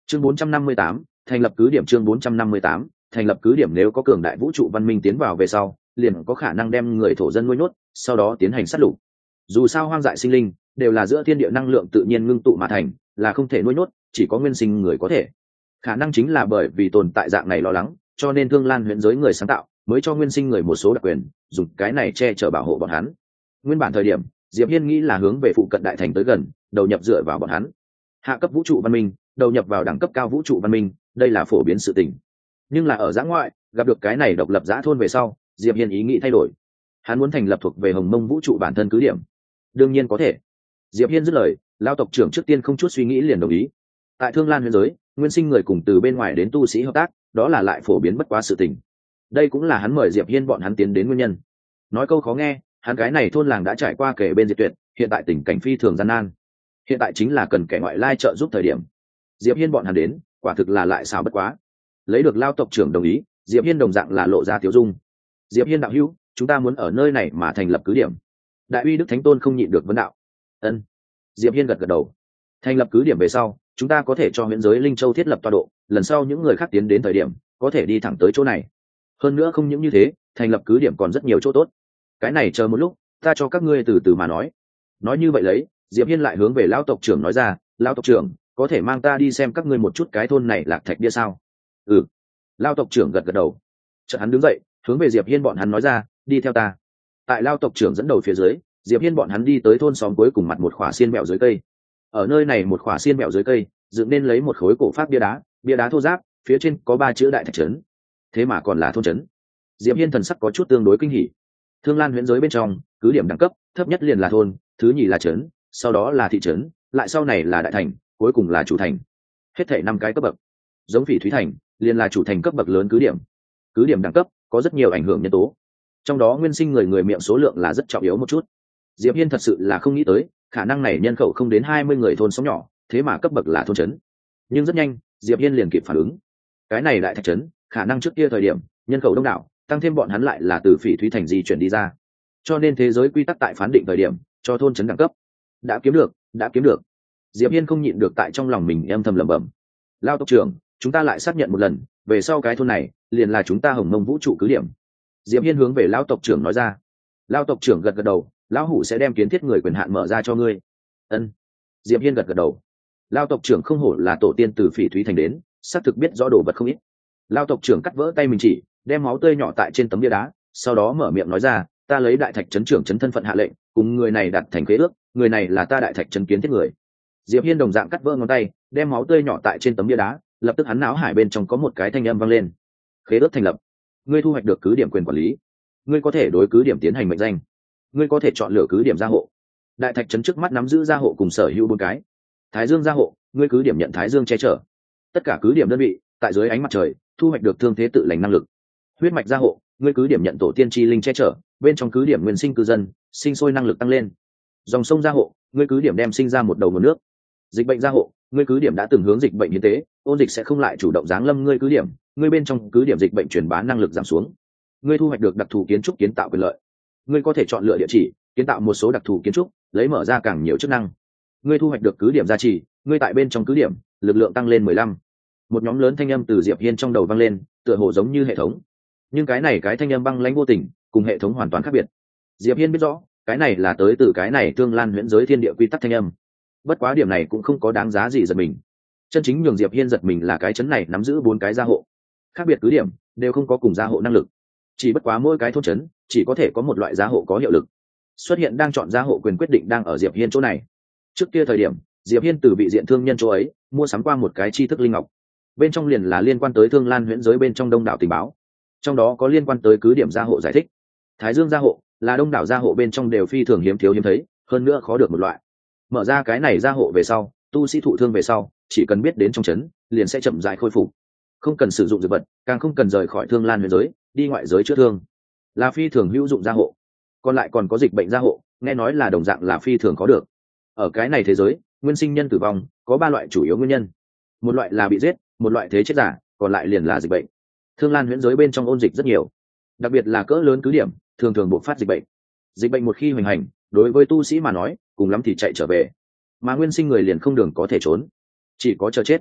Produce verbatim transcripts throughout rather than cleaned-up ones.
chương bốn trăm năm mươi tám, thành lập cứ điểm. Chương bốn trăm năm mươi tám, thành lập cứ điểm. Nếu có cường đại vũ trụ văn minh tiến vào về sau, liền có khả năng đem người thổ dân nuôi nhốt, sau đó tiến hành sát lục. Dù sao hoang dại sinh linh đều là giữa thiên địa năng lượng tự nhiên ngưng tụ mà thành, là không thể nuôi nhốt, chỉ có nguyên sinh người có thể. Khả năng chính là bởi vì tồn tại dạng này lo lắng, cho nên Thương Lan Huyễn giới người sáng tạo mới cho nguyên sinh người một số đặc quyền, dùng cái này che chở bảo hộ bọn hắn. Nguyên bản thời điểm, Diệp Hiên nghĩ là hướng về phụ cận đại thành tới gần, đầu nhập dựa vào bọn hắn. Hạ cấp vũ trụ văn minh, đầu nhập vào đẳng cấp cao vũ trụ văn minh, đây là phổ biến sự tình. Nhưng là ở giã ngoại, gặp được cái này độc lập giã thôn về sau, Diệp Hiên ý nghĩ thay đổi. Hắn muốn thành lập thuộc về Hồng Mông vũ trụ bản thân cứ điểm. Đương nhiên có thể. Diệp Hiên dứt lời, lão tộc trưởng trước tiên không chút suy nghĩ liền đồng ý. Tại Thương Lan Huyễn giới, nguyên sinh người cùng từ bên ngoài đến tu sĩ hợp tác, đó là lại phổ biến bất quá sự tình. Đây cũng là hắn mời Diệp Hiên bọn hắn tiến đến nguyên nhân. Nói câu khó nghe, hắn cái này thôn làng đã trải qua kể bên diệt tuyệt, hiện tại tình cảnh phi thường gian nan. Hiện tại chính là cần kẻ ngoại lai trợ giúp thời điểm. Diệp Hiên bọn hắn đến, quả thực là lại xảo bất quá. Lấy được lão tộc trưởng đồng ý, Diệp Hiên đồng dạng là lộ ra tiểu dung. Diệp Hiên đạo hữu, chúng ta muốn ở nơi này mà thành lập cứ điểm. Đại uy đức thánh tôn không nhịn được vấn đạo. Ân. Diệp Hiên gật gật đầu. Thành lập cứ điểm về sau, chúng ta có thể cho huyễn giới linh châu thiết lập tọa độ, lần sau những người khác tiến đến thời điểm có thể đi thẳng tới chỗ này. Hơn nữa không những như thế, thành lập cứ điểm còn rất nhiều chỗ tốt. Cái này chờ một lúc, ta cho các ngươi từ từ mà nói. Nói như vậy lấy, Diệp Hiên lại hướng về lão tộc trưởng nói ra, lão tộc trưởng, có thể mang ta đi xem các ngươi một chút cái thôn này lạc thạch bia sao? Ừ. Lão tộc trưởng gật gật đầu. Chợt hắn đứng dậy, hướng về Diệp Hiên bọn hắn nói ra, đi theo ta. Tại lão tộc trưởng dẫn đầu phía dưới, Diệp Hiên bọn hắn đi tới thôn xóm cuối cùng mặt một khỏa xiên mẹo dưới cây. Ở nơi này một khỏa xiên mẹo dưới cây, dựng nên lấy một khối cổ pháp bia đá, bia đá thô ráp, phía trên có ba chữ đại thạch trấn. Thế mà còn là thôn trấn. Diệp Hiên thần sắc có chút tương đối kinh hỉ. Thương Lan Huyễn giới bên trong, cứ điểm đẳng cấp thấp nhất liền là thôn, thứ nhì là trấn, sau đó là thị trấn, lại sau này là đại thành, cuối cùng là chủ thành. Hết thảy năm cái cấp bậc. Giống Phỉ Thúy thành, liền là chủ thành cấp bậc lớn cứ điểm. Cứ điểm đẳng cấp có rất nhiều ảnh hưởng nhân tố. Trong đó nguyên sinh người người miệng số lượng là rất trọng yếu một chút. Diệp Hiên thật sự là không nghĩ tới, khả năng này nhân khẩu không đến hai mươi người thôn sống nhỏ, thế mà cấp bậc là thôn trấn. Nhưng rất nhanh, Diệp Hiên liền kịp phản ứng. Cái này đại thạch trấn, khả năng trước kia thời điểm, nhân khẩu đông đảo, tăng thêm bọn hắn lại là từ Phỉ Thúy thành di chuyển đi ra. Cho nên thế giới quy tắc tại phán định thời điểm, cho thôn trấn đẳng cấp. Đã kiếm được, đã kiếm được. Diệp Hiên không nhịn được tại trong lòng mình em thầm lẩm bẩm. Lao tộc trưởng, chúng ta lại xác nhận một lần, về sau cái thôn này, liền là chúng ta Hồng Mông vũ trụ cứ điểm. Diệp Hiên hướng về lão tộc trưởng nói ra. Lão tộc trưởng gật gật đầu, lão hủ sẽ đem kiến thiết người quyền hạn mở ra cho ngươi. Ân. Diệp Hiên gật gật đầu. Lão tộc trưởng không hổ là tổ tiên từ Phỉ Thúy thành đến, xác thực biết rõ đồ vật không ít. Lão tộc trưởng cắt vỡ tay mình chỉ, đem máu tươi nhỏ tại trên tấm bia đá, sau đó mở miệng nói ra, ta lấy đại thạch trấn trưởng trấn thân phận hạ lệnh, cùng người này đặt thành khế ước, người này là ta đại thạch trấn kiến thiết người. Diệp Hiên đồng dạng cắt vỡ ngón tay, đem máu tươi nhỏ tại trên tấm bia đá, lập tức hắn não hải bên trong có một cái thanh âm vang lên. Khế ước thành lập. Ngươi thu hoạch được cứ điểm quyền quản lý. Ngươi có thể đối cứ điểm tiến hành mệnh danh. Ngươi có thể chọn lựa cứ điểm gia hộ. Đại thạch trấn trước mắt nắm giữ gia hộ cùng sở hữu bốn cái. Thái Dương gia hộ, ngươi cứ điểm nhận Thái Dương che chở. Tất cả cứ điểm đơn vị tại dưới ánh mặt trời thu hoạch được thương thế tự lành năng lực. Huyết mạch gia hộ, ngươi cứ điểm nhận tổ tiên chi linh che chở, bên trong cứ điểm nguyên sinh cư dân sinh sôi năng lực tăng lên. Dòng sông gia hộ, ngươi cứ điểm đem sinh ra một đầu nguồn nước. Dịch bệnh gia hộ, ngươi cứ điểm đã từng hướng dịch bệnh hiến tế, ôn dịch sẽ không lại chủ động giáng lâm ngươi cứ điểm, ngươi bên trong cứ điểm dịch bệnh truyền bá năng lực giảm xuống. Ngươi thu hoạch được đặc thù kiến trúc kiến tạo quyền lợi. Ngươi có thể chọn lựa địa chỉ, kiến tạo một số đặc thù kiến trúc, lấy mở ra càng nhiều chức năng. Ngươi thu hoạch được cứ điểm gia trì, ngươi tại bên trong cứ điểm, lực lượng tăng lên mười lăm. Một nhóm lớn thanh âm từ Diệp Hiên trong đầu vang lên, tựa hồ giống như hệ thống. Nhưng cái này cái thanh âm băng lãnh vô tình, cùng hệ thống hoàn toàn khác biệt. Diệp Hiên biết rõ, cái này là tới từ cái này Thương Lan Huyễn giới thiên địa quy tắc thanh âm. Bất quá điểm này cũng không có đáng giá gì giật mình. Chân chính nhường Diệp Hiên giật mình là cái chấn này nắm giữ bốn cái gia hộ. Khác biệt cứ điểm đều không có cùng gia hộ năng lực. Chỉ bất quá mỗi cái thôn trấn chỉ có thể có một loại gia hộ có hiệu lực. Xuất hiện đang chọn gia hộ quyền quyết định đang ở Diệp Hiên chỗ này. Trước kia thời điểm, Diệp Hiên từ vị diện thương nhân chỗ ấy mua sắm qua một cái tri thức linh ngọc. Bên trong liền là liên quan tới Thương Lan Huyễn giới bên trong đông đảo tình báo. Trong đó có liên quan tới cứ điểm gia hộ giải thích. Thái Dương gia hộ là đông đảo gia hộ bên trong đều phi thường hiếm thiếu hiếm thấy, hơn nữa khó được một loại. Mở ra cái này gia hộ về sau, tu sĩ thụ thương về sau, chỉ cần biết đến trong trấn, liền sẽ chậm rãi khôi phục. Không cần sử dụng dược vật, càng không cần rời khỏi Thương Lan Huyễn giới, đi ngoại giới chữa thương. Là phi thường hữu dụng gia hộ. Còn lại còn có dịch bệnh gia hộ, nghe nói là đồng dạng là phi thường có được. Ở cái này thế giới, nguyên sinh nhân tử vong có ba loại chủ yếu nguyên nhân. Một loại là bị giết, một loại thế chết giả, còn lại liền là dịch bệnh. Thương Lan Huyễn giới bên trong ôn dịch rất nhiều, đặc biệt là cỡ lớn cứ điểm, thường thường bộc phát dịch bệnh. Dịch bệnh một khi hoành hành, đối với tu sĩ mà nói, cùng lắm thì chạy trở về, mà nguyên sinh người liền không đường có thể trốn, chỉ có chờ chết.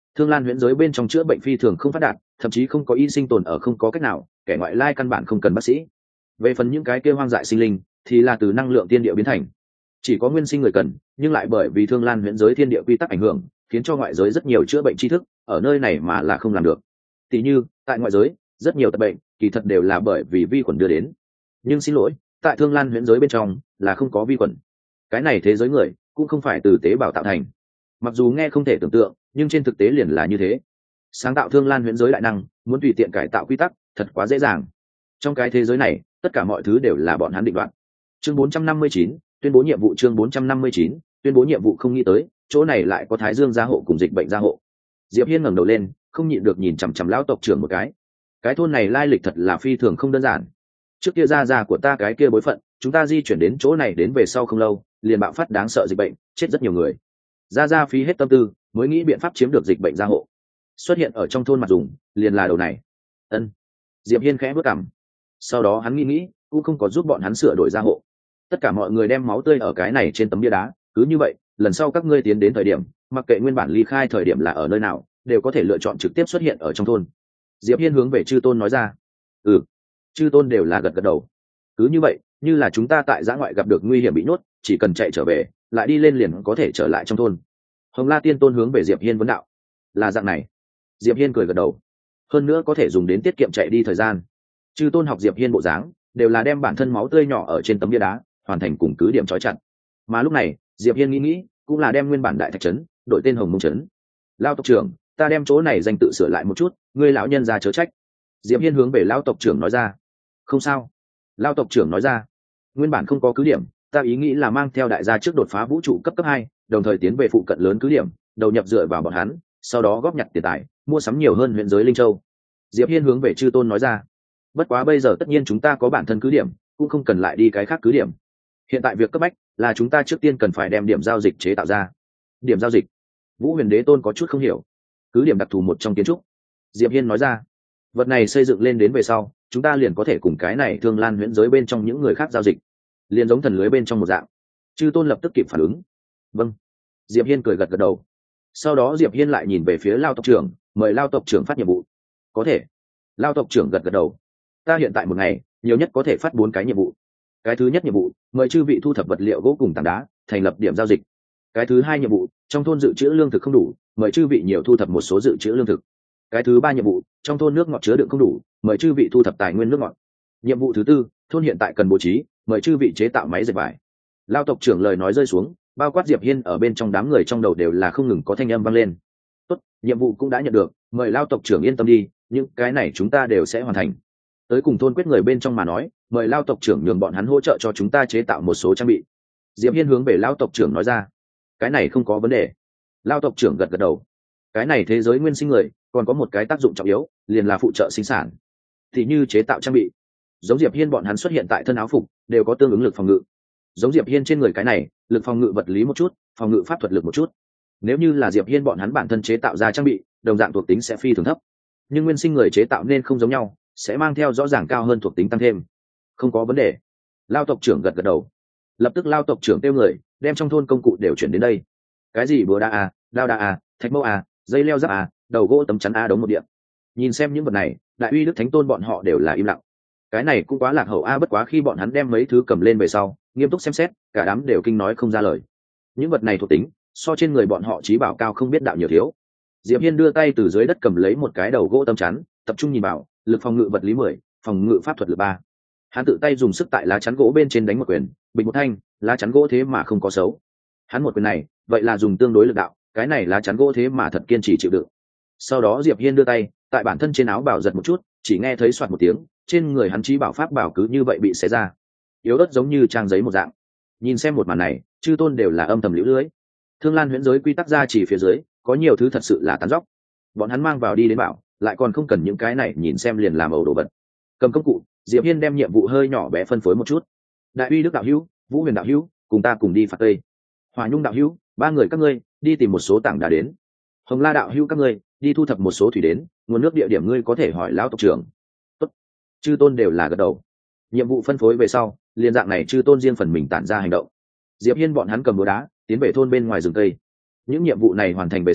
Thương Lan huyễn giới bên trong chữa bệnh phi thường không phát đạt, thậm chí không có y sinh tồn ở không có cách nào, kẻ ngoại lai căn bản không cần bác sĩ. Về phần những cái kia hoang dại sinh linh thì là từ năng lượng tiên địa biến thành, chỉ có nguyên sinh người cần, nhưng lại bởi vì Thương Lan huyễn giới thiên địa quy tắc ảnh hưởng, khiến cho ngoại giới rất nhiều chữa bệnh tri thức ở nơi này mà là không làm được. Tỷ như tại ngoại giới rất nhiều tật bệnh kỳ thật đều là bởi vì vi khuẩn đưa đến, nhưng xin lỗi, tại Thương Lan huyễn giới bên trong là không có vi khuẩn. Cái này thế giới người cũng không phải từ tế bào tạo thành, mặc dù nghe không thể tưởng tượng, nhưng trên thực tế liền là như thế. Sáng tạo Thương Lan huyễn giới đại năng muốn tùy tiện cải tạo quy tắc thật quá dễ dàng. Trong cái thế giới này tất cả mọi thứ đều là bọn hắn định đoạt. Chương bốn trăm năm mươi chín, tuyên bố nhiệm vụ. Chương bốn trăm năm mươi chín, tuyên bố nhiệm vụ. Không nghĩ tới chỗ này lại có Thái Dương gia hộ cùng dịch bệnh gia hộ. Diệp Hiên ngẩng đầu lên, không nhịn được nhìn chằm chằm lão tộc trưởng một cái. Cái thôn này lai lịch thật là phi thường không đơn giản. Trước kia gia gia của ta cái kia bối phận, chúng ta di chuyển đến chỗ này đến về sau không lâu, liền bạo phát đáng sợ dịch bệnh, chết rất nhiều người. Gia gia phí hết tâm tư mới nghĩ biện pháp chiếm được dịch bệnh gia hộ. Xuất hiện ở trong thôn mặt dùng, liền là đầu này. Ân. Diệp Hiên khẽ bước cằm. Sau đó hắn nghĩ nghĩ, cũng không có giúp bọn hắn sửa đổi gia hộ. Tất cả mọi người đem máu tươi ở cái này trên tấm bia đá, cứ như vậy, lần sau các ngươi tiến đến thời điểm, mặc kệ nguyên bản ly khai thời điểm là ở nơi nào, đều có thể lựa chọn trực tiếp xuất hiện ở trong thôn. Diệp Hiên hướng về chư tôn nói ra. Ừ. Chư tôn đều là gật gật đầu. Cứ như vậy, như là chúng ta tại giã ngoại gặp được nguy hiểm bị nhốt, chỉ cần chạy trở về, lại đi lên liền có thể trở lại trong thôn. Hồng La Tiên Tôn hướng về Diệp Hiên vấn đạo. Là dạng này. Diệp Hiên cười gật đầu. Hơn nữa có thể dùng đến tiết kiệm chạy đi thời gian. Chư tôn học Diệp Hiên bộ dáng, đều là đem bản thân máu tươi nhỏ ở trên tấm bia đá, hoàn thành cùng cứ điểm trói chặt. Mà lúc này, Diệp Hiên nghĩ nghĩ, cũng là đem nguyên bản đại thạch trấn đổi tên Hồng Mông trấn. Lão tộc trưởng, ta đem chỗ này danh tự sửa lại một chút, ngươi lão nhân gia chớ trách. Diệp Hiên hướng về lão tộc trưởng nói ra. Không sao. Lão tộc trưởng nói ra. Nguyên bản không có cứ điểm, ta ý nghĩ là mang theo đại gia trước đột phá vũ trụ cấp cấp hai, đồng thời tiến về phụ cận lớn cứ điểm, đầu nhập dựa vào bọn hắn, sau đó góp nhặt tiền tài, mua sắm nhiều hơn huyện giới linh châu. Diệp Hiên hướng về chư tôn nói ra. Bất quá bây giờ tất nhiên chúng ta có bản thân cứ điểm, cũng không cần lại đi cái khác cứ điểm. Hiện tại việc cấp bách là chúng ta trước tiên cần phải đem điểm giao dịch chế tạo ra. Điểm giao dịch? Vũ Huyền Đế Tôn có chút không hiểu. Cứ điểm đặc thù một trong kiến trúc. Diệp Hiên nói ra. Vật này xây dựng lên đến về sau, chúng ta liền có thể cùng cái này Thương Lan huyễn giới bên trong những người khác giao dịch, liền giống thần lưới bên trong một dạng. Chư tôn lập tức kịp phản ứng. Vâng. Diệp Hiên cười gật gật đầu. Sau đó Diệp Hiên lại nhìn về phía Lao tộc trưởng, mời Lao tộc trưởng phát nhiệm vụ. Có thể. Lao tộc trưởng gật gật đầu. Ta hiện tại một ngày nhiều nhất có thể phát bốn cái nhiệm vụ. Cái thứ nhất nhiệm vụ, mời chư vị thu thập vật liệu gỗ cùng tảng đá, thành lập điểm giao dịch. Cái thứ hai nhiệm vụ, trong thôn dự trữ lương thực không đủ, mời chư vị nhiều thu thập một số dự trữ lương thực. Cái thứ ba nhiệm vụ, trong thôn nước ngọt chứa đựng không đủ, mời chư vị thu thập tài nguyên nước ngọt. Nhiệm vụ thứ tư, thôn hiện tại cần bố trí, mời chư vị chế tạo máy dệt vải. Lao tộc trưởng lời nói rơi xuống, bao quát Diệp Hiên ở bên trong đám người trong đầu đều là không ngừng có thanh âm vang lên. Tốt, nhiệm vụ cũng đã nhận được, mời Lao tộc trưởng yên tâm đi, những cái này chúng ta đều sẽ hoàn thành. Tới cùng thôn quyết người bên trong mà nói, mời Lao tộc trưởng nhường bọn hắn hỗ trợ cho chúng ta chế tạo một số trang bị. Diệp Hiên hướng về Lao tộc trưởng nói ra. Cái này không có vấn đề. Lao tộc trưởng gật gật đầu. Cái này thế giới nguyên sinh người còn có một cái tác dụng trọng yếu, liền là phụ trợ sinh sản, thì như chế tạo trang bị. Giống Diệp Hiên bọn hắn xuất hiện tại thân áo phục đều có tương ứng lực phòng ngự. Giống Diệp Hiên trên người cái này, lực phòng ngự vật lý một chút, phòng ngự pháp thuật lực một chút. Nếu như là Diệp Hiên bọn hắn bản thân chế tạo ra trang bị, đồng dạng thuộc tính sẽ phi thường thấp. Nhưng nguyên sinh người chế tạo nên không giống nhau, sẽ mang theo rõ ràng cao hơn thuộc tính tăng thêm. Không có vấn đề. Lao tộc trưởng gật gật đầu. Lập tức Lao tộc trưởng kêu người đem trong thôn công cụ đều chuyển đến đây. Cái gì búa đá à, đao đá à, thạch mâu à, dây leo giáp à, đầu gỗ tấm chắn a đống một điện. Nhìn xem những vật này, đại uy đức thánh tôn bọn họ đều là im lặng. Cái này cũng quá lạc hậu a, bất quá khi bọn hắn đem mấy thứ cầm lên về sau, nghiêm túc xem xét, cả đám đều kinh nói không ra lời. Những vật này thuộc tính so trên người bọn họ trí bảo cao không biết đạo nhiều thiếu. Diệp Hiên đưa tay từ dưới đất cầm lấy một cái đầu gỗ tấm chắn, tập trung nhìn vào, lực phòng ngự vật lý mười, phòng ngự pháp thuật lực ba. Hắn tự tay dùng sức tại lá chắn gỗ bên trên đánh một quyền, bình một thanh, lá chắn gỗ thế mà không có xấu. Hắn một quyền này, vậy là dùng tương đối lực đạo, cái này lá chắn gỗ thế mà thật kiên trì chịu đựng. Sau đó Diệp Hiên đưa tay, tại bản thân trên áo bảo giật một chút, chỉ nghe thấy xoạt một tiếng, trên người hắn trí bảo pháp bảo cứ như vậy bị xé ra, yếu ớt giống như trang giấy một dạng. Nhìn xem một màn này, chư tôn đều là âm thầm liễu lưới. Thương Lan huyễn giới quy tắc ra chỉ phía dưới, có nhiều thứ thật sự là tán dóc. Bọn hắn mang vào đi đến bảo, lại còn không cần những cái này nhìn xem liền làm ẩu đồ vật. Cầm công cụ, Diệp Hiên đem nhiệm vụ hơi nhỏ bé phân phối một chút. Đại uy đức đạo hữu, Vũ Huyền đạo hữu, cùng ta cùng đi phạt tây. Hỏa Nhung đạo hữu, ba người các ngươi đi tìm một số tảng đá đến. Hồng La đạo hữu các ngươi đi thu thập một số thủy đến, nguồn nước địa điểm ngươi có thể hỏi lão tộc trưởng. Tốt. Chư tôn đều là gật đầu. Nhiệm vụ phân phối về sau, liên dạng này chư tôn riêng phần mình tản ra hành động. Diệp Hiên bọn hắn cầm búa đá, tiến về thôn bên ngoài rừng cây. Những nhiệm vụ này hoàn thành về sau,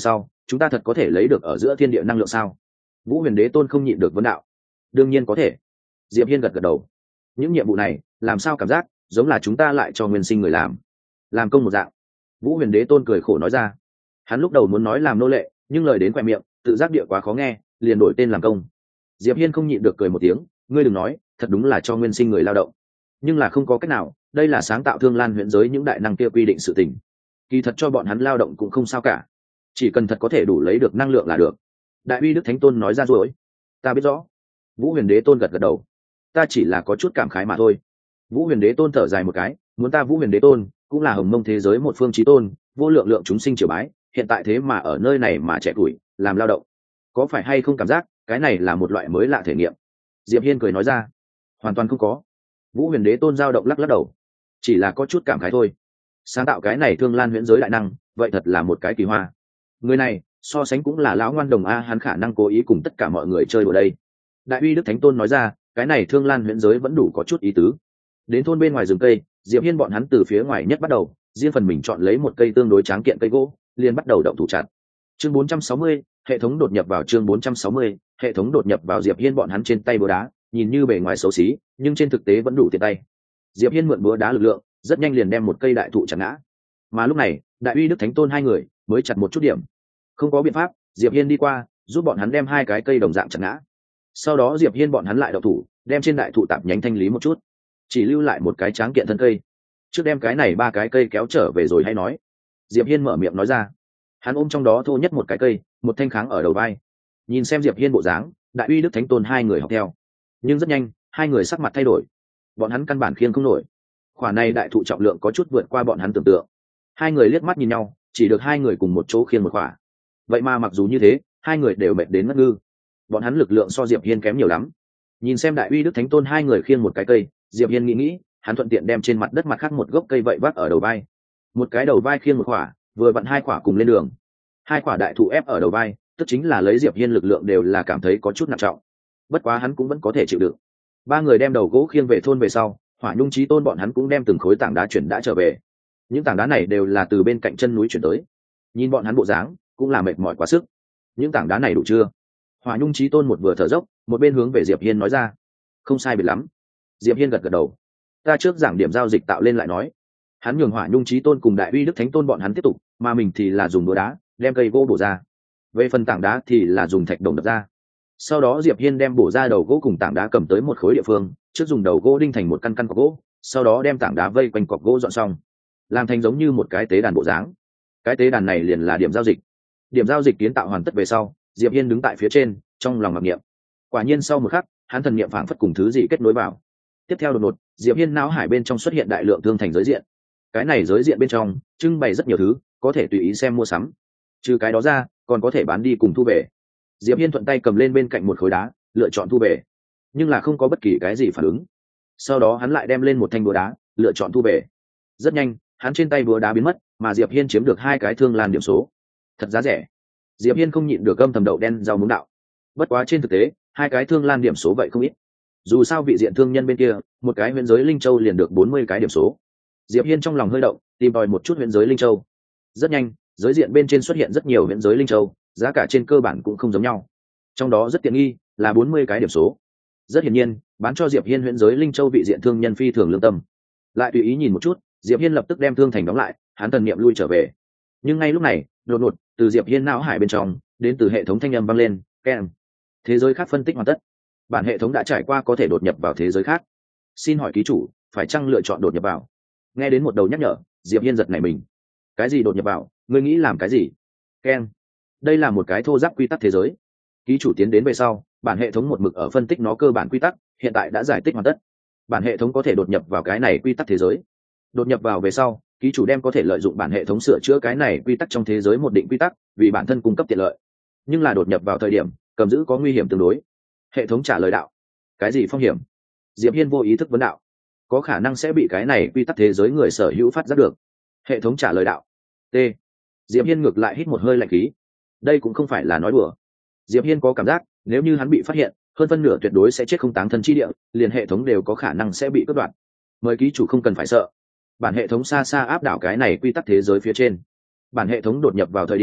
chúng ta thật có thể lấy được ở giữa thiên địa năng lượng sao? Vũ Huyền Đế Tôn không nhịn được vấn đạo. Đương nhiên có thể. Diệp Hiên gật gật đầu. Những nhiệm vụ này làm sao cảm giác giống là chúng ta lại cho nguyên sinh người làm làm công một dạng. Vũ Huyền Đế Tôn cười khổ nói ra. Hắn lúc đầu muốn nói làm nô lệ, nhưng lời đến khoe miệng tự giác địa quá khó nghe, liền đổi tên làm công. Diệp Hiên không nhịn được cười một tiếng, ngươi đừng nói, thật đúng là cho nguyên sinh người lao động. Nhưng là không có cách nào, đây là sáng tạo Thương Lan huyện giới những đại năng kia quy định sự tình. Kỳ thật cho bọn hắn lao động cũng không sao cả, chỉ cần thật có thể đủ lấy được năng lượng là được. Đại uy Đức Thánh Tôn nói ra rồi. Ta biết rõ. Vũ Huyền Đế Tôn gật gật đầu. Ta chỉ là có chút cảm khái mà thôi. Vũ Huyền Đế Tôn thở dài một cái, muốn ta Vũ Huyền Đế Tôn cũng là hồng mông thế giới một phương chí tôn, vô lượng lượng chúng sinh triều bái, hiện tại thế mà ở nơi này mà trẻ tuổi làm lao động, có phải hay không cảm giác cái này là một loại mới lạ thể nghiệm? Diệp Hiên cười nói ra. Hoàn toàn không có. Vũ Huyền Đế Tôn dao động lắc lắc đầu, chỉ là có chút cảm khái thôi. Sáng tạo cái này Thương Lan huyễn giới đại năng, vậy thật là một cái kỳ hoa. Người này so sánh cũng là lão ngoan đồng a, hắn khả năng cố ý cùng tất cả mọi người chơi đùa đây. Đại uy Đức Thánh Tôn nói ra, cái này Thương Lan huyễn giới vẫn đủ có chút ý tứ. Đến thôn bên ngoài rừng cây, Diệp Hiên bọn hắn từ phía ngoài nhất bắt đầu, riêng phần mình chọn lấy một cây tương đối tráng kiện cây gỗ, liền bắt đầu động thủ chặt. Chương bốn trăm sáu mươi, hệ thống đột nhập vào chương bốn trăm sáu mươi, hệ thống đột nhập vào. Diệp Hiên bọn hắn trên tay búa đá, nhìn như bề ngoài xấu xí, nhưng trên thực tế vẫn đủ tiện tay. Diệp Hiên mượn búa đá lực lượng, rất nhanh liền đem một cây đại thụ chặt ngã. Mà lúc này, Đại uy Đức Thánh Tôn hai người mới chặt một chút điểm. Không có biện pháp, Diệp Hiên đi qua, giúp bọn hắn đem hai cái cây đồng dạng chặt ngã. Sau đó Diệp Hiên bọn hắn lại động thủ, đem trên đại thụ tạp nhánh thanh lý một chút, chỉ lưu lại một cái tráng kiện thân cây. Trước đem cái này ba cái cây kéo trở về rồi hay nói. Diệp Hiên mở miệng nói ra. Hắn ôm trong đó thô nhất một cái cây, một thanh kháng ở đầu vai. Nhìn xem Diệp Hiên bộ dáng, Đại uy Đức Thánh Tôn hai người học theo. Nhưng rất nhanh, hai người sắc mặt thay đổi. Bọn hắn căn bản khiêng không nổi. Khỏa này đại thụ trọng lượng có chút vượt qua bọn hắn tưởng tượng. Hai người liếc mắt nhìn nhau, chỉ được hai người cùng một chỗ khiêng một khỏa. Vậy mà mặc dù như thế, hai người đều mệt đến ngất ngư. Bọn hắn lực lượng so Diệp Hiên kém nhiều lắm. Nhìn xem Đại uy Đức Thánh Tôn hai người khiêng một cái cây, Diệp Hiên nghĩ nghĩ, hắn thuận tiện đem trên mặt đất mặt khác một gốc cây vậy vác ở đầu vai. Một cái đầu vai khiêng một khỏa, vừa vặn hai khỏa cùng lên đường. Hai khỏa đại thụ ép ở đầu vai, tức chính là lấy Diệp Hiên lực lượng đều là cảm thấy có chút nặng trọng. Bất quá hắn cũng vẫn có thể chịu đựng. Ba người đem đầu gỗ khiêng về thôn về sau, Hỏa Nhung Chí Tôn bọn hắn cũng đem từng khối tảng đá chuyển đã trở về. Những tảng đá này đều là từ bên cạnh chân núi chuyển tới. Nhìn bọn hắn bộ dáng, cũng là mệt mỏi quá sức. Những tảng đá này đủ chưa? Hỏa Nhung Chí Tôn một vừa thở dốc, một bên hướng về Diệp Hiên nói ra. Không sai biệt lắm. Diệp Hiên gật gật đầu. Ta trước giảng điểm giao dịch tạo lên lại nói. Hắn nhường Hỏa Nhung Chí Tôn cùng Đại uy Đức Thánh Tôn bọn hắn tiếp tục, mà mình thì là dùng đũa đá đem cây gỗ bổ ra. Về phần tảng đá thì là dùng thạch đồng đập ra. Sau đó Diệp Hiên đem bổ ra đầu gỗ cùng tảng đá cầm tới một khối địa phương, trước dùng đầu gỗ đinh thành một căn căn cọc gỗ, sau đó đem tảng đá vây quanh cọc gỗ dọn xong, làm thành giống như một cái tế đàn bộ dáng. Cái tế đàn này liền là điểm giao dịch. Điểm giao dịch kiến tạo hoàn tất về sau, Diệp Hiên đứng tại phía trên, trong lòng mặc niệm. Quả nhiên sau một khắc, hắn thần niệm phảng phất cùng thứ gì kết nối vào. Tiếp theo đột ngột, Diệp Hiên não hải bên trong xuất hiện đại lượng thương thành giới diện. Cái này giới diện bên trong trưng bày rất nhiều thứ, có thể tùy ý xem mua sắm. Trừ cái đó ra, còn có thể bán đi cùng thu về. Diệp Hiên thuận tay cầm lên bên cạnh một khối đá, lựa chọn thu về, nhưng là không có bất kỳ cái gì phản ứng. Sau đó hắn lại đem lên một thanh búa đá, lựa chọn thu về. Rất nhanh, hắn trên tay búa đá biến mất, mà Diệp Hiên chiếm được hai cái Thương Lan điểm số. Thật giá rẻ. Diệp Hiên không nhịn được gâm thầm đậu đen rau muống đạo. Bất quá trên thực tế, hai cái Thương Lan điểm số vậy không ít. Dù sao vị diện thương nhân bên kia, một cái huyền giới linh châu liền được bốn mươi cái điểm số. Diệp Hiên trong lòng hơi động, tìm tòi một chút huyền giới linh châu. Rất nhanh, giới diện bên trên xuất hiện rất nhiều huyền giới linh châu, giá cả trên cơ bản cũng không giống nhau. Trong đó rất tiện nghi, là bốn mươi cái điểm số. Rất hiển nhiên, bán cho Diệp Hiên huyền giới linh châu vị diện thương nhân phi thường lương tâm. Lại tùy ý nhìn một chút, Diệp Hiên lập tức đem thương thành đóng lại, hắn thần niệm lui trở về. Nhưng ngay lúc này, đột ngột, từ Diệp Hiên não hải bên trong, đến từ hệ thống thanh âm vang lên, keng. Thế giới khác phân tích hoàn tất. Bản hệ thống đã trải qua có thể đột nhập vào thế giới khác. Xin hỏi ký chủ, phải chăng lựa chọn đột nhập vào? Nghe đến một đầu nhắc nhở, Diệp Hiên giật nảy mình. Cái gì đột nhập vào? Ngươi nghĩ làm cái gì? Keng. Đây là một cái thô ráp quy tắc thế giới. Ký chủ tiến đến về sau, bản hệ thống một mực ở phân tích nó cơ bản quy tắc, hiện tại đã giải thích hoàn tất. Bản hệ thống có thể đột nhập vào cái này quy tắc thế giới. Đột nhập vào về sau, ký chủ đem có thể lợi dụng bản hệ thống sửa chữa cái này quy tắc trong thế giới một định quy tắc, vì bản thân cung cấp tiện lợi. Nhưng là đột nhập vào thời điểm, cầm giữ có nguy hiểm tương đối. Hệ thống trả lời đạo. Cái gì phong hiểm? Diệp Hiên vô ý thức vấn đạo. Có khả năng sẽ bị cái này quy tắc thế giới người sở hữu phát giác được. Hệ thống trả lời đạo. T. Diệp Hiên ngược lại hít một hơi lạnh khí. Đây cũng không phải là nói đùa. Diệp Hiên có cảm giác, nếu như hắn bị phát hiện, hơn phân nửa tuyệt đối sẽ chết không táng thân chi địa, liền hệ thống đều có khả năng sẽ bị cắt đoạn. Mời ký chủ không cần phải sợ. Bản hệ thống xa xa áp đảo cái này quy tắc thế giới phía trên. Bản hệ thống đột nhập vào thời điểm,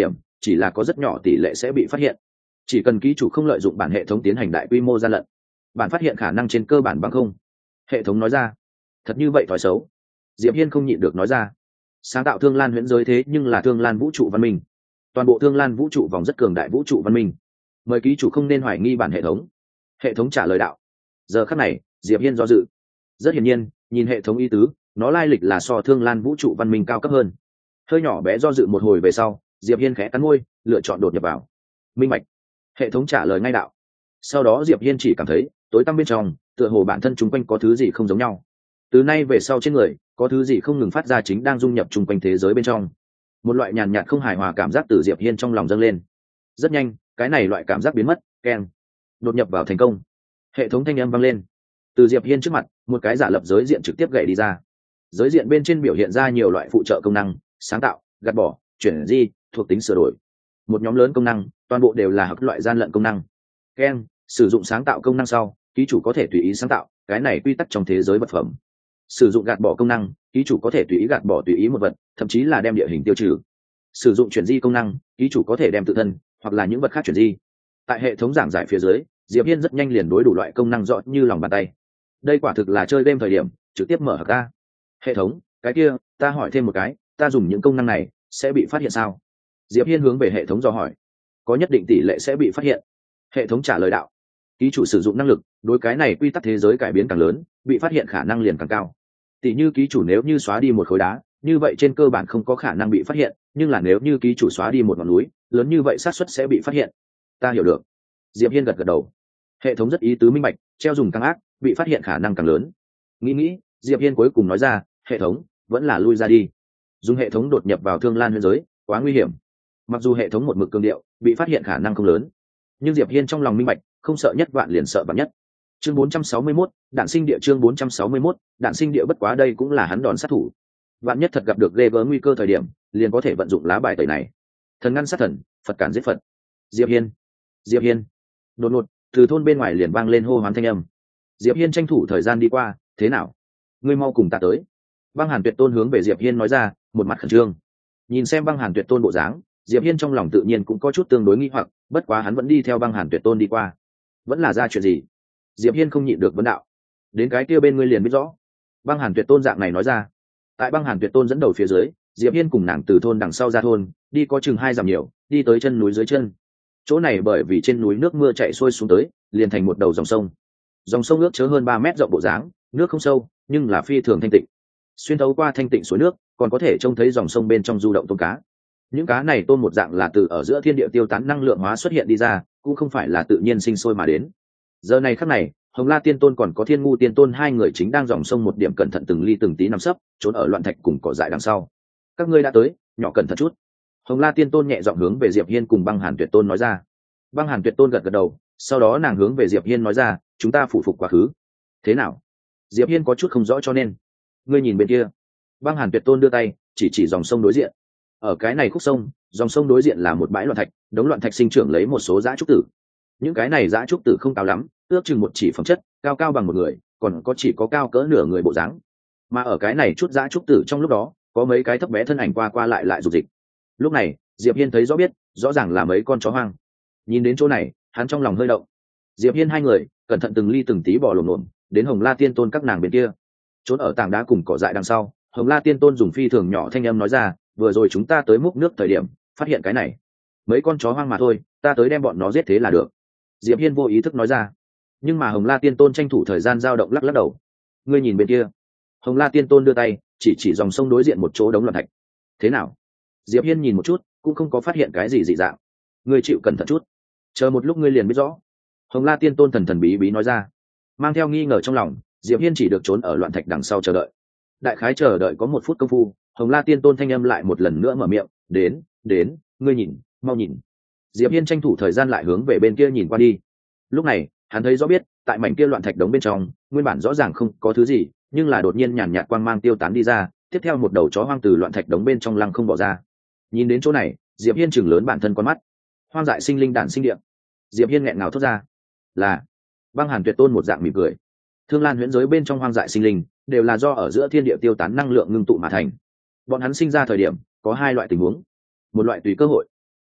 chỉ là có rất nhỏ tỷ lệ sẽ bị phát hiện. Chỉ cần ký chủ không lợi dụng bản hệ thống tiến hành đại quy mô gian lận, bản phát hiện khả năng trên cơ bản bằng không. Hệ thống nói ra. Thật như vậy thói xấu. Diệp Hiên không nhịn được nói ra. Sáng tạo Thương Lan huyễn giới thế nhưng là Thương Lan vũ trụ văn minh, toàn bộ Thương Lan vũ trụ vòng rất cường đại vũ trụ văn minh, mời ký chủ không nên hoài nghi bản hệ thống. Hệ thống trả lời đạo. Giờ khắc này Diệp Hiên do dự. Rất hiển nhiên, nhìn hệ thống ý tứ, nó lai lịch là so Thương Lan vũ trụ văn minh cao cấp hơn. Hơi nhỏ bé do dự một hồi về sau, Diệp Hiên khẽ cắn môi, lựa chọn đột nhập vào. Minh bạch. Hệ thống trả lời ngay đạo. Sau đó Diệp Hiên chỉ cảm thấy tối tăm bên trong, tựa hồ bản thân chúng quanh có thứ gì không giống nhau. Từ nay về sau trên người có thứ gì không ngừng phát ra, chính đang dung nhập chung quanh thế giới bên trong. Một loại nhàn nhạt không hài hòa cảm giác từ Diệp Hiên trong lòng dâng lên. Rất nhanh, cái này loại cảm giác biến mất. Keng. Đột nhập vào thành công. Hệ thống thanh âm vang lên. Từ Diệp Hiên trước mặt, một cái giả lập giới diện trực tiếp gậy đi ra. Giới diện bên trên biểu hiện ra nhiều loại phụ trợ công năng, sáng tạo, gạt bỏ, chuyển di, thuộc tính sửa đổi. Một nhóm lớn công năng, toàn bộ đều là các loại gian lận công năng. Keng. Sử dụng sáng tạo công năng sau, ký chủ có thể tùy ý sáng tạo cái này quy tắc trong thế giới vật phẩm. Sử dụng gạt bỏ công năng, ký chủ có thể tùy ý gạt bỏ tùy ý một vật, thậm chí là đem địa hình tiêu trừ. Sử dụng chuyển di công năng, ký chủ có thể đem tự thân hoặc là những vật khác chuyển di. Tại hệ thống giảng giải phía dưới, Diệp Hiên rất nhanh liền đối đủ loại công năng rõ như lòng bàn tay. Đây quả thực là chơi game thời điểm trực tiếp mở hạc ca. Hệ thống, cái kia ta hỏi thêm một cái, ta dùng những công năng này sẽ bị phát hiện sao? Diệp Hiên hướng về hệ thống dò hỏi. Có nhất định tỷ lệ sẽ bị phát hiện. Hệ thống trả lời đạo. Ký chủ sử dụng năng lực, đối cái này quy tắc thế giới cải biến càng lớn, bị phát hiện khả năng liền càng cao. Tỷ như ký chủ nếu như xóa đi một khối đá, như vậy trên cơ bản không có khả năng bị phát hiện, nhưng là nếu như ký chủ xóa đi một ngọn núi, lớn như vậy xác suất sẽ bị phát hiện. Ta hiểu được. Diệp Hiên gật gật đầu. Hệ thống rất ý tứ minh bạch, treo dùng càng ác, bị phát hiện khả năng càng lớn. Nghĩ nghĩ, Diệp Hiên cuối cùng nói ra, hệ thống vẫn là lui ra đi. Dùng hệ thống đột nhập vào Thương Lan huyễn giới quá nguy hiểm. Mặc dù hệ thống một mực cường điệu, bị phát hiện khả năng không lớn, nhưng Diệp Hiên trong lòng minh bạch, không sợ nhất vạn liền sợ vạn nhất. Chương bốn trăm sáu mươi mốt, đạn sinh địa. Chương bốn trăm sáu mươi mốt, đạn sinh địa. Bất quá đây cũng là hắn đòn sát thủ. Vạn nhất thật gặp được ghê gớm nguy cơ thời điểm, liền có thể vận dụng lá bài tẩy này. Thần ngăn sát thần, Phật cản giết Phật. Diệp Hiên, Diệp Hiên. Đột ngột, từ thôn bên ngoài liền vang lên hô hoán thanh âm. Diệp Hiên tranh thủ thời gian đi qua, thế nào? Ngươi mau cùng ta tới. Băng Hàn Tuyệt Tôn hướng về Diệp Hiên nói ra, một mặt khẩn trương. Nhìn xem Băng Hàn Tuyệt Tôn bộ dáng, Diệp Hiên trong lòng tự nhiên cũng có chút tương đối nghi hoặc, bất quá hắn vẫn đi theo Băng Hàn Tuyệt Tôn đi qua. Vẫn là ra chuyện gì? Diệp Hiên không nhịn được vấn đạo. Đến cái kia bên ngươi liền biết rõ. Băng Hàn Tuyệt Tôn dạng này nói ra. Tại Băng Hàn Tuyệt Tôn dẫn đầu phía dưới, Diệp Hiên cùng nàng từ thôn đằng sau ra thôn, đi có chừng hai dặm nhiều, đi tới chân núi dưới chân. Chỗ này bởi vì trên núi nước mưa chảy xuôi xuống tới, liền thành một đầu dòng sông. Dòng sông ước chứa hơn ba mét rộng bộ dáng, nước không sâu, nhưng là phi thường thanh tịnh. Xuyên thấu qua thanh tịnh suối nước, còn có thể trông thấy dòng sông bên trong du động tôm cá. Những cá này tôm một dạng là từ ở giữa thiên địa tiêu tán năng lượng hóa xuất hiện đi ra, cũng không phải là tự nhiên sinh sôi mà đến. Giờ này khắc này, Hồng La Tiên Tôn còn có Thiên Ngu Tiên Tôn hai người chính đang dòng sông một điểm cẩn thận từng ly từng tí nằm sấp, trốn ở loạn thạch cùng cỏ dại đằng sau. Các ngươi đã tới, nhỏ cẩn thận chút. Hồng La Tiên Tôn nhẹ giọng hướng về Diệp Hiên cùng Băng Hàn Tuyệt Tôn nói ra. Băng Hàn Tuyệt Tôn gật gật đầu, sau đó nàng hướng về Diệp Hiên nói ra, chúng ta phụ phục quá khứ. Thế nào? Diệp Hiên có chút không rõ cho nên. Ngươi nhìn bên kia. Băng Hàn Tuyệt Tôn đưa tay, chỉ chỉ dòng sông đối diện. Ở cái này khúc sông, dòng sông đối diện là một bãi loạn thạch, đống loạn thạch sinh trưởng lấy một số dã trúc tử. Những cái này dã trúc tử không cao lắm, ước chừng một chỉ phẩm chất, cao cao bằng một người, còn có chỉ có cao cỡ nửa người bộ dáng. Mà ở cái này chút dã trúc tử trong lúc đó, có mấy cái thấp bé thân ảnh qua qua lại lại rục dịch. Lúc này, Diệp Hiên thấy rõ biết, rõ ràng là mấy con chó hoang. Nhìn đến chỗ này, hắn trong lòng hơi động. Diệp Hiên hai người, cẩn thận từng ly từng tí bò lồm lồm, đến Hồng La Tiên Tôn các nàng bên kia. Trốn ở tảng đá cùng cỏ dại đằng sau, Hồng La Tiên Tôn dùng phi thường nhỏ thanh âm nói ra, vừa rồi chúng ta tới múc nước thời điểm, phát hiện cái này. Mấy con chó hoang mà thôi, ta tới đem bọn nó giết thế là được. Diệp Hiên vô ý thức nói ra. Nhưng mà Hồng La Tiên Tôn tranh thủ thời gian dao động lắc lắc đầu. Ngươi nhìn bên kia. Hồng La Tiên Tôn đưa tay, chỉ chỉ dòng sông đối diện một chỗ đống loạn thạch. Thế nào? Diệp Hiên nhìn một chút, cũng không có phát hiện cái gì dị dạng. Ngươi chịu cẩn thận chút, chờ một lúc ngươi liền biết rõ. Hồng La Tiên Tôn thần thần bí bí nói ra. Mang theo nghi ngờ trong lòng, Diệp Hiên chỉ được trốn ở loạn thạch đằng sau chờ đợi. Đại khái chờ đợi có một phút công phu, Hồng La Tiên Tôn thanh âm lại một lần nữa mở miệng, đến, đến, ngươi nhìn, mau nhìn. Diệp Hiên tranh thủ thời gian lại hướng về bên kia nhìn qua đi. Lúc này, hắn thấy rõ biết, tại mảnh kia loạn thạch đống bên trong, nguyên bản rõ ràng không có thứ gì, nhưng là đột nhiên nhàn nhạt quang mang tiêu tán đi ra, tiếp theo một đầu chó hoang từ loạn thạch đống bên trong lăng không bỏ ra. Nhìn đến chỗ này, Diệp Hiên chừng lớn bản thân con mắt. Hoang dại sinh linh đản sinh địa. Diệp Hiên nghẹn ngào thốt ra, là Băng Hàn Tuyệt Tôn một dạng mỉm cười. Thương Lan huyễn giới bên trong hoang dại sinh linh, đều là do ở giữa thiên địa tiêu tán năng lượng ngưng tụ mà thành. Bọn hắn sinh ra thời điểm, có hai loại tình huống. Một loại tùy cơ hội,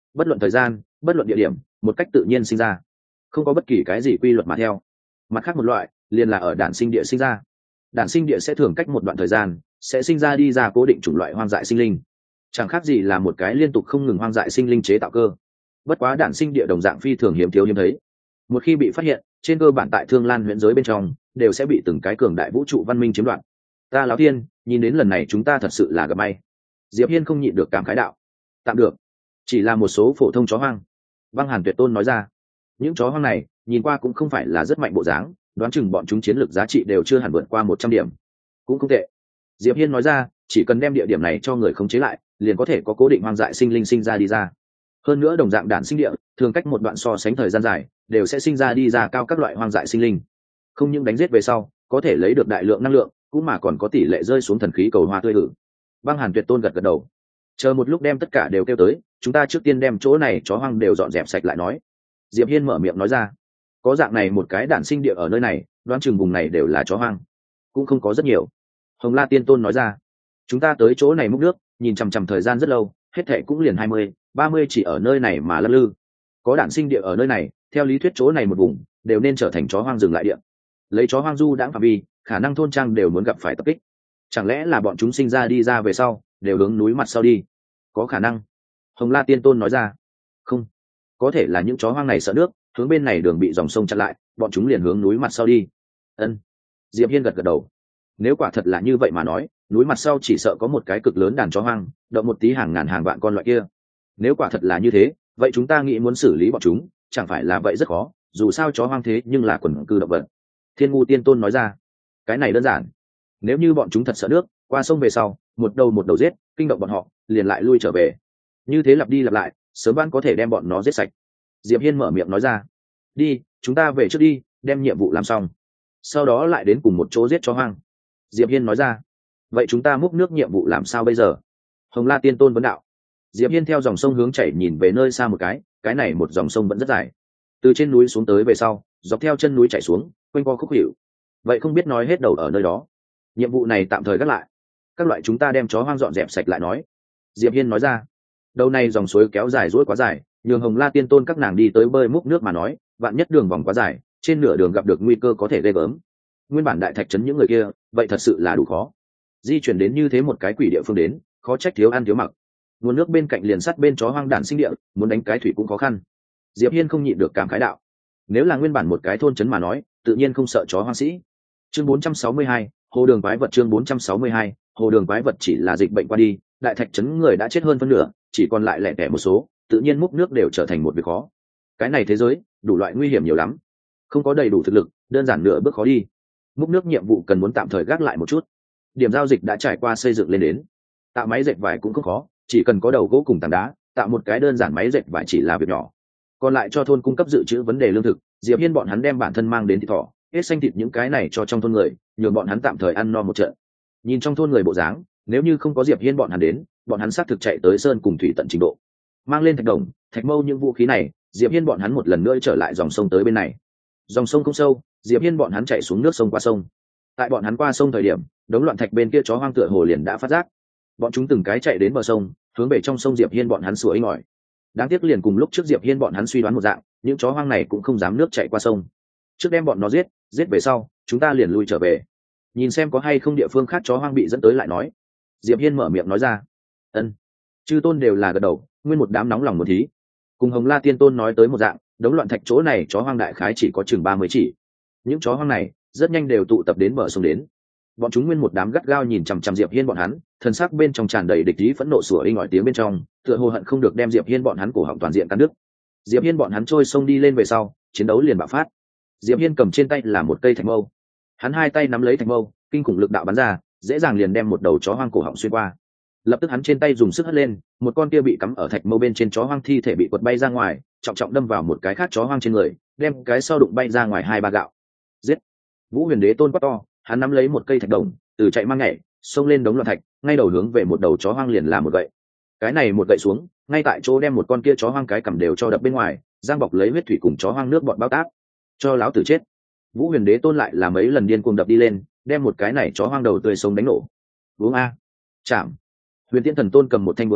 bất luận thời gian, bất luận địa điểm, một cách tự nhiên sinh ra, không có bất kỳ cái gì quy luật mà theo. Mặt khác một loại liền là ở đản sinh địa sinh ra. Đản sinh địa sẽ thường cách một đoạn thời gian sẽ sinh ra đi ra cố định chủng loại hoang dại sinh linh, chẳng khác gì là một cái liên tục không ngừng hoang dại sinh linh chế tạo cơ. Bất quá đản sinh địa đồng dạng phi thường hiếm thiếu hiếm thấy, một khi bị phát hiện, trên cơ bản tại Thương Lan huyễn giới bên trong đều sẽ bị từng cái cường đại vũ trụ văn minh chiếm đoạt. Ta lão thiên, nhìn đến lần này chúng ta thật sự là gặp may. Diệp Hiên không nhịn được cảm khái đạo. Tạm được, chỉ là một số phổ thông chó hoang. Băng Hàn Tuyệt Tôn nói ra, những chó hoang này nhìn qua cũng không phải là rất mạnh bộ dáng, đoán chừng bọn chúng chiến lược giá trị đều chưa hẳn vượt qua một trăm điểm, cũng không tệ. Diệp Hiên nói ra, chỉ cần đem địa điểm này cho người khống chế lại, liền có thể có cố định hoang dại sinh linh sinh ra đi ra. Hơn nữa đồng dạng đản sinh địa, thường cách một đoạn so sánh thời gian dài, đều sẽ sinh ra đi ra cao các loại hoang dại sinh linh. Không những đánh giết về sau, có thể lấy được đại lượng năng lượng, cũng mà còn có tỷ lệ rơi xuống thần khí cầu hoa tươi hử. Băng Hàn Tuyệt Tôn gật gật đầu. Chờ một lúc đem tất cả đều kêu tới, chúng ta trước tiên đem chỗ này chó hoang đều dọn dẹp sạch lại nói. Diệp Hiên mở miệng nói ra, có dạng này một cái đản sinh địa ở nơi này, đoán chừng vùng này đều là chó hoang, cũng không có rất nhiều. Hồng La Tiên Tôn nói ra, chúng ta tới chỗ này múc nước, nhìn chằm chằm thời gian rất lâu, hết thệ cũng liền hai mươi, ba mươi chỉ ở nơi này mà lắc lư. Có đản sinh địa ở nơi này, theo lý thuyết chỗ này một vùng đều nên trở thành chó hoang dừng lại địa. Lấy chó hoang du đãng phạm vi, khả năng thôn trang đều muốn gặp phải tập kích. Chẳng lẽ là bọn chúng sinh ra đi ra về sau, đều hướng núi mặt sau đi? Có khả năng. Hồng La Tiên Tôn nói ra, không, có thể là những chó hoang này sợ nước, hướng bên này đường bị dòng sông chặn lại, bọn chúng liền hướng núi mặt sau đi. Ân. Diệp Hiên gật gật đầu. Nếu quả thật là như vậy mà nói, núi mặt sau chỉ sợ có một cái cực lớn đàn chó hoang, động một tí hàng ngàn hàng vạn con loại kia. Nếu quả thật là như thế, vậy chúng ta nghĩ muốn xử lý bọn chúng, chẳng phải là vậy rất khó, dù sao chó hoang thế nhưng là quần cư động vật. Thiên Ngu Tiên Tôn nói ra, cái này đơn giản. Nếu như bọn chúng thật sợ nước, qua sông về sau, một đầu một đầu giết, kinh động bọn họ, liền lại lui trở về. Như thế lặp đi lặp lại, sớm晚có thể đem bọn nó giết sạch. Diệp Hiên mở miệng nói ra, đi, chúng ta về trước đi, đem nhiệm vụ làm xong, sau đó lại đến cùng một chỗ giết chó hoang. Diệp Hiên nói ra, vậy chúng ta múc nước nhiệm vụ làm sao bây giờ? Hồng La Tiên Tôn vấn đạo. Diệp Hiên theo dòng sông hướng chảy nhìn về nơi xa một cái, cái này một dòng sông vẫn rất dài, từ trên núi xuống tới về sau, dọc theo chân núi chảy xuống, quanh co khúc hiệu. Vậy không biết nói hết đầu ở nơi đó. Nhiệm vụ này tạm thời gác lại, các loại chúng ta đem chó hoang dọn dẹp sạch lại nói. Diệp Hiên nói ra, đầu này dòng suối kéo dài dỗi quá dài, nhường Hồng La Tiên Tôn các nàng đi tới bơi múc nước mà nói, vạn nhất đường vòng quá dài, trên nửa đường gặp được nguy cơ có thể gây gớm. Nguyên bản đại thạch trấn những người kia, vậy thật sự là đủ khó. Di chuyển đến như thế một cái quỷ địa phương đến, khó trách thiếu ăn thiếu mặc. Nguồn nước bên cạnh liền sát bên chó hoang đản sinh địa, muốn đánh cái thủy cũng khó khăn. Diệp Hiên không nhịn được cảm khái đạo, nếu là nguyên bản một cái thôn trấn mà nói, tự nhiên không sợ chó hoang sĩ. Chương bốn trăm sáu mươi hai, hồ đường quái vật. Chương bốn trăm sáu mươi hai, hồ đường quái vật. Chỉ là dịch bệnh qua đi, đại thạch trấn người đã chết hơn phân nửa, chỉ còn lại lẻ tẻ một số, tự nhiên múc nước đều trở thành một việc khó. Cái này thế giới đủ loại nguy hiểm nhiều lắm, không có đầy đủ thực lực, đơn giản nửa bước khó đi. Múc nước nhiệm vụ cần muốn tạm thời gác lại một chút. Điểm giao dịch đã trải qua xây dựng lên đến, tạo máy dệt vải cũng không khó, chỉ cần có đầu gỗ cùng tảng đá, tạo một cái đơn giản máy dệt vải chỉ là việc nhỏ. Còn lại cho thôn cung cấp dự trữ vấn đề lương thực, Diệp Hiên bọn hắn đem bản thân mang đến thịt thỏ, hết xanh thịt những cái này cho trong thôn người, nhường bọn hắn tạm thời ăn no một trận. Nhìn trong thôn người bộ dáng, nếu như không có Diệp Hiên bọn hắn đến, bọn hắn xác thực chạy tới sơn cùng thủy tận trình độ. Mang lên thạch đồng, thạch mâu những vũ khí này, Diệp Hiên bọn hắn một lần nữa trở lại dòng sông tới bên này. Dòng sông không sâu, Diệp Hiên bọn hắn chạy xuống nước sông qua sông. Tại bọn hắn qua sông thời điểm, đống loạn thạch bên kia chó hoang tựa hồ liền đã phát giác. Bọn chúng từng cái chạy đến bờ sông, hướng về trong sông Diệp Hiên bọn hắn sủa inh ỏi. Đáng tiếc liền cùng lúc trước Diệp Hiên bọn hắn suy đoán một dạng, những chó hoang này cũng không dám nước chạy qua sông. Trước đem bọn nó giết, giết về sau, chúng ta liền lui trở về. Nhìn xem có hay không địa phương khác chó hoang bị dẫn tới lại nói. Diệp Hiên mở miệng nói ra. Ân. Chư tôn đều là gật đầu, nguyên một đám nóng lòng một thí. Cùng Hồng La Tiên Tôn nói tới một dạng, đống loạn thạch chỗ này chó hoang đại khái chỉ có chừng ba mươi chỉ. Những chó hoang này rất nhanh đều tụ tập đến bờ sông đến. Bọn chúng nguyên một đám gắt gao nhìn chằm chằm Diệp Hiên bọn hắn, thân xác bên trong tràn đầy địch ý phẫn nộ sủa inh ỏi tiếng bên trong, tựa hồ hận không được đem Diệp Hiên bọn hắn cổ họng toàn diện cắn đứt. Diệp Hiên bọn hắn trôi sông đi lên về sau, chiến đấu liền bạo phát. Diệp Hiên cầm trên tay là một cây thạch mâu, hắn hai tay nắm lấy thạch mâu, kinh khủng lực đạo bắn ra, dễ dàng liền đem một đầu chó hoang cổ họng xuyên qua. Lập tức hắn trên tay dùng sức hất lên, một con kia bị cắm ở thạch mâu bên trên chó hoang thi thể bị quật bay ra ngoài, trọng trọng đâm vào một cái khác chó hoang trên người, đem cái sau đụng bay ra ngoài hai ba gạo. Giết! Vũ Huyền Đế Tôn quát to, hắn nắm lấy một cây thạch đồng, từ chạy mang nhảy, xông lên đống loạn thạch, ngay đầu hướng về một đầu chó hoang liền làm một gậy. Cái này một gậy xuống, ngay tại chỗ đem một con kia chó hoang cái cầm đều cho đập bên ngoài, giang bọc lấy huyết thủy cùng chó hoang nước bọt bao táp. Cho láo tử chết! Vũ Huyền Đế Tôn lại là mấy lần điên cuồng đập đi lên, đem một cái này chó hoang đầu tươi sống đánh nổ. Uống a! Chạm! Huyền Tiễn Thần Tôn cầm một thanh búa đá,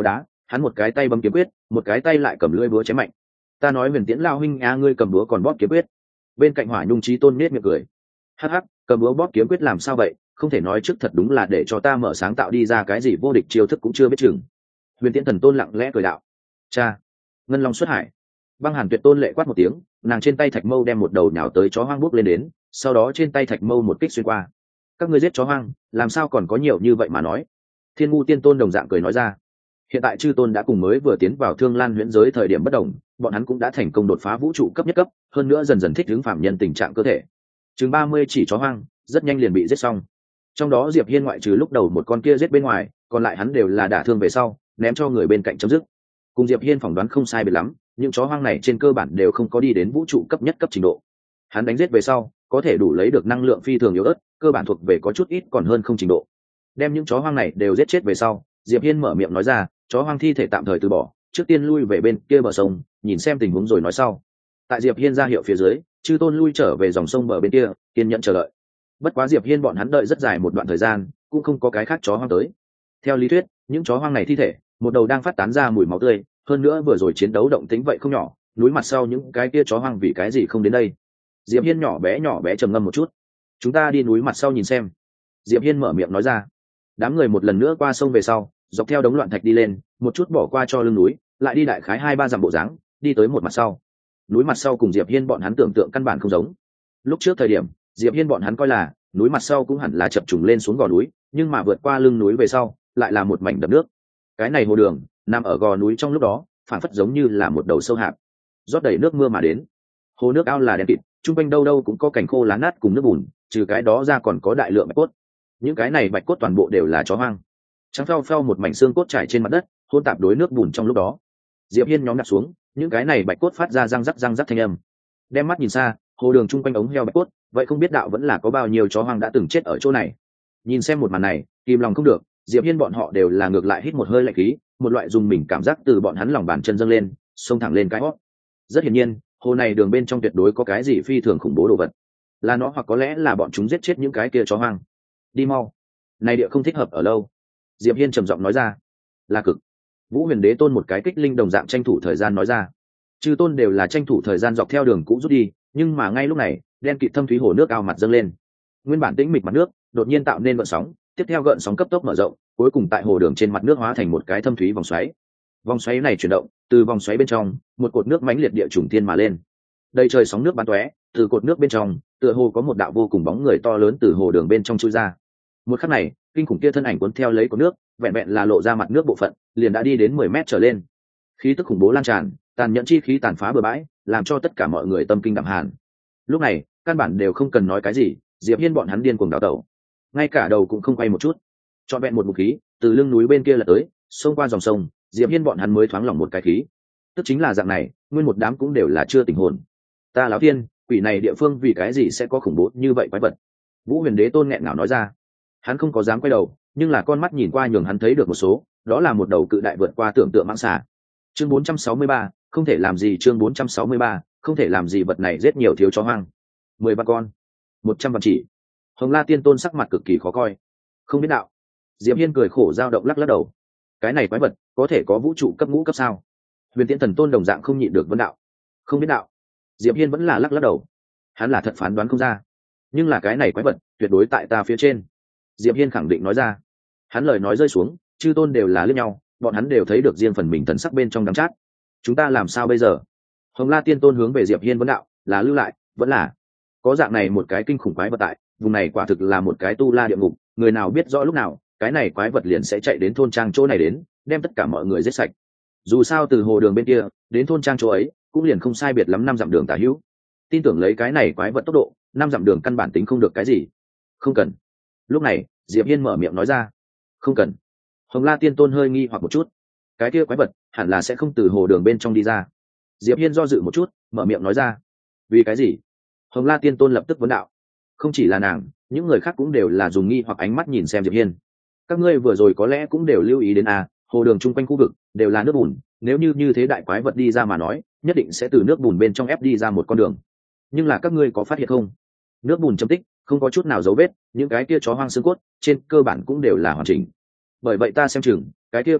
hắn một cái tay bấm kiếm quyết, một cái tay lại cầm lưỡi búa chém mạnh. Ta nói Huyền Tiễn lao huynh a, ngươi cầm búa còn bóp kiếm quyết. Bên cạnh Hỏa Nhung Chí Tôn nết miệng cười. Hắc hắc, cầm búa bóp kiếm quyết làm sao vậy, không thể nói trước thật đúng là để cho ta mở sáng tạo đi ra cái gì vô địch chiêu thức cũng chưa biết chừng. Huyền Tiễn Thần Tôn lặng lẽ cười đạo. Cha, Ngân Long xuất hải. Băng Hàn Tuyệt Tôn lệ quát một tiếng, nàng trên tay thạch mâu đem một đầu nhào tới chó hoang bước lên đến, sau đó trên tay thạch mâu một kích xuyên qua. Các ngươi giết chó hoang, làm sao còn có nhiều như vậy mà nói. Thiên Ngu Tiên Tôn đồng dạng cười nói ra. Hiện tại chư tôn đã cùng mới vừa tiến vào Thương Lan huyễn giới thời điểm bất đồng, bọn hắn cũng đã thành công đột phá vũ trụ cấp nhất cấp, hơn nữa dần dần thích ứng phạm nhân tình trạng cơ thể. Chừng ba mươi chỉ chó hoang, rất nhanh liền bị giết xong. Trong đó Diệp Hiên ngoại trừ lúc đầu một con kia giết bên ngoài, còn lại hắn đều là đả thương về sau, ném cho người bên cạnh chấm dứt. Cùng Diệp Hiên phỏng đoán không sai biệt lắm, những chó hoang này trên cơ bản đều không có đi đến vũ trụ cấp nhất cấp trình độ. Hắn đánh giết về sau, có thể đủ lấy được năng lượng phi thường yếu ớt, cơ bản thuộc về có chút ít còn hơn không trình độ. Đem những chó hoang này đều giết chết về sau, Diệp Hiên mở miệng nói ra, chó hoang thi thể tạm thời từ bỏ, trước tiên lui về bên kia bờ sông, nhìn xem tình huống rồi nói sau. Tại Diệp Hiên ra hiệu phía dưới, chư tôn lui trở về dòng sông bờ bên kia, kiên nhẫn chờ đợi. Bất quá Diệp Hiên bọn hắn đợi rất dài một đoạn thời gian, cũng không có cái khác chó hoang tới. Theo lý thuyết, những chó hoang này thi thể, một đầu đang phát tán ra mùi máu tươi, hơn nữa vừa rồi chiến đấu động tĩnh vậy không nhỏ, núi mặt sau những cái kia chó hoang vì cái gì không đến đây. Diệp Hiên nhỏ bé nhỏ bé trầm ngâm một chút. Chúng ta đi núi mặt sau nhìn xem. Diệp Hiên mở miệng nói ra. Đám người một lần nữa qua sông về sau, dọc theo đống loạn thạch đi lên, một chút bỏ qua cho lưng núi, lại đi đại khái hai ba dặm bộ dáng, đi tới một mặt sau. Núi mặt sau cùng Diệp Hiên bọn hắn tưởng tượng căn bản không giống. Lúc trước thời điểm, Diệp Hiên bọn hắn coi là núi mặt sau cũng hẳn là chập trùng lên xuống gò núi, nhưng mà vượt qua lưng núi về sau, lại là một mảnh đầm nước. Cái này hồ đường nằm ở gò núi trong lúc đó, phản phất giống như là một đầu sâu hạp, rót đầy nước mưa mà đến. Hồ nước ao là đen kịt, trung quanh đâu đâu cũng có cảnh khô lá nát cùng nước bùn, trừ cái đó ra còn có đại lượng bạch cốt. Những cái này bạch cốt toàn bộ đều là chó hoang, trắng phao phao một mảnh xương cốt trải trên mặt đất, hôn tạp đối nước bùn trong lúc đó. Diệp Hiên nhóm đặt xuống, những cái này bạch cốt phát ra răng rắc răng rắc thanh âm. Đem mắt nhìn xa, hồ đường trung quanh ống heo bạch cốt, vậy không biết đạo vẫn là có bao nhiêu chó hoang đã từng chết ở chỗ này. Nhìn xem một màn này, kìm lòng không được, Diệp Hiên bọn họ đều là ngược lại hít một hơi lạnh khí, một loại dùng mình cảm giác từ bọn hắn lòng bàn chân dâng lên, xông thẳng lên cái hót. Rất hiển nhiên, hồ này đường bên trong tuyệt đối có cái gì phi thường khủng bố đồ vật, là nó hoặc có lẽ là bọn chúng giết chết những cái kia chó hoang. Đi mau, này địa không thích hợp ở lâu. Diệp Hiên trầm giọng nói ra. Là cực. Vũ Huyền Đế Tôn một cái kích linh đồng dạng tranh thủ thời gian nói ra. Chư tôn đều là tranh thủ thời gian dọc theo đường cũ rút đi, nhưng mà ngay lúc này, đen kịt thâm thúy hồ nước ao mặt dâng lên. Nguyên bản tĩnh mịch mặt nước, đột nhiên tạo nên gợn sóng, tiếp theo gợn sóng cấp tốc mở rộng, cuối cùng tại hồ đường trên mặt nước hóa thành một cái thâm thúy vòng xoáy. Vòng xoáy này chuyển động, từ vòng xoáy bên trong, một cột nước mãnh liệt địa trùng thiên mà lên. Đầy trời sóng nước bắn tóe, từ cột nước bên trong, tựa hồ có một đạo vô cùng bóng người to lớn từ hồ đường bên trong chui ra. Một khắc này, kinh khủng kia thân ảnh cuốn theo lấy cột nước, vẹn vẹn là lộ ra mặt nước bộ phận, liền đã đi đến mười mét trở lên. Khí tức khủng bố lan tràn, tàn nhẫn chi khí tàn phá bừa bãi, làm cho tất cả mọi người tâm kinh đạm hàn. Lúc này, căn bản đều không cần nói cái gì, Diệp Hiên bọn hắn điên cuồng đào tẩu, ngay cả đầu cũng không quay một chút. Chọn vẹn một ngụm khí, từ lưng núi bên kia là tới, xông qua dòng sông, Diệp Hiên bọn hắn mới thoáng lỏng một cái khí. Tức chính là dạng này, nguyên một đám cũng đều là chưa tỉnh hồn. Ta lão thiên, quỷ này địa phương vì cái gì sẽ có khủng bố như vậy quái vật? Vũ Huyền Đế Tôn nghẹn ngào nói ra. Hắn không có dám quay đầu, nhưng là con mắt nhìn qua nhường hắn thấy được một số, đó là một đầu cự đại vượt qua tưởng tượng mãng xà. Chương bốn trăm sáu mươi ba, không thể làm gì. Chương bốn trăm sáu mươi ba, không thể làm gì. Vật này giết nhiều thiếu chó hoang. Mười vạn con, một trăm vạn chỉ. Hồng La Tiên Tôn sắc mặt cực kỳ khó coi. Không biết đạo. Diệp Hiên cười khổ dao động lắc lắc đầu. Cái này quái vật có thể có vũ trụ cấp ngũ cấp sao? Huyền Tiễn Thần Tôn đồng dạng không nhịn được vấn đạo. Không biết đạo. Diệp Hiên vẫn là lắc lắc đầu. Hắn là thật phán đoán không ra, nhưng là cái này quái vật tuyệt đối tại ta phía trên. Diệp Hiên khẳng định nói ra. Hắn lời nói rơi xuống, chư tôn đều là liếc nhau, bọn hắn đều thấy được riêng phần mình thần sắc bên trong đắng chát. Chúng ta làm sao bây giờ? Hồng La Tiên Tôn hướng về Diệp Hiên vấn đạo, là lưu lại, vẫn là có dạng này một cái kinh khủng quái vật tại vùng này, quả thực là một cái tu la địa ngục, người nào biết rõ lúc nào cái này quái vật liền sẽ chạy đến thôn trang chỗ này đến, đem tất cả mọi người giết sạch. Dù sao từ hồ đường bên kia đến thôn trang chỗ ấy cũng liền không sai biệt lắm năm dặm đường tả hữu, tin tưởng lấy cái này quái vật tốc độ, năm dặm đường căn bản tính không được cái gì. Không cần. Lúc này Diệp Hiên mở miệng nói ra. Không cần. Hồng La Tiên Tôn hơi nghi hoặc một chút, cái kia quái vật hẳn là sẽ không từ hồ đường bên trong đi ra. Diệp Hiên do dự một chút, mở miệng nói ra. Vì cái gì? Hồng La Tiên Tôn lập tức vấn đạo. Không chỉ là nàng, những người khác cũng đều là dùng nghi hoặc ánh mắt nhìn xem Diệp Hiên. Các ngươi vừa rồi có lẽ cũng đều lưu ý đến à, hồ đường chung quanh khu vực đều là nước bùn, nếu như như thế đại quái vật đi ra mà nói, nhất định sẽ từ nước bùn bên trong ép đi ra một con đường. Nhưng là các ngươi có phát hiện không? Nước bùn chấm tích, không có chút nào dấu vết, những cái kia chó hoang xương cốt trên cơ bản cũng đều là hoàn chỉnh. Bởi vậy ta xem chừng cái kia quái vật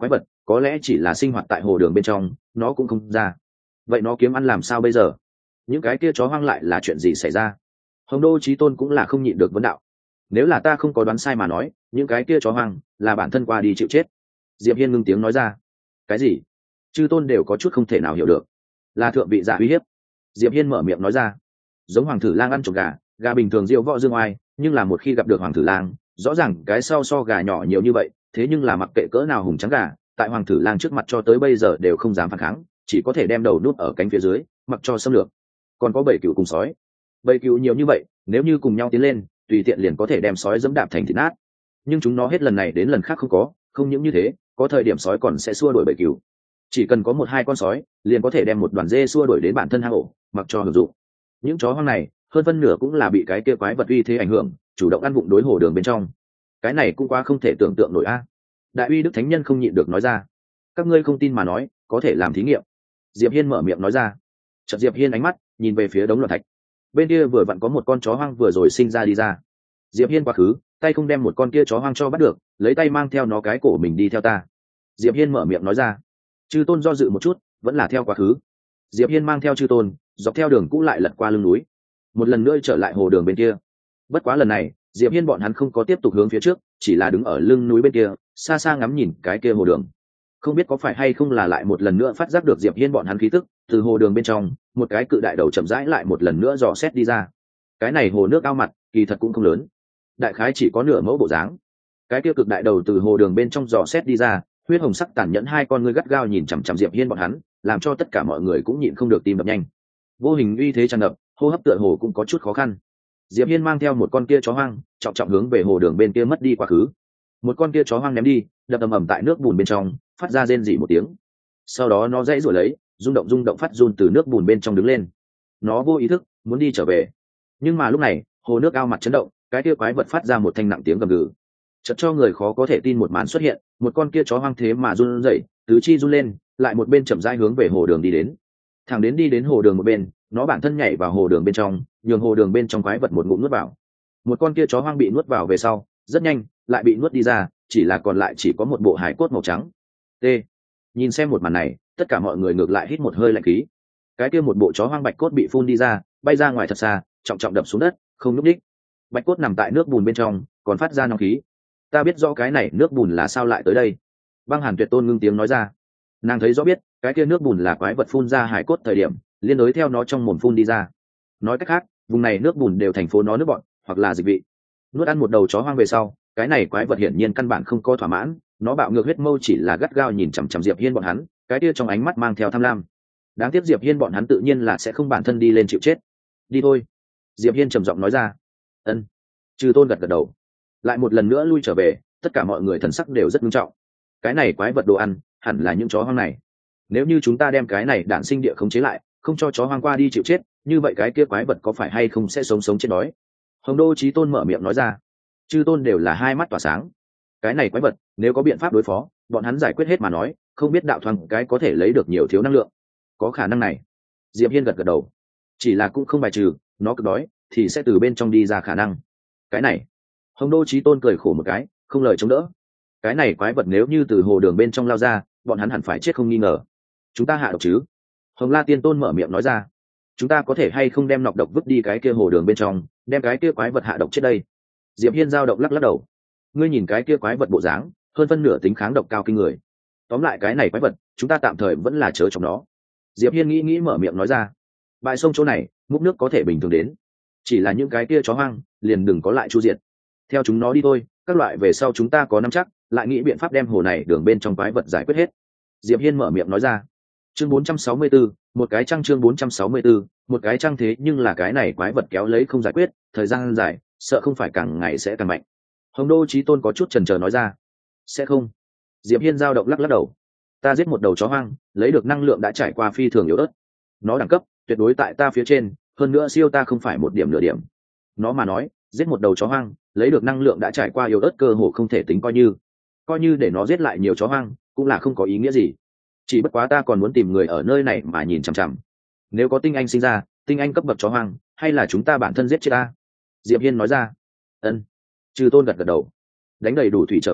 có lẽ chỉ là sinh hoạt tại hồ đường bên trong nó cũng không ra. Vậy nó kiếm ăn làm sao bây giờ? Những cái kia chó hoang lại là chuyện gì xảy ra? Hồng Đô Chí Tôn cũng là không nhịn được vấn đạo. Nếu là ta không có đoán sai mà nói, những cái kia chó hoang là bản thân qua đi chịu chết. Diệp Hiên ngưng tiếng nói ra. Cái gì? Chư tôn đều có chút không thể nào hiểu được. Là thượng vị giả uy hiếp. Diệp Hiên mở miệng nói ra. Giống hoàng thử lang ăn trộm gà, gà bình thường diệu võ dương oai, nhưng là một khi gặp được hoàng thử lang, rõ ràng cái sau so gà nhỏ nhiều như vậy, thế nhưng là mặc kệ cỡ nào hùng trắng gà, tại hoàng thử lang trước mặt cho tới bây giờ đều không dám phản kháng, chỉ có thể đem đầu nút ở cánh phía dưới, mặc cho xâm lược. Còn có bảy cừu cùng sói, bảy cừu nhiều như vậy, nếu như cùng nhau tiến lên, tùy tiện liền có thể đem sói dẫm đạp thành thịt nát. Nhưng chúng nó hết lần này đến lần khác không có, không những như thế, có thời điểm sói còn sẽ xua đuổi bảy cừu. Chỉ cần có một hai con sói, liền có thể đem một đoàn dê xua đuổi đến bản thân hang ổ, mặc cho hưởng dụng. Những chó hoang này, hơn phân nửa cũng là bị cái kia quái vật uy thế ảnh hưởng, chủ động ăn vụng đối hồ đường bên trong. Cái này cũng quá không thể tưởng tượng nổi a. Đại uy đức thánh nhân không nhịn được nói ra. Các ngươi không tin mà nói, có thể làm thí nghiệm. Diệp Hiên mở miệng nói ra. Chợt Diệp Hiên ánh mắt nhìn về phía đống loạn thạch. Bên kia vừa vặn có một con chó hoang vừa rồi sinh ra đi ra. Diệp Hiên quá khứ, tay không đem một con kia chó hoang cho bắt được, lấy tay mang theo nó cái cổ mình đi theo ta. Diệp Hiên mở miệng nói ra. Chư tôn do dự một chút, vẫn là theo quá khứ. Diệp Hiên mang theo chư tôn, dọc theo đường cũ lại lật qua lưng núi, một lần nữa trở lại hồ đường bên kia. Bất quá lần này, Diệp Hiên bọn hắn không có tiếp tục hướng phía trước, chỉ là đứng ở lưng núi bên kia, xa xa ngắm nhìn cái kia hồ đường. Không biết có phải hay không là lại một lần nữa phát giác được Diệp Hiên bọn hắn khí tức, từ hồ đường bên trong, một cái cự đại đầu chậm rãi lại một lần nữa dò xét đi ra. Cái này hồ nước ao mặt, kỳ thật cũng không lớn, đại khái chỉ có nửa mẫu bộ dáng. Cái kia cực đại đầu từ hồ đường bên trong dò xét đi ra, huyết hồng sắc tàn nhẫn hai con ngươi gắt gao nhìn chằm chằm Diệp Hiên bọn hắn, làm cho tất cả mọi người cũng nhịn không được tim đập nhanh. Vô hình uy thế tràn ngập, hô hấp tựa hồ cũng có chút khó khăn. Diệp Hiên mang theo một con kia chó hoang, trọng trọng hướng về hồ đường bên kia mất đi quá khứ. Một con kia chó hoang ném đi, đập ầm ầm tại nước bùn bên trong, phát ra rên rỉ một tiếng. Sau đó nó dãy rủa lấy, rung động rung động phát run từ nước bùn bên trong đứng lên. Nó vô ý thức muốn đi trở về, nhưng mà lúc này, hồ nước ao mặt chấn động, cái kia quái vật phát ra một thanh nặng tiếng gầm gừ. Chợt cho người khó có thể tin một màn xuất hiện, một con kia chó hoang thế mà run rẩy, tứ chi run lên, lại một bên chậm rãi hướng về hồ đường đi đến. Thẳng đến đi đến hồ đường một bên, nó bản thân nhảy vào hồ đường bên trong, nhường hồ đường bên trong quái vật một ngụm nuốt vào. Một con kia chó hoang bị nuốt vào về sau, rất nhanh lại bị nuốt đi ra, chỉ là còn lại chỉ có một bộ hải cốt màu trắng. T. Nhìn xem một màn này, tất cả mọi người ngược lại hít một hơi lạnh khí. Cái kia một bộ chó hoang bạch cốt bị phun đi ra, bay ra ngoài thật xa, trọng trọng đập xuống đất, không nhúc nhích. Bạch cốt nằm tại nước bùn bên trong, còn phát ra nóng khí. Ta biết rõ cái này nước bùn là sao lại tới đây. Băng Hàn Tuyệt Tôn ngưng tiếng nói ra. Nàng thấy rõ biết, cái kia nước bùn là quái vật phun ra hải cốt thời điểm liên đối theo nó trong mồm phun đi ra. Nói cách khác, vùng này nước bùn đều thành phố nó nước bọn, hoặc là dịch vị. Nuốt ăn một đầu chó hoang về sau, cái này quái vật hiển nhiên căn bản không có thỏa mãn, nó bạo ngược huyết mâu chỉ là gắt gao nhìn chằm chằm Diệp Hiên bọn hắn, cái kia trong ánh mắt mang theo tham lam. Đáng tiếc Diệp Hiên bọn hắn tự nhiên là sẽ không bản thân đi lên chịu chết. Đi thôi. Diệp Hiên trầm giọng nói ra. Ân. Trừ Tôn gật gật đầu, lại một lần nữa lui trở về, tất cả mọi người thần sắc đều rất nghiêm trọng. Cái này quái vật đồ ăn, hẳn là những chó hoang này. Nếu như chúng ta đem cái này đản sinh địa khống chế lại, không cho chó hoang qua đi chịu chết, như vậy cái kia quái vật có phải hay không sẽ sống sống chết đói. Hồng Đô Chí Tôn mở miệng nói ra. Chư tôn đều là hai mắt tỏa sáng. Cái này quái vật, nếu có biện pháp đối phó, bọn hắn giải quyết hết mà nói, không biết đạo thoáng cái có thể lấy được nhiều thiếu năng lượng. Có khả năng này. Diệp Hiên gật gật đầu. Chỉ là cũng không bài trừ, nó cực đói thì sẽ từ bên trong đi ra khả năng. Cái này. Hồng Đô Chí Tôn cười khổ một cái, không lời chống đỡ. Cái này quái vật nếu như từ hồ đường bên trong lao ra, bọn hắn hẳn phải chết không nghi ngờ. Chúng ta hạ độc chứ? Hồng La Tiên Tôn mở miệng nói ra. Chúng ta có thể hay không đem nọc độc vứt đi cái kia hồ đường bên trong, đem cái kia quái vật hạ độc chết đây? Diệp Hiên dao động lắc lắc đầu. Ngươi nhìn cái kia quái vật bộ dáng, hơn phân nửa tính kháng độc cao kinh người. Tóm lại cái này quái vật, chúng ta tạm thời vẫn là chớ trong nó. Diệp Hiên nghĩ nghĩ mở miệng nói ra. Bãi sông chỗ này, múc nước có thể bình thường đến, chỉ là những cái kia chó hoang, liền đừng có lại chu diệt. Theo chúng nó đi thôi, các loại về sau chúng ta có nắm chắc, lại nghĩ biện pháp đem hồ này đường bên trong quái vật giải quyết hết. Diệp Hiên mở miệng nói ra. Chương bốn trăm sáu mươi tư, một cái trăng chương bốn trăm sáu mươi tư, một cái trăng thế nhưng là cái này quái vật kéo lấy không giải quyết, thời gian dài, sợ không phải càng ngày sẽ càng mạnh. Hồng Đô Chí Tôn có chút chần chờ nói ra. Sẽ không. Diệp Hiên dao động lắc lắc đầu. Ta giết một đầu chó hoang, lấy được năng lượng đã trải qua phi thường yếu ớt. Nó đẳng cấp tuyệt đối tại ta phía trên, hơn nữa siêu ta không phải một điểm nửa điểm. Nó mà nói, giết một đầu chó hoang, lấy được năng lượng đã trải qua yếu ớt cơ hồ không thể tính coi như. Coi như để nó giết lại nhiều chó hoang, cũng là không có ý nghĩa gì. Chỉ bất quá ta còn muốn tìm người ở nơi này mà nhìn chằm chằm. Nếu có tinh anh sinh ra, tinh anh cấp bậc chó hoang, hay là chúng ta bản thân giết chết ta? Diệp Hiên nói ra. Ân. Trừ Tôn gật gật đầu. Đánh đầy đủ thủy trở về,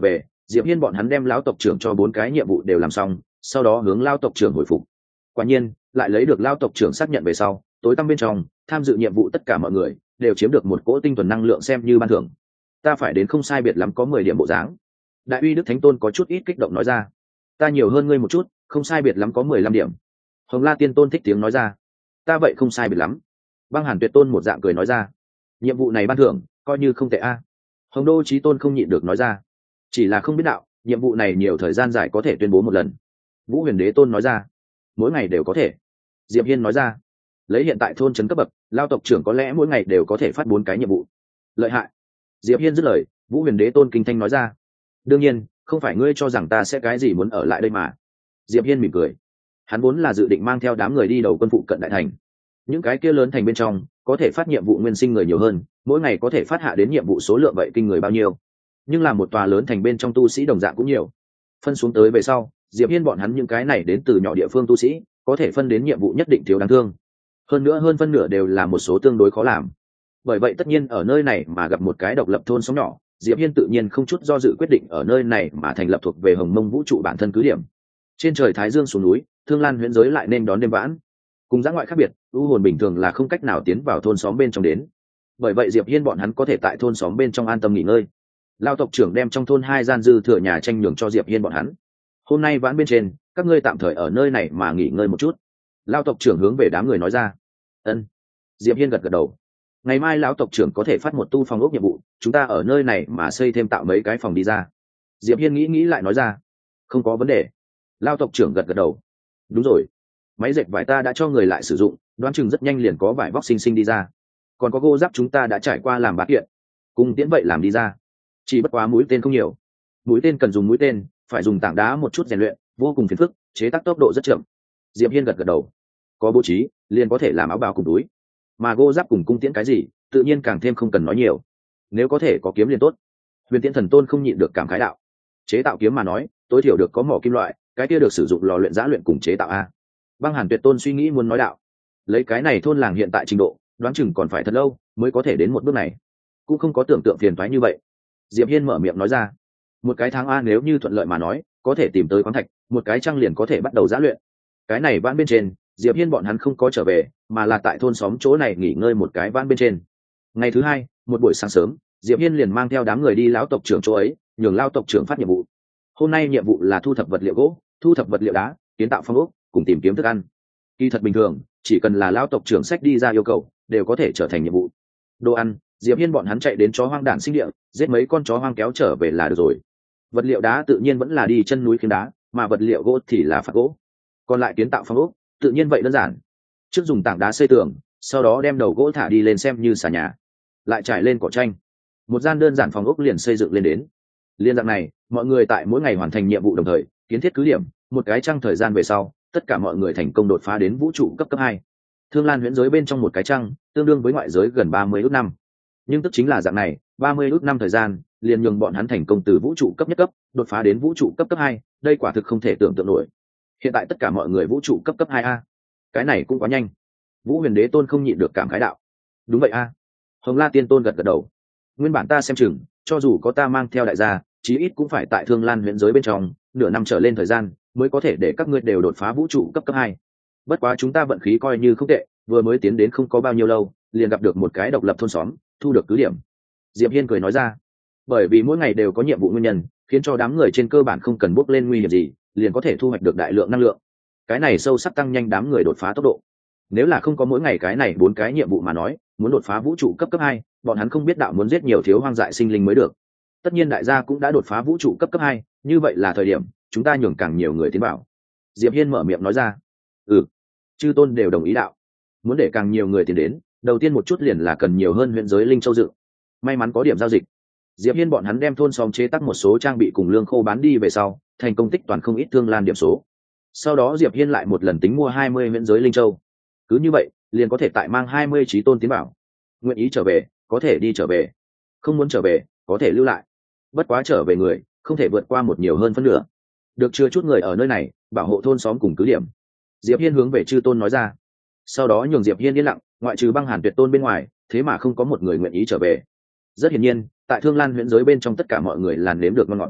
Diệp Hiên bọn hắn đem lão tộc trưởng cho bốn cái nhiệm vụ đều làm xong, sau đó hướng lão tộc trưởng hồi phục. Quả nhiên, lại lấy được lão tộc trưởng xác nhận về sau, tối tăm bên trong, tham dự nhiệm vụ tất cả mọi người đều chiếm được một cỗ tinh thuần năng lượng xem như ban thưởng. Ta phải đến không sai biệt lắm có mười điểm bộ dáng. Đại uy Đức Thánh Tôn có chút ít kích động nói ra. Ta nhiều hơn ngươi một chút, không sai biệt lắm có mười lăm điểm. Hồng La Tiên Tôn thích tiếng nói ra. Ta vậy không sai biệt lắm. Băng Hàn Tuyệt Tôn một dạng cười nói ra. Nhiệm vụ này ban thưởng, coi như không tệ a. Hồng Đô Chí Tôn không nhịn được nói ra. Chỉ là không biết đạo, nhiệm vụ này nhiều thời gian dài có thể tuyên bố một lần. Vũ Huyền Đế Tôn nói ra. Mỗi ngày đều có thể. Diệp Hiên nói ra. Lấy hiện tại thôn trấn cấp bậc, lao tộc trưởng có lẽ mỗi ngày đều có thể phát bốn cái nhiệm vụ. Lợi hại. Diệp Hiên dứt lời, Vũ Huyền Đế Tôn kinh thanh nói ra. Đương nhiên, không phải ngươi cho rằng ta sẽ cái gì muốn ở lại đây mà. Diệp Hiên mỉm cười. Hắn vốn là dự định mang theo đám người đi đầu quân phụ cận đại thành. Những cái kia lớn thành bên trong, có thể phát nhiệm vụ nguyên sinh người nhiều hơn, mỗi ngày có thể phát hạ đến nhiệm vụ số lượng vậy kinh người bao nhiêu. Nhưng là một tòa lớn thành bên trong tu sĩ đồng dạng cũng nhiều. Phân xuống tới về sau, Diệp Hiên bọn hắn những cái này đến từ nhỏ địa phương tu sĩ, có thể phân đến nhiệm vụ nhất định thiếu đáng thương. Hơn nữa hơn phân nửa đều là một số tương đối khó làm. Bởi vậy tất nhiên ở nơi này mà gặp một cái độc lập thôn sống nhỏ, Diệp Hiên tự nhiên không chút do dự quyết định ở nơi này mà thành lập thuộc về Hồng Mông vũ trụ bản thân cứ điểm. Trên trời Thái Dương xuống núi, Thương Lan huyễn giới lại nên đón đêm vãn. Cùng giã ngoại khác biệt, u hồn bình thường là không cách nào tiến vào thôn xóm bên trong đến. Bởi vậy Diệp Hiên bọn hắn có thể tại thôn xóm bên trong an tâm nghỉ ngơi. Lão tộc trưởng đem trong thôn hai gian dư thừa nhà tranh nhường cho Diệp Hiên bọn hắn. Hôm nay vãn bên trên, các ngươi tạm thời ở nơi này mà nghỉ ngơi một chút. Lão tộc trưởng hướng về đám người nói ra. Ân. Diệp Hiên gật gật đầu. Ngày mai lão tộc trưởng có thể phát một tu phòng ốc nhiệm vụ, chúng ta ở nơi này mà xây thêm tạo mấy cái phòng đi ra. Diệp Hiên nghĩ nghĩ lại nói ra. Không có vấn đề. Lão tộc trưởng gật gật đầu. Đúng rồi, máy dệt vải ta đã cho người lại sử dụng, đoán chừng rất nhanh liền có vải vóc xinh xinh đi ra. Còn có gô giáp chúng ta đã trải qua làm bát kiện, cùng tiễn vậy làm đi ra. Chỉ bất quá mũi tên không nhiều, mũi tên cần dùng mũi tên, phải dùng tảng đá một chút rèn luyện, vô cùng phiền phức, chế tác tốc độ rất chậm. Diệp Hiên gật gật đầu. Có bố trí, liền có thể làm áo bào cùng túi. Mà gô giáp cùng cung tiễn cái gì, tự nhiên càng thêm không cần nói nhiều. Nếu có thể có kiếm liền tốt. Huyền Tiễn Thần Tôn không nhịn được cảm khái đạo. Chế tạo kiếm mà nói, tối thiểu được có mỏ kim loại, cái kia được sử dụng lò luyện giã luyện cùng chế tạo a. Băng Hàn Tuyệt Tôn suy nghĩ muốn nói đạo. Lấy cái này thôn làng hiện tại trình độ, đoán chừng còn phải thật lâu mới có thể đến một bước này. Cũng không có tưởng tượng phiền toái như vậy. Diệp Hiên mở miệng nói ra. Một cái tháng a nếu như thuận lợi mà nói, có thể tìm tới khoáng thạch, một cái trăng liền có thể bắt đầu giã luyện. Cái này vãn bên trên, Diệp Hiên bọn hắn không có trở về, mà là tại thôn xóm chỗ này nghỉ ngơi một cái vãn bên trên. Ngày thứ hai, một buổi sáng sớm, Diệp Hiên liền mang theo đám người đi lão tộc trưởng chỗ ấy, nhường lão tộc trưởng phát nhiệm vụ. Hôm nay nhiệm vụ là thu thập vật liệu gỗ, thu thập vật liệu đá, kiến tạo phong ốc, cùng tìm kiếm thức ăn. Kỳ thật bình thường, chỉ cần là lão tộc trưởng sách đi ra yêu cầu, đều có thể trở thành nhiệm vụ. Đồ ăn, Diệp Hiên bọn hắn chạy đến chó hoang đản sinh địa, giết mấy con chó hoang kéo trở về là được rồi. Vật liệu đá tự nhiên vẫn là đi chân núi khiêng đá, mà vật liệu gỗ thì là phạt gỗ. Còn lại kiến tạo phong ốc, tự nhiên vậy đơn giản. Trước dùng tảng đá xây tường, sau đó đem đầu gỗ thả đi lên xem như xà nhà, lại trải lên cỏ tranh. Một gian đơn giản phòng ốc liền xây dựng lên đến. Liên dạng này, mọi người tại mỗi ngày hoàn thành nhiệm vụ đồng thời, kiến thiết cứ điểm, một cái trăng thời gian về sau, tất cả mọi người thành công đột phá đến vũ trụ cấp cấp hai. Thương Lan huyễn giới bên trong một cái trăng, tương đương với ngoại giới gần ba mươi ước năm. Nhưng tức chính là dạng này, ba mươi ước năm thời gian, liền nhường bọn hắn thành công từ vũ trụ cấp nhất cấp, đột phá đến vũ trụ cấp cấp hai, đây quả thực không thể tưởng tượng nổi. Hiện tại tất cả mọi người vũ trụ cấp cấp hai a. Cái này cũng quá nhanh. Vũ Huyền Đế Tôn không nhịn được cảm khái đạo. Đúng vậy a. Hồng La Tiên Tôn gật gật đầu. Nguyên bản ta xem chừng, cho dù có ta mang theo đại gia, chí ít cũng phải tại Thương Lan huyễn giới bên trong, nửa năm trở lên thời gian, mới có thể để các ngươi đều đột phá vũ trụ cấp cấp hai. Bất quá chúng ta vận khí coi như không tệ, vừa mới tiến đến không có bao nhiêu lâu, liền gặp được một cái độc lập thôn xóm, thu được cứ điểm. Diệp Hiên cười nói ra. Bởi vì mỗi ngày đều có nhiệm vụ nguyên nhân, khiến cho đám người trên cơ bản không cần bước lên nguy hiểm gì, liền có thể thu hoạch được đại lượng năng lượng. Cái này sâu sắc tăng nhanh đám người đột phá tốc độ. Nếu là không có mỗi ngày cái này bốn cái nhiệm vụ mà nói, muốn đột phá vũ trụ cấp cấp hai, bọn hắn không biết đạo muốn giết nhiều thiếu hoang dại sinh linh mới được. Tất nhiên đại gia cũng đã đột phá vũ trụ cấp cấp hai, như vậy là thời điểm chúng ta nhường càng nhiều người tiến vào. Diệp Hiên mở miệng nói ra. Ừ, chư tôn đều đồng ý đạo. Muốn để càng nhiều người tiến đến, đầu tiên một chút liền là cần nhiều hơn huyện giới linh châu dự. May mắn có điểm giao dịch. Diệp Hiên bọn hắn đem thôn xóm chế tác một số trang bị cùng lương khô bán đi về sau, thành công tích toàn không ít Thương Lan điểm số. Sau đó Diệp Hiên lại một lần tính mua hai mươi huyện giới linh châu. Cứ như vậy, liền có thể tại mang hai mươi chí tôn tiến bảo. Nguyện ý trở về, có thể đi trở về. Không muốn trở về, có thể lưu lại. Bất quá trở về người, không thể vượt qua một nhiều hơn phân nửa. Được chưa chút người ở nơi này, bảo hộ thôn xóm cùng cứ điểm. Diệp Hiên hướng về chư tôn nói ra. Sau đó nhường Diệp Hiên yên lặng, ngoại trừ Băng Hàn Tuyệt Tôn bên ngoài, thế mà không có một người nguyện ý trở về. Rất hiển nhiên, tại Thương Lan huyễn giới bên trong tất cả mọi người làn nếm được ngon ngọt.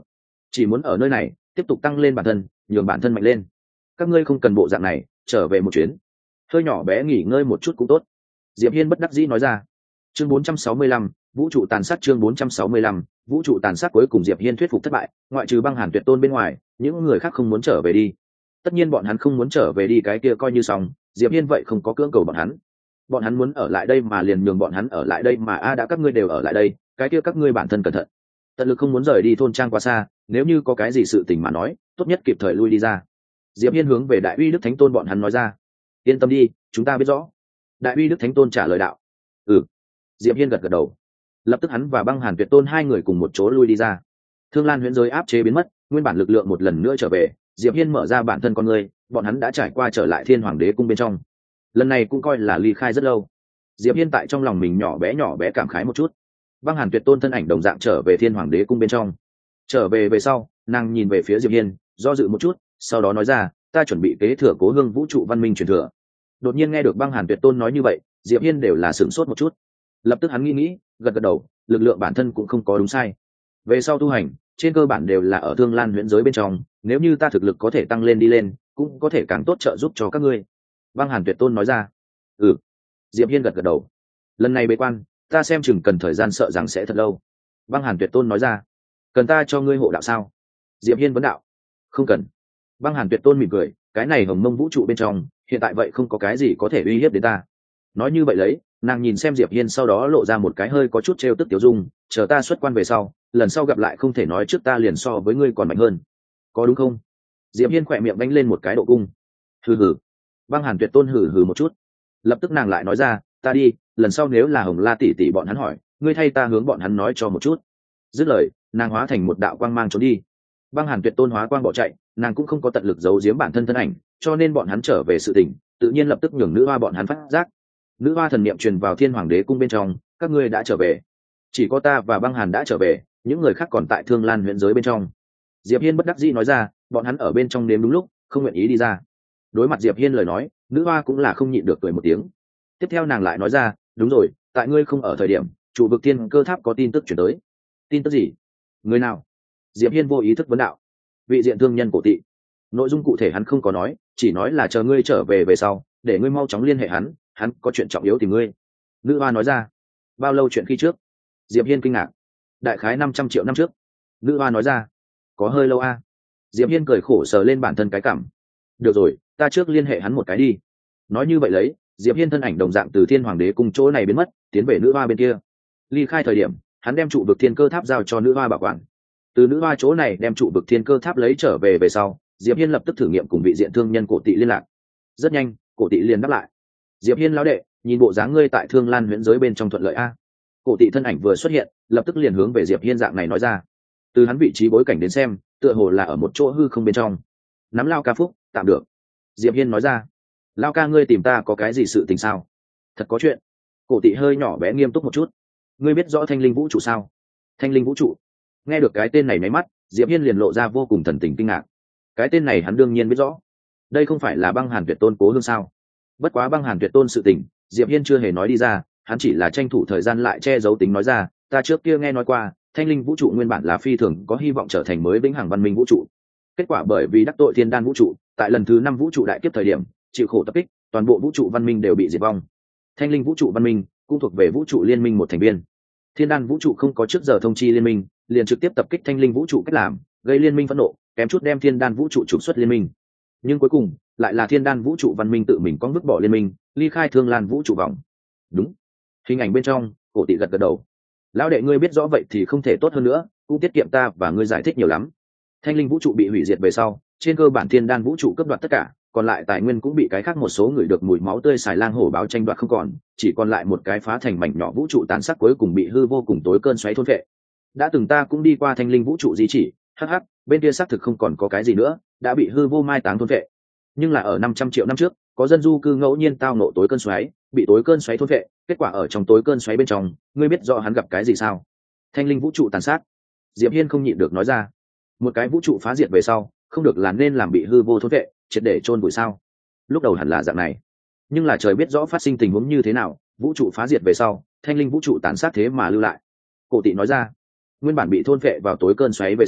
chỉ muốn ở nơi này tiếp tục tăng lên bản thân, nhường bản thân mạnh lên. Các ngươi không cần bộ dạng này, trở về một chuyến, hơi nhỏ bé nghỉ ngơi một chút cũng tốt. Diệp Hiên bất đắc dĩ nói ra. Chương bốn trăm sáu mươi lăm, vũ trụ tàn sát. Chương bốn trăm sáu mươi lăm, vũ trụ tàn sát. Cuối cùng Diệp Hiên thuyết phục thất bại, ngoại trừ Băng Hàn Tuyệt Tôn bên ngoài, những người khác không muốn trở về đi. Tất nhiên bọn hắn không muốn trở về đi, cái kia coi như xong, Diệp Hiên vậy không có cưỡng cầu bọn hắn. Bọn hắn muốn ở lại đây mà liền nhường bọn hắn ở lại đây mà a đã các ngươi đều ở lại đây, cái kia các ngươi bản thân cẩn thận. Tận lực không muốn rời đi thôn trang quá xa, nếu như có cái gì sự tình mà nói, tốt nhất kịp thời lui đi ra. Diệp Hiên hướng về Đại Uy Đức Thánh Tôn bọn hắn nói ra. Yên tâm đi, chúng ta biết rõ. Đại Uy Đức Thánh Tôn trả lời đạo. Ừ. Diệp Hiên gật gật đầu. Lập tức hắn và Băng Hàn Tuyệt Tôn hai người cùng một chỗ lui đi ra. Thương Lan huyễn giới áp chế biến mất, nguyên bản lực lượng một lần nữa trở về. Diệp Hiên mở ra bản thân con người, bọn hắn đã trải qua trở lại Thiên Hoàng Đế cung bên trong. Lần này cũng coi là ly khai rất lâu. Diệp Hiên tại trong lòng mình nhỏ bé nhỏ bé cảm khái một chút. Băng Hàn Tuyệt Tôn thân ảnh đồng dạng trở về Thiên Hoàng Đế cung bên trong. Trở về về sau, nàng nhìn về phía Diệp Hiên, do dự một chút, sau đó nói ra, ta chuẩn bị kế thừa Cố Hương vũ trụ văn minh truyền thừa. Đột nhiên nghe được Băng Hàn Tuyệt Tôn nói như vậy, Diệp Hiên đều là sửng sốt một chút. Lập tức hắn nghĩ nghĩ, gật gật đầu, lực lượng bản thân cũng không có đúng sai. Về sau tu hành, trên cơ bản đều là ở Thương Lan huyễn giới bên trong, nếu như ta thực lực có thể tăng lên đi lên, cũng có thể càng tốt trợ giúp cho các ngươi. Băng Hàn Tuyệt Tôn nói ra. Ừ. Diệp Hiên gật gật đầu. Lần này bế quan, ta xem chừng cần thời gian, sợ rằng sẽ thật lâu. Băng Hàn Tuyệt Tôn nói ra. Cần ta cho ngươi hộ đạo sao? Diệp Hiên vấn đạo. Không cần. Băng Hàn Tuyệt Tôn mỉm cười, cái này hồng mông vũ trụ bên trong, hiện tại vậy không có cái gì có thể uy hiếp đến ta. Nói như vậy lấy, nàng nhìn xem Diệp Hiên, sau đó lộ ra một cái hơi có chút trêu tức tiểu dung, chờ ta xuất quan về sau, lần sau gặp lại không thể nói trước ta liền so với ngươi còn mạnh hơn, có đúng không? Diệp Hiên khỏe miệng đánh lên một cái độ cung. Hừ hừ. Băng Hàn Tuyệt Tôn hừ hừ một chút. Lập tức nàng lại nói ra, ta đi, lần sau nếu là Hồng La tỷ tỷ bọn hắn hỏi, ngươi thay ta hướng bọn hắn nói cho một chút. Dứt lời, nàng hóa thành một đạo quang mang trốn đi. Băng Hàn Tuyệt Tôn hóa quang bỏ chạy, nàng cũng không có tận lực giấu giếm bản thân thân ảnh, cho nên bọn hắn trở về sự tình, tự nhiên lập tức nhường nữ hoa bọn hắn phát giác. Nữ hoa thần niệm truyền vào Thiên Hoàng Đế cung bên trong, các ngươi đã trở về. Chỉ có ta và Băng Hàn đã trở về, những người khác còn tại Thương Lan huyễn giới bên trong. Diệp Hiên bất đắc dĩ nói ra, bọn hắn ở bên trong nếm đúng lúc, không nguyện ý đi ra. Đối mặt Diệp Hiên lời nói, nữ hoa cũng là không nhịn được cười một tiếng. Tiếp theo nàng lại nói ra, đúng rồi, tại ngươi không ở thời điểm, chủ vực Thiên Cơ Tháp có tin tức chuyển tới. Tin tức gì? Người nào? Diệp Hiên vô ý thức vấn đạo. Vị diện thương nhân Cổ Tị. Nội dung cụ thể hắn không có nói, chỉ nói là chờ ngươi trở về về sau, để ngươi mau chóng liên hệ hắn, hắn có chuyện trọng yếu tìm ngươi. Nữ hoa nói ra. Bao lâu chuyện khi trước? Diệp Hiên kinh ngạc. Đại khái năm trăm triệu năm trước. Nữ hoa nói ra. Có hơi lâu a. À? Diệp Hiên cười khổ sờ lên bản thân cái cảm. Được rồi, ta trước liên hệ hắn một cái đi. Nói như vậy lấy, Diệp Hiên thân ảnh đồng dạng từ Thiên Hoàng Đế cung chỗ này biến mất, tiến về nữ hoa bên kia. Ly khai thời điểm, hắn đem trụ vực Thiên Cơ Tháp giao cho nữ hoa bảo quản. Từ nữ hoa chỗ này đem trụ vực Thiên Cơ Tháp lấy trở về về sau, Diệp Hiên lập tức thử nghiệm cùng vị diện thương nhân Cổ Tị liên lạc. Rất nhanh, Cổ Tị liền đáp lại. Diệp Hiên lão đệ, nhìn bộ dáng ngươi tại Thương Lan huyễn giới bên trong thuận lợi a. Cổ Tị thân ảnh vừa xuất hiện, lập tức liền hướng về Diệp Hiên dạng này nói ra. Từ hắn vị trí bối cảnh đến xem, tựa hồ là ở một chỗ hư không bên trong. Nắm lao ca phúc, tạm được. Diệp Hiên nói ra. Lao ca ngươi tìm ta có cái gì sự tình sao? Thật có chuyện. Cổ Tị hơi nhỏ bé nghiêm túc một chút. Ngươi biết rõ Thanh Linh vũ trụ sao? Thanh Linh vũ trụ. Nghe được cái tên này máy mắt, Diệp Hiên liền lộ ra vô cùng thần tình kinh ngạc. Cái tên này hắn đương nhiên biết rõ. Đây không phải là Băng Hàn Tuyệt Tôn Cố Hương sao? Bất quá Băng Hàn Tuyệt Tôn sự tình, Diệp Hiên chưa hề nói đi ra, hắn chỉ là tranh thủ thời gian lại che giấu tính nói ra, ta trước kia nghe nói qua, Thanh Linh vũ trụ nguyên bản là phi thường có hy vọng trở thành mới vĩnh hằng văn minh vũ trụ. Kết quả bởi vì đắc tội Thiên Đan vũ trụ, tại lần thứ năm vũ trụ đại kiếp thời điểm, chịu khổ tập kích, toàn bộ vũ trụ văn minh đều bị diệt vong. Thanh Linh vũ trụ văn minh cũng thuộc về vũ trụ liên minh một thành viên. Thiên Đan vũ trụ không có trước giờ thông chi liên minh, liền trực tiếp tập kích Thanh Linh vũ trụ cách làm, gây liên minh phẫn nộ, kém chút đem Thiên Đan vũ trụ trục xuất liên minh. Nhưng cuối cùng, lại là Thiên Đan vũ trụ văn minh tự mình có bước bỏ liên minh, ly khai Thương Lan vũ trụ vòng. Đúng. Hình ảnh bên trong, Cổ Tị gật gật đầu. Lão đệ ngươi biết rõ vậy thì không thể tốt hơn nữa, cũng tiết kiệm ta và ngươi giải thích nhiều lắm. Thanh Linh vũ trụ bị hủy diệt về sau, trên cơ bản Thiên Đan vũ trụ cướp đoạt tất cả, còn lại tài nguyên cũng bị cái khác một số người được mùi máu tươi xài lang hổ báo tranh đoạt không còn, chỉ còn lại một cái phá thành mảnh nhỏ vũ trụ tàn sắc cuối cùng bị hư vô cùng tối cơn xoáy thôn phệ. Đã từng ta cũng đi qua Thanh Linh vũ trụ di chỉ, hắc hắc, bên kia xác thực không còn có cái gì nữa, đã bị hư vô mai táng thôn phệ. Nhưng là ở năm trăm triệu năm trước, có dân du cư ngẫu nhiên tao nộ tối cơn xoáy, bị tối cơn xoáy thôn phệ, kết quả ở trong tối cơn xoáy bên trong, ngươi biết rõ hắn gặp cái gì sao? Thanh Linh vũ trụ tàn sát. Diệp Hiên không nhịn được nói ra. Một cái vũ trụ phá diệt về sau, không được là nên làm bị hư vô thôn phệ, triệt để chôn bụi sao? Lúc đầu hẳn là dạng này, nhưng là trời biết rõ phát sinh tình huống như thế nào, vũ trụ phá diệt về sau, Thanh Linh vũ trụ tàn sát thế mà lưu lại. Cổ Tị nói ra, nguyên bản bị thôn phệ vào tối cơn xoáy về sau,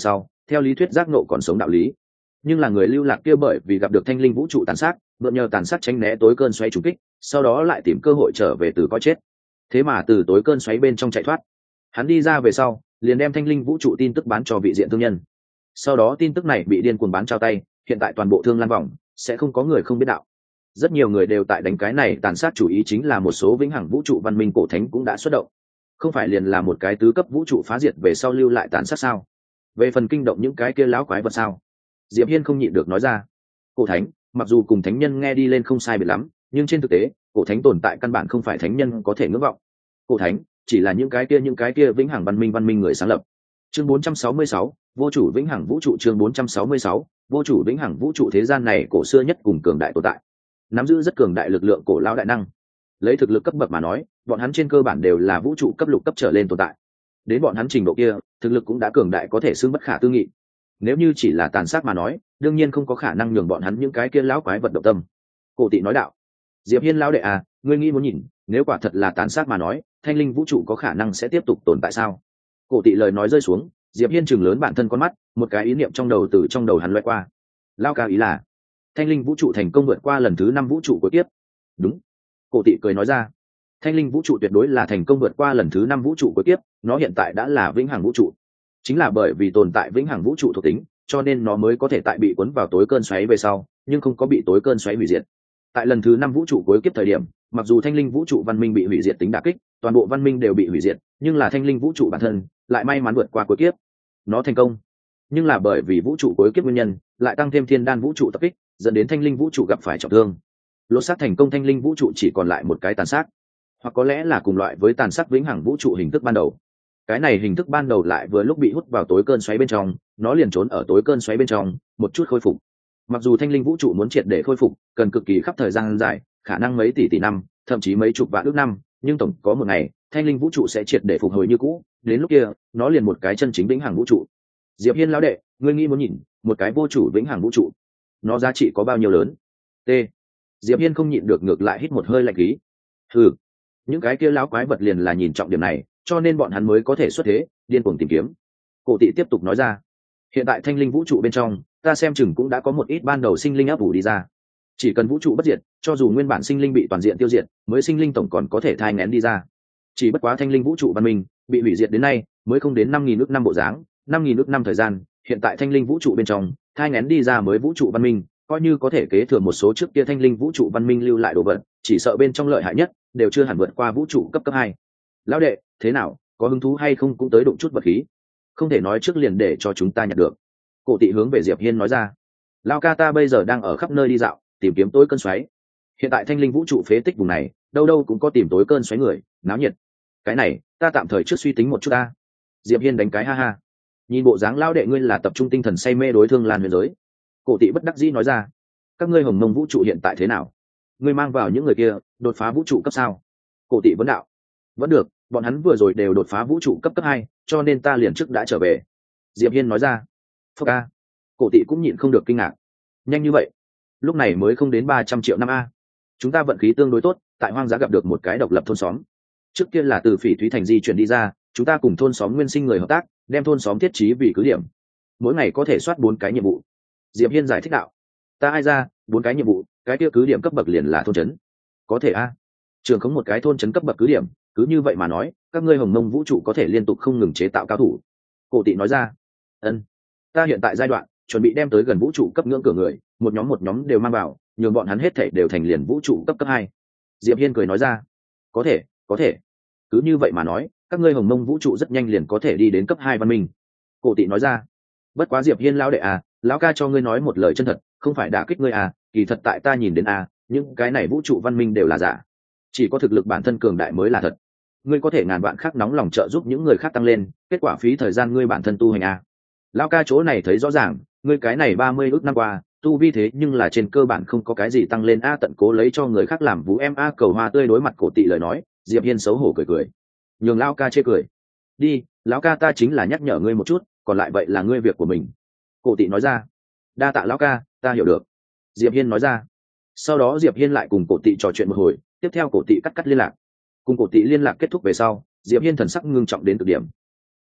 theo lý thuyết giác nộ còn sống đạo lý. Nhưng là người lưu lạc kia bởi vì gặp được thanh linh vũ trụ tàn sát, mượn nhờ tàn sát tránh né tối cơn xoáy trùng kích, sau đó lại tìm cơ hội trở về từ coi chết. Thế mà từ tối cơn xoáy bên trong chạy thoát. Hắn đi ra về sau, liền đem thanh linh vũ trụ tin tức bán cho vị diện thương nhân. Sau đó tin tức này bị điên cuồng bán trao tay, hiện tại toàn bộ thương lan vòng sẽ không có người không biết đạo. Rất nhiều người đều tại đánh cái này tàn sát chủ ý, chính là một số vĩnh hằng vũ trụ văn minh cổ thánh cũng đã xuất động. Không phải liền là một cái tứ cấp vũ trụ phá diệt về sau lưu lại tàn sát sao? Về phần kinh động những cái kia láo quái vật sao? Diệp Hiên không nhịn được nói ra. Cổ thánh, mặc dù cùng thánh nhân nghe đi lên không sai biệt lắm, nhưng trên thực tế, cổ thánh tồn tại căn bản không phải thánh nhân có thể ngưỡng vọng. Cổ thánh chỉ là những cái kia những cái kia vĩnh hằng văn minh văn minh người sáng lập. Chương bốn trăm sáu mươi sáu, vô chủ vĩnh hằng vũ trụ. Chương bốn trăm sáu mươi sáu, vô chủ vĩnh hằng vũ trụ. Thế gian này cổ xưa nhất cùng cường đại tồn tại, nắm giữ rất cường đại lực lượng cổ lão đại năng. Lấy thực lực cấp bậc mà nói, bọn hắn trên cơ bản đều là vũ trụ cấp lục cấp trở lên tồn tại. Đến bọn hắn trình độ kia, thực lực cũng đã cường đại có thể xưng bất khả tư nghị. Nếu như chỉ là tàn sát mà nói, đương nhiên không có khả năng nhường bọn hắn những cái kia lão quái vật động tâm. Cổ Tị nói đạo. Diệp Hiên lão đệ à, ngươi nghĩ muốn nhìn, nếu quả thật là tàn sát mà nói, thanh linh vũ trụ có khả năng sẽ tiếp tục tồn tại sao? Cổ Tị lời nói rơi xuống, Diệp Hiên chừng lớn bản thân con mắt, một cái ý niệm trong đầu từ trong đầu hắn lóe qua. Lao ca ý là, thanh linh vũ trụ thành công vượt qua lần thứ năm vũ trụ cuối tiếp. Đúng. Cổ Tị cười nói ra. Thanh linh vũ trụ tuyệt đối là thành công vượt qua lần thứ năm vũ trụ cuối tiếp, nó hiện tại đã là vĩnh hằng vũ trụ. Chính là bởi vì tồn tại vĩnh hằng vũ trụ thuộc tính, cho nên nó mới có thể tại bị cuốn vào tối cơn xoáy về sau, nhưng không có bị tối cơn xoáy hủy diệt. Tại lần thứ năm vũ trụ cuối kiếp thời điểm, mặc dù thanh linh vũ trụ văn minh bị hủy diệt tính đả kích, toàn bộ văn minh đều bị hủy diệt, nhưng là thanh linh vũ trụ bản thân lại may mắn vượt qua cuối kiếp. Nó thành công, nhưng là bởi vì vũ trụ cuối kiếp nguyên nhân, lại tăng thêm thiên đan vũ trụ tập kích, dẫn đến thanh linh vũ trụ gặp phải trọng thương. Lột xác thành công thanh linh vũ trụ chỉ còn lại một cái tàn sát, hoặc có lẽ là cùng loại với tàn sát vĩnh hằng vũ trụ hình thức ban đầu. Cái này hình thức ban đầu lại vừa lúc bị hút vào tối cơn xoáy bên trong, nó liền trốn ở tối cơn xoáy bên trong, một chút khôi phục. Mặc dù thanh linh vũ trụ muốn triệt để khôi phục, cần cực kỳ khắp thời gian dài, khả năng mấy tỷ tỷ năm, thậm chí mấy chục vạn ước năm, nhưng tổng có một ngày, thanh linh vũ trụ sẽ triệt để phục hồi như cũ, đến lúc kia, nó liền một cái chân chính vĩnh hằng vũ trụ. Diệp Hiên lão đệ, ngươi nghĩ muốn nhìn một cái vô chủ vĩnh hằng vũ trụ, nó giá trị có bao nhiêu lớn? T. Diệp Hiên không nhịn được ngược lại hít một hơi lạnh khí. Hừ, những cái kia lão quái vật liền là nhìn trọng điểm này, cho nên bọn hắn mới có thể xuất thế, điên cuồng tìm kiếm. Cổ Tị tiếp tục nói ra. Hiện tại thanh linh vũ trụ bên trong, ta xem chừng cũng đã có một ít ban đầu sinh linh ấp ủ đi ra. Chỉ cần vũ trụ bất diệt, cho dù nguyên bản sinh linh bị toàn diện tiêu diệt, mới sinh linh tổng còn có thể thai nghén đi ra. Chỉ bất quá thanh linh vũ trụ văn minh bị hủy diệt đến nay, mới không đến năm nghìn ước năm bộ dáng, năm nghìn ước năm thời gian, hiện tại thanh linh vũ trụ bên trong, thai nghén đi ra mới vũ trụ văn minh, coi như có thể kế thừa một số trước kia thanh linh vũ trụ văn minh lưu lại đồ vật, chỉ sợ bên trong lợi hại nhất đều chưa hẳn vượt qua vũ trụ cấp cấp hai. Lão đệ, thế nào, có hứng thú hay không cũng tới đụng chút vật khí? Không thể nói trước liền để cho chúng ta nhặt được. Cổ Tị hướng về Diệp Hiên nói ra. Lao ca ta bây giờ đang ở khắp nơi đi dạo, tìm kiếm tối cơn xoáy. Hiện tại thanh linh vũ trụ phế tích vùng này, đâu đâu cũng có tìm tối cơn xoáy người, náo nhiệt. Cái này, ta tạm thời trước suy tính một chút ta. Diệp Hiên đánh cái ha ha. Nhìn bộ dáng lão đệ ngươi là tập trung tinh thần say mê đối thương lan huyền giới. Cổ Tị bất đắc dĩ nói ra. Các ngươi hồng mông vũ trụ hiện tại thế nào? Ngươi mang vào những người kia, đột phá vũ trụ cấp sao? Cổ Tị vấn đạo. Vẫn được, bọn hắn vừa rồi đều đột phá vũ trụ cấp cấp hai, cho nên ta liền trước đã trở về. Diệp Hiên nói ra. Phúc a. Cổ Tị cũng nhịn không được kinh ngạc. Nhanh như vậy? Lúc này mới không đến ba trăm triệu năm a. Chúng ta vận khí tương đối tốt, tại hoang dã gặp được một cái độc lập thôn xóm. Trước kia là từ Phỉ Thúy thành di chuyển đi ra, chúng ta cùng thôn xóm nguyên sinh người hợp tác, đem thôn xóm thiết trí vì cứ điểm. Mỗi ngày có thể soát bốn cái nhiệm vụ. Diệp Hiên giải thích đạo. Ta ai ra, bốn cái nhiệm vụ, cái kia cứ điểm cấp bậc liền là thôn trấn. Có thể a. Trường không một cái thôn trấn cấp bậc cứ điểm, cứ như vậy mà nói, các ngươi hồng mông vũ trụ có thể liên tục không ngừng chế tạo cao thủ. Cổ Tị nói ra. Ân. Ta hiện tại giai đoạn chuẩn bị đem tới gần vũ trụ cấp ngưỡng cửa người, một nhóm một nhóm đều mang vào, nhường bọn hắn hết thảy đều thành liền vũ trụ cấp cấp hai. Diệp Hiên cười nói ra. Có thể, có thể. Cứ như vậy mà nói, các ngươi hồng mông vũ trụ rất nhanh liền có thể đi đến cấp hai văn minh. Cổ Tị nói ra. Bất quá Diệp Hiên lão đệ à, lão ca cho ngươi nói một lời chân thật, không phải đả kích ngươi à, kỳ thật tại ta nhìn đến à, những cái này vũ trụ văn minh đều là giả. Chỉ có thực lực bản thân cường đại mới là thật. Ngươi có thể ngàn vạn khác nóng lòng trợ giúp những người khác tăng lên, kết quả phí thời gian ngươi bản thân tu hành à. Lão ca chỗ này thấy rõ ràng, ngươi cái này ba mươi ước năm qua, tu vi thế nhưng là trên cơ bản không có cái gì tăng lên a, tận cố lấy cho người khác làm vũ em a. Cầu hoa tươi đối mặt Cổ Tị lời nói, Diệp Hiên xấu hổ cười cười. Nhường lão ca chê cười. Đi, lão ca ta chính là nhắc nhở ngươi một chút, còn lại vậy là ngươi việc của mình. Cổ Tị nói ra. Đa tạ lão ca, ta hiểu được. Diệp Hiên nói ra. Sau đó Diệp Hiên lại cùng Cổ Tị trò chuyện một hồi, tiếp theo Cổ Tị cắt cắt liên lạc. Cùng Cổ Tị liên lạc kết thúc về sau, Diệp Hiên thần sắc ngưng trọng đến cực điểm.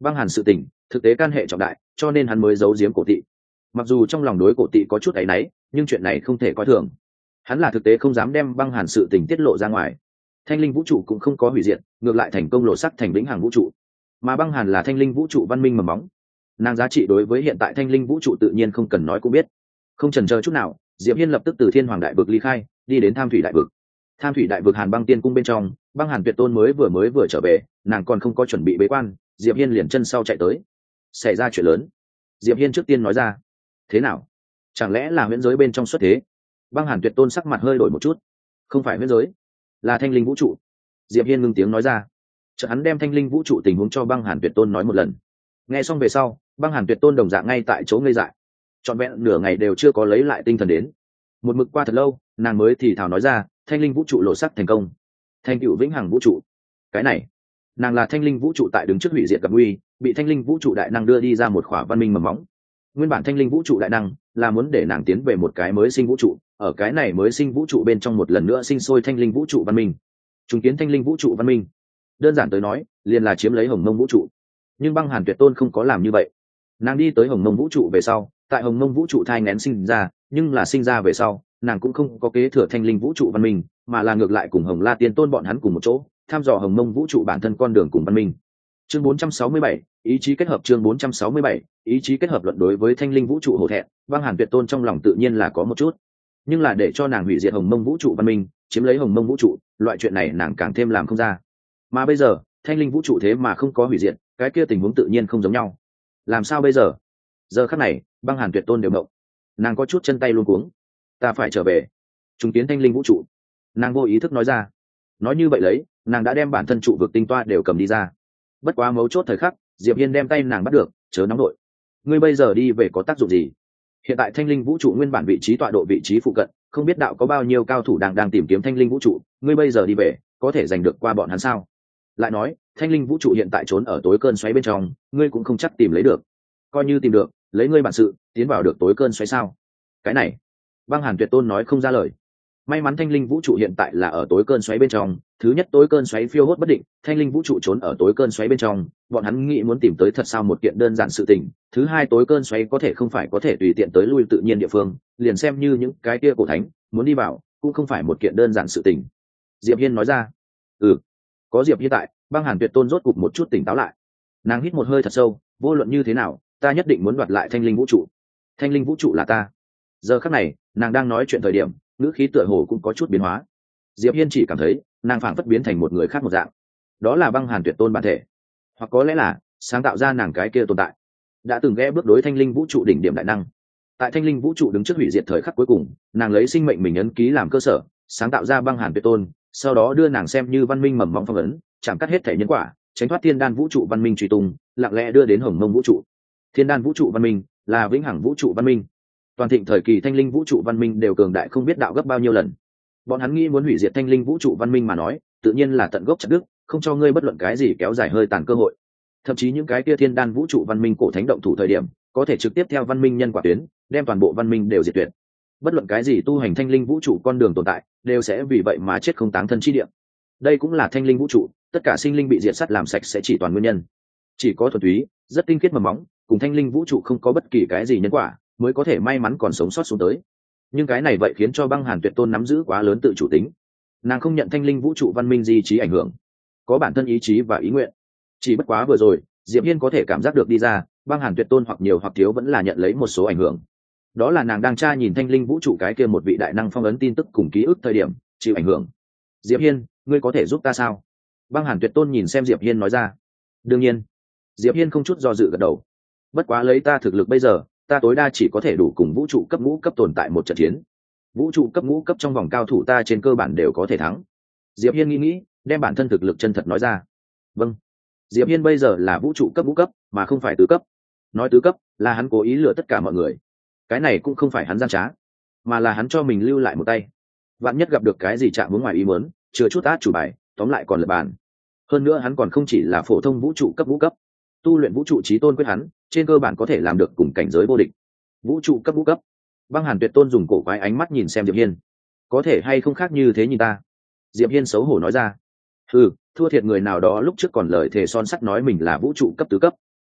băng hàn sự tình thực tế can hệ trọng đại, cho nên hắn mới giấu giếm cổ tị. Mặc dù trong lòng đối cổ tị có chút áy náy, nhưng chuyện này không thể coi thường. Hắn là thực tế không dám đem băng hàn sự tình tiết lộ ra ngoài. Thanh linh vũ trụ cũng không có hủy diệt, ngược lại thành công lộ sắc thành vĩnh hằng vũ trụ, mà băng hàn là thanh linh vũ trụ văn minh mầm móng. Nàng giá trị đối với hiện tại thanh linh vũ trụ tự nhiên không cần nói cũng biết. Không chần chờ chút nào, Diệp Hiên lập tức từ Thiên Hoàng đại vực ly khai, đi đến Tham Thủy đại vực. Tham Thủy đại vực Hàn Băng Tiên cung bên trong, băng hàn tuyệt tôn mới vừa mới vừa trở về, nàng còn không có chuẩn bị bế quan, Diệp Hiên liền chân sau chạy tới. Xảy ra chuyện lớn. Diệp Hiên trước tiên nói ra. Thế nào? Chẳng lẽ là huyễn giới bên trong xuất thế? Băng hàn tuyệt tôn sắc mặt hơi đổi một chút. Không phải huyễn giới, là thanh linh vũ trụ. Diệp Hiên ngưng tiếng nói ra. Chợt hắn đem thanh linh vũ trụ tình huống cho băng hàn tuyệt tôn nói một lần. Nghe xong về sau, băng hàn tuyệt tôn đồng dạng ngay tại chỗ ngây dại, trọn vẹn nửa ngày đều chưa có lấy lại tinh thần đến. Một mực qua thật lâu, nàng mới thì thào nói ra, thanh linh vũ trụ lộ sắc thành công, thành tựu vĩnh hằng vũ trụ. Cái này, nàng là thanh linh vũ trụ tại đứng trước hủy diệt gặp nguy, bị thanh linh vũ trụ đại năng đưa đi ra một khỏa văn minh mầm móng. Nguyên bản thanh linh vũ trụ đại năng là muốn để nàng tiến về một cái mới sinh vũ trụ, ở cái này mới sinh vũ trụ bên trong một lần nữa sinh sôi thanh linh vũ trụ văn minh, chứng kiến thanh linh vũ trụ văn minh. Đơn giản tới nói, liền là chiếm lấy hồng mông vũ trụ. Nhưng băng hàn tuyệt tôn không có làm như vậy. Nàng đi tới hồng mông vũ trụ về sau, tại hồng mông vũ trụ thai nghén sinh ra, nhưng là sinh ra về sau, nàng cũng không có kế thừa thanh linh vũ trụ văn minh, mà là ngược lại cùng hồng la tiên tôn bọn hắn cùng một chỗ tham dò hồng mông vũ trụ bản thân con đường cùng văn minh. Chương bốn trăm sáu mươi bảy, ý chí kết hợp. Chương bốn trăm sáu mươi bảy, ý chí kết hợp. Luận đối với thanh linh vũ trụ hổ thẹn, băng hàn tuyệt tôn trong lòng tự nhiên là có một chút, nhưng là để cho nàng hủy diệt hồng mông vũ trụ văn minh, chiếm lấy hồng mông vũ trụ, loại chuyện này nàng càng thêm làm không ra. Mà bây giờ thanh linh vũ trụ thế mà không có hủy diệt, cái kia tình huống tự nhiên không giống nhau. Làm sao bây giờ? Giờ khắc này băng hàn tuyệt tôn đều ngộng, nàng có chút chân tay luống cuống. Ta phải trở về chứng kiến thanh linh vũ trụ. Nàng vô ý thức nói ra. Nói như vậy lấy, nàng đã đem bản thân trụ vực tinh toa đều cầm đi ra. Bất quá mấu chốt thời khắc, Diệp Hiên đem tay nàng bắt được, chớ nóng nội. Ngươi bây giờ đi về có tác dụng gì? Hiện tại thanh linh vũ trụ nguyên bản vị trí tọa độ vị trí phụ cận, không biết đạo có bao nhiêu cao thủ đang đang tìm kiếm thanh linh vũ trụ, ngươi bây giờ đi về có thể giành được qua bọn hắn sao? Lại nói thanh linh vũ trụ hiện tại trốn ở tối cơn xoáy bên trong, ngươi cũng không chắc tìm lấy được. Coi như tìm được, lấy ngươi bản sự tiến vào được tối cơn xoáy sao? Cái này băng hàn tuyệt tôn nói không ra lời. May mắn thanh linh vũ trụ hiện tại là ở tối cơn xoáy bên trong, thứ nhất tối cơn xoáy phiêu hốt bất định, thanh linh vũ trụ trốn ở tối cơn xoáy bên trong, bọn hắn nghĩ muốn tìm tới thật sao một kiện đơn giản sự tình. Thứ hai tối cơn xoáy có thể không phải có thể tùy tiện tới lui tự nhiên địa phương, liền xem như những cái kia cổ thánh muốn đi vào cũng không phải một kiện đơn giản sự tình. Diệp Hiên nói ra. Ừ, có Diệp Hiên tại, băng hàn tuyệt tôn rốt cục một chút tỉnh táo lại. Nàng hít một hơi thật sâu, vô luận như thế nào ta nhất định muốn đoạt lại thanh linh vũ trụ. Thanh linh vũ trụ là ta. Giờ khắc này nàng đang nói chuyện thời điểm, ngữ khí tựa hồ cũng có chút biến hóa. Diệp Hiên chỉ cảm thấy nàng phảng phất biến thành một người khác một dạng, đó là băng hàn tuyệt tôn bản thể, hoặc có lẽ là sáng tạo ra nàng cái kia tồn tại, đã từng ghé bước đối thanh linh vũ trụ đỉnh điểm đại năng. Tại thanh linh vũ trụ đứng trước hủy diệt thời khắc cuối cùng, nàng lấy sinh mệnh mình ấn ký làm cơ sở, sáng tạo ra băng hàn tuyệt tôn, sau đó đưa nàng xem như văn minh mầm móng phong ấn, chạm cắt hết thể nhân quả, tránh thoát thiên đan vũ trụ văn minh truy tung, lặng lẽ đưa đến hồng mông vũ trụ. Thiên đan vũ trụ văn minh là vĩnh hằng vũ trụ văn minh. Toàn thịnh thời kỳ thanh linh vũ trụ văn minh đều cường đại không biết đạo gấp bao nhiêu lần. Bọn hắn nghĩ muốn hủy diệt thanh linh vũ trụ văn minh mà nói, tự nhiên là tận gốc chặt đứt, không cho ngươi bất luận cái gì kéo dài hơi tàn cơ hội. Thậm chí những cái kia thiên đan vũ trụ văn minh cổ thánh động thủ thời điểm, có thể trực tiếp theo văn minh nhân quả tuyến, đem toàn bộ văn minh đều diệt tuyệt. Bất luận cái gì tu hành thanh linh vũ trụ con đường tồn tại, đều sẽ vì vậy mà chết không táng thân chi địa. Đây cũng là thanh linh vũ trụ, tất cả sinh linh bị diệt sát làm sạch sẽ chỉ toàn nguyên nhân. Chỉ có thuần túy, rất tinh khiết mầm móng, cùng thanh linh vũ trụ không có bất kỳ cái gì nhân quả, mới có thể may mắn còn sống sót xuống tới. Nhưng cái này vậy khiến cho băng hàn tuyệt tôn nắm giữ quá lớn tự chủ tính. Nàng không nhận thanh linh vũ trụ văn minh di trí ảnh hưởng, có bản thân ý chí và ý nguyện. Chỉ bất quá vừa rồi Diệp Hiên có thể cảm giác được đi ra, băng hàn tuyệt tôn hoặc nhiều hoặc thiếu vẫn là nhận lấy một số ảnh hưởng. Đó là nàng đang tra nhìn thanh linh vũ trụ cái kia một vị đại năng phong ấn tin tức cùng ký ức thời điểm chịu ảnh hưởng. Diệp Hiên, ngươi có thể giúp ta sao? Băng hàn tuyệt tôn nhìn xem Diệp Hiên nói ra. Đương nhiên. Diệp Hiên không chút do dự gật đầu. Bất quá lấy ta thực lực bây giờ, ta tối đa chỉ có thể đủ cùng vũ trụ cấp ngũ cấp tồn tại một trận chiến. Vũ trụ cấp ngũ cấp trong vòng cao thủ ta trên cơ bản đều có thể thắng. Diệp Hiên nghĩ nghĩ, đem bản thân thực lực chân thật nói ra. Vâng. Diệp Hiên bây giờ là vũ trụ cấp ngũ cấp, mà không phải tứ cấp. Nói tứ cấp là hắn cố ý lừa tất cả mọi người. Cái này cũng không phải hắn gian trá, mà là hắn cho mình lưu lại một tay. Vạn nhất gặp được cái gì chạm muốn ngoài ý muốn, chưa chút át chủ bài, tóm lại còn lật bàn. Hơn nữa hắn còn không chỉ là phổ thông vũ trụ cấp ngũ cấp, tu luyện vũ trụ chí tôn quyết hắn, trên cơ bản có thể làm được cùng cảnh giới vô địch. Vũ trụ cấp ngũ cấp. Băng hàn tuyệt tôn dùng cổ quái ánh mắt nhìn xem Diệp Hiên. Có thể hay không khác như thế nhìn ta? Diệp Hiên xấu hổ nói ra. Ừ, thua thiệt người nào đó lúc trước còn lời thề son sắt nói mình là vũ trụ cấp tứ cấp.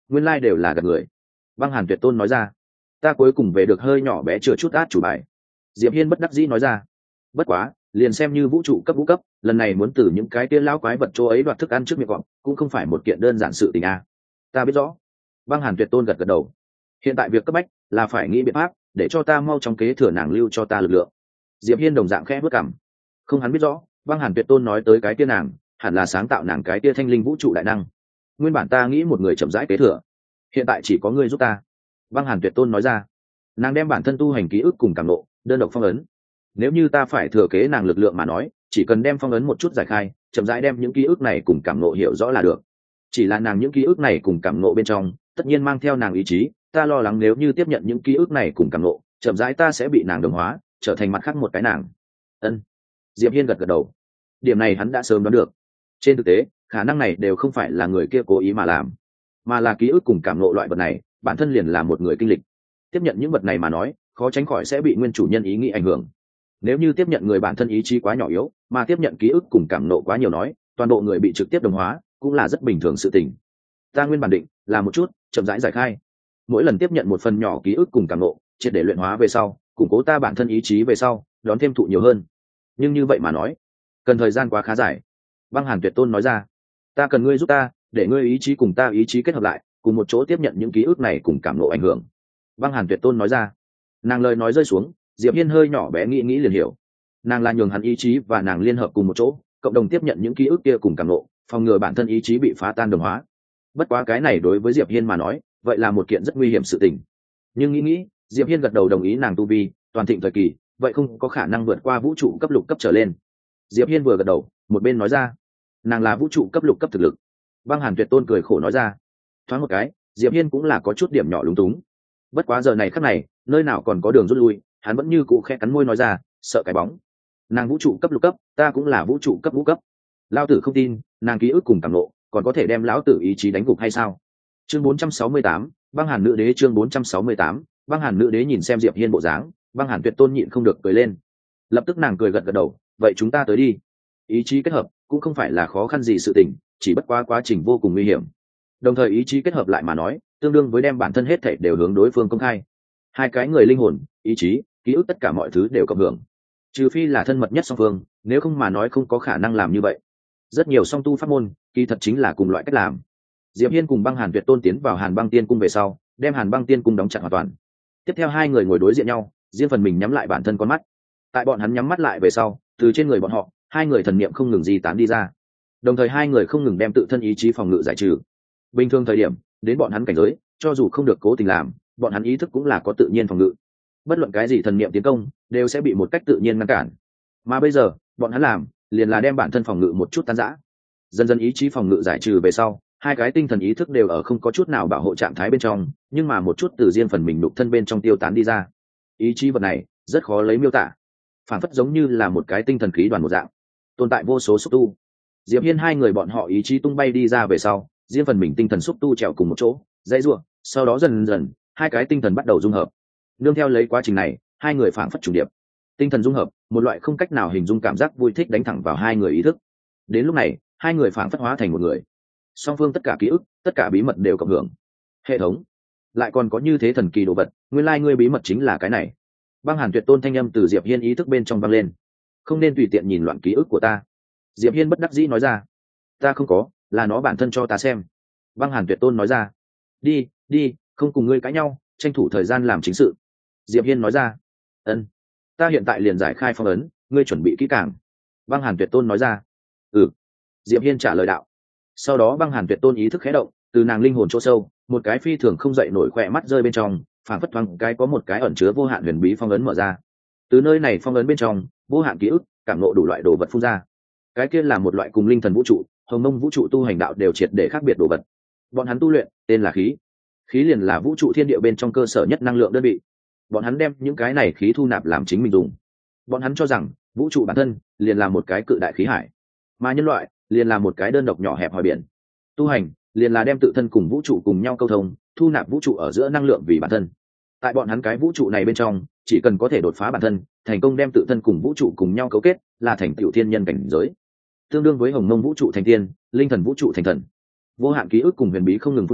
nguyên lai đều là gạt người. Băng Hàn Tuyệt Tôn nói ra. Ta cuối cùng về được hơi nhỏ bé chừa chút át chủ bài. Diệp Hiên bất đắc dĩ nói ra. Bất quá, liền xem như vũ trụ cấp vũ cấp, lần này muốn từ những cái tiên lão quái vật chỗ ấy đoạt thức ăn trước miệng cọp, cũng không phải một kiện đơn giản sự tình a. Ta biết rõ. Băng Hàn Tuyệt Tôn gật gật đầu. Hiện tại việc cấp bách là phải nghĩ biện pháp để cho ta mau chóng kế thừa nàng lưu cho ta lực lượng. Diệp Hiên đồng dạng khẽ bước cằm. Không, hắn biết rõ, Băng Hàn Tuyệt Tôn nói tới cái tiên nàng, hẳn là sáng tạo nàng cái tia thanh linh vũ trụ đại năng. Nguyên bản ta nghĩ một người chậm rãi kế thừa, hiện tại chỉ có ngươi giúp ta. Băng Hàn Tuyệt Tôn nói ra. Nàng đem bản thân tu hành ký ức cùng cảm nộ đơn độc phong ấn. Nếu như ta phải thừa kế nàng lực lượng mà nói, chỉ cần đem phong ấn một chút giải khai, chậm rãi đem những ký ức này cùng cảm nộ hiểu rõ là được. Chỉ là nàng những ký ức này cùng cảm nộ bên trong tất nhiên mang theo nàng ý chí, ta lo lắng nếu như tiếp nhận những ký ức này cùng cảm nộ, chậm rãi ta sẽ bị nàng đồng hóa, trở thành mặt khác một cái nàng. Ân. Diệp Hiên gật gật đầu. Điểm này hắn đã sớm đoán được. Trên thực tế, khả năng này đều không phải là người kia cố ý mà làm, mà là ký ức cùng cảm nộ loại vật này bản thân liền là một người kinh lịch. Tiếp nhận những vật này mà nói, khó tránh khỏi sẽ bị nguyên chủ nhân ý nghĩ ảnh hưởng. Nếu như tiếp nhận người bản thân ý chí quá nhỏ yếu, mà tiếp nhận ký ức cùng cảm nộ quá nhiều nói, toàn bộ người bị trực tiếp đồng hóa, cũng là rất bình thường sự tình. Ta nguyên bản định là một chút chậm rãi giải khai, mỗi lần tiếp nhận một phần nhỏ ký ức cùng cảm nộ, triệt để luyện hóa về sau, củng cố ta bản thân ý chí về sau, đón thêm thụ nhiều hơn. Nhưng như vậy mà nói, cần thời gian quá khá dài. Băng Hàn Tuyệt Tôn nói ra. Ta cần ngươi giúp ta, để ngươi ý chí cùng ta ý chí kết hợp lại, cùng một chỗ tiếp nhận những ký ức này cùng cảm nộ ảnh hưởng. Băng Hàn Tuyệt Tôn nói ra. Nàng lời nói rơi xuống, Diệp Hiên hơi nhỏ bé nghĩ nghĩ liền hiểu. Nàng là nhường hắn ý chí và nàng liên hợp cùng một chỗ, cộng đồng tiếp nhận những ký ức kia cùng cảm nộ, phòng ngừa bản thân ý chí bị phá tan đồng hóa. Bất quá cái này đối với Diệp Hiên mà nói, vậy là một kiện rất nguy hiểm sự tình. Nhưng nghĩ nghĩ, Diệp Hiên gật đầu đồng ý nàng tu vi, toàn thịnh thời kỳ, vậy không có khả năng vượt qua vũ trụ cấp lục cấp trở lên. Diệp Hiên vừa gật đầu, một bên nói ra. Nàng là vũ trụ cấp lục cấp thực lực. Băng Hàn Tuyệt Tôn cười khổ nói ra. Thoáng một cái, Diệp Hiên cũng là có chút điểm nhỏ lúng túng. Bất quá giờ này khắc này, nơi nào còn có đường rút lui, hắn vẫn như cũ khẽ cắn môi nói ra, sợ cái bóng. Nàng vũ trụ cấp lục cấp, ta cũng là vũ trụ cấp vũ cấp. Lão tử không tin, nàng ký ức cùng cảm nộ, còn có thể đem lão tử ý chí đánh gục hay sao? Chương bốn trăm sáu mươi tám, Băng Hàn nữ đế. Chương bốn trăm sáu mươi tám, Băng Hàn nữ đế. Nhìn xem Diệp Hiên bộ dáng, Băng Hàn Tuyệt Tôn nhịn không được cười lên. Lập tức nàng cười gật gật đầu, vậy chúng ta tới đi. Ý chí kết hợp cũng không phải là khó khăn gì sự tình, chỉ bất quá quá trình vô cùng nguy hiểm. Đồng thời ý chí kết hợp lại mà nói, tương đương với đem bản thân hết thảy đều hướng đối phương công khai. Hai cái người linh hồn, ý chí, ký ức tất cả mọi thứ đều cộng hưởng. Trừ phi là thân mật nhất song phương, nếu không mà nói không có khả năng làm như vậy. Rất nhiều song tu pháp môn, kỳ thật chính là cùng loại cách làm. Diệp Hiên cùng Băng Hàn Tuyệt Tôn tiến vào Hàn Băng Tiên Cung về sau, đem Hàn Băng Tiên Cung đóng chặt hoàn toàn. Tiếp theo hai người ngồi đối diện nhau, riêng phần mình nhắm lại bản thân con mắt. Tại bọn hắn nhắm mắt lại về sau, từ trên người bọn họ, hai người thần niệm không ngừng di tán đi ra. Đồng thời hai người không ngừng đem tự thân ý chí phòng ngự giải trừ. Bình thường thời điểm, đến bọn hắn cảnh giới, cho dù không được cố tình làm, bọn hắn ý thức cũng là có tự nhiên phòng ngự. Bất luận cái gì thần niệm tiến công, đều sẽ bị một cách tự nhiên ngăn cản. Mà bây giờ, bọn hắn làm, liền là đem bản thân phòng ngự một chút tan rã. Dần dần ý chí phòng ngự giải trừ về sau, hai cái tinh thần ý thức đều ở không có chút nào bảo hộ trạng thái bên trong, nhưng mà một chút từ riêng phần mình đục thân bên trong tiêu tán đi ra. Ý chí vật này rất khó lấy miêu tả, phản phất giống như là một cái tinh thần khí đoàn một dạng, tồn tại vô số xúc tu. Diệp Hiên hai người bọn họ ý chí tung bay đi ra về sau, riêng phần mình tinh thần xúc tu trèo cùng một chỗ, dãy rủa, sau đó dần dần, hai cái tinh thần bắt đầu dung hợp. Nương theo lấy quá trình này, hai người phản phất trùng điệp. Tinh thần dung hợp, một loại không cách nào hình dung cảm giác vui thích đánh thẳng vào hai người ý thức. Đến lúc này, hai người phản phất hóa thành một người. Song phương tất cả ký ức, tất cả bí mật đều cộng hưởng. Hệ thống, lại còn có như thế thần kỳ đồ vật, nguyên lai ngươi bí mật chính là cái này. Băng Hàn Tuyệt Tôn thanh âm từ Diệp Hiên ý thức bên trong vang lên. Không nên tùy tiện nhìn loạn ký ức của ta. Diệp Hiên bất đắc dĩ nói ra. Ta không có, là nó bản thân cho ta xem. Băng Hàn Tuyệt Tôn nói ra. Đi, đi, không cùng ngươi cãi nhau, tranh thủ thời gian làm chính sự. Diệp Hiên nói ra. Ân, ta hiện tại liền giải khai phong ấn, ngươi chuẩn bị kỹ càng. Băng Hàn Tuyệt Tôn nói ra. Ừ. Diệp Hiên trả lời đạo. Sau đó Băng Hàn Tuyệt Tôn ý thức khẽ động, từ nàng linh hồn chỗ sâu, một cái phi thường không dậy nổi khỏe mắt rơi bên trong, phản phất thoáng cái có một cái ẩn chứa vô hạn huyền bí phong ấn mở ra. Từ nơi này phong ấn bên trong, vô hạn ký ức, cảm ngộ đủ loại đồ vật phun ra. Cái kia là một loại cùng linh thần vũ trụ, hồng mông vũ trụ tu hành đạo đều triệt để khác biệt đồ vật. Bọn hắn tu luyện tên là khí. Khí liền là vũ trụ thiên địa bên trong cơ sở nhất năng lượng đơn vị. Bọn hắn đem những cái này khí thu nạp làm chính mình dùng. Bọn hắn cho rằng vũ trụ bản thân liền là một cái cự đại khí hải, mà nhân loại liền là một cái đơn độc nhỏ hẹp hòi biển. Tu hành liền là đem tự thân cùng vũ trụ cùng nhau câu thông, thu nạp vũ trụ ở giữa năng lượng vì bản thân. Tại bọn hắn cái vũ trụ này bên trong, chỉ cần có thể đột phá bản thân, thành công đem tự thân cùng vũ trụ cùng nhau cấu kết, là thành tựu thiên nhân cảnh giới, tương đương với hồng mông vũ trụ thành tiên, linh thần vũ trụ thành thần. Vô hạn ký ức cùng huyền bí không ngừng phun ra,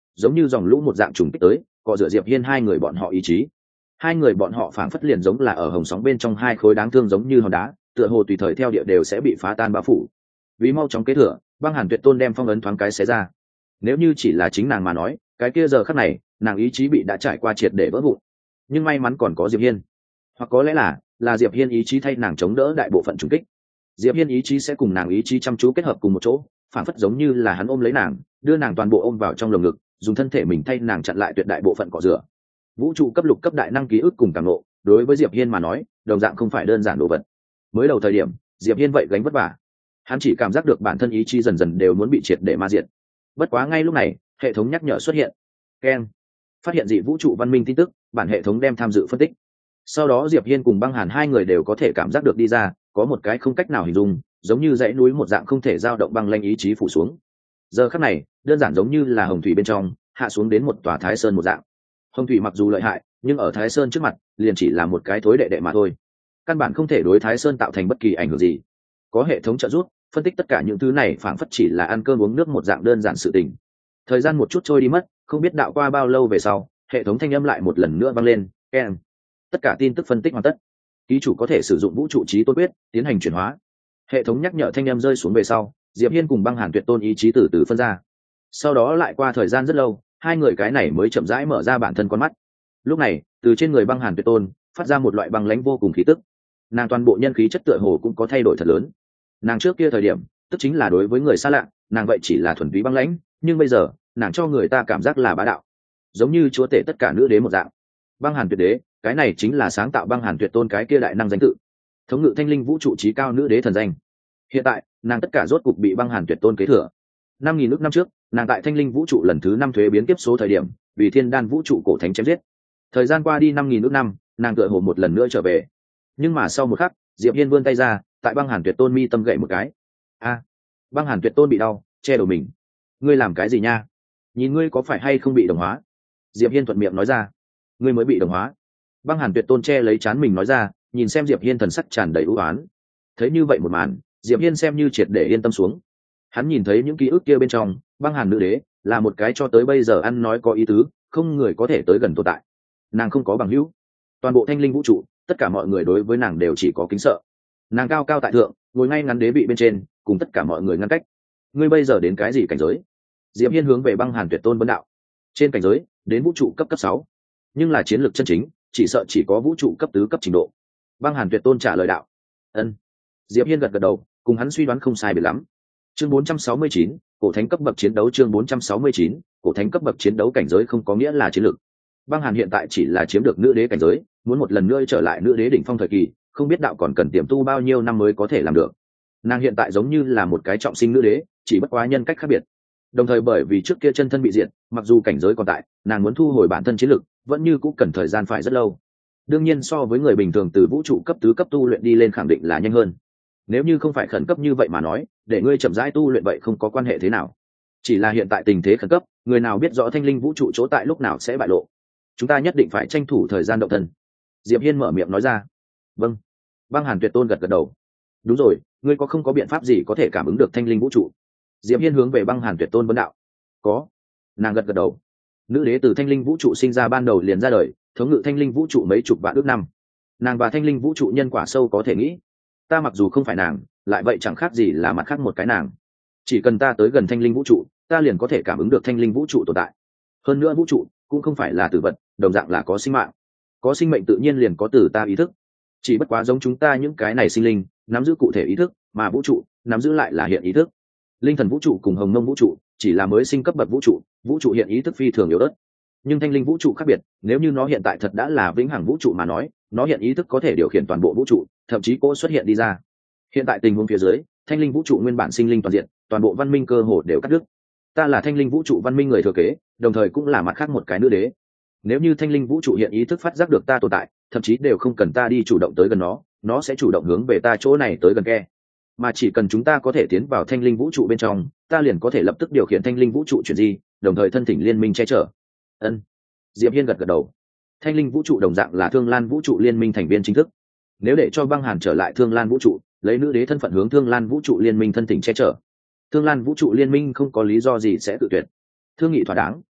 giống như dòng lũ một dạng trùng kích tới cọ rửa Diệp Hiên hai người bọn họ ý chí. Hai người bọn họ phảng phất liền giống là ở hồng sóng bên trong hai khối đáng thương giống như hòn đá, tựa hồ tùy thời theo địa đều sẽ bị phá tan bao phủ. Vì mau chóng kế thừa, Băng Hàn Tuyệt Tôn đem phong ấn thoáng cái xé ra. Nếu như chỉ là chính nàng mà nói, cái kia giờ khắc này, nàng ý chí bị đã trải qua triệt để vỡ vụn. Nhưng may mắn còn có Diệp Hiên, hoặc có lẽ là là Diệp Hiên ý chí thay nàng chống đỡ đại bộ phận trùng kích. Diệp Hiên ý chí sẽ cùng nàng ý chí chăm chú kết hợp cùng một chỗ, phảng phất giống như là hắn ôm lấy nàng, đưa nàng toàn bộ ôm vào trong lồng ngực, dùng thân thể mình thay nàng chặn lại tuyệt đại bộ phận cọ rửa. Vũ trụ cấp lục cấp đại năng ký ức cùng cảm ngộ, đối với Diệp Hiên mà nói, đồng dạng không phải đơn giản đồ vật. Mới đầu thời điểm, Diệp Hiên vậy gánh vất vả, hắn chỉ cảm giác được bản thân ý chí dần dần đều muốn bị triệt để ma diệt. Bất quá ngay lúc này, hệ thống nhắc nhở xuất hiện. Keng, phát hiện dị vũ trụ văn minh tin tức, bản hệ thống đem tham dự phân tích. Sau đó Diệp Hiên cùng Băng Hàn hai người đều có thể cảm giác được đi ra, có một cái không cách nào hình dung, giống như dãy núi một dạng không thể dao động băng lanh ý chí phủ xuống. Giờ khắc này, đơn giản giống như là hồng thủy bên trong hạ xuống đến một tòa Thái Sơn một dạng. Hồng thủy mặc dù lợi hại, nhưng ở Thái Sơn trước mặt, liền chỉ là một cái thối đệ đệ mà thôi. Căn bản không thể đối Thái Sơn tạo thành bất kỳ ảnh hưởng gì. Có hệ thống trợ giúp, phân tích tất cả những thứ này phảng phất chỉ là ăn cơm uống nước một dạng đơn giản sự tình. Thời gian một chút trôi đi mất, không biết đạo qua bao lâu về sau, hệ thống thanh âm lại một lần nữa vang lên, keng. Tất cả tin tức phân tích hoàn tất. Ký chủ có thể sử dụng vũ trụ trí tôn quyết tiến hành chuyển hóa. Hệ thống nhắc nhở thanh âm rơi xuống về sau, Diệp Hiên cùng Băng Hàn Tuyệt Tôn ý chí từ từ phân ra. Sau đó lại qua thời gian rất lâu, hai người cái này mới chậm rãi mở ra bản thân con mắt. Lúc này, từ trên người Băng Hàn Tuyệt Tôn phát ra một loại băng lãnh vô cùng khí tức. Nàng toàn bộ nhân khí chất tựa hồ cũng có thay đổi thật lớn. Nàng trước kia thời điểm, tức chính là đối với người xa lạ, nàng vậy chỉ là thuần túy băng lãnh, nhưng bây giờ, nàng cho người ta cảm giác là bá đạo, giống như chúa tể tất cả nữ đế một dạng. Băng Hàn Tuyệt Đế, cái này chính là sáng tạo Băng Hàn Tuyệt Tôn cái kia đại năng danh tự, thống ngự thanh linh vũ trụ trí cao nữ đế thần danh. Hiện tại, nàng tất cả rốt cục bị Băng Hàn Tuyệt Tôn kế thừa. Năm nghìn nước năm trước, nàng tại thanh linh vũ trụ lần thứ năm thuế biến kiếp số thời điểm, vì thiên đan vũ trụ cổ thánh chém giết. Thời gian qua đi năm nghìn nước năm, nàng tựa hồ một lần nữa trở về. Nhưng mà sau một khắc, Diệp Hiên vươn tay ra, tại Băng Hàn Tuyệt Tôn mi tâm gậy một cái. A, Băng Hàn Tuyệt Tôn bị đau, che đầu mình. Ngươi làm cái gì nha? Nhìn ngươi có phải hay không bị đồng hóa? Diệp Hiên thuận miệng nói ra. Ngươi mới bị đồng hóa. Băng Hàn Tuyệt Tôn che lấy trán mình nói ra, nhìn xem Diệp Hiên thần sắc tràn đầy u uất. Thấy như vậy một màn, Diệp Hiên xem như triệt để yên tâm xuống. Hắn nhìn thấy những ký ức kia bên trong, Băng Hàn nữ đế là một cái cho tới bây giờ ăn nói có ý tứ, không người có thể tới gần tồn tại. Nàng không có bằng hữu. Toàn bộ thanh linh vũ trụ, tất cả mọi người đối với nàng đều chỉ có kính sợ. Nàng cao cao tại thượng, ngồi ngay ngắn đế vị bên trên, cùng tất cả mọi người ngăn cách. Ngươi bây giờ đến cái gì cảnh giới? Diệp Hiên hướng về Băng Hàn Tuyệt Tôn vấn đạo. Trên cảnh giới, đến vũ trụ cấp cấp sáu, nhưng là chiến lược chân chính, chỉ sợ chỉ có vũ trụ cấp tứ cấp trình độ. Băng Hàn Tuyệt Tôn trả lời đạo. Ân. Diệp Hiên gật gật đầu, cùng hắn suy đoán không sai biệt lắm. Chương bốn trăm sáu mươi chín, cổ thánh cấp bậc chiến đấu. Chương bốn trăm sáu mươi chín, cổ thánh cấp bậc chiến đấu. Cảnh giới không có nghĩa là chiến lược. Băng Hàn hiện tại chỉ là chiếm được nữ đế cảnh giới, muốn một lần nữa trở lại nữ đế đỉnh phong thời kỳ, không biết đạo còn cần tiềm tu bao nhiêu năm mới có thể làm được. Nàng hiện tại giống như là một cái trọng sinh nữ đế, chỉ bất quá nhân cách khác biệt. Đồng thời bởi vì trước kia chân thân bị diệt, mặc dù cảnh giới còn tại, nàng muốn thu hồi bản thân chiến lực, vẫn như cũng cần thời gian phải rất lâu. Đương nhiên so với người bình thường từ vũ trụ cấp tứ cấp tu luyện đi lên khẳng định là nhanh hơn. Nếu như không phải khẩn cấp như vậy mà nói, để ngươi chậm rãi tu luyện vậy không có quan hệ thế nào. Chỉ là hiện tại tình thế khẩn cấp, người nào biết rõ thanh linh vũ trụ chỗ tại lúc nào sẽ bại lộ. Chúng ta nhất định phải tranh thủ thời gian động thân. Diệp Hiên mở miệng nói ra. Vâng. Băng Hàn Tuyệt Tôn gật gật đầu. Đúng rồi, ngươi có không có biện pháp gì có thể cảm ứng được thanh linh vũ trụ? Diệp Hiên hướng về Băng Hàn Tuyệt Tôn vấn đạo. Có. Nàng gật gật đầu. Nữ đế từ thanh linh vũ trụ sinh ra ban đầu liền ra đời, thống ngự thanh linh vũ trụ mấy chục vạn ước năm. Nàng và thanh linh vũ trụ nhân quả sâu có thể nghĩ. Ta mặc dù không phải nàng, lại vậy chẳng khác gì là mặt khác một cái nàng. Chỉ cần ta tới gần thanh linh vũ trụ, ta liền có thể cảm ứng được thanh linh vũ trụ tồn tại. Hơn nữa vũ trụ cũng không phải là tử vật, đồng dạng là có sinh mạng. Có sinh mệnh tự nhiên liền có từ ta ý thức. Chỉ bất quá giống chúng ta những cái này sinh linh, nắm giữ cụ thể ý thức, mà vũ trụ nắm giữ lại là hiện ý thức. Linh thần vũ trụ cùng hồng mông vũ trụ chỉ là mới sinh cấp bậc vũ trụ, vũ trụ hiện ý thức phi thường yếu ớt. Nhưng thanh linh vũ trụ khác biệt, nếu như nó hiện tại thật đã là vĩnh hằng vũ trụ mà nói, nó hiện ý thức có thể điều khiển toàn bộ vũ trụ, thậm chí cô xuất hiện đi ra. Hiện tại tình huống phía dưới, thanh linh vũ trụ nguyên bản sinh linh toàn diện, toàn bộ văn minh cơ hồ đều cắt đứt. Ta là thanh linh vũ trụ văn minh người thừa kế, đồng thời cũng là mặt khác một cái nữ đế. Nếu như thanh linh vũ trụ hiện ý thức phát giác được ta tồn tại, thậm chí đều không cần ta đi chủ động tới gần nó, nó sẽ chủ động hướng về ta chỗ này tới gần ke. Mà chỉ cần chúng ta có thể tiến vào thanh linh vũ trụ bên trong, ta liền có thể lập tức điều khiển thanh linh vũ trụ chuyển di, đồng thời thân thỉnh liên minh che chở. Ân. Diệp Hiên gật gật đầu. Thanh linh vũ trụ đồng dạng là Thương Lan vũ trụ liên minh thành viên chính thức. Nếu để cho Băng Hàn trở lại Thương Lan vũ trụ, lấy nữ đế thân phận hướng Thương Lan vũ trụ liên minh thân thỉnh che chở, Thương Lan vũ trụ liên minh không có lý do gì sẽ tự tuyệt. Thương nghị thỏa đáng,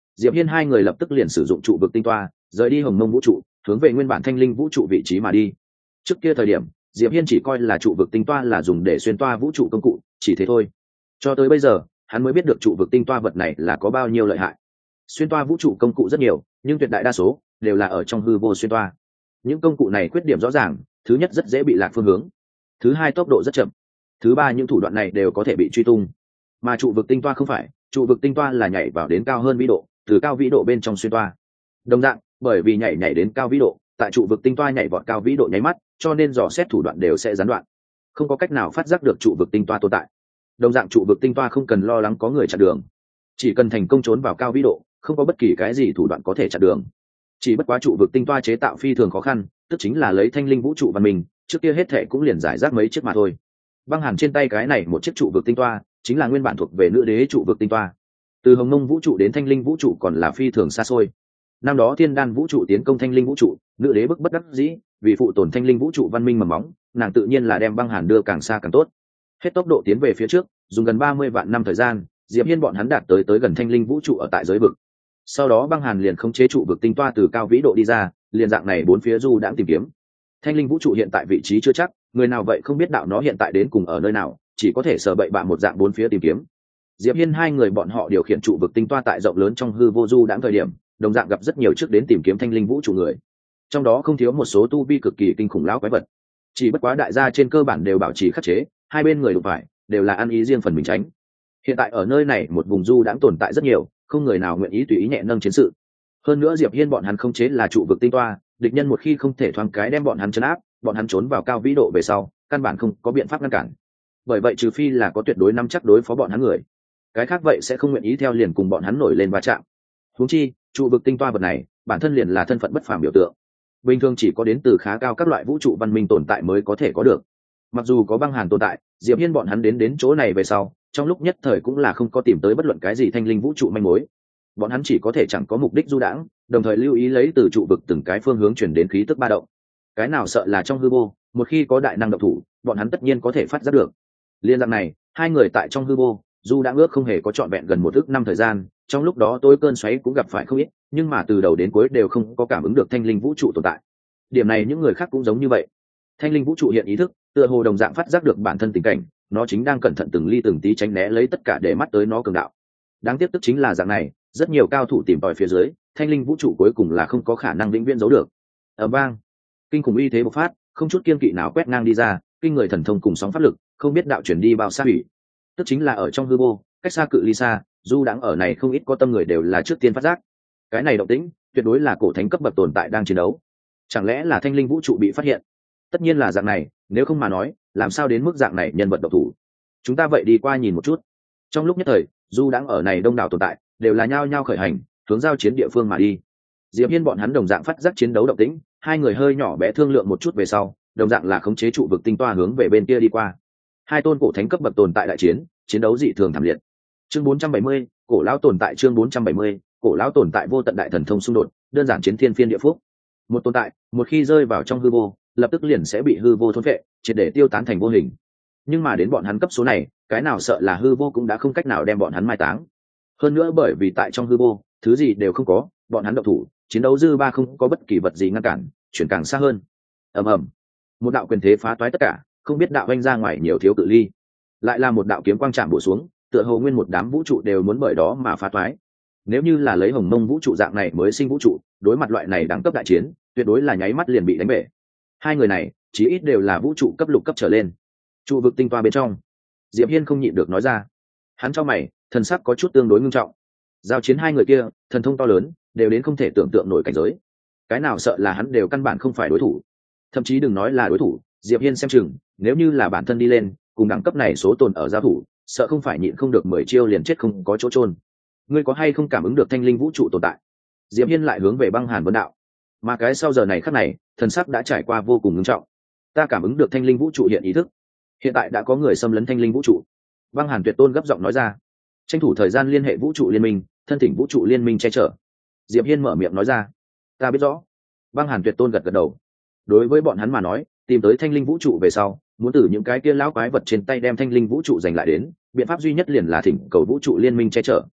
Diệp Hiên hai người lập tức liền sử dụng trụ vực tinh toa rời đi hồng mông vũ trụ, hướng về nguyên bản thanh linh vũ trụ vị trí mà đi. Trước kia thời điểm Diệp Hiên chỉ coi là trụ vực tinh toa là dùng để xuyên toa vũ trụ công cụ, chỉ thế thôi. Cho tới bây giờ hắn mới biết được trụ vực tinh toa vật này là có bao nhiêu lợi hại. Xuyên toa vũ trụ công cụ rất nhiều, nhưng tuyệt đại đa số đều là ở trong hư vô xuyên toa. Những công cụ này khuyết điểm rõ ràng, thứ nhất rất dễ bị lạc phương hướng, thứ hai tốc độ rất chậm, thứ ba những thủ đoạn này đều có thể bị truy tung. Mà trụ vực tinh toa không phải, trụ vực tinh toa là nhảy vào đến cao hơn vĩ độ, từ cao vĩ độ bên trong xuyên toa. Đồng dạng, bởi vì nhảy nhảy đến cao vĩ độ, tại trụ vực tinh toa nhảy vọt cao vĩ độ nháy mắt, cho nên dò xét thủ đoạn đều sẽ gián đoạn, không có cách nào phát giác được trụ vực tinh toa tồn tại. Đồng dạng trụ vực tinh toa không cần lo lắng có người chặn đường, chỉ cần thành công trốn vào cao vĩ độ, không có bất kỳ cái gì thủ đoạn có thể chặn đường. Chỉ bất quá trụ vực tinh toa chế tạo phi thường khó khăn, tức chính là lấy thanh linh vũ trụ văn minh, trước kia hết thệ cũng liền giải rác mấy chiếc mà thôi. Băng Hàn trên tay cái này một chiếc trụ vực tinh toa, chính là nguyên bản thuộc về nữ đế trụ vực tinh toa. Từ hồng mông vũ trụ đến thanh linh vũ trụ còn là phi thường xa xôi. Năm đó thiên đan vũ trụ tiến công thanh linh vũ trụ, nữ đế bức bất đắc dĩ, vì phụ tổn thanh linh vũ trụ văn minh mầm móng, nàng tự nhiên là đem Băng Hàn đưa càng xa càng tốt. Hết tốc độ tiến về phía trước, dùng gần ba mươi vạn năm thời gian, Diệp Hiên bọn hắn đạt tới tới gần thanh linh vũ trụ ở tại giới vực. Sau đó Băng Hàn liền khống chế trụ vực tinh toa từ cao vĩ độ đi ra, liền dạng này bốn phía du đãng tìm kiếm. Thanh linh vũ trụ hiện tại vị trí chưa chắc, người nào vậy không biết đạo nó hiện tại đến cùng ở nơi nào, chỉ có thể sờ bậy bạ một dạng bốn phía tìm kiếm. Diệp Hiên hai người bọn họ điều khiển trụ vực tinh toa tại rộng lớn trong hư vô du đãng thời điểm, đồng dạng gặp rất nhiều trước đến tìm kiếm thanh linh vũ trụ người, trong đó không thiếu một số tu vi cực kỳ kinh khủng lão quái vật. Chỉ bất quá đại gia trên cơ bản đều bảo trì khắc chế, hai bên người đụng phải đều là ăn ý riêng phần mình tránh. Hiện tại ở nơi này một vùng du đãng tồn tại rất nhiều, không người nào nguyện ý tùy ý nhẹ nâng chiến sự. Hơn nữa Diệp Hiên bọn hắn không chế là trụ vực tinh toa, địch nhân một khi không thể thoáng cái đem bọn hắn trấn áp, bọn hắn trốn vào cao vĩ độ về sau, căn bản không có biện pháp ngăn cản. Bởi vậy trừ phi là có tuyệt đối nắm chắc đối phó bọn hắn người, cái khác vậy sẽ không nguyện ý theo liền cùng bọn hắn nổi lên va chạm. Huống chi trụ vực tinh toa vật này bản thân liền là thân phận bất phàm biểu tượng, bình thường chỉ có đến từ khá cao các loại vũ trụ văn minh tồn tại mới có thể có được. Mặc dù có Băng Hàn tồn tại, Diệp Hiên bọn hắn đến đến chỗ này về sau, trong lúc nhất thời cũng là không có tìm tới bất luận cái gì thanh linh vũ trụ manh mối. Bọn hắn chỉ có thể chẳng có mục đích du đãng, đồng thời lưu ý lấy từ trụ vực từng cái phương hướng chuyển đến khí tức ba động. Cái nào sợ là trong hư vô, một khi có đại năng động thủ, bọn hắn tất nhiên có thể phát giác được. Liên dạng này, hai người tại trong hư vô, dù đã ước không hề có trọn vẹn gần một ước năm thời gian, trong lúc đó tối cơn xoáy cũng gặp phải không ít, nhưng mà từ đầu đến cuối đều không có cảm ứng được thanh linh vũ trụ tồn tại. Điểm này những người khác cũng giống như vậy. Thanh linh vũ trụ hiện ý thức, tựa hồ đồng dạng phát giác được bản thân tình cảnh, nó chính đang cẩn thận từng ly từng tí tránh né lấy tất cả để mắt tới nó cường đạo. Đáng tiếc tức chính là dạng này, rất nhiều cao thủ tìm tòi phía dưới, thanh linh vũ trụ cuối cùng là không có khả năng vĩnh viễn giấu được. Ở bang, kinh khủng uy thế bộc phát, không chút kiên kỵ nào quét ngang đi ra, kinh người thần thông cùng sóng pháp lực, không biết đạo chuyển đi bao xa hủy. Tức chính là ở trong hư vô, cách xa cự ly xa, dù đáng ở này không ít có tâm người đều là trước tiên phát giác. Cái này động tĩnh, tuyệt đối là cổ thánh cấp bậc tồn tại đang chiến đấu. Chẳng lẽ là thanh linh vũ trụ bị phát hiện? Tất nhiên là dạng này, nếu không mà nói, làm sao đến mức dạng này nhân vật độc thủ? Chúng ta vậy đi qua nhìn một chút. Trong lúc nhất thời, dù đáng ở này đông đảo tồn tại, đều là nhao nhao khởi hành, hướng giao chiến địa phương mà đi. Diệp Hiên bọn hắn đồng dạng phát giác chiến đấu động tĩnh, hai người hơi nhỏ bé thương lượng một chút về sau, đồng dạng là khống chế trụ vực tinh toa hướng về bên kia đi qua. Hai tôn cổ thánh cấp bậc tồn tại đại chiến, chiến đấu dị thường thảm liệt. Chương bốn trăm bảy mươi, cổ lão tồn tại chương bốn trăm bảy mươi, cổ lão tồn tại vô tận đại thần thông xung đột, đơn giản chiến thiên phiên địa phúc. Một tồn tại, một khi rơi vào trong hư vô, lập tức liền sẽ bị hư vô thôn phệ, triệt để tiêu tán thành vô hình. Nhưng mà đến bọn hắn cấp số này, cái nào sợ là hư vô cũng đã không cách nào đem bọn hắn mai táng. Hơn nữa bởi vì tại trong hư vô, thứ gì đều không có, bọn hắn động thủ, chiến đấu dư ba không có bất kỳ vật gì ngăn cản, chuyển càng xa hơn. Ầm ầm, một đạo quyền thế phá toái tất cả, không biết đạo vanh ra ngoài nhiều thiếu cự ly, lại là một đạo kiếm quang chạm bổ xuống, tựa hồ nguyên một đám vũ trụ đều muốn bởi đó mà phá toái. Nếu như là lấy hồng mông vũ trụ dạng này mới sinh vũ trụ, đối mặt loại này đẳng cấp đại chiến, tuyệt đối là nháy mắt liền bị đánh bể. Hai người này, chí ít đều là vũ trụ cấp lục cấp trở lên. Trụ vực tinh toa bên trong, Diệp Hiên không nhịn được nói ra. Hắn cho mày, thần sắc có chút tương đối nghiêm trọng. Giao chiến hai người kia, thần thông to lớn, đều đến không thể tưởng tượng nổi cảnh giới. Cái nào sợ là hắn đều căn bản không phải đối thủ. Thậm chí đừng nói là đối thủ, Diệp Hiên xem chừng, nếu như là bản thân đi lên, cùng đẳng cấp này số tồn ở giao thủ, sợ không phải nhịn không được mười chiêu liền chết không có chỗ trôn. Ngươi có hay không cảm ứng được thanh linh vũ trụ tồn tại? Diệp Hiên lại hướng về Băng Hàn vấn đạo. Mà cái sau giờ này khắc này, thần sắc đã trải qua vô cùng nghiêm trọng. Ta cảm ứng được thanh linh vũ trụ hiện ý thức. Hiện tại đã có người xâm lấn thanh linh vũ trụ. Băng Hàn tuyệt tôn gấp giọng nói ra. Tranh thủ thời gian liên hệ vũ trụ liên minh, thân thỉnh vũ trụ liên minh che chở. Diệp Hiên mở miệng nói ra. Ta biết rõ. Băng Hàn tuyệt tôn gật gật đầu. Đối với bọn hắn mà nói, tìm tới thanh linh vũ trụ về sau, muốn từ những cái kia lão quái vật trên tay đem thanh linh vũ trụ giành lại đến, biện pháp duy nhất liền là thỉnh cầu vũ trụ liên minh che chở.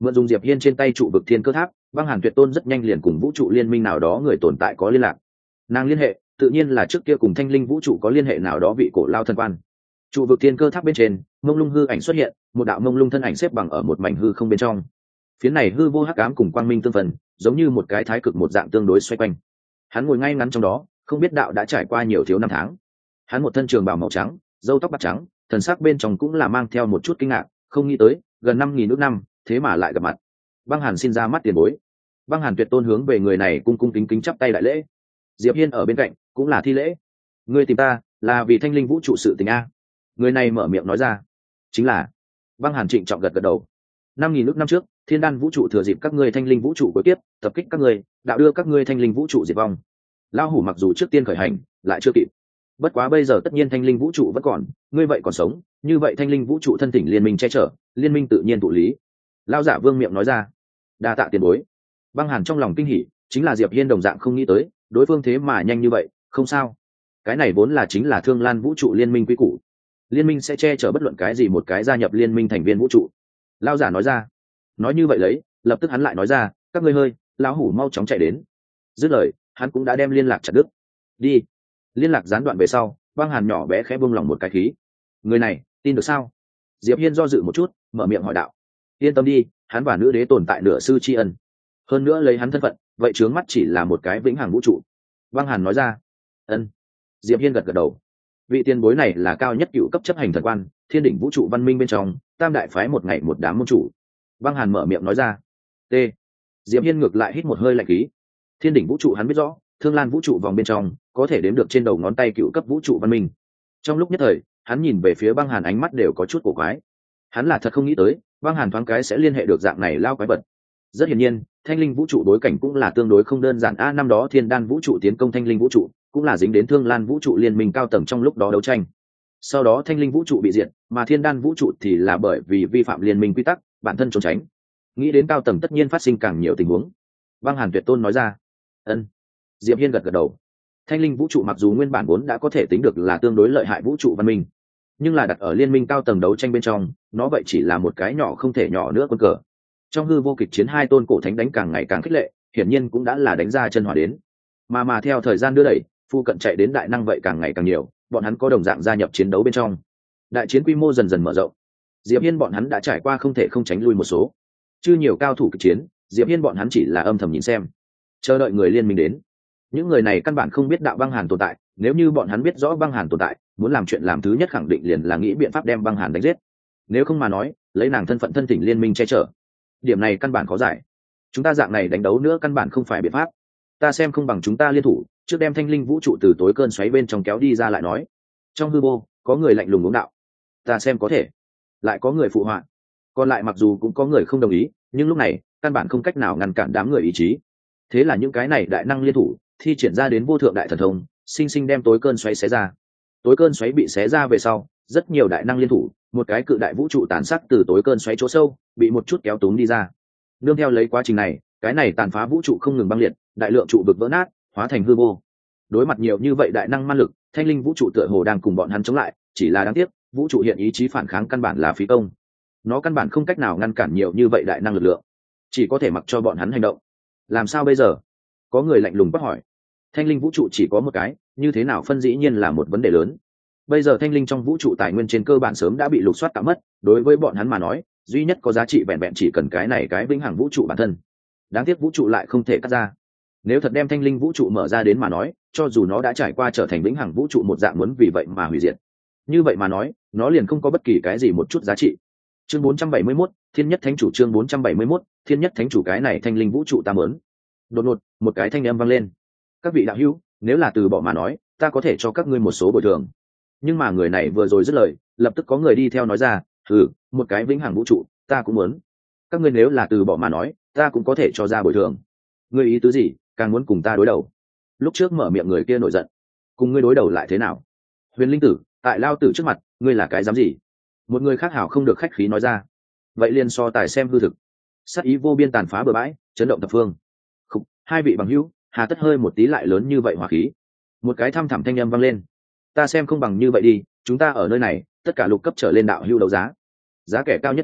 mượn dùng Diệp Hiên trên tay trụ vực thiên cơ tháp, băng hàn tuyệt tôn rất nhanh liền cùng vũ trụ liên minh nào đó người tồn tại có liên lạc. Nàng liên hệ tự nhiên là trước kia cùng thanh linh vũ trụ có liên hệ nào đó vị cổ lao thân quan. Trụ vực thiên cơ tháp bên trên, mông lung hư ảnh xuất hiện, một đạo mông lung thân ảnh xếp bằng ở một mảnh hư không bên trong. Phía này hư vô hắc ám cùng quang minh tương phần, giống như một cái thái cực một dạng tương đối xoay quanh. Hắn ngồi ngay ngắn trong đó, không biết đạo đã trải qua nhiều thiếu năm tháng. Hắn một thân trường bào màu trắng, râu tóc bạc trắng, thần sắc bên trong cũng là mang theo một chút kinh ngạc, không nghĩ tới gần năm nghìn nước năm thế mà lại gặp mặt. Băng Hàn xin ra mắt tiền bối. Băng Hàn tuyệt tôn hướng về người này cung cung kính kính chắp tay đại lễ. Diệp Hiên ở bên cạnh cũng là thi lễ. Ngươi tìm ta là vì thanh linh vũ trụ sự tình a? Người này mở miệng nói ra. Chính là. Băng Hàn trịnh trọng gật gật đầu. Năm nghìn nước năm trước, thiên đan vũ trụ thừa dịp các ngươi thanh linh vũ trụ cuối tiếp tập kích các ngươi, đạo đưa các ngươi thanh linh vũ trụ diệt vong. Lao hủ mặc dù trước tiên khởi hành lại chưa kịp, bất quá bây giờ tất nhiên thanh linh vũ trụ vẫn còn, ngươi vậy còn sống, như vậy thanh linh vũ trụ thân thỉnh liên minh che chở, liên minh tự nhiên tụ lý. Lao giả vương miệng nói ra. Đa tạ tiền bối. Băng Hàn trong lòng kinh hỉ, chính là Diệp Hiên đồng dạng không nghĩ tới đối phương thế mà nhanh như vậy. Không sao, cái này vốn là chính là Thương Lan vũ trụ liên minh quy củ, liên minh sẽ che chở bất luận cái gì một cái gia nhập liên minh thành viên vũ trụ. Lao giả nói ra. Nói như vậy lấy, lập tức hắn lại nói ra, các ngươi hơi, lão hủ mau chóng chạy đến. Dứt lời, hắn cũng đã đem liên lạc chặt đứt. Đi. Liên lạc gián đoạn về sau, Băng Hàn nhỏ bé khẽ buông lỏng một cái khí. Người này tin được sao? Diệp Hiên do dự một chút, mở miệng hỏi đạo. Yên tâm đi, hắn và nữ đế tồn tại nửa sư tri ân, hơn nữa lấy hắn thân phận, vậy trướng mắt chỉ là một cái vĩnh hằng vũ trụ. Băng Hàn nói ra. Ân. Diệp Hiên gật gật đầu. Vị tiền bối này là cao nhất cựu cấp chấp hành thần quan, thiên đỉnh vũ trụ văn minh bên trong tam đại phái một ngày một đám môn chủ. Băng Hàn mở miệng nói ra. T. Diệp Hiên ngược lại hít một hơi lạnh khí. Thiên đỉnh vũ trụ hắn biết rõ, Thương Lan vũ trụ vòng bên trong có thể đếm được trên đầu ngón tay cựu cấp vũ trụ văn minh. Trong lúc nhất thời, hắn nhìn về phía Băng Hàn ánh mắt đều có chút cổ quái. Hắn là thật không nghĩ tới Băng Hàn thoáng cái sẽ liên hệ được dạng này lao quái vật. Rất hiển nhiên, thanh linh vũ trụ đối cảnh cũng là tương đối không đơn giản. A năm đó thiên đan vũ trụ tiến công thanh linh vũ trụ, cũng là dính đến Thương Lan vũ trụ liên minh cao tầng trong lúc đó đấu tranh. Sau đó thanh linh vũ trụ bị diệt, mà thiên đan vũ trụ thì là bởi vì vi phạm liên minh quy tắc, bản thân trốn tránh. Nghĩ đến cao tầng tất nhiên phát sinh càng nhiều tình huống. Băng Hàn tuyệt tôn nói ra. Ân. Diệp Hiên gật gật đầu. Thanh linh vũ trụ mặc dù nguyên bản vốn đã có thể tính được là tương đối lợi hại vũ trụ văn minh, nhưng là đặt ở liên minh cao tầng đấu tranh bên trong, nó vậy chỉ là một cái nhỏ không thể nhỏ nữa quân cờ. Trong hư vô kịch chiến hai tôn cổ thánh đánh càng ngày càng khích lệ, hiển nhiên cũng đã là đánh ra chân hỏa đến. Mà mà theo thời gian đưa đẩy, phu cận chạy đến đại năng vậy càng ngày càng nhiều, bọn hắn có đồng dạng gia nhập chiến đấu bên trong. Đại chiến quy mô dần dần mở rộng. Diệp Hiên bọn hắn đã trải qua không thể không tránh lui một số. Chưa nhiều cao thủ kịch chiến, Diệp Hiên bọn hắn chỉ là âm thầm nhìn xem, chờ đợi người liên minh đến. Những người này căn bản không biết đạo Băng Hàn tồn tại, nếu như bọn hắn biết rõ Băng Hàn tồn tại, muốn làm chuyện làm thứ nhất khẳng định liền là nghĩ biện pháp đem Băng Hàn đánh giết. Nếu không mà nói, lấy nàng thân phận thân thỉnh liên minh che chở, điểm này căn bản khó giải. Chúng ta dạng này đánh đấu nữa căn bản không phải biện pháp. Ta xem không bằng chúng ta liên thủ, trước đem thanh linh vũ trụ từ tối cơn xoáy bên trong kéo đi ra lại nói. Trong hư vô, có người lạnh lùng uống đạo. Ta xem có thể. Lại có người phụ họa. Còn lại mặc dù cũng có người không đồng ý, nhưng lúc này căn bản không cách nào ngăn cản đám người ý chí. Thế là những cái này đại năng liên thủ, thi triển ra đến vô thượng đại thần thông, sinh sinh đem tối cơn xoáy xé ra. Tối cơn xoáy bị xé ra về sau, rất nhiều đại năng liên thủ, một cái cự đại vũ trụ tàn sát từ tối cơn xoáy chỗ sâu, bị một chút kéo túm đi ra. Nương theo lấy quá trình này, cái này tàn phá vũ trụ không ngừng băng liệt, đại lượng trụ vực vỡ nát, hóa thành hư vô. Đối mặt nhiều như vậy đại năng man lực, thanh linh vũ trụ tựa hồ đang cùng bọn hắn chống lại, chỉ là đáng tiếc, vũ trụ hiện ý chí phản kháng căn bản là phí công. Nó căn bản không cách nào ngăn cản nhiều như vậy đại năng lực lượng, chỉ có thể mặc cho bọn hắn hành động. Làm sao bây giờ? Có người lạnh lùng quát hỏi. Thanh linh vũ trụ chỉ có một cái, như thế nào phân dĩ nhiên là một vấn đề lớn. Bây giờ thanh linh trong vũ trụ tài nguyên trên cơ bản sớm đã bị lục soát tạo mất, đối với bọn hắn mà nói, duy nhất có giá trị vẹn vẹn chỉ cần cái này cái vĩnh hằng vũ trụ bản thân. Đáng tiếc vũ trụ lại không thể cắt ra. Nếu thật đem thanh linh vũ trụ mở ra đến mà nói, cho dù nó đã trải qua trở thành vĩnh hằng vũ trụ một dạng muốn vì vậy mà hủy diệt, như vậy mà nói, nó liền không có bất kỳ cái gì một chút giá trị. Chương bốn trăm bảy mươi mốt, Thiên Nhất Thánh Chủ. Chương bốn trăm bảy mươi mốt, Thiên Nhất Thánh Chủ. Cái này thanh linh vũ trụ ta muốn. Đột ngột, một cái thanh âm vang lên. Các vị đạo hữu, nếu là từ bỏ mà nói, ta có thể cho các ngươi một số bồi thường. Nhưng mà người này vừa rồi dứt lời, lập tức có người đi theo nói ra, ừ, một cái vĩnh hằng vũ trụ, ta cũng muốn. Các ngươi nếu là từ bỏ mà nói, ta cũng có thể cho ra bồi thường. Ngươi ý tứ gì, càng muốn cùng ta đối đầu? Lúc trước mở miệng người kia nổi giận. Cùng ngươi đối đầu lại thế nào? Huyền linh tử, tại lao tử trước mặt, ngươi là cái dám gì? Một người khác hảo không được khách khí nói ra. Vậy liền so tài xem hư thực. Sát ý vô biên tàn phá bờ bãi, chấn động thập phương. Khúc, hai vị bằng hữu, hà tất hơi một tí lại lớn như vậy hỏa khí. Một cái thăm thẳm thanh âm vang lên. Ta xem không bằng như vậy đi, chúng ta ở nơi này, tất cả lục cấp trở lên đạo hữu đấu giá. Giá kẻ cao nhất đến,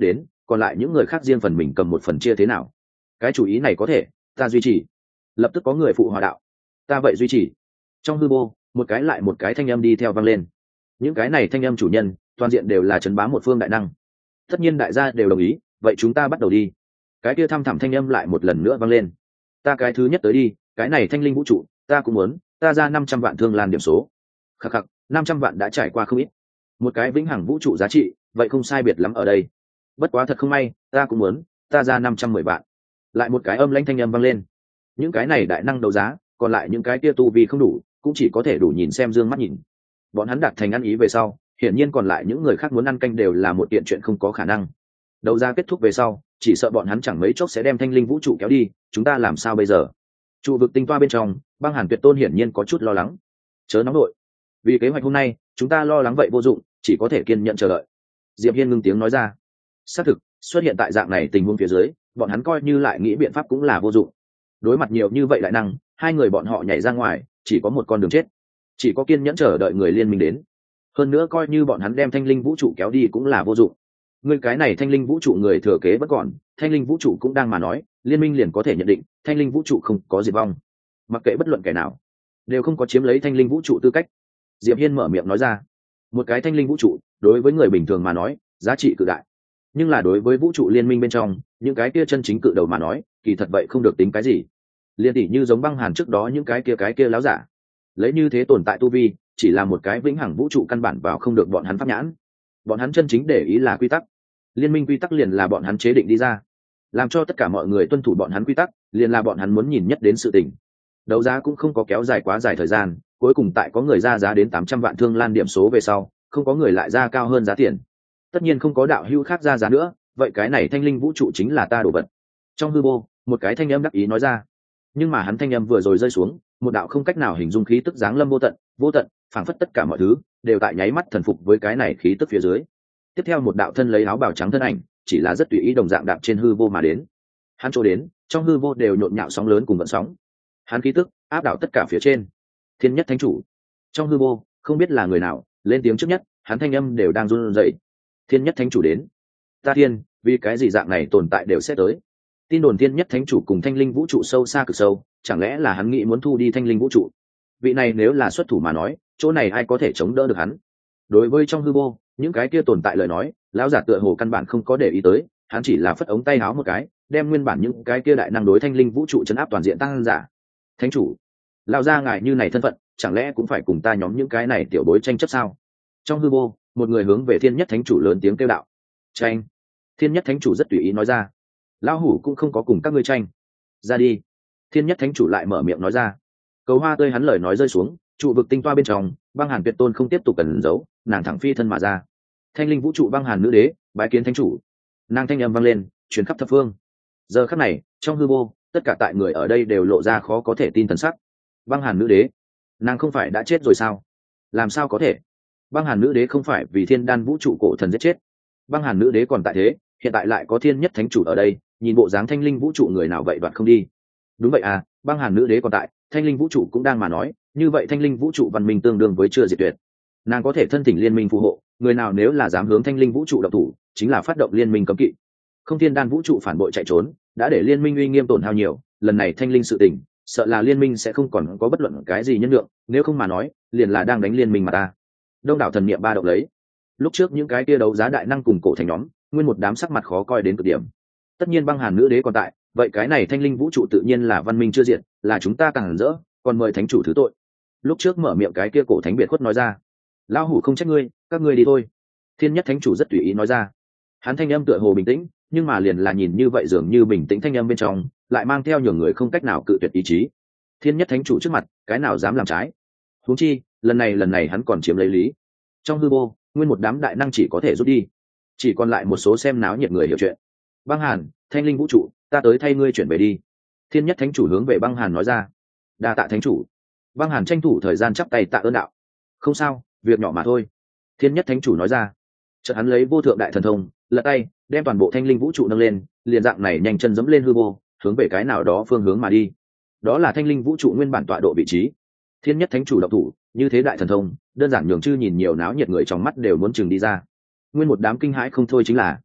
còn lại những người khác riêng phần mình cầm một phần chia thế nào. Cái chủ ý này có thể, ta duy trì. Lập tức có người phụ hòa đạo, ta vậy duy trì. Trong hư vô, một cái lại một cái thanh âm đi theo vang lên. Những cái này thanh âm chủ nhân toàn diện đều là trấn bá một phương đại năng. Tất nhiên đại gia đều đồng ý, vậy chúng ta bắt đầu đi. Cái kia thăm thẳm thanh âm lại một lần nữa vang lên. Ta cái thứ nhất tới đi, cái này thanh linh vũ trụ ta cũng muốn, ta ra năm trăm vạn thương lan điểm số. Khắc khắc, năm trăm vạn đã trải qua không ít. Một cái vĩnh hằng vũ trụ giá trị, vậy không sai biệt lắm ở đây. Bất quá thật không may, ta cũng muốn, ta ra năm trăm mười vạn. Lại một cái âm lãnh thanh âm vang lên. Những cái này đại năng đấu giá, còn lại những cái kia tu vi không đủ, cũng chỉ có thể đủ nhìn xem dương mắt nhìn. Bọn hắn đạt thành ăn ý về sau, hiển nhiên còn lại những người khác muốn ăn canh đều là một kiện chuyện không có khả năng. Đấu giá kết thúc về sau, chỉ sợ bọn hắn chẳng mấy chốc sẽ đem thanh linh vũ trụ kéo đi, chúng ta làm sao bây giờ? Trụ vực tinh toa bên trong, Băng Hàn Tuyệt Tôn hiển nhiên có chút lo lắng. Chớ nóng nội, vì kế hoạch hôm nay, chúng ta lo lắng vậy vô dụng, chỉ có thể kiên nhẫn chờ đợi. Diệp Hiên ngưng tiếng nói ra. Xác thực, xuất hiện tại dạng này tình huống phía dưới, bọn hắn coi như lại nghĩ biện pháp cũng là vô dụng. Đối mặt nhiều như vậy đại năng, hai người bọn họ nhảy ra ngoài, chỉ có một con đường chết. Chỉ có kiên nhẫn chờ đợi người liên minh đến. Hơn nữa coi như bọn hắn đem thanh linh vũ trụ kéo đi cũng là vô dụng. Người cái này thanh linh vũ trụ người thừa kế vẫn còn, thanh linh vũ trụ cũng đang mà nói, liên minh liền có thể nhận định, thanh linh vũ trụ không có diệt vong. Mặc kệ bất luận kẻ nào, đều không có chiếm lấy thanh linh vũ trụ tư cách. Diệp Hiên mở miệng nói ra. Một cái thanh linh vũ trụ, đối với người bình thường mà nói, giá trị cự đại. Nhưng là đối với vũ trụ liên minh bên trong, những cái kia chân chính cự đầu mà nói, kỳ thật vậy không được tính cái gì. Liên tỷ như giống Băng Hàn trước đó những cái kia cái kia láo giả. Lấy như thế tồn tại tu vi, chỉ là một cái vĩnh hằng vũ trụ căn bản vào không được bọn hắn pháp nhãn. Bọn hắn chân chính để ý là quy tắc. Liên minh quy tắc liền là bọn hắn chế định đi ra, làm cho tất cả mọi người tuân thủ bọn hắn quy tắc, liền là bọn hắn muốn nhìn nhất đến sự tình. Đấu giá cũng không có kéo dài quá dài thời gian, cuối cùng tại có người ra giá đến tám trăm vạn thương lan điểm số về sau, không có người lại ra cao hơn giá tiền. Tất nhiên không có đạo hữu khác ra giá nữa, vậy cái này thanh linh vũ trụ chính là ta đồ vật. Trong hư vô, một cái thanh âm đắc ý nói ra. Nhưng mà hắn thanh âm vừa rồi rơi xuống, một đạo không cách nào hình dung khí tức giáng lâm vô tận, vô tận, phảng phất tất cả mọi thứ đều tại nháy mắt thần phục với cái này khí tức phía dưới. Tiếp theo một đạo thân lấy áo bào trắng thân ảnh, chỉ là rất tùy ý đồng dạng đạp trên hư vô mà đến. Hắn chỗ đến, trong hư vô đều nhộn nhạo sóng lớn cùng vận sóng. Hắn khí tức áp đảo tất cả phía trên. Thiên Nhất Thánh Chủ. Trong hư vô, không biết là người nào lên tiếng trước nhất, hắn thanh âm đều đang run rẩy. Thiên Nhất Thánh Chủ đến. Ta thiên, vì cái gì dạng này tồn tại đều sẽ tới. Tin đồn Thiên Nhất Thánh Chủ cùng thanh linh vũ trụ sâu xa cực sâu, chẳng lẽ là hắn nghĩ muốn thu đi thanh linh vũ trụ? Vị này nếu là xuất thủ mà nói, chỗ này ai có thể chống đỡ được hắn? Đối với trong hư vô, những cái kia tồn tại lời nói, lão giả tựa hồ căn bản không có để ý tới, hắn chỉ là phất ống tay áo một cái, đem nguyên bản những cái kia đại năng đối thanh linh vũ trụ chấn áp toàn diện tăng giả. Thánh chủ, lão gia ngài như này thân phận, chẳng lẽ cũng phải cùng ta nhóm những cái này tiểu bối tranh chấp sao? Trong hư vô, một người hướng về Thiên Nhất Thánh Chủ lớn tiếng kêu đạo. Tranh. Thiên Nhất Thánh Chủ rất tùy ý nói ra. Lão hủ cũng không có cùng các ngươi tranh. Ra đi. Thiên Nhất Thánh Chủ lại mở miệng nói ra. Cầu hoa tươi hắn lời nói rơi xuống, trụ vực tinh toa bên trong, Băng Hàn Tuyệt Tôn không tiếp tục cần giấu, nàng thẳng phi thân mà ra. Thanh linh vũ trụ Băng Hàn nữ đế, bái kiến thánh chủ. Nàng thanh âm vang lên, truyền khắp thập phương. Giờ khắc này, trong hư vô, tất cả tại người ở đây đều lộ ra khó có thể tin thần sắc. Băng Hàn nữ đế, nàng không phải đã chết rồi sao? Làm sao có thể? Băng Hàn nữ đế không phải vì thiên đan vũ trụ cổ thần giết chết. Băng Hàn nữ đế còn tại thế, hiện tại lại có Thiên Nhất Thánh Chủ ở đây, nhìn bộ dáng thanh linh vũ trụ người nào vậy đoạt không đi. Đúng vậy à, Băng Hàn nữ đế còn tại, thanh linh vũ trụ cũng đang mà nói, như vậy thanh linh vũ trụ văn minh tương đương với chưa diệt tuyệt. Nàng có thể thân thỉnh liên minh phù hộ, người nào nếu là dám hướng thanh linh vũ trụ động thủ, chính là phát động liên minh cấm kỵ. Không thiên đan vũ trụ phản bội chạy trốn, đã để liên minh uy nghiêm tổn hao nhiều, lần này thanh linh sự tình, sợ là liên minh sẽ không còn có bất luận cái gì nhân lượng, nếu không mà nói, liền là đang đánh liên minh mà ta. Đông đảo thần niệm ba động lấy. Lúc trước những cái kia đấu giá đại năng cùng cổ thành nhóm, nguyên một đám sắc mặt khó coi đến cực điểm. Tất nhiên Băng Hàn nữ đế còn tại, vậy cái này thanh linh vũ trụ tự nhiên là văn minh chưa diệt, là chúng ta càng hẳn rỡ, còn mời thánh chủ thứ tội. Lúc trước mở miệng cái kia cổ thánh biệt khuất nói ra. Lão hủ không trách ngươi, các ngươi đi thôi. Thiên Nhất Thánh Chủ rất tùy ý nói ra. Hắn thanh âm tựa hồ bình tĩnh, nhưng mà liền là nhìn như vậy dường như bình tĩnh thanh âm bên trong, lại mang theo nhiều người không cách nào cự tuyệt ý chí. Thiên Nhất Thánh Chủ trước mặt, cái nào dám làm trái? Huống chi, lần này lần này hắn còn chiếm lấy lý. Trong hư vô, nguyên một đám đại năng chỉ có thể rút đi, chỉ còn lại một số xem náo nhiệt người hiểu chuyện. Băng Hàn, thanh linh vũ trụ, ta tới thay ngươi chuyển về đi. Thiên Nhất Thánh Chủ hướng về Băng Hàn nói ra. Đa tạ thánh chủ. Băng Hàn tranh thủ thời gian chắp tay tạ ơn đạo. Không sao, việc nhỏ mà thôi. Thiên Nhất Thánh Chủ nói ra. Chợt hắn lấy vô thượng đại thần thông, lật tay, đem toàn bộ thanh linh vũ trụ nâng lên, liền dạng này nhanh chân dẫm lên hư vô, hướng về cái nào đó phương hướng mà đi. Đó là thanh linh vũ trụ nguyên bản tọa độ vị trí. Thiên Nhất Thánh Chủ động thủ, như thế đại thần thông, đơn giản nhường chư nhìn nhiều náo nhiệt người trong mắt đều muốn chừng đi ra. Nguyên một đám kinh hãi không thôi chính là,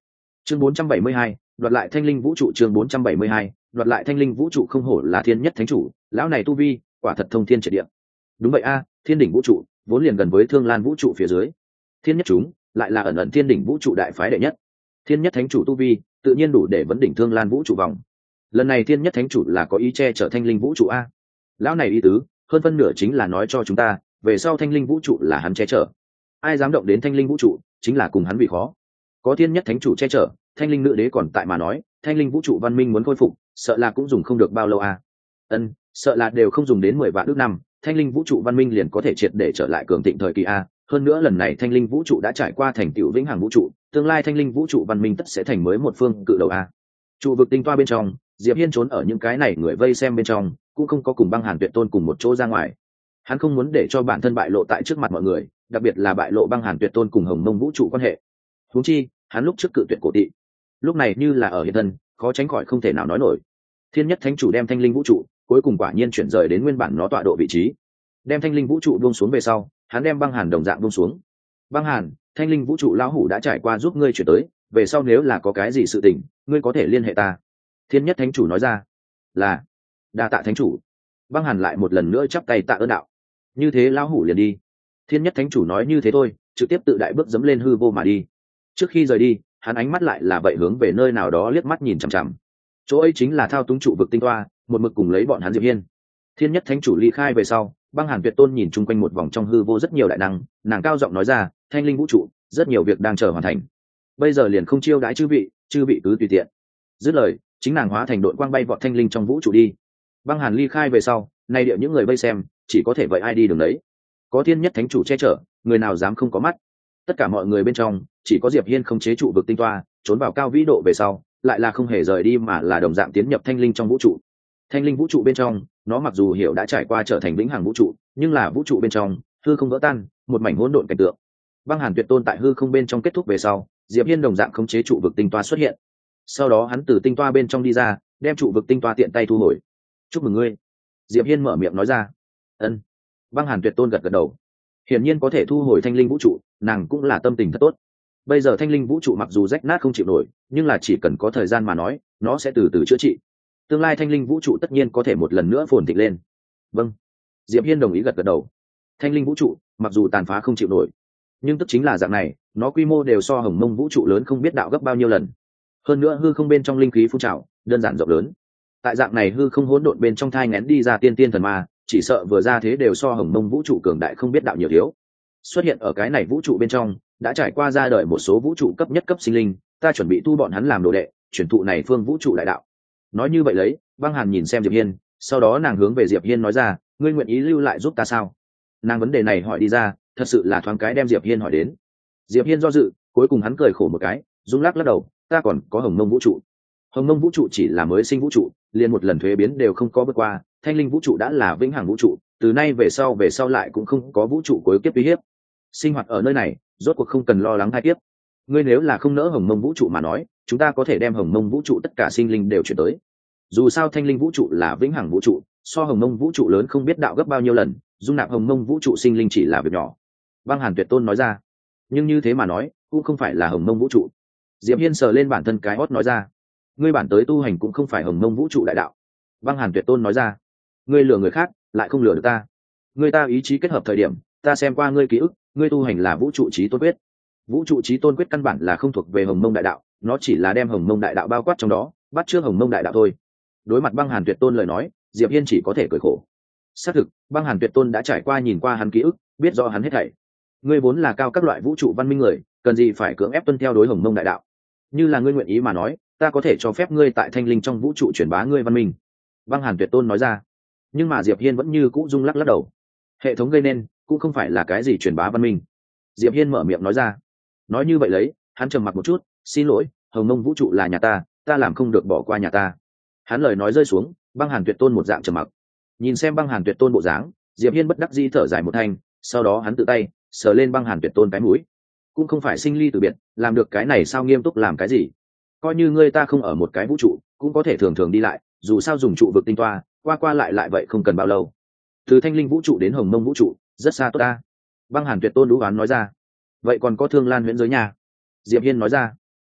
chương bốn trăm bảy mươi hai, đoạt lại thanh linh vũ trụ. chương bốn trăm bảy mươi hai, đoạt lại thanh linh vũ trụ. Không hổ là thiên nhất thánh chủ, lão này tu vi quả thật thông thiên triệt địa. Đúng vậy a, thiên đỉnh vũ trụ vốn liền gần với thương lan vũ trụ phía dưới, thiên nhất chúng lại là ẩn ẩn thiên đỉnh vũ trụ đại phái đệ nhất. Thiên nhất thánh chủ tu vi tự nhiên đủ để vấn đỉnh thương lan vũ trụ vòng. Lần này thiên nhất thánh chủ là có ý che chở thanh linh vũ trụ a. Lão này ý tứ hơn phân nửa chính là nói cho chúng ta về sau thanh linh vũ trụ là hắn che chở, ai dám động đến thanh linh vũ trụ chính là cùng hắn bị khó. Có thiên nhất thánh chủ che chở, thanh linh nữ đế còn tại mà nói thanh linh vũ trụ văn minh muốn khôi phục sợ là cũng dùng không được bao lâu a. Ân, sợ là đều không dùng đến mười vạn ước năm, thanh linh vũ trụ văn minh liền có thể triệt để trở lại cường thịnh thời kỳ a. Hơn nữa lần này thanh linh vũ trụ đã trải qua thành tựu vĩnh hằng vũ trụ, tương lai thanh linh vũ trụ văn minh tất sẽ thành mới một phương cự đầu a. Trụ vực tinh toa bên trong, Diệp Hiên trốn ở những cái này người vây xem bên trong, cũng không có cùng Băng Hàn Tuyệt Tôn cùng một chỗ ra ngoài. Hắn không muốn để cho bản thân bại lộ tại trước mặt mọi người, đặc biệt là bại lộ Băng Hàn Tuyệt Tôn cùng Hồng Mông vũ trụ quan hệ. Huống chi, hắn lúc trước cự tuyệt cổ tị, lúc này như là ở hiện thân, khó tránh khỏi không thể nào nói nổi. Thiên nhất thánh chủ đem thanh linh vũ trụ, cuối cùng quả nhiên chuyển rời đến nguyên bản nó tọa độ vị trí. Đem thanh linh vũ trụ buông xuống về sau, hắn đem Băng Hàn đồng dạng buông xuống. Băng Hàn, thanh linh vũ trụ lão hủ đã trải qua giúp ngươi chuyển tới, về sau nếu là có cái gì sự tình, ngươi có thể liên hệ ta. Thiên nhất thánh chủ nói ra. Là, đa tạ thánh chủ. Băng Hàn lại một lần nữa chắp tay tạ ơn đạo. Như thế lão hủ liền đi. Thiên nhất thánh chủ nói như thế thôi, trực tiếp tự đại bước dẫm lên hư vô mà đi. Trước khi rời đi, hắn ánh mắt lại là vậy hướng về nơi nào đó liếc mắt nhìn chằm chằm. Chỗ ấy chính là thao túng trụ vực tinh toa, một mực cùng lấy bọn hắn Diệp Hiên. Thiên nhất thánh chủ ly khai về sau, Băng Hàn Tuyệt Tôn nhìn chung quanh một vòng trong hư vô rất nhiều đại năng, nàng cao giọng nói ra, thanh linh vũ trụ, rất nhiều việc đang chờ hoàn thành. Bây giờ liền không chiêu đãi chư vị, chư vị cứ tùy tiện. Dứt lời, chính nàng hóa thành đội quang bay vọt thanh linh trong vũ trụ đi. Băng Hàn ly khai về sau, nay địa những người vây xem, chỉ có thể vậy ai đi đường đấy. Có thiên nhất thánh chủ che chở, người nào dám không có mắt. Tất cả mọi người bên trong, chỉ có Diệp Hiên không chế trụ vực tinh toa, trốn vào cao vĩ độ về sau, lại là không hề rời đi mà là đồng dạng tiến nhập thanh linh trong vũ trụ. Thanh linh vũ trụ bên trong, nó mặc dù hiểu đã trải qua trở thành vĩnh hằng vũ trụ, nhưng là vũ trụ bên trong, hư không vỡ tan, một mảnh hỗn độn cảnh tượng. Băng Hàn Tuyệt Tôn tại hư không bên trong kết thúc về sau, Diệp Hiên đồng dạng không chế trụ vực tinh toa xuất hiện. Sau đó hắn từ tinh toa bên trong đi ra, đem trụ vực tinh toa tiện tay thu hồi. Chúc mừng ngươi. Diệp Hiên mở miệng nói ra. Ân. Băng Hàn Tuyệt Tôn gật gật đầu. Hiển nhiên có thể thu hồi thanh linh vũ trụ, nàng cũng là tâm tình thật tốt. Bây giờ thanh linh vũ trụ mặc dù rách nát không chịu nổi, nhưng là chỉ cần có thời gian mà nói, nó sẽ từ từ chữa trị. Tương lai thanh linh vũ trụ tất nhiên có thể một lần nữa phồn thịnh lên. Vâng. Diệp Hiên đồng ý gật gật đầu. Thanh linh vũ trụ mặc dù tàn phá không chịu nổi, nhưng tức chính là dạng này, nó quy mô đều so Hồng Mông vũ trụ lớn không biết đạo gấp bao nhiêu lần. Hơn nữa hư không bên trong linh khí phun trào, đơn giản rộng lớn. Tại dạng này hư không hỗn độn bên trong thai nghén đi ra tiên tiên thần ma, chỉ sợ vừa ra thế đều so Hồng Mông vũ trụ cường đại không biết đạo nhiều thiếu. Xuất hiện ở cái này vũ trụ bên trong, đã trải qua ra đời một số vũ trụ cấp nhất cấp sinh linh, ta chuẩn bị thu bọn hắn làm đồ đệ, chuyển thụ này phương vũ trụ đại đạo. Nói như vậy lấy, Băng Hàn nhìn xem Diệp Hiên, sau đó nàng hướng về Diệp Hiên nói ra, ngươi nguyện ý lưu lại giúp ta sao? Nàng vấn đề này hỏi đi ra, thật sự là thoáng cái đem Diệp Hiên hỏi đến. Diệp Hiên do dự, cuối cùng hắn cười khổ một cái, rung lắc lắc đầu, ta còn có Hồng Mông vũ trụ. Hồng Mông vũ trụ chỉ là mới sinh vũ trụ, liền một lần thuế biến đều không có vượt qua, thanh linh vũ trụ đã là vĩnh hằng vũ trụ, từ nay về sau về sau lại cũng không có vũ trụ cuối kiếp uy hiếp. Sinh hoạt ở nơi này, rốt cuộc không cần lo lắng thai kiếp. Ngươi nếu là không nỡ Hồng Mông vũ trụ mà nói, chúng ta có thể đem Hồng Mông vũ trụ tất cả sinh linh đều chuyển tới. Dù sao thanh linh vũ trụ là vĩnh hằng vũ trụ, so Hồng Mông vũ trụ lớn không biết đạo gấp bao nhiêu lần, dung nạp Hồng Mông vũ trụ sinh linh chỉ là việc nhỏ. Băng Hàn Tuyệt Tôn nói ra. Nhưng như thế mà nói, cũng không phải là Hồng Mông vũ trụ. Diệp Hiên sờ lên bản thân cái hót nói ra. Ngươi bản tới tu hành cũng không phải Hồng Mông vũ trụ đại đạo. Băng Hàn Tuyệt Tôn nói ra. Ngươi lừa người khác, lại không lừa được ta. Ngươi ta ý chí kết hợp thời điểm, ta xem qua ngươi ký ức, ngươi tu hành là vũ trụ chí tôn quyết. Vũ trụ chí tôn quyết căn bản là không thuộc về Hồng Mông đại đạo, nó chỉ là đem Hồng Mông đại đạo bao quát trong đó, bắt chước Hồng Mông đại đạo thôi. Đối mặt Băng Hàn Tuyệt Tôn lời nói, Diệp Hiên chỉ có thể cười khổ. Xác thực, Băng Hàn Tuyệt Tôn đã trải qua nhìn qua hắn ký ức, biết rõ hắn hết thảy. Ngươi vốn là cao các loại vũ trụ văn minh người, cần gì phải cưỡng ép tuân theo đối Hồng Mông đại đạo? Như là ngươi nguyện ý mà nói, ta có thể cho phép ngươi tại thanh linh trong vũ trụ truyền bá ngươi văn minh. Băng Hàn Tuyệt Tôn nói ra. Nhưng mà Diệp Hiên vẫn như cũ rung lắc lắc đầu. Hệ thống gây nên, cũng không phải là cái gì truyền bá văn minh. Diệp Hiên mở miệng nói ra. Nói như vậy lấy, hắn trầm mặc một chút, xin lỗi, Hồng Mông vũ trụ là nhà ta, ta làm không được bỏ qua nhà ta. Hắn lời nói rơi xuống, Băng Hàn Tuyệt Tôn một dạng trầm mặc. Nhìn xem Băng Hàn Tuyệt Tôn bộ dáng, Diệp Hiên bất đắc dĩ thở dài một thanh, sau đó hắn tự tay sờ lên Băng Hàn Tuyệt Tôn cái mũi. Cũng không phải sinh ly từ biệt, làm được cái này sao nghiêm túc làm cái gì? Coi như ngươi ta không ở một cái vũ trụ, cũng có thể thường thường đi lại, dù sao dùng trụ vực tinh toa, qua qua lại lại vậy không cần bao lâu. Từ thanh linh vũ trụ đến Hồng Mông vũ trụ, rất xa tốt ta. Băng Hàn Tuyệt Tôn đú oán nói ra. Vậy còn có Thương Lan huyễn giới nhà? Diệp Hiên nói ra.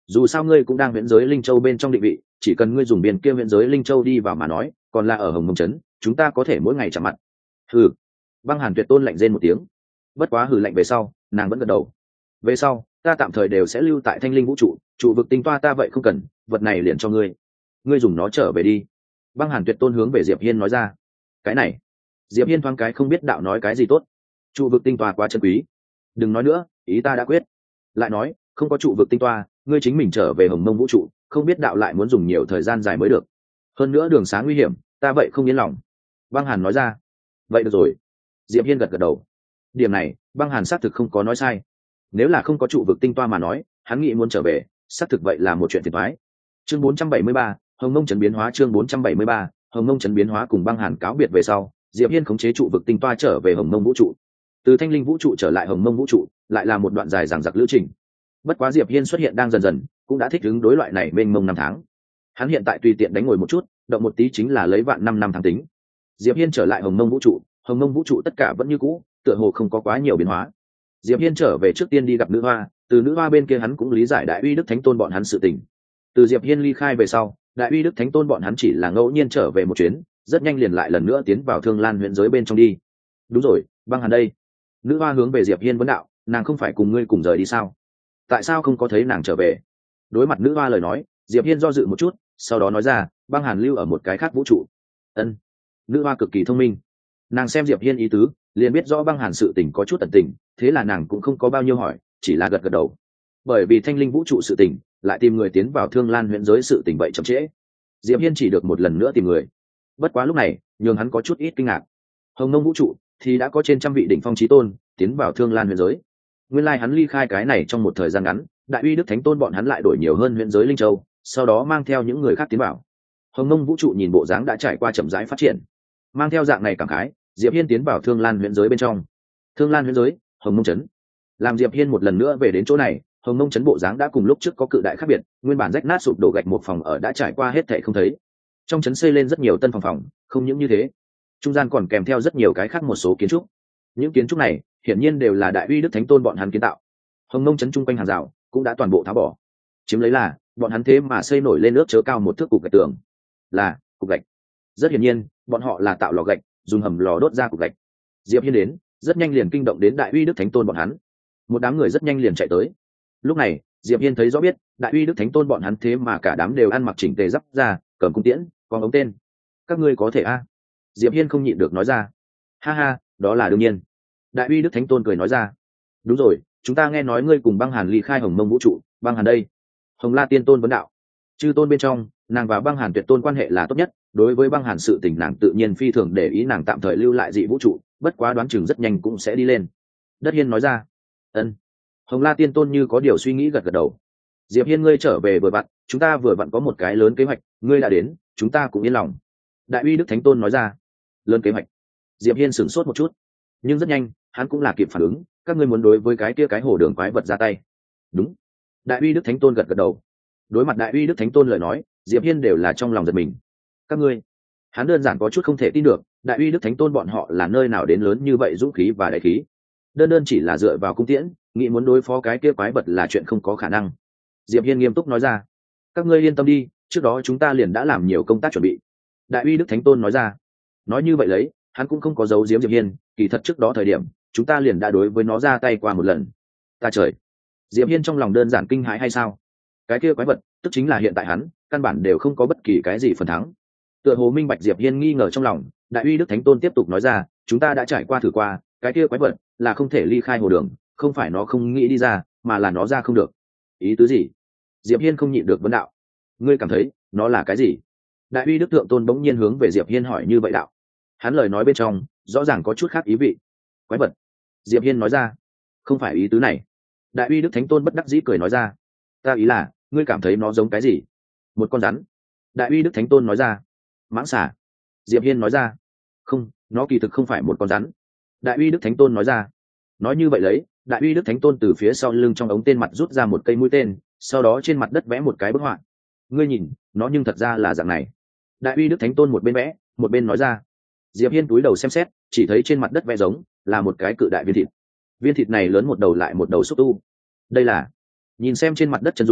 dù sao ngươi cũng đang huyện giới linh châu bên trong định vị, chỉ cần ngươi dùng biên kia huyện giới linh châu đi vào mà nói, còn là ở hồng mông trấn chúng ta có thể mỗi ngày chạm mặt. Hừ. Băng Hàn Tuyệt Tôn lạnh rên một tiếng, bất quá hừ lạnh về sau nàng vẫn gật đầu. Về sau ta tạm thời đều sẽ lưu tại thanh linh vũ trụ, trụ vực tinh toa ta vậy không cần, vật này liền cho ngươi, ngươi dùng nó trở về đi. Băng Hàn Tuyệt Tôn hướng về Diệp Hiên nói ra. Cái này, Diệp Hiên thoáng cái không biết đạo nói cái gì tốt. Trụ vực tinh toa quá chân quý, đừng nói nữa, ý ta đã quyết. Lại nói, không có trụ vực tinh toa, ngươi chính mình trở về hồng mông vũ trụ, không biết đạo lại muốn dùng nhiều thời gian dài mới được. Hơn nữa đường xá nguy hiểm, ta vậy không yên lòng. Băng Hàn nói ra. Vậy được rồi. Diệp Hiên gật gật đầu. Điểm này, Băng Hàn xác thực không có nói sai. Nếu là không có trụ vực tinh toa mà nói, hắn nghĩ muốn trở về, xác thực vậy là một chuyện phiền toái. Chương bốn trăm bảy mươi ba, Hồng Mông trấn biến hóa. Chương bốn trăm bảy mươi ba, Hồng Mông trấn biến hóa. Cùng Băng Hàn cáo biệt về sau, Diệp Hiên khống chế trụ vực tinh toa trở về hồng mông vũ trụ. Từ thanh linh vũ trụ trở lại hồng mông vũ trụ, lại là một đoạn dài dằng dặc lữ trình. Bất quá Diệp Hiên xuất hiện đang dần dần cũng đã thích ứng đối loại này mênh mông năm tháng. Hắn hiện tại tùy tiện đánh ngồi một chút, động một tí chính là lấy vạn năm năm tháng tính. Diệp Hiên trở lại hồng mông vũ trụ, hồng mông vũ trụ tất cả vẫn như cũ, tựa hồ không có quá nhiều biến hóa. Diệp Hiên trở về trước tiên đi gặp nữ hoa, từ nữ hoa bên kia hắn cũng lý giải đại uy đức thánh tôn bọn hắn sự tình. Từ Diệp Hiên ly khai về sau, đại uy đức thánh tôn bọn hắn chỉ là ngẫu nhiên trở về một chuyến, rất nhanh liền lại lần nữa tiến vào Thương Lan huyện giới bên trong đi. Đúng rồi, Băng Hàn đây. Nữ hoa hướng về Diệp Hiên vấn đạo, nàng không phải cùng ngươi cùng rời đi sao? Tại sao không có thấy nàng trở về? Đối mặt nữ hoa lời nói, Diệp Hiên do dự một chút, sau đó nói ra, Băng Hàn lưu ở một cái khác vũ trụ. Ân. Nữ hoa cực kỳ thông minh, nàng xem Diệp Hiên ý tứ, liền biết rõ Băng Hàn sự tình có chút tận tình, thế là nàng cũng không có bao nhiêu hỏi, chỉ là gật gật đầu. Bởi vì thanh linh vũ trụ sự tình, lại tìm người tiến vào Thương Lan huyện giới sự tình vậy chậm trễ. Diệp Hiên chỉ được một lần nữa tìm người. Bất quá lúc này, nhường hắn có chút ít kinh ngạc. Hồng Mông vũ trụ thì đã có trên trăm vị đỉnh phong chí tôn tiến vào Thương Lan huyện giới. Nguyên lai like hắn ly khai cái này trong một thời gian ngắn, đại uy đức thánh tôn bọn hắn lại đổi nhiều hơn huyện giới linh châu, sau đó mang theo những người khác tiến vào. Hồng Mông vũ trụ nhìn bộ dáng đã trải qua chậm rãi phát triển. Mang theo dạng này cảm khái, Diệp Hiên tiến vào Thương Lan huyện giới bên trong. Thương Lan huyện giới, Hồng Mông trấn. Làm Diệp Hiên một lần nữa về đến chỗ này, Hồng Mông trấn bộ dáng đã cùng lúc trước có cự đại khác biệt, nguyên bản rách nát sụp đổ gạch một phòng ở đã trải qua hết thảy không thấy. Trong trấn xây lên rất nhiều tân phòng phòng, không những như thế, trung gian còn kèm theo rất nhiều cái khác một số kiến trúc. Những kiến trúc này, hiển nhiên đều là đại uy đức thánh tôn bọn hắn kiến tạo. Hồng Mông trấn trung quanh hàng rào cũng đã toàn bộ tháo bỏ, chiếm lấy là bọn hắn thế mà xây nổi lên ước chớ cao một thước cục gạch tường, là cục gạch. Rất hiển nhiên, bọn họ là tạo lò gạch, dùng hầm lò đốt ra cục gạch. Diệp Hiên đến, rất nhanh liền kinh động đến đại uy đức thánh tôn bọn hắn. Một đám người rất nhanh liền chạy tới. Lúc này, Diệp Hiên thấy rõ biết, đại uy đức thánh tôn bọn hắn thế mà cả đám đều ăn mặc chỉnh tề giáp ra, cầm cung tiễn, còn ống tên. Các ngươi có thể a? À? Diệp Hiên không nhịn được nói ra. Ha ha, đó là đương nhiên. Đại uy đức thánh tôn cười nói ra. Đúng rồi, chúng ta nghe nói ngươi cùng Băng Hàn ly khai Hồng Mông vũ trụ, Băng Hàn đây. Hồng La Tiên tôn vấn đạo. Chư tôn bên trong, nàng và Băng Hàn Tuyệt tôn quan hệ là tốt nhất, đối với Băng Hàn sự tình nàng tự nhiên phi thường để ý, nàng tạm thời lưu lại dị vũ trụ, bất quá đoán chừng rất nhanh cũng sẽ đi lên. Đất Hiên nói ra. Ân. Hồng La Tiên tôn như có điều suy nghĩ gật gật đầu. Diệp Hiên ngươi trở về vừa vặn, chúng ta vừa vặn có một cái lớn kế hoạch, ngươi đã đến, chúng ta cũng yên lòng. Đại uy đức thánh tôn nói ra. Lớn kế hoạch. Diệp Hiên sửng sốt một chút, nhưng rất nhanh hắn cũng là kịp phản ứng, các ngươi muốn đối với cái kia cái hồ đường quái vật ra tay. Đúng. Đại uy đức thánh tôn gật gật đầu. Đối mặt đại uy đức thánh tôn lời nói, Diệp Hiên đều là trong lòng giật mình. Các ngươi, hắn đơn giản có chút không thể tin được, đại uy đức thánh tôn bọn họ là nơi nào đến lớn như vậy dũng khí và đại khí. Đơn đơn chỉ là dựa vào cung tiễn, nghĩ muốn đối phó cái kia quái vật là chuyện không có khả năng. Diệp Hiên nghiêm túc nói ra. Các ngươi yên tâm đi, trước đó chúng ta liền đã làm nhiều công tác chuẩn bị. Đại uy đức thánh tôn nói ra. Nói như vậy lấy, hắn cũng không có giấu giếm Diệp Hiên, kỳ thật trước đó thời điểm, chúng ta liền đã đối với nó ra tay qua một lần. Ta trời. Diệp Hiên trong lòng đơn giản kinh hãi hay sao? Cái kia quái vật, tức chính là hiện tại hắn, căn bản đều không có bất kỳ cái gì phần thắng. Tựa hồ minh bạch Diệp Hiên nghi ngờ trong lòng, đại uy đức thánh tôn tiếp tục nói ra, chúng ta đã trải qua thử qua, cái kia quái vật là không thể ly khai hồ đường, không phải nó không nghĩ đi ra, mà là nó ra không được. Ý tứ gì? Diệp Hiên không nhịn được vấn đạo. Ngươi cảm thấy nó là cái gì? Đại uy đức thượng tôn bỗng nhiên hướng về Diệp Hiên hỏi như vậy đạo. Hắn lời nói bên trong rõ ràng có chút khác ý vị. Quái vật. Diệp Hiên nói ra. Không phải ý tứ này. Đại uy đức thánh tôn bất đắc dĩ cười nói ra. Ta ý là, ngươi cảm thấy nó giống cái gì? Một con rắn. Đại uy đức thánh tôn nói ra. Mãng xà. Diệp Hiên nói ra. Không, nó kỳ thực không phải một con rắn. Đại uy đức thánh tôn nói ra. Nói như vậy lấy, đại uy đức thánh tôn từ phía sau lưng trong ống tên mặt rút ra một cây mũi tên, sau đó trên mặt đất vẽ một cái bức họa. Ngươi nhìn, nó nhưng thật ra là dạng này. Đại uy đức thánh tôn một bên vẽ, một bên nói ra. Diệp Hiên túi đầu xem xét, chỉ thấy trên mặt đất vẽ giống là một cái cự đại viên thịt. Viên thịt này lớn một đầu lại một đầu xúc tu. Đây là, nhìn xem trên mặt đất chân dung,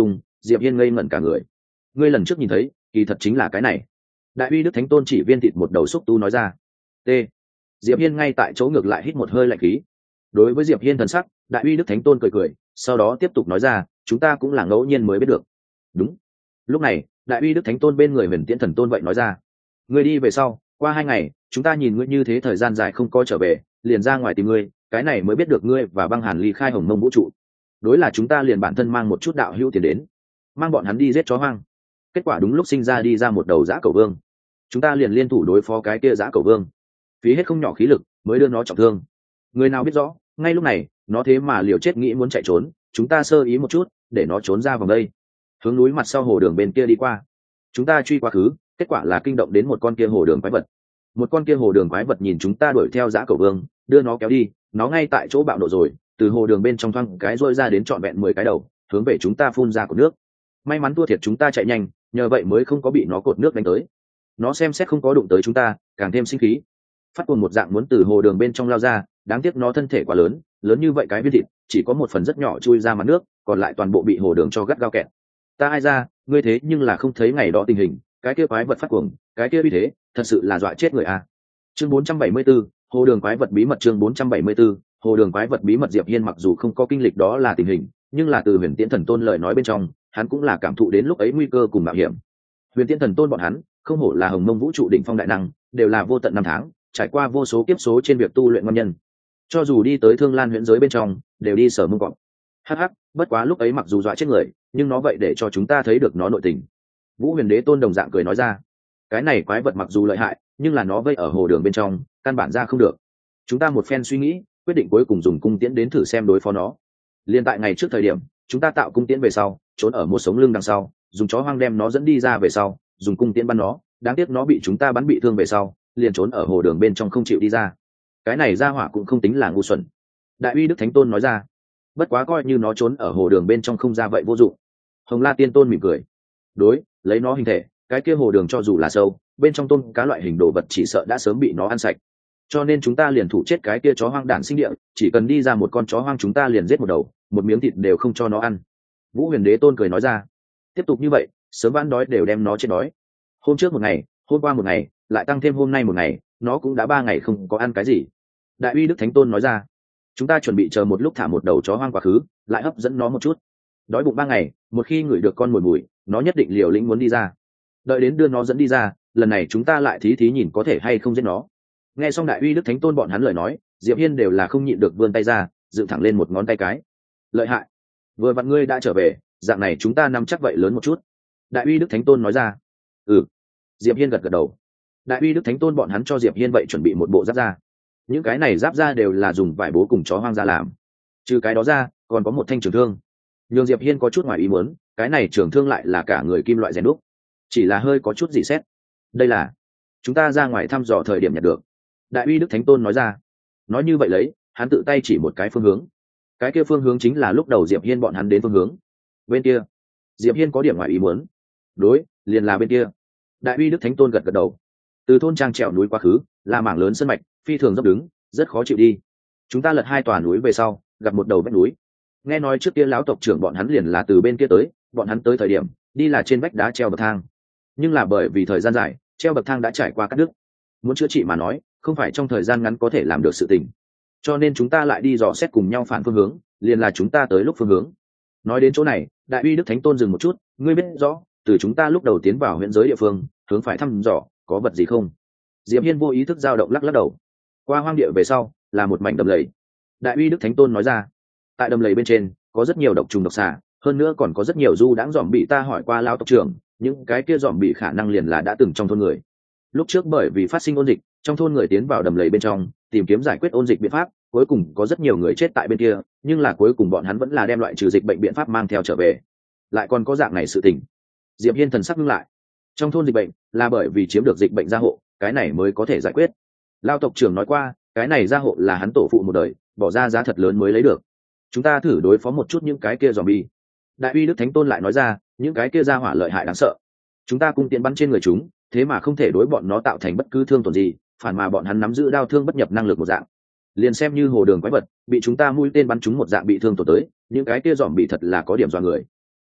Diệp Hiên ngây ngẩn cả người. Ngươi lần trước nhìn thấy kỳ thật chính là cái này. Đại uy đức thánh tôn chỉ viên thịt một đầu xúc tu nói ra. T. Diệp Hiên ngay tại chỗ ngược lại hít một hơi lạnh khí. Đối với Diệp Hiên thần sắc, đại uy đức thánh tôn cười cười, sau đó tiếp tục nói ra, chúng ta cũng là ngẫu nhiên mới biết được. Đúng. Lúc này, đại uy đức thánh tôn bên người huyền tiễn thần tôn vậy nói ra, ngươi đi về sau, qua hai ngày, chúng ta nhìn ngươi như thế thời gian dài không có trở về, liền ra ngoài tìm ngươi, cái này mới biết được ngươi và băng hàn ly khai hồng mông vũ trụ. Đối là chúng ta liền bản thân mang một chút đạo hữu tiền đến, mang bọn hắn đi giết chó hoang. Kết quả đúng lúc sinh ra đi ra một đầu dã cầu vương, chúng ta liền liên thủ đối phó cái kia dã cầu vương, phí hết không nhỏ khí lực mới đưa nó trọng thương. Người nào biết rõ, ngay lúc này nó thế mà liều chết nghĩ muốn chạy trốn, chúng ta sơ ý một chút để nó trốn ra vòng đây, hướng núi mặt sau hồ đường bên kia đi qua. Chúng ta truy quá khứ, kết quả là kinh động đến một con kia hồ đường quái vật. Một con kia hồ đường quái vật nhìn chúng ta đuổi theo dã cầu vương, đưa nó kéo đi, nó ngay tại chỗ bạo nộ rồi, từ hồ đường bên trong thoang cái rôi ra đến trọn vẹn mười cái đầu, hướng về chúng ta phun ra cột nước. May mắn thua thiệt chúng ta chạy nhanh, nhờ vậy mới không có bị nó cột nước đánh tới. Nó xem xét không có đụng tới chúng ta, càng thêm sinh khí, phát cuồng một dạng muốn từ hồ đường bên trong lao ra. Đáng tiếc nó thân thể quá lớn, lớn như vậy cái viên thịt chỉ có một phần rất nhỏ chui ra mặt nước, còn lại toàn bộ bị hồ đường cho gắt gao kẹt. Ta ai ra, ngươi thế nhưng là không thấy ngày đó tình hình, cái kia quái vật phát cuồng, cái kia uy thế, thật sự là dọa chết người à. Chương bốn trăm bảy mươi bốn, hồ đường quái vật bí mật. Chương bốn trăm bảy mươi 4, hồ đường quái vật bí mật. Diệp Hiên mặc dù không có kinh lịch đó là tình hình, nhưng là từ huyền tiễn thần tôn lời nói bên trong, hắn cũng là cảm thụ đến lúc ấy nguy cơ cùng mạo hiểm. Huyền tiễn thần tôn bọn hắn không hổ là hồng mông vũ trụ đỉnh phong đại năng, đều là vô tận năm tháng trải qua vô số kiếp số trên việc tu luyện ngon nhân, cho dù đi tới thương lan huyễn giới bên trong đều đi sở mông cọp. Hắc hắc, bất quá lúc ấy mặc dù dọa chết người, nhưng nó vậy để cho chúng ta thấy được nó nội tình. Vũ Huyền Đế tôn đồng dạng cười nói ra, cái này quái vật mặc dù lợi hại, nhưng là nó vây ở hồ đường bên trong, căn bản ra không được. Chúng ta một phen suy nghĩ, quyết định cuối cùng dùng cung tiễn đến thử xem đối phó nó. Liên tại ngày trước thời điểm, chúng ta tạo cung tiễn về sau, trốn ở một sống lưng đằng sau, dùng chó hoang đem nó dẫn đi ra về sau, dùng cung tiễn bắn nó. Đáng tiếc nó bị chúng ta bắn bị thương về sau, liền trốn ở hồ đường bên trong không chịu đi ra. Cái này ra hỏa cũng không tính là ngu xuẩn. Đại uy đức thánh tôn nói ra, bất quá coi như nó trốn ở hồ đường bên trong không ra vậy vô dụng. Hồng La tiên tôn mỉm cười, đối, lấy nó hình thể, cái kia hồ đường cho dù là sâu, bên trong tôn cá loại hình đồ vật chỉ sợ đã sớm bị nó ăn sạch. Cho nên chúng ta liền thủ chết cái kia chó hoang đản sinh địa, chỉ cần đi ra một con chó hoang chúng ta liền giết một đầu, một miếng thịt đều không cho nó ăn. Vũ Huyền Đế tôn cười nói ra, tiếp tục như vậy, sớm vãn đói đều đem nó chết đói. Hôm trước một ngày, hôm qua một ngày, lại tăng thêm hôm nay một ngày, nó cũng đã ba ngày không có ăn cái gì. Đại uy đức thánh tôn nói ra, chúng ta chuẩn bị chờ một lúc thả một đầu chó hoang quá khứ, lại hấp dẫn nó một chút. Đói bụng ba ngày, một khi ngửi được con mùi mùi, nó nhất định liều lĩnh muốn đi ra. Đợi đến đưa nó dẫn đi ra, lần này chúng ta lại thí thí nhìn có thể hay không giết nó. Nghe xong đại uy đức thánh tôn bọn hắn lời nói, Diệp Hiên đều là không nhịn được vươn tay ra, dựng thẳng lên một ngón tay cái. Lợi hại, vừa vặn ngươi đã trở về, dạng này chúng ta nắm chắc vậy lớn một chút. Đại uy đức thánh tôn nói ra. Ừ. Diệp Hiên gật gật đầu. Đại uy đức thánh tôn bọn hắn cho Diệp Hiên vậy chuẩn bị một bộ giáp da. Những cái này giáp da đều là dùng vải bố cùng chó hoang ra làm. Trừ cái đó ra, còn có một thanh trường thương. Nhưng Diệp Hiên có chút ngoài ý muốn, cái này trường thương lại là cả người kim loại rèn đúc, chỉ là hơi có chút dị xét. Đây là chúng ta ra ngoài thăm dò thời điểm nhận được. Đại uy đức thánh tôn nói ra. Nói như vậy lấy, hắn tự tay chỉ một cái phương hướng. Cái kia phương hướng chính là lúc đầu Diệp Hiên bọn hắn đến phương hướng. Bên kia, Diệp Hiên có điểm ngoài ý muốn. Đối, liền là bên kia. Đại uy đức thánh tôn gật gật đầu. Từ thôn trang trèo núi quá khứ, là mảng lớn sơn mạch, phi thường dốc đứng, rất khó chịu đi. Chúng ta lật hai tòa núi về sau, gặp một đầu vách núi. Nghe nói trước kia lão tộc trưởng bọn hắn liền là từ bên kia tới, bọn hắn tới thời điểm đi là trên vách đá treo bậc thang, nhưng là bởi vì thời gian dài, treo bậc thang đã trải qua cắt đứt. Muốn chữa trị mà nói, không phải trong thời gian ngắn có thể làm được sự tình. Cho nên chúng ta lại đi dò xét cùng nhau phản phương hướng, liền là chúng ta tới lúc phương hướng. Nói đến chỗ này, đại uy đức thánh tôn dừng một chút, ngươi biết rõ, từ chúng ta lúc đầu tiến vào huyện giới địa phương, hướng phải thăm dò, có vật gì không? Diệp Hiên vô ý thức dao động lắc lắc đầu. Qua hoang địa về sau, là một mảnh đầm lầy. Đại uy đức thánh tôn nói ra, tại đầm lầy bên trên có rất nhiều độc trùng độc xà, hơn nữa còn có rất nhiều du đãng dòm bị. Ta hỏi qua lão tộc trưởng, những cái kia dòm bị khả năng liền là đã từng trong thôn người. Lúc trước bởi vì phát sinh ôn dịch, trong thôn người tiến vào đầm lầy bên trong tìm kiếm giải quyết ôn dịch biện pháp, cuối cùng có rất nhiều người chết tại bên kia, nhưng là cuối cùng bọn hắn vẫn là đem loại trừ dịch bệnh biện pháp mang theo trở về. Lại còn có dạng này sự tình. Diệp Hiên thần sắc ngưng lại. Trong thôn dịch bệnh là bởi vì chiếm được dịch bệnh gia hộ, cái này mới có thể giải quyết. Lão tộc trưởng nói qua, cái này gia hộ là hắn tổ phụ một đời bỏ ra giá thật lớn mới lấy được. Chúng ta thử đối phó một chút những cái kia zombie. Đại uy đức thánh tôn lại nói ra, những cái kia ra hỏa lợi hại đáng sợ. Chúng ta cung tiễn bắn trên người chúng, thế mà không thể đối bọn nó tạo thành bất cứ thương tổn gì, phản mà bọn hắn nắm giữ đao thương bất nhập năng lực một dạng. Liền xem như hồ đường quái vật, bị chúng ta mũi tên bắn chúng một dạng bị thương tổn tới, những cái kia zombie thật là có điểm dọa người.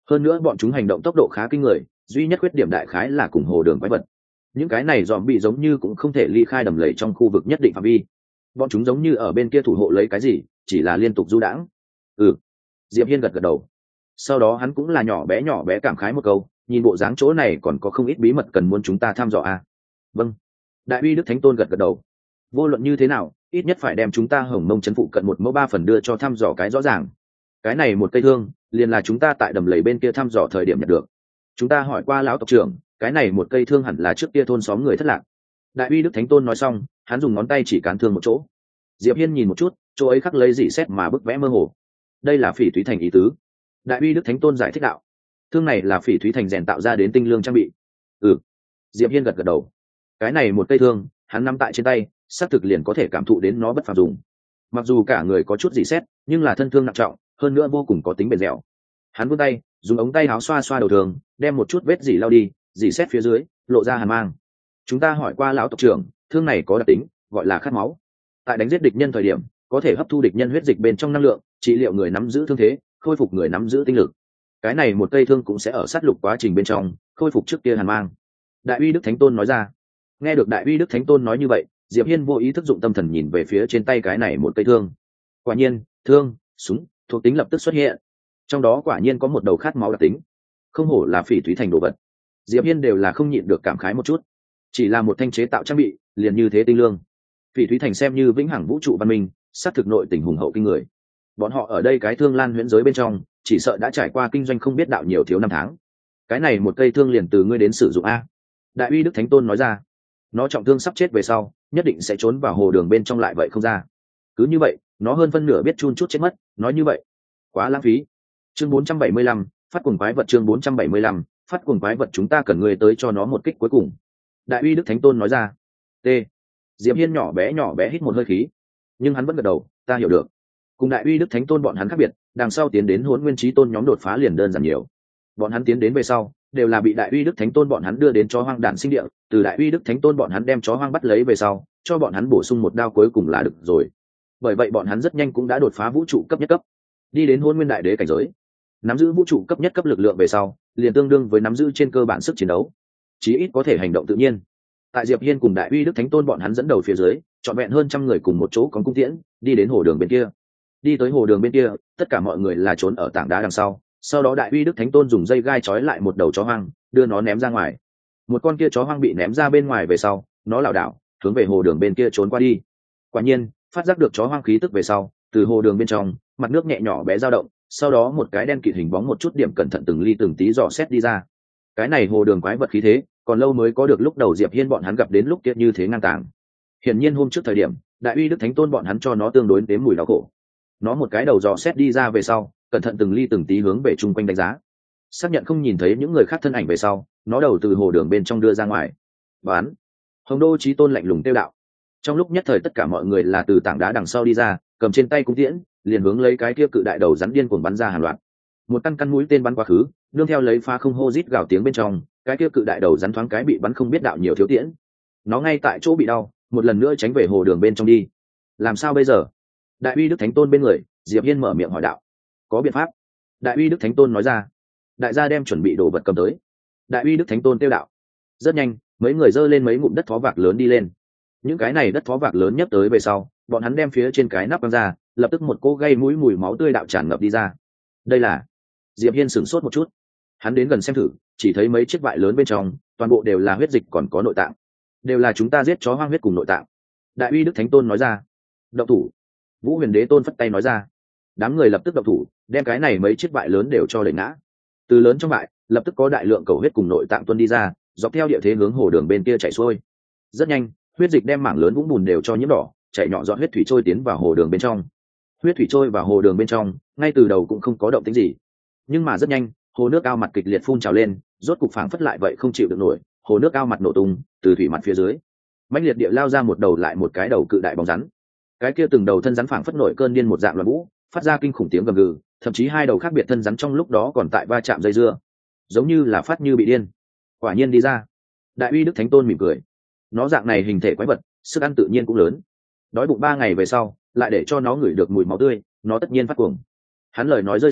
hơn nữa bọn chúng hành động tốc độ khá kinh người, duy nhất khuyết điểm đại khái là cùng hồ đường quái vật. Những cái này dòm bị giống như cũng không thể ly khai đầm lầy trong khu vực nhất định phạm vi. Bọn chúng giống như ở bên kia thủ hộ lấy cái gì, chỉ là liên tục du đãng. Ừ, Diệp Hiên gật gật đầu. Sau đó hắn cũng là nhỏ bé nhỏ bé cảm khái một câu, nhìn bộ dáng chỗ này còn có không ít bí mật cần muốn chúng ta thăm dò à. Vâng. Đại uy Đức Thánh Tôn gật gật đầu. Vô luận như thế nào, ít nhất phải đem chúng ta Hồng Mông trấn phụ cận một mẫu ba phần đưa cho thăm dò cái rõ ràng. Cái này một cây thương, liền là chúng ta tại đầm lầy bên kia thăm dò thời điểm nhận được. Chúng ta hỏi qua lão tộc trưởng, cái này một cây thương hẳn là trước kia thôn xóm người thất lạc. Đại uy Đức Thánh Tôn nói xong, hắn dùng ngón tay chỉ cán thương một chỗ. Diệp Hiên nhìn một chút, chỗ ấy khắc lấy dị xét mà bức vẽ mơ hồ. Đây là Phỉ Thúy Thành ý tứ. Đại uy Đức Thánh Tôn giải thích đạo, thương này là Phỉ Thúy Thành rèn tạo ra đến tinh lương trang bị. Ừ. Diệp Hiên gật gật đầu. Cái này một cây thương, hắn nắm tại trên tay, xác thực liền có thể cảm thụ đến nó bất phàm dùng. Mặc dù cả người có chút dị xét, nhưng là thân thương nặng trọng, hơn nữa vô cùng có tính bền dẻo. Hắn vươn tay, dùng ống tay áo xoa xoa đầu thường, đem một chút vết dỉ lau đi, dỉ xét phía dưới, lộ ra hàn mang. Chúng ta hỏi qua lão tộc trưởng, thương này có đặc tính, gọi là khát máu. Tại đánh giết địch nhân thời điểm, có thể hấp thu địch nhân huyết dịch bên trong năng lượng, trị liệu người nắm giữ thương thế, khôi phục người nắm giữ tinh lực. Cái này một cây thương cũng sẽ ở sát lục quá trình bên trong, khôi phục trước kia hàn mang. Đại uy Đức Thánh Tôn nói ra. Nghe được Đại uy Đức Thánh Tôn nói như vậy, Diệp Hiên vô ý thức dụng tâm thần nhìn về phía trên tay cái này một cây thương. Quả nhiên, thương, súng, thuộc tính lập tức xuất hiện. Trong đó quả nhiên có một đầu khát máu đặc tính. Không hổ là Phỉ Thúy Thành đồ vật. Diệp Hiên đều là không nhịn được cảm khái một chút. Chỉ là một thanh chế tạo trang bị, liền như thế tinh lương. Phỉ Thúy Thành xem như vĩnh hằng vũ trụ văn minh, sát thực nội tình hùng hậu kinh người. Bọn họ ở đây cái thương lan huyễn giới bên trong, chỉ sợ đã trải qua kinh doanh không biết đạo nhiều thiếu năm tháng. Cái này một cây thương liền từ ngươi đến sử dụng a. Đại uy Đức Thánh Tôn nói ra. Nó trọng thương sắp chết về sau, nhất định sẽ trốn vào hồ đường bên trong lại vậy không ra. Cứ như vậy, nó hơn phân nửa biết chun chút chết mất, nói như vậy, quá lãng phí. Chương bốn trăm bảy mươi lăm, phát cuồng quái vật chương bốn trăm bảy mươi lăm, phát cuồng quái vật chúng ta cần người tới cho nó một kích cuối cùng. Đại uy Đức Thánh Tôn nói ra. T. Diệp Hiên nhỏ bé nhỏ bé hít một hơi khí, nhưng hắn vẫn gật đầu, ta hiểu được. Cùng Đại uy Đức Thánh Tôn bọn hắn khác biệt, đằng sau tiến đến Hỗn Nguyên Chí Tôn nhóm đột phá liền đơn giản nhiều. Bọn hắn tiến đến về sau, đều là bị Đại uy Đức Thánh Tôn bọn hắn đưa đến chó hoang đản sinh địa, từ Đại uy Đức Thánh Tôn bọn hắn đem chó hoang bắt lấy về sau, cho bọn hắn bổ sung một đao cuối cùng là được rồi. Bởi vậy bọn hắn rất nhanh cũng đã đột phá vũ trụ cấp nhất cấp, đi đến Hỗn Nguyên Đại Đế cảnh giới. Nắm giữ vũ trụ cấp nhất cấp lực lượng về sau, liền tương đương với nắm giữ trên cơ bản sức chiến đấu, chí ít có thể hành động tự nhiên. Tại Diệp Hiên cùng Đại uy Đức Thánh Tôn bọn hắn dẫn đầu phía dưới, trọn vẹn hơn trăm người cùng một chỗ có cung tiễn, đi đến hồ đường bên kia. Đi tới hồ đường bên kia, tất cả mọi người là trốn ở tảng đá đằng sau. Sau đó Đại uy Đức Thánh Tôn dùng dây gai trói lại một đầu chó hoang, đưa nó ném ra ngoài. Một con kia chó hoang bị ném ra bên ngoài về sau, nó lảo đảo hướng về hồ đường bên kia trốn qua đi. Quả nhiên, phát giác được chó hoang khí tức về sau, từ hồ đường bên trong, mặt nước nhẹ nhỏ bé dao động, sau đó một cái đen kịt hình bóng một chút điểm cẩn thận từng ly từng tí dò xét đi ra. Cái này hồ đường quái vật khí thế, còn lâu mới có được lúc đầu Diệp Hiên bọn hắn gặp đến lúc kia như thế ngang tàng. Hiển nhiên hôm trước thời điểm, Đại uy Đức Thánh Tôn bọn hắn cho nó tương đối đến mùi đau khổ. Nó một cái đầu dò xét đi ra về sau, cẩn thận từng ly từng tí hướng về chung quanh đánh giá. Xác nhận không nhìn thấy những người khác thân ảnh về sau, nó đầu từ hồ đường bên trong đưa ra ngoài. Bán. Hồng Đô Chí Tôn lạnh lùng tiêu đạo. Trong lúc nhất thời tất cả mọi người là từ tảng đá đằng sau đi ra, cầm trên tay cung tiễn, liền hướng lấy cái kia cự đại đầu rắn điên cuồng bắn ra hàng loạt. Một căn căn mũi tên bắn quá khứ, nương theo lấy pha không hô rít gào tiếng bên trong, cái kia cự đại đầu rắn thoáng cái bị bắn không biết đạo nhiều thiếu tiễn. Nó ngay tại chỗ bị đau, một lần nữa tránh về hồ đường bên trong đi. Làm sao bây giờ? Đại uy Đức Thánh Tôn bên người, Diệp Hiên mở miệng hỏi đạo. Có biện pháp. Đại uy Đức Thánh Tôn nói ra. Đại gia đem chuẩn bị đồ vật cầm tới. Đại uy Đức Thánh Tôn tiêu đạo. Rất nhanh, mấy người dơ lên mấy ngụm đất phó vạc lớn đi lên. Những cái này đất phó vạc lớn nhấp tới về sau, bọn hắn đem phía trên cái nắp văng ra, lập tức một cô gây mũi mùi máu tươi đạo tràn ngập đi ra. Đây là. Diệp Hiên sửng sốt một chút. Hắn đến gần xem thử, chỉ thấy mấy chiếc vại lớn bên trong, toàn bộ đều là huyết dịch còn có nội tạng, đều là chúng ta giết chó hoang huyết cùng nội tạng. Đại uy Đức Thánh Tôn nói ra. Động thủ. Vũ Huyền Đế Tôn phất tay nói ra. Đám người lập tức động thủ, đem cái này mấy chiếc vại lớn đều cho đẩy ngã. Từ lớn trong vại, lập tức có đại lượng cầu huyết cùng nội tạng tuôn đi ra, dọc theo địa thế hướng hồ đường bên kia chảy xuôi. Rất nhanh, huyết dịch đem mảng lớn vũng bùn đều cho nhiễm đỏ, chảy nhỏ giọt huyết thủy trôi tiến vào hồ đường bên trong. Huyết thủy trôi vào hồ đường bên trong, ngay từ đầu cũng không có động tĩnh gì, nhưng mà rất nhanh, hồ nước ao mặt kịch liệt phun trào lên, rốt cục phảng phất lại vậy không chịu được nổi, hồ nước ao mặt nổ tung, từ thủy mặt phía dưới, mãnh liệt địa lao ra một đầu lại một cái đầu cự đại bóng rắn. Cái kia từng đầu thân rắn phảng phất nổi cơn điên một dạng loạn vũ, phát ra kinh khủng tiếng gầm gừ, thậm chí hai đầu khác biệt thân rắn trong lúc đó còn tại va chạm dây dưa, giống như là phát như bị điên. Quả nhiên đi ra. Đại uy Đức Thánh Tôn mỉm cười. Nó dạng này hình thể quái vật, sức ăn tự nhiên cũng lớn. Đói bụng ba ngày về sau, lại để cho nó ngửi được mùi máu tươi, nó tất nhiên phát cuồng. Hắn lời nói rơi xuống,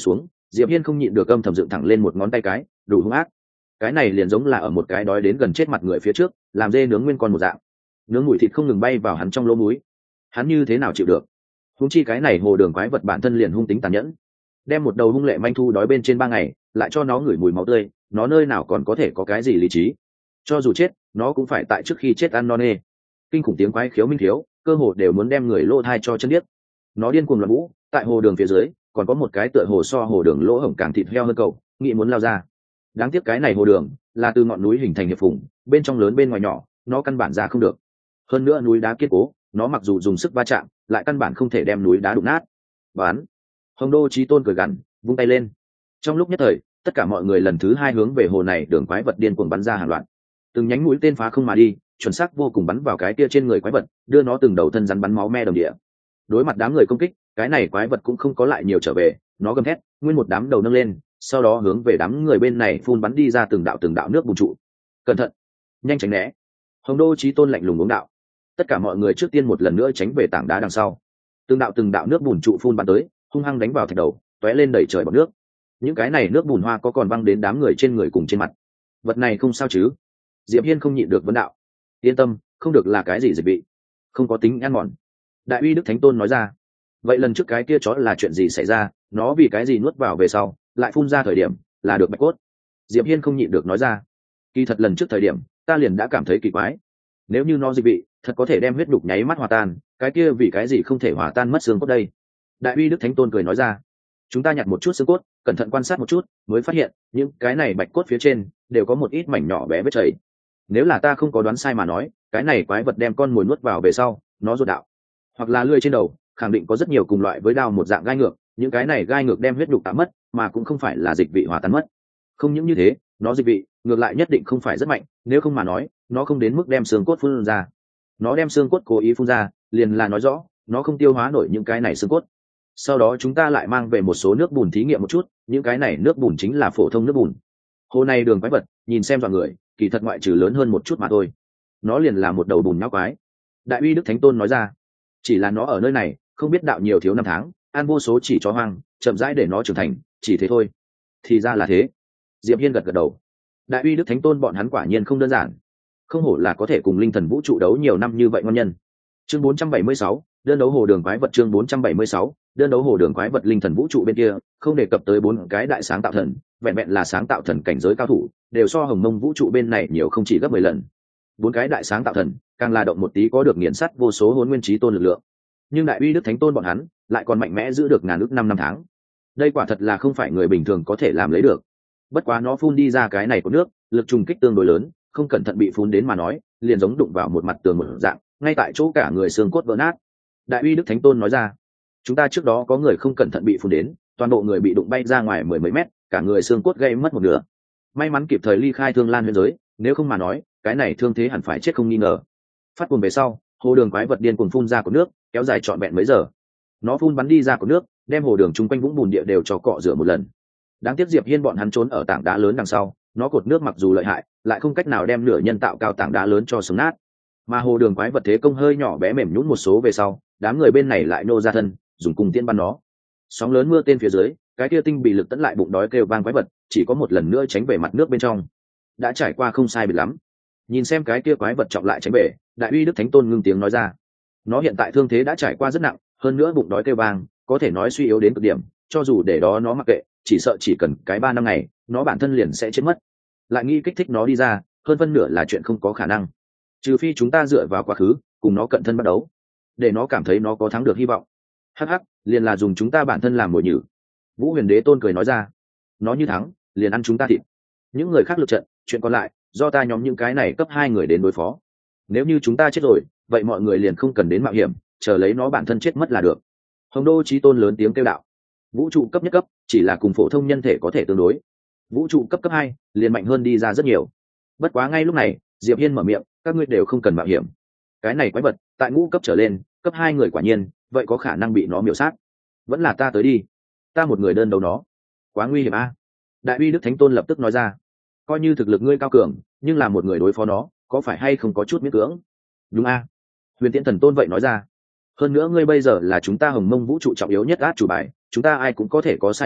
Diệp Hiên không nhịn được âm thầm dựng thẳng lên một ngón tay cái, đủ hung ác. Cái này liền giống là ở một cái đói đến gần chết mặt người phía trước, làm dê nướng nguyên con một dạng. Nướng mùi thịt không ngừng bay vào hắn trong lỗ mũi. Hắn như thế nào chịu được? Huống chi cái này hồ đường quái vật bản thân liền hung tính tàn nhẫn. Đem một đầu hung lệ manh thu đói bên trên ba ngày, lại cho nó ngửi mùi máu tươi, nó nơi nào còn có thể có cái gì lý trí? Cho dù chết, nó cũng phải tại trước khi chết ăn no nê. Kinh khủng tiếng quái khiếu minh thiếu, cơ hồ đều muốn đem người lỗ thai cho chân điếc. Nó điên cuồng loạn vũ, tại hồ đường phía dưới, còn có một cái tựa hồ so hồ đường lỗ hổng càng thịt heo hơn cầu, nghĩ muốn lao ra. Đáng tiếc cái này hồ đường là từ ngọn núi hình thành hiệp phùng, bên trong lớn bên ngoài nhỏ, nó căn bản ra không được. Hơn nữa núi đá kiên cố, nó mặc dù dùng sức va chạm, lại căn bản không thể đem núi đá đụng nát. Bán. Hồng Đô Chí Tôn cười gằn, vung tay lên. Trong lúc nhất thời, tất cả mọi người lần thứ hai hướng về hồ này đường quái vật điên cuồng bắn ra hàng loạt. Từng nhánh mũi tên phá không mà đi, chuẩn xác vô cùng bắn vào cái kia trên người quái vật, đưa nó từng đầu thân rắn bắn máu me đồng địa. Đối mặt đám người công kích, cái này quái vật cũng không có lại nhiều trở về, nó gầm thét, nguyên một đám đầu nâng lên, sau đó hướng về đám người bên này phun bắn đi ra từng đạo từng đạo nước bùn trụ. Cẩn thận, nhanh tránh né. Hồng Đô Chí Tôn lạnh lùng uống đạo. Tất cả mọi người trước tiên một lần nữa tránh về tảng đá đằng sau. Từng đạo từng đạo nước bùn trụ phun bắn tới, hung hăng đánh vào thạch đầu, tóe lên đầy trời bọt nước. Những cái này nước bùn hoa có còn văng đến đám người trên người cùng trên mặt. Vật này không sao chứ? Diệp Hiên không nhịn được vấn đạo. Yên tâm, không được là cái gì dịch bị, không có tính ăn mòn. Đại uy Đức Thánh Tôn nói ra. Vậy lần trước cái kia chó là chuyện gì xảy ra? Nó vì cái gì nuốt vào về sau, lại phun ra thời điểm là được bạch cốt? Diệp Hiên không nhịn được nói ra. Kỳ thật lần trước thời điểm, ta liền đã cảm thấy kỳ quái. Nếu như nó dịch vị, thật có thể đem huyết đục nháy mắt hòa tan, cái kia vì cái gì không thể hòa tan mất xương cốt đây? Đại uy Đức Thánh Tôn cười nói ra. Chúng ta nhặt một chút xương cốt, cẩn thận quan sát một chút, mới phát hiện những cái này bạch cốt phía trên đều có một ít mảnh nhỏ bé vết chảy. Nếu là ta không có đoán sai mà nói, cái này quái vật đem con mồi nuốt vào về sau, nó ruột đạo, hoặc là lưỡi trên đầu, khẳng định có rất nhiều cùng loại với đao một dạng gai ngược, những cái này gai ngược đem huyết đục tạm mất, mà cũng không phải là dịch vị hòa tan mất. Không những như thế, nó dịch vị ngược lại nhất định không phải rất mạnh, nếu không mà nói, nó không đến mức đem xương cốt phun ra. Nó đem xương cốt cố ý phun ra, liền là nói rõ, nó không tiêu hóa nổi những cái này xương cốt. Sau đó chúng ta lại mang về một số nước bùn thí nghiệm một chút, những cái này nước bùn chính là phổ thông nước bùn. Hồ này đường quái vật, nhìn xem dọa người, kỳ thật ngoại trừ lớn hơn một chút mà thôi. Nó liền là một đầu bùn nhão quái. Đại uy Đức Thánh Tôn nói ra. Chỉ là nó ở nơi này, không biết đạo nhiều thiếu năm tháng, ăn vô số chỉ chó hoang, chậm rãi để nó trưởng thành, chỉ thế thôi. Thì ra là thế. Diệp Hiên gật gật đầu. Đại uy Đức Thánh Tôn bọn hắn quả nhiên không đơn giản, không hổ là có thể cùng linh thần vũ trụ đấu nhiều năm như vậy ngon nhân. Chương bốn trăm bảy mươi sáu, đơn đấu hồ đường quái vật. Chương bốn trăm bảy mươi sáu, đơn đấu hồ đường quái vật. Linh thần vũ trụ bên kia không đề cập tới bốn cái đại sáng tạo thần, vẹn vẹn là sáng tạo thần cảnh giới cao thủ đều so hồng mông vũ trụ bên này nhiều không chỉ gấp mười lần. Bốn cái đại sáng tạo thần càng là động một tí có được nghiền sắt vô số hồn nguyên chí tôn lực lượng, nhưng đại uy Đức Thánh Tôn bọn hắn lại còn mạnh mẽ giữ được ngàn ước năm năm tháng. Đây quả thật là không phải người bình thường có thể làm lấy được. Bất quá nó phun đi ra cái này của nước, lực trùng kích tương đối lớn, không cẩn thận bị phun đến mà nói, liền giống đụng vào một mặt tường một dạng, ngay tại chỗ cả người xương cốt vỡ nát. Đại uy Đức Thánh Tôn nói ra. Chúng ta trước đó có người không cẩn thận bị phun đến, toàn bộ người bị đụng bay ra ngoài mười mấy mét, cả người xương cốt gãy mất một nửa. May mắn kịp thời ly khai Thương Lan Huyền giới, nếu không mà nói, cái này thương thế hẳn phải chết không nghi ngờ. Phát cuồng về sau, hồ đường quái vật điên cuồng phun ra của nước, kéo dài trọn vẹn mấy giờ. Nó phun bắn đi ra của nước, đem hồ đường chung quanh vũng bùn địa đều cho cọ rửa một lần. Đáng tiếc Diệp Hiên bọn hắn trốn ở tảng đá lớn đằng sau, nó cột nước mặc dù lợi hại, lại không cách nào đem nửa nhân tạo cao tảng đá lớn cho sống nát. Mà hồ đường quái vật thế công hơi nhỏ bé mềm nhũn một số về sau, đám người bên này lại nô ra thân, dùng cùng tiên bắn nó. Sóng lớn mưa tên phía dưới, cái kia tinh bị lực tấn lại bụng đói kêu vang quái vật, chỉ có một lần nữa tránh về mặt nước bên trong. Đã trải qua không sai biệt lắm. Nhìn xem cái kia quái vật trọng lại tránh về, đại uy Đức Thánh Tôn ngưng tiếng nói ra. Nó hiện tại thương thế đã trải qua rất nặng, hơn nữa bụng đói kêu vang, có thể nói suy yếu đến cực điểm, cho dù để đó nó mặc kệ, chỉ sợ chỉ cần cái ba năm ngày, nó bản thân liền sẽ chết mất. Lại nghĩ kích thích nó đi ra, hơn phân nửa là chuyện không có khả năng. Trừ phi chúng ta dựa vào quá khứ, cùng nó cận thân bắt đấu, để nó cảm thấy nó có thắng được hy vọng. Hắc hắc, liền là dùng chúng ta bản thân làm mồi nhử. Vũ Huyền Đế Tôn cười nói ra. Nó như thắng, liền ăn chúng ta thịt. Những người khác lượt trận, chuyện còn lại, do ta nhóm những cái này cấp hai người đến đối phó. Nếu như chúng ta chết rồi, vậy mọi người liền không cần đến mạo hiểm, chờ lấy nó bản thân chết mất là được. Hồng Đô Chí Tôn lớn tiếng kêu đạo. Vũ trụ cấp nhất cấp, chỉ là cùng phổ thông nhân thể có thể tương đối. Vũ trụ cấp cấp hai, liền mạnh hơn đi ra rất nhiều. Bất quá ngay lúc này, Diệp Hiên mở miệng, các ngươi đều không cần mạo hiểm. Cái này quái vật, tại ngũ cấp trở lên, cấp hai người quả nhiên, vậy có khả năng bị nó miểu sát. Vẫn là ta tới đi, ta một người đơn đấu nó, quá nguy hiểm a. Đại uy Đức Thánh Tôn lập tức nói ra. Coi như thực lực ngươi cao cường, nhưng là một người đối phó nó, có phải hay không có chút miễn cưỡng? Đúng a. Huyền Tiễn Thần Tôn vậy nói ra. Hơn nữa ngươi bây giờ là chúng ta hồng mông vũ trụ trọng yếu nhất át chủ bài, chúng ta ai cũng có thể có sai lầm,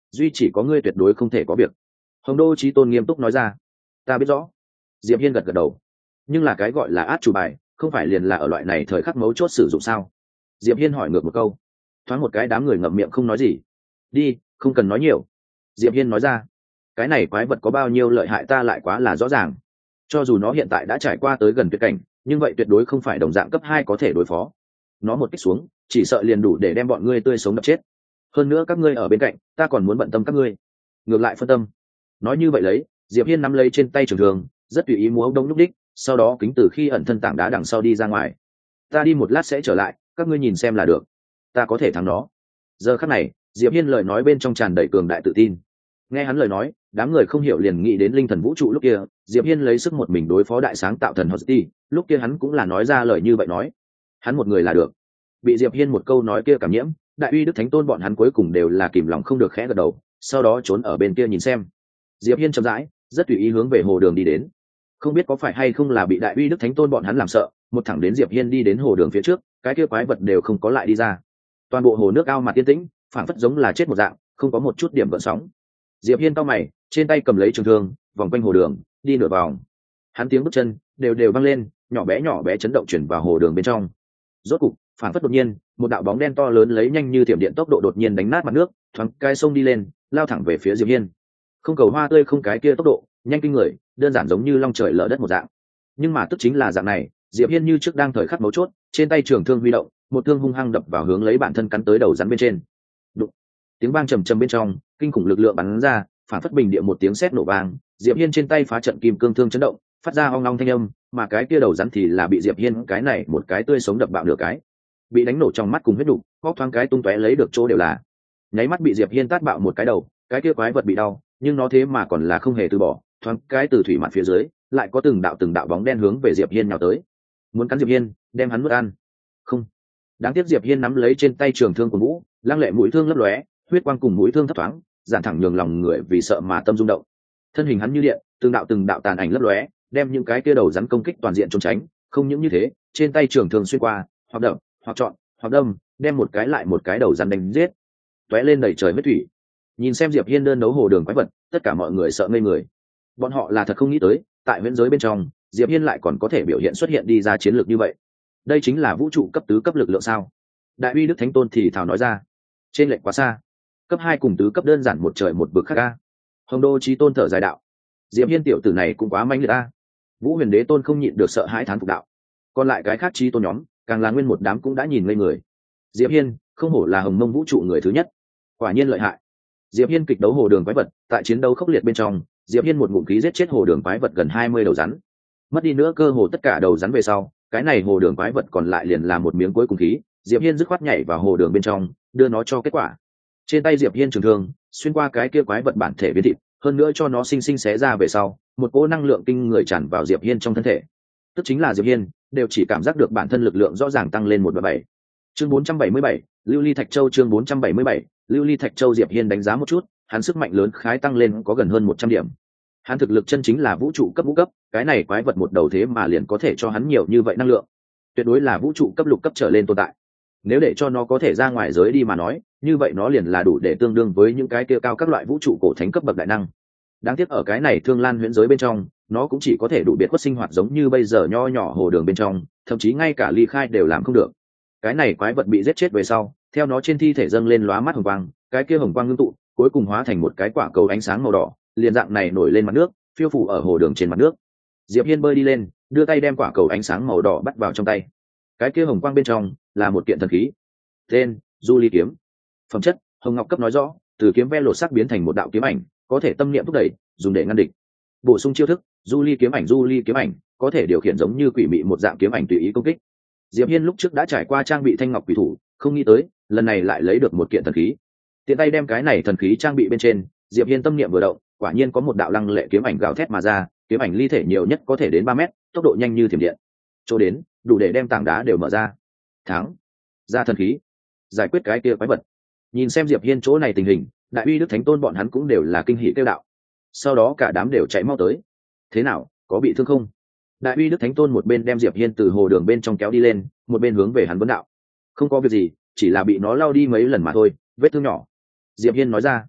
duy chỉ có ngươi tuyệt đối không thể có việc. Hồng Đô Chí Tôn nghiêm túc nói ra. Ta biết rõ. Diệp Hiên gật gật đầu. Nhưng là cái gọi là át chủ bài không phải liền là ở loại này thời khắc mấu chốt sử dụng sao? Diệp Hiên hỏi ngược một câu. Thoáng một cái đám người ngậm miệng không nói gì. Đi, không cần nói nhiều. Diệp Hiên nói ra. Cái này quái vật có bao nhiêu lợi hại ta lại quá là rõ ràng. Cho dù nó hiện tại đã trải qua tới gần tuyệt cảnh, nhưng vậy tuyệt đối không phải đồng dạng cấp hai có thể đối phó. Nó một kích xuống, chỉ sợ liền đủ để đem bọn ngươi tươi sống đập chết. Hơn nữa các ngươi ở bên cạnh, ta còn muốn bận tâm các ngươi. Ngược lại phân tâm. Nói như vậy lấy, Diệp Hiên nắm lấy trên tay trường thường, rất tùy ý múa đông lúc đích, sau đó kính từ khi ẩn thân tảng đá đằng sau đi ra ngoài. Ta đi một lát sẽ trở lại, các ngươi nhìn xem là được. Ta có thể thắng nó. Giờ khắc này, Diệp Hiên lời nói bên trong tràn đầy cường đại tự tin. Nghe hắn lời nói, đám người không hiểu liền nghĩ đến linh thần vũ trụ lúc kia, Diệp Hiên lấy sức một mình đối phó đại sáng tạo thần Hosti, lúc kia hắn cũng là nói ra lời như vậy nói. Hắn một người là được. Bị Diệp Hiên một câu nói kia cảm nhiễm, đại uy đức thánh tôn bọn hắn cuối cùng đều là kìm lòng không được khẽ gật đầu, sau đó trốn ở bên kia nhìn xem. Diệp Hiên chậm rãi, rất tùy ý hướng về hồ đường đi đến. Không biết có phải hay không là bị đại uy đức thánh tôn bọn hắn làm sợ, một thẳng đến Diệp Hiên đi đến hồ đường phía trước, cái kia quái vật đều không có lại đi ra. Toàn bộ hồ nước ao mặt yên tĩnh, phảng phất giống là chết một dạng, không có một chút điểm gợn sóng. Diệp Hiên cau mày, trên tay cầm lấy trường thương, vòng quanh hồ đường, đi nửa vòng. Hắn tiếng bước chân đều đều vang lên, nhỏ bé nhỏ bé chấn động chuyển vào hồ đường bên trong. Rốt cục, phảng phất đột nhiên, một đạo bóng đen to lớn lấy nhanh như thiểm điện tốc độ đột nhiên đánh nát mặt nước, thoáng cái sông đi lên, lao thẳng về phía Diệp Hiên. Không cầu hoa tươi không cái kia tốc độ, nhanh kinh người, đơn giản giống như long trời lở đất một dạng. Nhưng mà tức chính là dạng này, Diệp Hiên như trước đang thời khắc mấu chốt, trên tay trường thương huy động, một thương hung hăng đập vào hướng lấy bản thân cắn tới đầu rắn bên trên. Đụng. Tiếng vang trầm trầm bên trong, kinh khủng lực lượng bắn ra, phản phất bình địa một tiếng sét nổ vang, Diệp Hiên trên tay phá trận kim cương thương chấn động, phát ra ong ong thanh âm, mà cái kia đầu rắn thì là bị Diệp Hiên cái này một cái tươi sống đập bạo nửa cái, bị đánh nổ trong mắt cùng huyết đủ, góc thoáng cái tung tóe lấy được chỗ đều là. Nháy mắt bị Diệp Hiên tát bạo một cái đầu, cái kia quái vật bị đau, nhưng nó thế mà còn là không hề từ bỏ, thoáng cái từ thủy mặt phía dưới, lại có từng đạo từng đạo bóng đen hướng về Diệp Hiên nhào tới, muốn cắn Diệp Hiên, đem hắn nuốt ăn. Không. Đáng tiếc Diệp Hiên nắm lấy trên tay trường thương của Vũ, lăng lệ mũi thương lấp lóe, huyết quang cùng mũi thương thấp thoáng, giản thẳng nhường lòng người vì sợ mà tâm rung động. Thân hình hắn như điện, từng đạo từng đạo tàn ảnh lấp lóe, đem những cái kia đầu rắn công kích toàn diện trốn tránh, không những như thế, trên tay trường thương xuyên qua, hoặc đập, hoặc chọn, hoặc đâm, đem một cái lại một cái đầu rắn đánh giết. Tóe lên đầy trời huyết thủy. Nhìn xem Diệp Hiên đơn đấu hồ đường quái vật, tất cả mọi người sợ ngây người. Bọn họ là thật không nghĩ tới, tại viễn giới bên trong, Diệp Hiên lại còn có thể biểu hiện xuất hiện đi ra chiến lược như vậy. Đây chính là vũ trụ cấp tứ cấp lực lượng sao? Đại uy đức thánh tôn thì thào nói ra. Trên lệch quá xa. Cấp hai cùng tứ cấp đơn giản một trời một vực khác a. Hồng Đô Chí Tôn thở dài đạo. Diệp Hiên tiểu tử này cũng quá manh liệt a. Vũ Huyền Đế Tôn không nhịn được sợ hãi thán phục đạo. Còn lại cái khác Chí Tôn nhóm, càng là nguyên một đám cũng đã nhìn ngây người. Diệp Hiên, không hổ là Hồng Mông vũ trụ người thứ nhất, quả nhiên lợi hại. Diệp Hiên kịch đấu hồ đường quái vật, tại chiến đấu khốc liệt bên trong, Diệp Hiên một ngụm khí giết chết hồ đường quái vật gần hai mươi đầu rắn. Mất đi nữa cơ hồ tất cả đầu rắn về sau, cái này hồ đường quái vật còn lại liền là một miếng cuối cùng khí, Diệp Hiên dứt khoát nhảy vào hồ đường bên trong, đưa nó cho kết quả. Trên tay Diệp Hiên trường thương, xuyên qua cái kia quái vật bản thể biến thịt, hơn nữa cho nó sinh sinh xé ra về sau, một cỗ năng lượng kinh người tràn vào Diệp Hiên trong thân thể. Tức chính là Diệp Hiên, đều chỉ cảm giác được bản thân lực lượng rõ ràng tăng lên một và bảy. Chương bốn trăm bảy mươi bảy, Lưu Ly Thạch Châu chương bốn trăm bảy mươi bảy, Lưu Ly Thạch Châu Diệp Hiên đánh giá một chút, hắn sức mạnh lớn khái tăng lên có gần hơn một trăm điểm. Hắn thực lực chân chính là vũ trụ cấp ngũ cấp, cái này quái vật một đầu thế mà liền có thể cho hắn nhiều như vậy năng lượng. Tuyệt đối là vũ trụ cấp lục cấp trở lên tồn tại. Nếu để cho nó có thể ra ngoài giới đi mà nói, như vậy nó liền là đủ để tương đương với những cái kia cao các loại vũ trụ cổ thánh cấp bậc đại năng. Đáng tiếc ở cái này Thương Lan huyễn giới bên trong, nó cũng chỉ có thể đủ biệt quất sinh hoạt giống như bây giờ nho nhỏ hồ đường bên trong, thậm chí ngay cả ly khai đều làm không được. Cái này quái vật bị giết chết về sau, theo nó trên thi thể dâng lên lóa mắt hồng quang, cái kia hồng quang ngưng tụ, cuối cùng hóa thành một cái quả cầu ánh sáng màu đỏ, liền dạng này nổi lên mặt nước, phiêu phù ở hồ đường trên mặt nước. Diệp Hiên bơi đi lên, đưa tay đem quả cầu ánh sáng màu đỏ bắt vào trong tay. Cái kia hồng quang bên trong là một kiện thần khí, tên Du Ly kiếm. Phẩm chất hồng ngọc cấp nói rõ, từ kiếm ve lột sắc biến thành một đạo kiếm ảnh, có thể tâm niệm thúc đẩy, dùng để ngăn địch. Bổ sung chiêu thức Du Ly kiếm ảnh. Du Ly kiếm ảnh có thể điều khiển giống như quỷ mị một dạng kiếm ảnh tùy ý công kích. Diệp Hiên lúc trước đã trải qua trang bị thanh ngọc quỷ thủ, không nghĩ tới lần này lại lấy được một kiện thần khí. Tiện tay đem cái này thần khí trang bị bên trên, Diệp Hiên tâm niệm vừa động, quả nhiên có một đạo lăng lệ kiếm ảnh gào thét mà ra, kiếm ảnh ly thể nhiều nhất có thể đến ba mét, tốc độ nhanh như thiểm điện. Chỗ đến, đủ để đem tảng đá đều mở ra. Thắng. Ra thần khí, giải quyết cái kia quái vật. Nhìn xem Diệp Hiên chỗ này tình hình, Đại uy đức thánh tôn bọn hắn cũng đều là kinh hỉ kêu đạo. Sau đó cả đám đều chạy mau tới. Thế nào, có bị thương không? Đại uy đức thánh tôn một bên đem Diệp Hiên từ hồ đường bên trong kéo đi lên, một bên hướng về hắn vấn đạo. Không có việc gì, chỉ là bị nó lao đi mấy lần mà thôi, vết thương nhỏ. Diệp Hiên nói ra.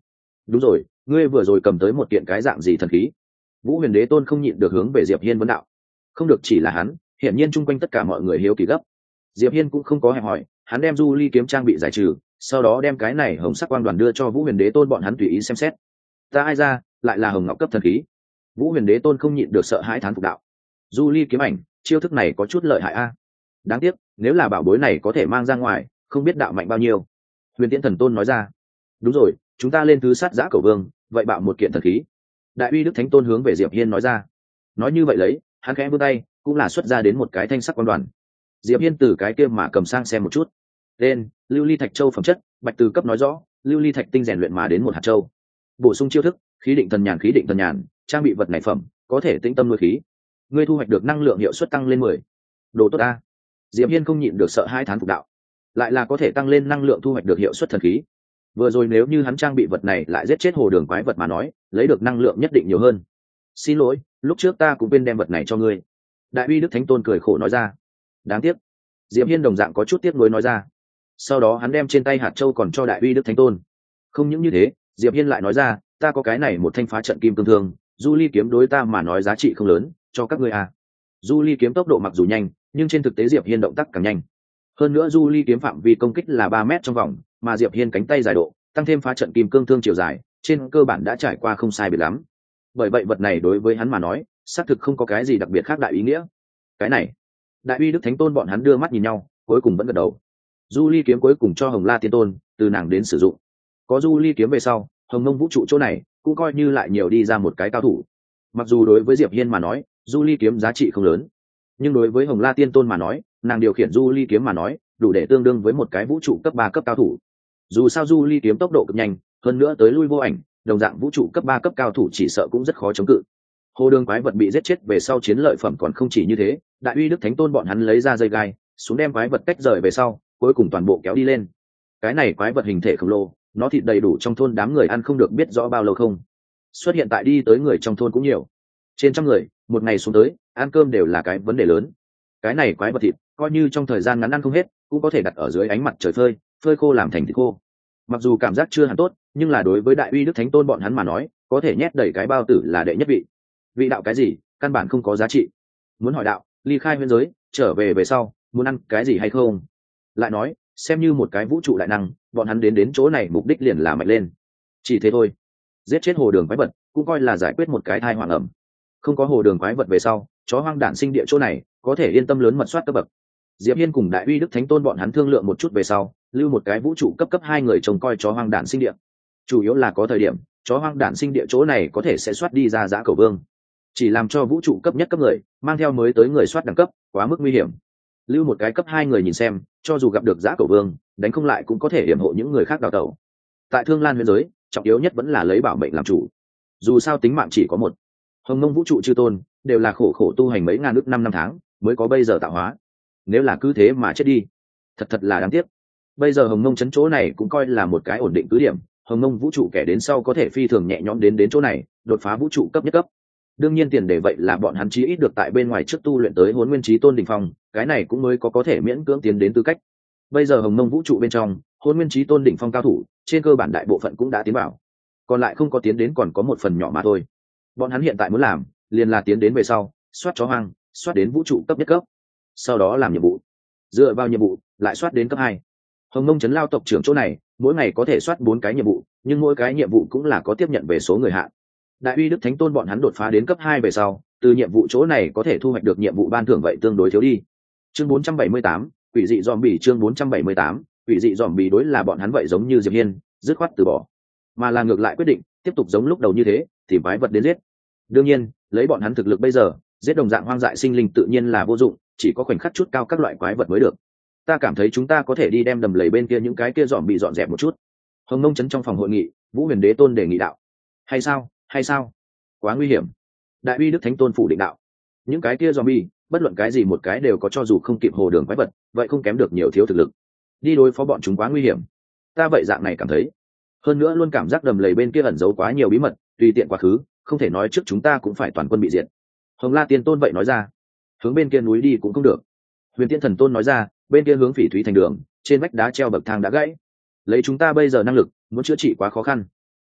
đúng rồi, ngươi vừa rồi cầm tới một kiện cái dạng gì thần khí? Vũ Huyền Đế Tôn không nhịn được hướng về Diệp Hiên vấn đạo. Không được chỉ là hắn, hiển nhiên chung quanh tất cả mọi người hiếu kỳ gấp. Diệp Hiên cũng không có hẹn hỏi, hắn đem du ly kiếm trang bị giải trừ, sau đó đem cái này hồng sắc quang đoàn đưa cho Vũ Huyền Đế Tôn bọn hắn tùy ý xem xét. Ta ai ra, lại là hồng ngọc cấp thần khí. Vũ Huyền Đế Tôn không nhịn được sợ hãi thán phục đạo. Du ly kiếm ảnh, chiêu thức này có chút lợi hại a. Đáng tiếc, nếu là bảo bối này có thể mang ra ngoài, không biết đạo mạnh bao nhiêu. Huyền Tiễn Thần Tôn nói ra. Đúng rồi, chúng ta lên thứ sát giã cầu vương, vậy bạo một kiện thần khí. Đại uy Đức Thánh Tôn hướng về Diệp Hiên nói ra. Nói như vậy lấy, hắn khẽ vươn tay, cũng là xuất ra đến một cái thanh sắc quang đoàn. Diệp Hiên từ cái kia mà cầm sang xem một chút. Lên, lưu ly thạch châu phẩm chất, bạch từ cấp nói rõ, lưu ly thạch tinh rèn luyện mà đến một hạt châu. Bổ sung chiêu thức, khí định thần nhàn khí định thần nhàn, trang bị vật này phẩm, có thể tĩnh tâm nuôi khí. Ngươi thu hoạch được năng lượng hiệu suất tăng lên mười. Đồ tốt a. Diệp Hiên không nhịn được sợ hai thán phục đạo. Lại là có thể tăng lên năng lượng thu hoạch được hiệu suất thần khí. Vừa rồi nếu như hắn trang bị vật này lại giết chết hồ đường quái vật mà nói, lấy được năng lượng nhất định nhiều hơn. Xin lỗi, lúc trước ta cũng quên đem vật này cho ngươi. Đại uy Đức Thánh Tôn cười khổ nói ra. Đáng tiếc. Diệp Hiên đồng dạng có chút tiếc nuối nói ra. Sau đó hắn đem trên tay hạt châu còn cho Đại uy Đức Thánh Tôn. Không những như thế, Diệp Hiên lại nói ra, ta có cái này một thanh phá trận kim cương thương, du ly kiếm đối ta mà nói giá trị không lớn, cho các ngươi à. Du ly kiếm tốc độ mặc dù nhanh, nhưng trên thực tế Diệp Hiên động tác càng nhanh. Hơn nữa du ly kiếm phạm vi công kích là ba mét trong vòng, mà Diệp Hiên cánh tay dài độ, tăng thêm phá trận kim cương thương chiều dài, trên cơ bản đã trải qua không sai biệt lắm. Bởi vậy vật này đối với hắn mà nói, xác thực không có cái gì đặc biệt khác đại ý nghĩa. Cái này, Đại uy Đức Thánh Tôn bọn hắn đưa mắt nhìn nhau, cuối cùng vẫn gật đầu. Du ly kiếm cuối cùng cho Hồng La Tiên Tôn, từ nàng đến sử dụng. Có du ly kiếm về sau, Hồng Mông vũ trụ chỗ này cũng coi như lại nhiều đi ra một cái cao thủ. Mặc dù đối với Diệp Hiên mà nói, du ly kiếm giá trị không lớn, nhưng đối với Hồng La Tiên Tôn mà nói, nàng điều khiển du ly kiếm mà nói, đủ để tương đương với một cái vũ trụ cấp ba cấp cao thủ. Dù sao du ly kiếm tốc độ cực nhanh, hơn nữa tới lui vô ảnh, đồng dạng vũ trụ cấp ba cấp cao thủ chỉ sợ cũng rất khó chống cự. Hồ đường quái vật bị giết chết về sau chiến lợi phẩm còn không chỉ như thế, Đại uy Đức Thánh Tôn bọn hắn lấy ra dây gai, xuống đem quái vật tách rời về sau, cuối cùng toàn bộ kéo đi lên. Cái này quái vật hình thể khổng lồ, nó thịt đầy đủ trong thôn đám người ăn không được biết rõ bao lâu không. Xuất hiện tại đi tới người trong thôn cũng nhiều. Trên trăm người, một ngày xuống tới, ăn cơm đều là cái vấn đề lớn. Cái này quái vật thịt, coi như trong thời gian ngắn ăn không hết, cũng có thể đặt ở dưới ánh mặt trời phơi, phơi khô làm thành thịt khô. Mặc dù cảm giác chưa hẳn tốt, nhưng là đối với Đại uy Đức Thánh Tôn bọn hắn mà nói, có thể nhét đầy cái bao tử là đệ nhất vị. Vị đạo cái gì, căn bản không có giá trị. Muốn hỏi đạo, ly khai nguyên giới, trở về về sau, muốn ăn cái gì hay không? Lại nói, xem như một cái vũ trụ đại năng, bọn hắn đến đến chỗ này mục đích liền là mạnh lên. Chỉ thế thôi. Giết chết hồ đường quái vật, cũng coi là giải quyết một cái thai hoàng ẩm. Không có hồ đường quái vật về sau, chó hoang đản sinh địa chỗ này, có thể yên tâm lớn mật soát cấp bậc. Diệp Hiên cùng Đại uy Đức Thánh Tôn bọn hắn thương lượng một chút về sau, lưu một cái vũ trụ cấp cấp hai người trông coi chó hoang đản sinh địa. Chủ yếu là có thời điểm, chó hoang đản sinh địa chỗ này có thể sẽ soát đi ra giã cầu vương. Chỉ làm cho vũ trụ cấp nhất cấp người, mang theo mới tới người soát đẳng cấp, quá mức nguy hiểm. Lưu một cái cấp hai người nhìn xem, cho dù gặp được giã cầu vương, đánh không lại cũng có thể hiểm hộ những người khác đào tẩu. Tại Thương Lan huyền giới, trọng yếu nhất vẫn là lấy bảo mệnh làm chủ. Dù sao tính mạng chỉ có một. Hồng Mông vũ trụ chư tôn đều là khổ khổ tu hành mấy ngàn ước năm năm tháng, mới có bây giờ tạo hóa. Nếu là cứ thế mà chết đi, thật thật là đáng tiếc. Bây giờ Hồng Mông chấn chỗ này cũng coi là một cái ổn định cứ điểm, Hồng Mông vũ trụ kẻ đến sau có thể phi thường nhẹ nhõm đến đến chỗ này, đột phá vũ trụ cấp nhất cấp. Đương nhiên tiền đề vậy là bọn hắn chí ít được tại bên ngoài trước tu luyện tới Hỗn Nguyên Chí Tôn đỉnh phong, cái này cũng mới có có thể miễn cưỡng tiến đến tư cách. Bây giờ Hồng Mông vũ trụ bên trong, Hỗn Nguyên Chí Tôn đỉnh phong cao thủ, trên cơ bản đại bộ phận cũng đã tiến vào. Còn lại không có tiến đến còn có một phần nhỏ mà thôi. Bọn hắn hiện tại muốn làm, liền là tiến đến về sau, soát chó hoang, soát đến vũ trụ cấp nhất cấp. Sau đó làm nhiệm vụ. Dựa vào nhiệm vụ, lại soát đến cấp hai. Hồng Mông trấn lao tộc trưởng chỗ này, mỗi ngày có thể soát bốn cái nhiệm vụ, nhưng mỗi cái nhiệm vụ cũng là có tiếp nhận về số người hạn. Đại uy Đức Thánh Tôn bọn hắn đột phá đến cấp hai về sau, từ nhiệm vụ chỗ này có thể thu hoạch được nhiệm vụ ban thưởng vậy tương đối thiếu đi. Chương bốn trăm bảy mươi tám, quỷ dị zombie chương bốn trăm bảy mươi tám, quỷ dị zombie đối là bọn hắn vậy giống như Diệp Hiên, dứt khoát từ bỏ, mà là ngược lại quyết định tiếp tục giống lúc đầu như thế, thì quái vật đến giết. Đương nhiên, lấy bọn hắn thực lực bây giờ, giết đồng dạng hoang dại sinh linh tự nhiên là vô dụng, chỉ có khoảnh khắc chút cao các loại quái vật mới được. Ta cảm thấy chúng ta có thể đi đem đầm lầy bên kia những cái kia dọn bị dọn dẹp một chút. Hồng Mông trấn trong phòng hội nghị, Vũ Huyền Đế Tôn đề nghị đạo. Hay sao? Hay sao? Quá nguy hiểm. Đại uy Đức Thánh Tôn phủ định đạo. Những cái kia zombie, bất luận cái gì một cái đều có cho dù không kịp hồ đường quái vật, vậy không kém được nhiều thiếu thực lực. Đi đối phó bọn chúng quá nguy hiểm. Ta vậy dạng này cảm thấy. Hơn nữa luôn cảm giác đầm lầy bên kia ẩn giấu quá nhiều bí mật, tùy tiện quá khứ, không thể nói trước chúng ta cũng phải toàn quân bị diệt. Hồng La Tiên Tôn vậy nói ra. Hướng bên kia núi đi cũng không được. Huyền Tiên Thần Tôn nói ra, bên kia hướng Phỉ Thúy thành đường, trên vách đá treo bậc thang đã gãy. Lấy chúng ta bây giờ năng lực, muốn chữa trị quá khó khăn.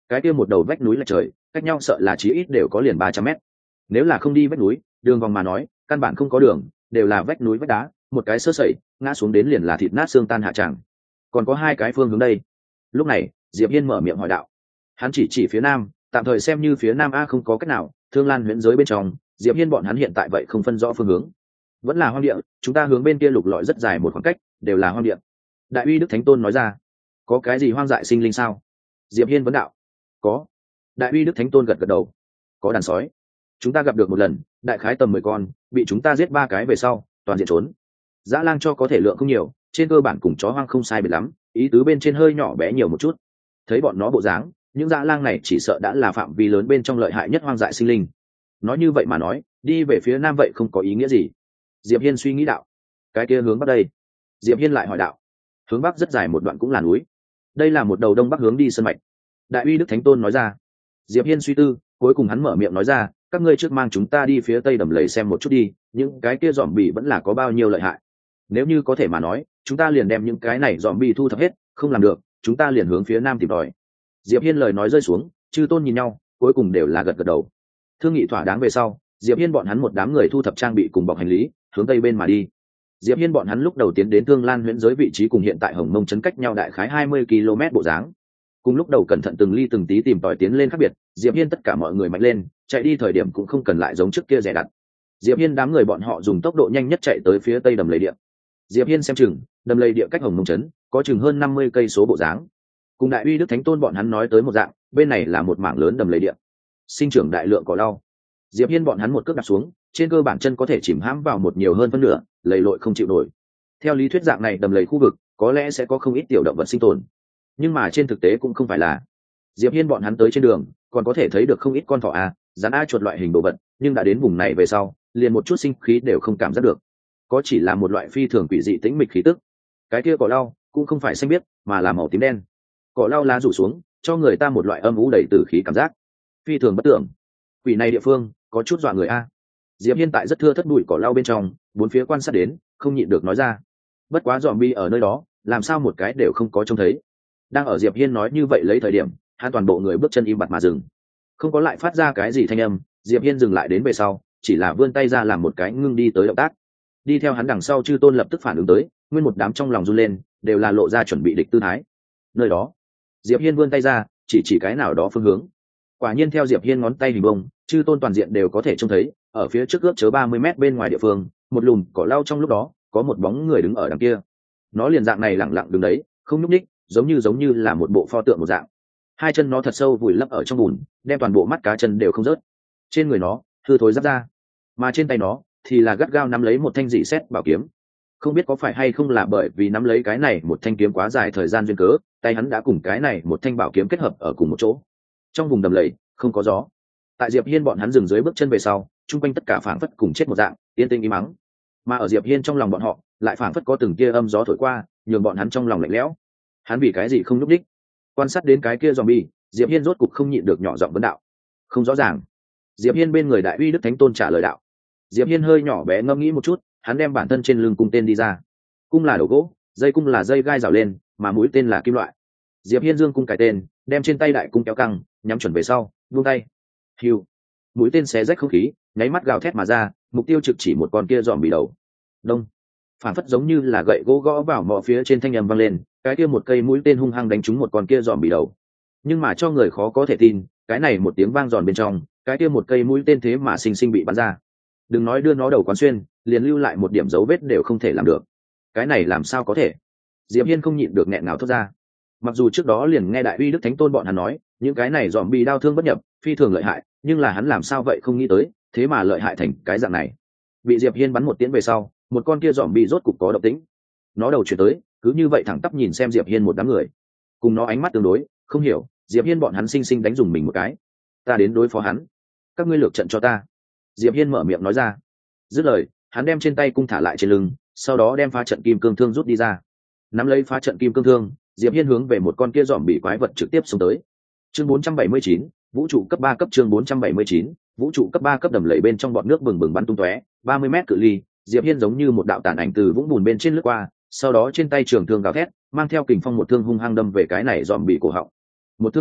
cái kia một đầu vách núi là trời, cách nhau sợ là chí ít đều có liền ba trăm mét. Nếu là không đi vách núi, đường vòng mà nói, căn bản không có đường, đều là vách núi vách đá, một cái sơ sẩy, ngã xuống đến liền là thịt nát xương tan hạ tràng. Còn có hai cái phương hướng đây. Lúc này, Diệp Hiên mở miệng hỏi đạo. Hắn chỉ chỉ phía nam, tạm thời xem như phía nam a không có cách nào, Thương Lan huyễn giới bên trong, Diệp Hiên bọn hắn hiện tại vậy không phân rõ phương hướng. Vẫn là hoang địa, chúng ta hướng bên kia lục lọi rất dài một khoảng cách, đều là hoang địa. Đại uy Đức Thánh Tôn nói ra. Có cái gì hoang dại sinh linh sao? Diệp Hiên vấn đạo. Có. Đại uy Đức Thánh Tôn gật gật đầu. Có đàn sói. Chúng ta gặp được một lần, đại khái tầm mười con, bị chúng ta giết ba cái về sau, toàn diện trốn. Dã lang cho có thể lượng không nhiều, trên cơ bản cùng chó hoang không sai biệt lắm, ý tứ bên trên hơi nhỏ bé nhiều một chút. Thấy bọn nó bộ dáng, những dã lang này chỉ sợ đã là phạm vi lớn bên trong lợi hại nhất hoang dại sinh linh. Nói như vậy mà nói, đi về phía nam vậy không có ý nghĩa gì. Diệp Hiên suy nghĩ đạo. Cái kia hướng bắc đây. Diệp Hiên lại hỏi đạo. Hướng bắc rất dài một đoạn cũng là núi. Đây là một đầu đông bắc hướng đi sơn mạch. Đại uy Đức Thánh Tôn nói ra. Diệp Hiên suy tư, cuối cùng hắn mở miệng nói ra, các ngươi trước mang chúng ta đi phía tây đầm lầy xem một chút đi, những cái kia dòm bì vẫn là có bao nhiêu lợi hại. Nếu như có thể mà nói, chúng ta liền đem những cái này dòm bì thu thập hết, không làm được, chúng ta liền hướng phía nam tìm tòi. Diệp Hiên lời nói rơi xuống, chư tôn nhìn nhau, cuối cùng đều là gật gật đầu. Thương nghị thỏa đáng về sau, Diệp Hiên bọn hắn một đám người thu thập trang bị cùng bọc hành lý, hướng tây bên mà đi. Diệp Hiên bọn hắn lúc đầu tiến đến Thương Lan huyễn giới vị trí cùng hiện tại Hồng Mông trấn cách nhau đại khái hai mươi ki lô mét bộ dáng. Cùng lúc đầu cẩn thận từng ly từng tí tìm tòi tiến lên khác biệt, Diệp Hiên tất cả mọi người mạnh lên, chạy đi thời điểm cũng không cần lại giống trước kia dè đặt. Diệp Hiên đám người bọn họ dùng tốc độ nhanh nhất chạy tới phía tây đầm lầy địa. Diệp Hiên xem chừng, đầm lầy địa cách Hồng Mông trấn có chừng hơn năm mươi cây số bộ dáng. Cùng Đại uy Đức Thánh Tôn bọn hắn nói tới một dạng, bên này là một mảng lớn đầm lầy địa, sinh trưởng đại lượng cỏ lau. Diệp Hiên bọn hắn một cước đạp xuống, trên cơ bản chân có thể chìm hãm vào một nhiều hơn phân nửa, lầy lội không chịu nổi. Theo lý thuyết dạng này đầm lầy khu vực, có lẽ sẽ có không ít tiểu động vật sinh tồn, nhưng mà trên thực tế cũng không phải là. Diệp Hiên bọn hắn tới trên đường, còn có thể thấy được không ít con thỏ a, rắn a chuột loại hình đồ vật, nhưng đã đến vùng này về sau, liền một chút sinh khí đều không cảm giác được, có chỉ là một loại phi thường quỷ dị tĩnh mịch khí tức. Cái kia cỏ lau cũng không phải xanh biếc, mà là màu tím đen. Cỏ lau lá rủ xuống, cho người ta một loại âm u đầy tử khí cảm giác, phi thường bất tưởng. Quỷ này địa phương có chút dọa người a. Diệp Hiên tại rất thưa thất bụi cỏ lau bên trong, bốn phía quan sát đến, không nhịn được nói ra. Bất quá zombie ở nơi đó, làm sao một cái đều không có trông thấy. Đang ở Diệp Hiên nói như vậy lấy thời điểm, hắn toàn bộ người bước chân im bặt mà dừng, không có lại phát ra cái gì thanh âm. Diệp Hiên dừng lại đến về sau, chỉ là vươn tay ra làm một cái ngưng đi tới động tác. Đi theo hắn đằng sau chư tôn lập tức phản ứng tới, nguyên một đám trong lòng run lên, đều là lộ ra chuẩn bị địch tư thái. Nơi đó, Diệp Hiên vươn tay ra, chỉ chỉ cái nào đó phương hướng. Quả nhiên theo Diệp Hiên ngón tay hình bông, chư tôn toàn diện đều có thể trông thấy, ở phía trước ước chớ ba mươi mét bên ngoài địa phương, một lùm cỏ lau trong lúc đó, có một bóng người đứng ở đằng kia. Nó liền dạng này lặng lặng đứng đấy, không nhúc nhích, giống như giống như là một bộ pho tượng một dạng. Hai chân nó thật sâu vùi lấp ở trong bùn, đem toàn bộ mắt cá chân đều không rớt. Trên người nó hư thối giáp ra, mà trên tay nó thì là gắt gao nắm lấy một thanh dị sét bảo kiếm. Không biết có phải hay không là bởi vì nắm lấy cái này một thanh kiếm quá dài thời gian duyên cớ, tay hắn đã cùng cái này một thanh bảo kiếm kết hợp ở cùng một chỗ. Trong vùng đầm lầy không có gió. Tại Diệp Hiên bọn hắn dừng dưới bước chân về sau, chung quanh tất cả phảng phất cùng chết một dạng, yên tĩnh im mắng. Mà ở Diệp Hiên trong lòng bọn họ, lại phảng phất có từng tia âm gió thổi qua, nhường bọn hắn trong lòng lạnh lẽo. Hắn vì cái gì không nhúc nhích? Quan sát đến cái kia zombie, Diệp Hiên rốt cục không nhịn được nhỏ giọng vấn đạo. Không rõ ràng. Diệp Hiên bên người Đại uy Đức Thánh Tôn trả lời đạo. Diệp Hiên hơi nhỏ bé ngẫm nghĩ một chút, hắn đem bản thân trên lưng cung tên đi ra. Cung là đầu gỗ, dây cung là dây gai rào lên, mà mũi tên là kim loại. Diệp Hiên dương cung cài tên, đem trên tay đại cung kéo căng, nhắm chuẩn về sau, buông tay. Hiu. Mũi tên xé rách không khí, nháy mắt gào thét mà ra, mục tiêu trực chỉ một con kia dòm bị đầu. Đông. Phản phất giống như là gậy gỗ gõ vào mỏ phía trên thanh âm vang lên, cái kia một cây mũi tên hung hăng đánh trúng một con kia dòm bị đầu. Nhưng mà cho người khó có thể tin, cái này một tiếng vang giòn bên trong, cái kia một cây mũi tên thế mà sinh sinh bị bắn ra. Đừng nói đưa nó đầu quán xuyên, liền lưu lại một điểm dấu vết đều không thể làm được. Cái này làm sao có thể? Diệp Hiên không nhịn được nghẹn ngào thốt ra. Mặc dù trước đó liền nghe Đại uy Đức Thánh Tôn bọn hắn nói, những cái này dòm bị đau thương bất nhập, phi thường lợi hại, nhưng là hắn làm sao vậy không nghĩ tới, thế mà lợi hại thành cái dạng này. Bị Diệp Hiên bắn một tiễn về sau, một con kia dòm bị rốt cục có động tĩnh. Nó đầu chuyển tới, cứ như vậy thẳng tắp nhìn xem Diệp Hiên một đám người. Cùng nó ánh mắt tương đối, không hiểu, Diệp Hiên bọn hắn sinh sinh đánh dùng mình một cái. Ta đến đối phó hắn, các ngươi lược trận cho ta. Diệp Hiên mở miệng nói ra. Dứt lời, hắn đem trên tay cung thả lại trên lưng, sau đó đem phá trận kim cương thương rút đi ra. Nắm lấy phá trận kim cương thương, Diệp Hiên hướng về một con kia dòm bị quái vật trực tiếp xông tới. Chương bốn trăm bảy mươi chín, vũ trụ cấp ba cấp chương bốn trăm bảy mươi chín, vũ trụ cấp ba cấp đầm lầy bên trong bọt nước bừng bừng bắn tung tóe, ba mươi mét cự ly, Diệp Hiên giống như một đạo tàn ảnh từ vũng bùn bên trên lướt qua, sau đó trên tay trường thương gào thét, mang theo kình phong một thương hung hăng đâm về cái này dòm bị cổ họng. Một thương này,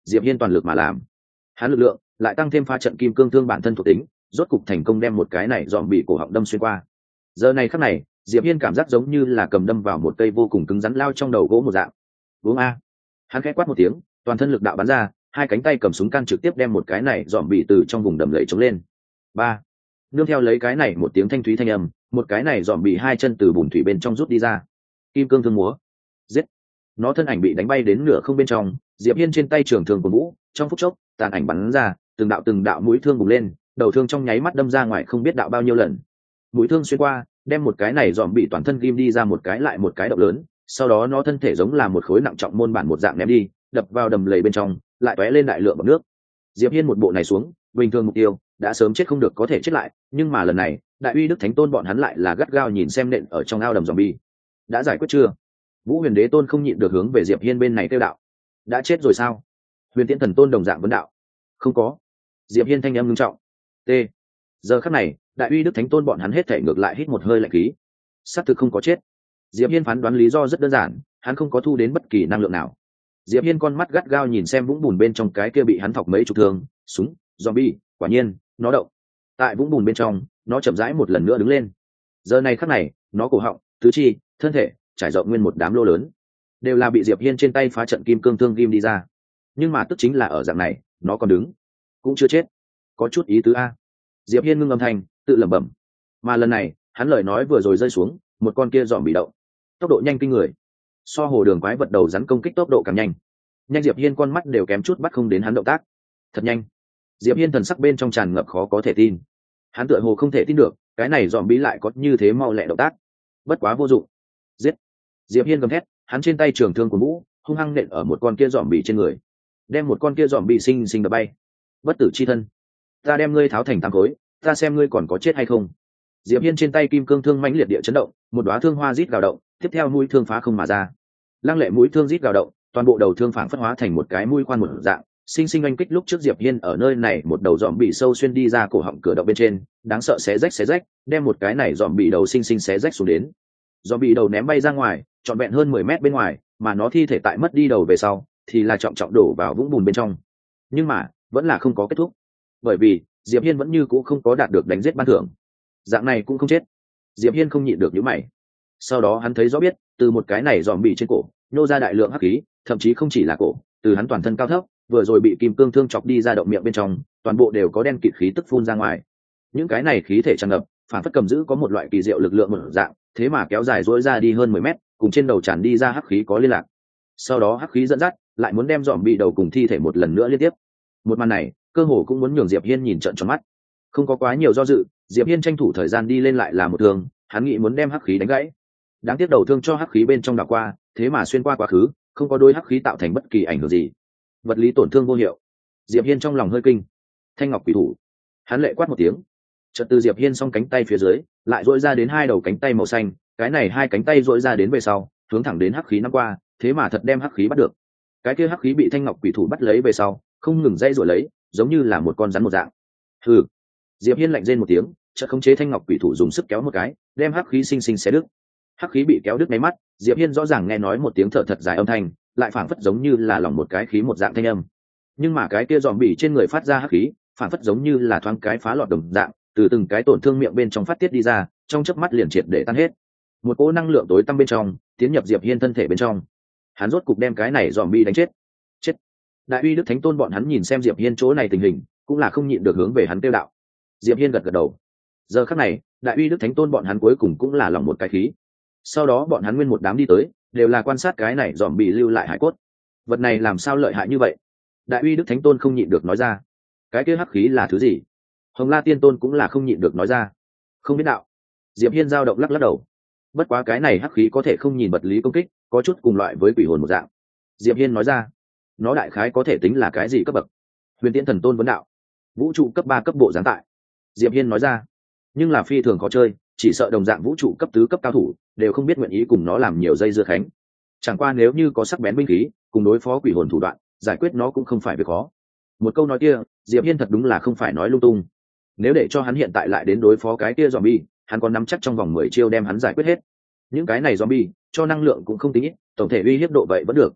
Diệp Hiên toàn lực mà làm. Hắn lực lượng lại tăng thêm pha trận kim cương thương bản thân thuộc tính, rốt cục thành công đem một cái này dòm bị cổ họng đâm xuyên qua. Giờ này khắc này, Diệp Hiên cảm giác giống như là cầm đâm vào một cây vô cùng cứng rắn lao trong đầu gỗ một dạng. Uống a. Hắn khẽ quát một tiếng, toàn thân lực đạo bắn ra, hai cánh tay cầm súng can trực tiếp đem một cái này dòm bị từ trong vùng đầm lầy chống lên. Ba. Nương theo lấy cái này một tiếng thanh thúy thanh âm, một cái này dòm bị hai chân từ bùn thủy bên trong rút đi ra. Kim cương thương múa. Giết. Nó thân ảnh bị đánh bay đến nửa không bên trong, Diệp Hiên trên tay trường thương của vũ, trong phút chốc, tàn ảnh bắn ra, từng đạo từng đạo mũi thương bùng lên, đầu thương trong nháy mắt đâm ra ngoài không biết đạo bao nhiêu lần. Mũi thương xuyên qua, đem một cái này dòm bị toàn thân ghim đi ra một cái lại một cái động lớn, sau đó nó thân thể giống là một khối nặng trọng môn bản một dạng ném đi, đập vào đầm lầy bên trong, lại tóe lên đại lượng bọt nước. Diệp Hiên một bộ này xuống, bình thường mục tiêu đã sớm chết không được có thể chết lại, nhưng mà lần này, Đại Uy Đức Thánh Tôn bọn hắn lại là gắt gao nhìn xem nện ở trong ao đầm zombie. Đã giải quyết chưa? Vũ Huyền Đế Tôn không nhịn được hướng về Diệp Hiên bên này kêu đạo. Đã chết rồi sao? Huyền Tiễn Thần Tôn đồng dạng vấn đạo. Không có. Diệp Hiên thanh âm ngưng trọng. T. Giờ khắc này, Đại Uy Đức Thánh Tôn bọn hắn hết thể ngược lại hít một hơi lạnh khí. Xác thực không có chết. Diệp Hiên phán đoán lý do rất đơn giản, hắn không có thu đến bất kỳ năng lượng nào. Diệp Hiên con mắt gắt gao nhìn xem vũng bùn bên trong cái kia bị hắn thọc mấy chục thương, súng, zombie, quả nhiên, nó động. Tại vũng bùn bên trong, nó chậm rãi một lần nữa đứng lên. Giờ này khắc này, nó cổ họng, tứ chi, thân thể trải rộng nguyên một đám lô lớn, đều là bị Diệp Hiên trên tay phá trận kim cương thương ghim đi ra. Nhưng mà tức chính là ở dạng này, nó còn đứng, cũng chưa chết. Có chút ý tứ a. Diệp Hiên ngưng âm thanh, tự lẩm bẩm. Mà lần này, hắn lời nói vừa rồi rơi xuống, một con kia dòm bị động, tốc độ nhanh kinh người. So hồ đường quái vật đầu rắn công kích tốc độ càng nhanh. Nhanh Diệp Hiên con mắt đều kém chút bắt không đến hắn động tác. Thật nhanh. Diệp Hiên thần sắc bên trong tràn ngập khó có thể tin. Hắn tựa hồ không thể tin được, cái này dòm bí lại có như thế mau lẹ động tác. Bất quá vô dụng. Giết. Diệp Hiên gầm thét, hắn trên tay trường thương của vũ, hung hăng nện ở một con kia dòm bị trên người, đem một con kia dòm bị sinh sinh đập bay. Bất tử chi thân, ta đem ngươi tháo thành tám khối, ta xem ngươi còn có chết hay không. Diệp Hiên trên tay kim cương thương mãnh liệt địa chấn động, một đóa thương hoa rít gào động, tiếp theo mũi thương phá không mà ra. Lăng lệ mũi thương rít gào động, toàn bộ đầu thương phảng phất hóa thành một cái mũi khoan một dạng, sinh sinh oanh kích lúc trước Diệp Hiên ở nơi này một đầu dòm bị sâu xuyên đi ra cổ họng cửa động bên trên, đáng sợ xé rách xé rách, đem một cái này dòm bị đầu sinh sinh xé rách xuống đến. Dòm bị đầu ném bay ra ngoài, trọn vẹn hơn mười mét bên ngoài, mà nó thi thể tại mất đi đầu về sau, thì là trọng trọng đổ vào vũng bùn bên trong. Nhưng mà, vẫn là không có kết thúc. Bởi vì, Diệp Hiên vẫn như cũ không có đạt được đánh giết ban thưởng. Dạng này cũng không chết. Diệp Hiên không nhịn được nhíu mày. Sau đó hắn thấy rõ biết, từ một cái này dòm bị trên cổ, nô ra đại lượng hắc khí, thậm chí không chỉ là cổ, từ hắn toàn thân cao thấp, vừa rồi bị kim cương thương chọc đi ra động miệng bên trong, toàn bộ đều có đen kịt khí tức phun ra ngoài. Những cái này khí thể tràn ngập, phản phất cầm giữ có một loại kỳ diệu lực lượng một dạng, thế mà kéo dài dỗi ra đi hơn mười mét, cùng trên đầu tràn đi ra hắc khí có liên lạc. Sau đó hắc khí dẫn dắt, lại muốn đem dòm bị đầu cùng thi thể một lần nữa liên tiếp. Một màn này, cơ hồ cũng muốn nhường Diệp Hiên nhìn trợn tròn mắt. Không có quá nhiều do dự, Diệp Hiên tranh thủ thời gian đi lên lại là một thương, hắn nghĩ muốn đem hắc khí đánh gãy. Đáng tiếc đầu thương cho hắc khí bên trong đảo qua, thế mà xuyên qua quá khứ, không có đôi hắc khí tạo thành bất kỳ ảnh hưởng gì. Vật lý tổn thương vô hiệu. Diệp Hiên trong lòng hơi kinh. Thanh ngọc quỷ thủ. Hắn lệ quát một tiếng. Chợt từ Diệp Hiên song cánh tay phía dưới, lại duỗi ra đến hai đầu cánh tay màu xanh, cái này hai cánh tay duỗi ra đến về sau, hướng thẳng đến hắc khí năm qua, thế mà thật đem hắc khí bắt được. Cái kia hắc khí bị thanh ngọc quỷ thủ bắt lấy về sau, không ngừng dây duỗi lấy, giống như là một con rắn một dạng. Hừ. Diệp Hiên lạnh rên một tiếng, chợt khống chế thanh ngọc quỷ thủ dùng sức kéo một cái, đem hắc khí sinh sinh xé đứt. Hắc khí bị kéo đứt mấy mắt, Diệp Hiên rõ ràng nghe nói một tiếng thở thật dài âm thanh, lại phảng phất giống như là lỏng một cái khí một dạng thanh âm. Nhưng mà cái kia dòm bỉ trên người phát ra hắc khí, phảng phất giống như là thoáng cái phá lọt đồng dạng, từ từng cái tổn thương miệng bên trong phát tiết đi ra, trong chớp mắt liền triệt để tan hết. Một cỗ năng lượng tối tăm bên trong, tiến nhập Diệp Hiên thân thể bên trong. Hắn rốt cục đem cái này dòm bỉ đánh chết. Chết. Đại Uy Đức Thánh Tôn bọn hắn nhìn xem Diệp Hiên chỗ này tình hình, cũng là không nhịn được hướng về hắn tiêu đạo. Diệp Hiên gật gật đầu. Giờ khắc này, Đại Uy Đức Thánh Tôn bọn hắn cuối cùng cũng là lỏng một cái khí. Sau đó bọn hắn nguyên một đám đi tới, đều là quan sát cái này dòm bị lưu lại hải cốt. Vật này làm sao lợi hại như vậy? Đại Uy Đức Thánh Tôn không nhịn được nói ra. Cái kia hắc khí là thứ gì? Hồng La Tiên Tôn cũng là không nhịn được nói ra. Không biết đạo. Diệp Hiên dao động lắc lắc đầu. Bất quá cái này hắc khí có thể không nhìn vật lý công kích, có chút cùng loại với quỷ hồn một dạng. Diệp Hiên nói ra. Nó đại khái có thể tính là cái gì cấp bậc? Huyền Tiễn Thần Tôn vấn đạo. Vũ trụ cấp ba cấp bộ giáng tại. Diệp Hiên nói ra. Nhưng là phi thường khó chơi, chỉ sợ đồng dạng vũ trụ cấp tứ cấp cao thủ đều không biết nguyện ý cùng nó làm nhiều dây dưa khánh. Chẳng qua nếu như có sắc bén binh khí cùng đối phó quỷ hồn thủ đoạn, giải quyết nó cũng không phải việc khó. Một câu nói kia, Diệp Hiên thật đúng là không phải nói lung tung. Nếu để cho hắn hiện tại lại đến đối phó cái kia zombie, hắn có nắm chắc trong vòng mười chiêu đem hắn giải quyết hết. Những cái này zombie cho năng lượng cũng không tính ít, tổng thể uy hiếp độ vậy vẫn được.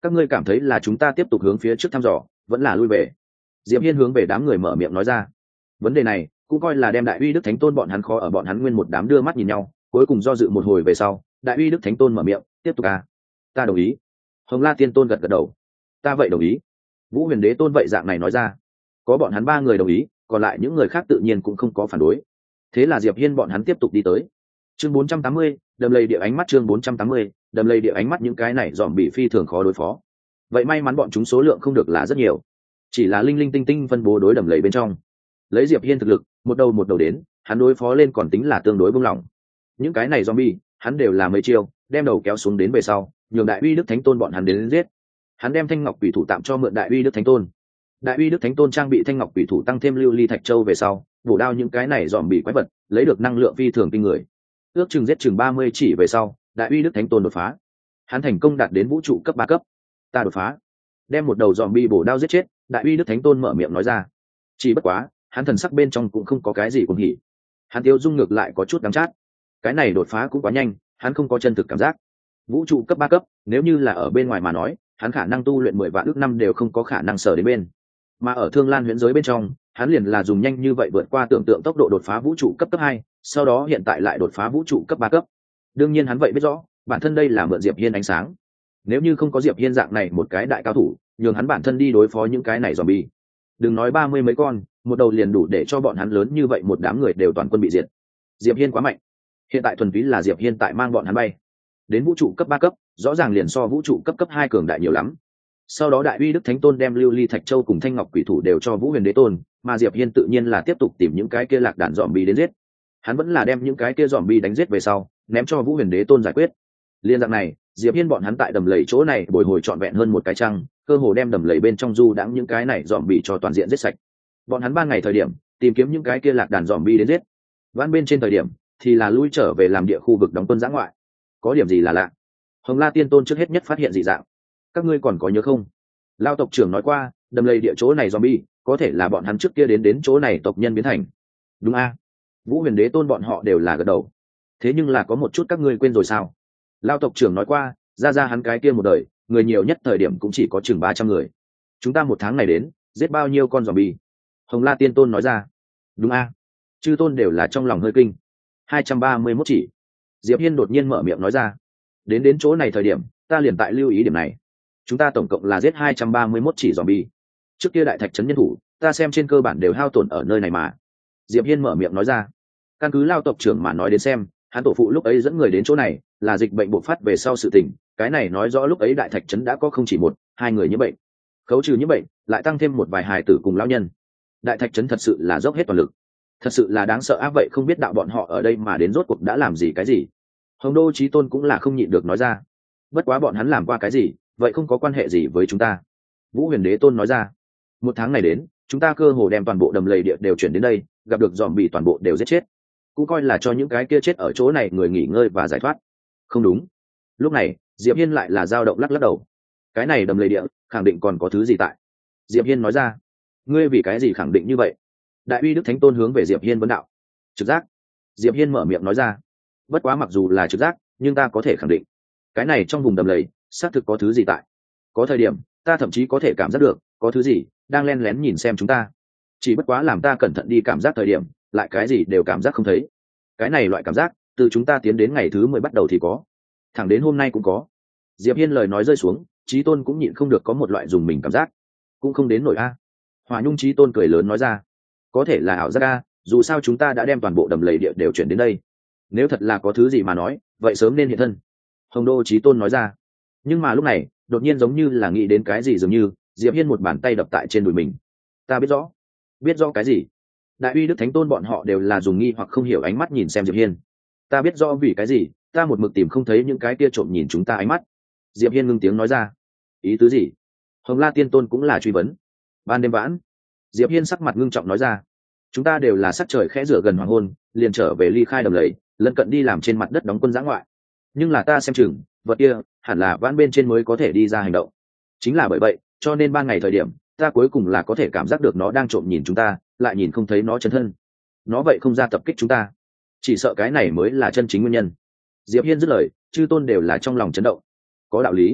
các ngươi cảm thấy là chúng ta tiếp tục hướng phía trước thăm dò vẫn là lui về? Diệp Hiên hướng về đám người mở miệng nói ra. Vấn đề này cũng coi là đem Đại Uy Đức Thánh Tôn bọn hắn khó ở bọn hắn nguyên một đám đưa mắt nhìn nhau, cuối cùng do dự một hồi về sau, Đại Uy Đức Thánh Tôn mở miệng, tiếp tục à? Ta đồng ý. Hồng La Tiên Tôn gật gật đầu. Ta vậy đồng ý. Vũ Huyền Đế Tôn vậy dạng này nói ra. Có bọn hắn ba người đồng ý, còn lại những người khác tự nhiên cũng không có phản đối. Thế là Diệp Hiên bọn hắn tiếp tục đi tới. Chương bốn trăm tám mươi, đầm lầy địa ánh mắt. Chương bốn trăm tám mươi, đầm lầy địa ánh mắt. Những cái này dòm bị phi thường khó đối phó. Vậy may mắn bọn chúng số lượng không được là rất nhiều, chỉ là linh linh tinh tinh phân bố đối đầm lầy bên trong. Lấy Diệp Hiên thực lực, một đầu một đầu đến, hắn đối phó lên còn tính là tương đối buông lỏng. Những cái này zombie, hắn đều là mấy chiêu, đem đầu kéo xuống đến về sau, nhường Đại Uy Đức Thánh Tôn bọn hắn đến giết. Hắn đem Thanh Ngọc Quỷ Thủ tạm cho mượn Đại Uy Đức Thánh Tôn. Đại Uy Đức Thánh Tôn trang bị Thanh Ngọc Quỷ Thủ tăng thêm lưu ly thạch châu về sau, bổ đao những cái này zombie quái vật, lấy được năng lượng phi thường kinh người. Ước chừng giết chừng ba mươi chỉ về sau, Đại Uy Đức Thánh Tôn đột phá. Hắn thành công đạt đến vũ trụ cấp ba cấp. Ta đột phá. Đem một đầu zombie bổ đao giết chết, Đại Uy Đức Thánh Tôn mở miệng nói ra. Chỉ bất quá, hắn thần sắc bên trong cũng không có cái gì cuồng hỉ. Hắn tiêu dung ngược lại có chút đắng chát. Cái này đột phá cũng quá nhanh, hắn không có chân thực cảm giác. Vũ trụ cấp ba cấp, nếu như là ở bên ngoài mà nói, hắn khả năng tu luyện mười vạn ước năm đều không có khả năng sở đến bên. Mà ở Thương Lan huyễn giới bên trong, hắn liền là dùng nhanh như vậy vượt qua tưởng tượng tốc độ đột phá vũ trụ cấp cấp hai, sau đó hiện tại lại đột phá vũ trụ cấp ba cấp. Đương nhiên hắn vậy biết rõ, bản thân đây là mượn Diệp Hiên ánh sáng. Nếu như không có Diệp Hiên dạng này một cái đại cao thủ, nhường hắn bản thân đi đối phó những cái này zombie. Đừng nói ba mươi mấy con, một đầu liền đủ để cho bọn hắn lớn như vậy một đám người đều toàn quân bị diệt. Diệp Hiên quá mạnh. Hiện tại thuần túy là Diệp Hiên tại mang bọn hắn bay đến vũ trụ cấp ba cấp, rõ ràng liền so vũ trụ cấp cấp hai cường đại nhiều lắm. Sau đó Đại Uy Đức Thánh Tôn đem lưu ly thạch châu cùng Thanh Ngọc Quỷ Thủ đều cho Vũ Huyền Đế Tôn, mà Diệp Hiên tự nhiên là tiếp tục tìm những cái kia lạc đàn zombie đến giết. Hắn vẫn là đem những cái kia zombie đánh giết về sau, ném cho Vũ Huyền Đế Tôn giải quyết. Liên dạng này, Diệp Hiên bọn hắn tại đầm lầy chỗ này bồi hồi trọn vẹn hơn một cái trăng, cơ hồ đem đầm lầy bên trong du đãng những cái này zombie cho toàn diện giết sạch. Bọn hắn ban ngày thời điểm tìm kiếm những cái kia lạc đàn zombie đến giết, ban bên trên thời điểm thì là lui trở về làm địa khu vực đóng quân giã ngoại. Có điểm gì là lạ? Hồng La Tiên Tôn trước hết nhất phát hiện dị dạng. Các ngươi còn có nhớ không? Lao tộc trưởng nói qua, đầm lầy địa chỗ này zombie, có thể là bọn hắn trước kia đến đến chỗ này tộc nhân biến thành. Đúng a? Vũ Huyền Đế Tôn bọn họ đều là gật đầu. Thế nhưng là có một chút các ngươi quên rồi sao? Lao tộc trưởng nói qua, ra ra hắn cái kia một đời, người nhiều nhất thời điểm cũng chỉ có chừng ba trăm người. Chúng ta một tháng này đến, giết bao nhiêu con zombie? Hồng La Tiên Tôn nói ra. Đúng a? Chư tôn đều là trong lòng hơi kinh. hai trăm ba mươi mốt chỉ. Diệp Hiên đột nhiên mở miệng nói ra. Đến đến chỗ này thời điểm, ta liền tại lưu ý điểm này. Chúng ta tổng cộng là giết hai trăm ba mươi mốt chỉ zombie. Trước kia đại thạch trấn nhân thủ, ta xem trên cơ bản đều hao tổn ở nơi này mà. Diệp Hiên mở miệng nói ra. Căn cứ Lao tộc trưởng mà nói đến xem, hắn tổ phụ lúc ấy dẫn người đến chỗ này, là dịch bệnh bộc phát về sau sự tình, cái này nói rõ lúc ấy đại thạch trấn đã có không chỉ một, hai người nhiễm bệnh. Khấu trừ nhiễm bệnh, lại tăng thêm một vài hài tử cùng lão nhân. Đại thạch trấn thật sự là dốc hết toàn lực. Thật sự là đáng sợ ác vậy, không biết đạo bọn họ ở đây mà đến rốt cuộc đã làm gì cái gì. Hồng Đô Chí Tôn cũng là không nhịn được nói ra. Bất quá bọn hắn làm qua cái gì, vậy không có quan hệ gì với chúng ta. Vũ Huyền Đế Tôn nói ra. Một tháng này đến, chúng ta cơ hồ đem toàn bộ đầm lầy địa đều chuyển đến đây, gặp được dòm bị toàn bộ đều giết chết. Cũng coi là cho những cái kia chết ở chỗ này người nghỉ ngơi và giải thoát. Không đúng. Lúc này, Diệp Hiên lại là dao động lắc lắc đầu. Cái này đầm lầy địa, khẳng định còn có thứ gì tại. Diệp Hiên nói ra. Ngươi vì cái gì khẳng định như vậy? Đại Uy Đức Thánh Tôn hướng về Diệp Hiên vấn đạo. Trực giác. Diệp Hiên mở miệng nói ra. Bất quá mặc dù là trực giác, nhưng ta có thể khẳng định, cái này trong vùng đầm lầy xác thực có thứ gì tại. Có thời điểm ta thậm chí có thể cảm giác được có thứ gì đang len lén nhìn xem chúng ta. Chỉ bất quá làm ta cẩn thận đi cảm giác thời điểm, lại cái gì đều cảm giác không thấy. Cái này loại cảm giác từ chúng ta tiến đến ngày thứ mười bắt đầu thì có, thẳng đến hôm nay cũng có. Diệp Hiên lời nói rơi xuống, Chí Tôn cũng nhịn không được có một loại dùng mình cảm giác. Cũng không đến nổi a. Hỏa Nhung Chí Tôn cười lớn nói ra. Có thể là ảo giác a, dù sao chúng ta đã đem toàn bộ đầm lầy địa đều chuyển đến đây. Nếu thật là có thứ gì mà nói, vậy sớm nên hiện thân. Hồng Đô Chí Tôn nói ra. Nhưng mà lúc này, đột nhiên giống như là nghĩ đến cái gì, dường như Diệp Hiên một bàn tay đập tại trên đùi mình. Ta biết rõ. Biết rõ cái gì? Đại Uy Đức Thánh Tôn bọn họ đều là dùng nghi hoặc không hiểu ánh mắt nhìn xem Diệp Hiên. Ta biết rõ vì cái gì, ta một mực tìm không thấy những cái kia trộm nhìn chúng ta ánh mắt. Diệp Hiên ngưng tiếng nói ra. Ý tứ gì? Hồng La Tiên Tôn cũng là truy vấn. Ban đêm vãn, Diệp Hiên sắc mặt ngưng trọng nói ra. Chúng ta đều là sắc trời khẽ rửa gần hoàng hôn, liền trở về ly khai đầm lầy, lân cận đi làm trên mặt đất đóng quân giã ngoại. Nhưng là ta xem chừng, vật kia hẳn là vãn bên trên mới có thể đi ra hành động. Chính là bởi vậy, cho nên ban ngày thời điểm, ta cuối cùng là có thể cảm giác được nó đang trộm nhìn chúng ta, lại nhìn không thấy nó chân thân. Nó vậy không ra tập kích chúng ta. Chỉ sợ cái này mới là chân chính nguyên nhân. Diệp Hiên dứt lời, chư tôn đều là trong lòng chấn động. Có đạo lý.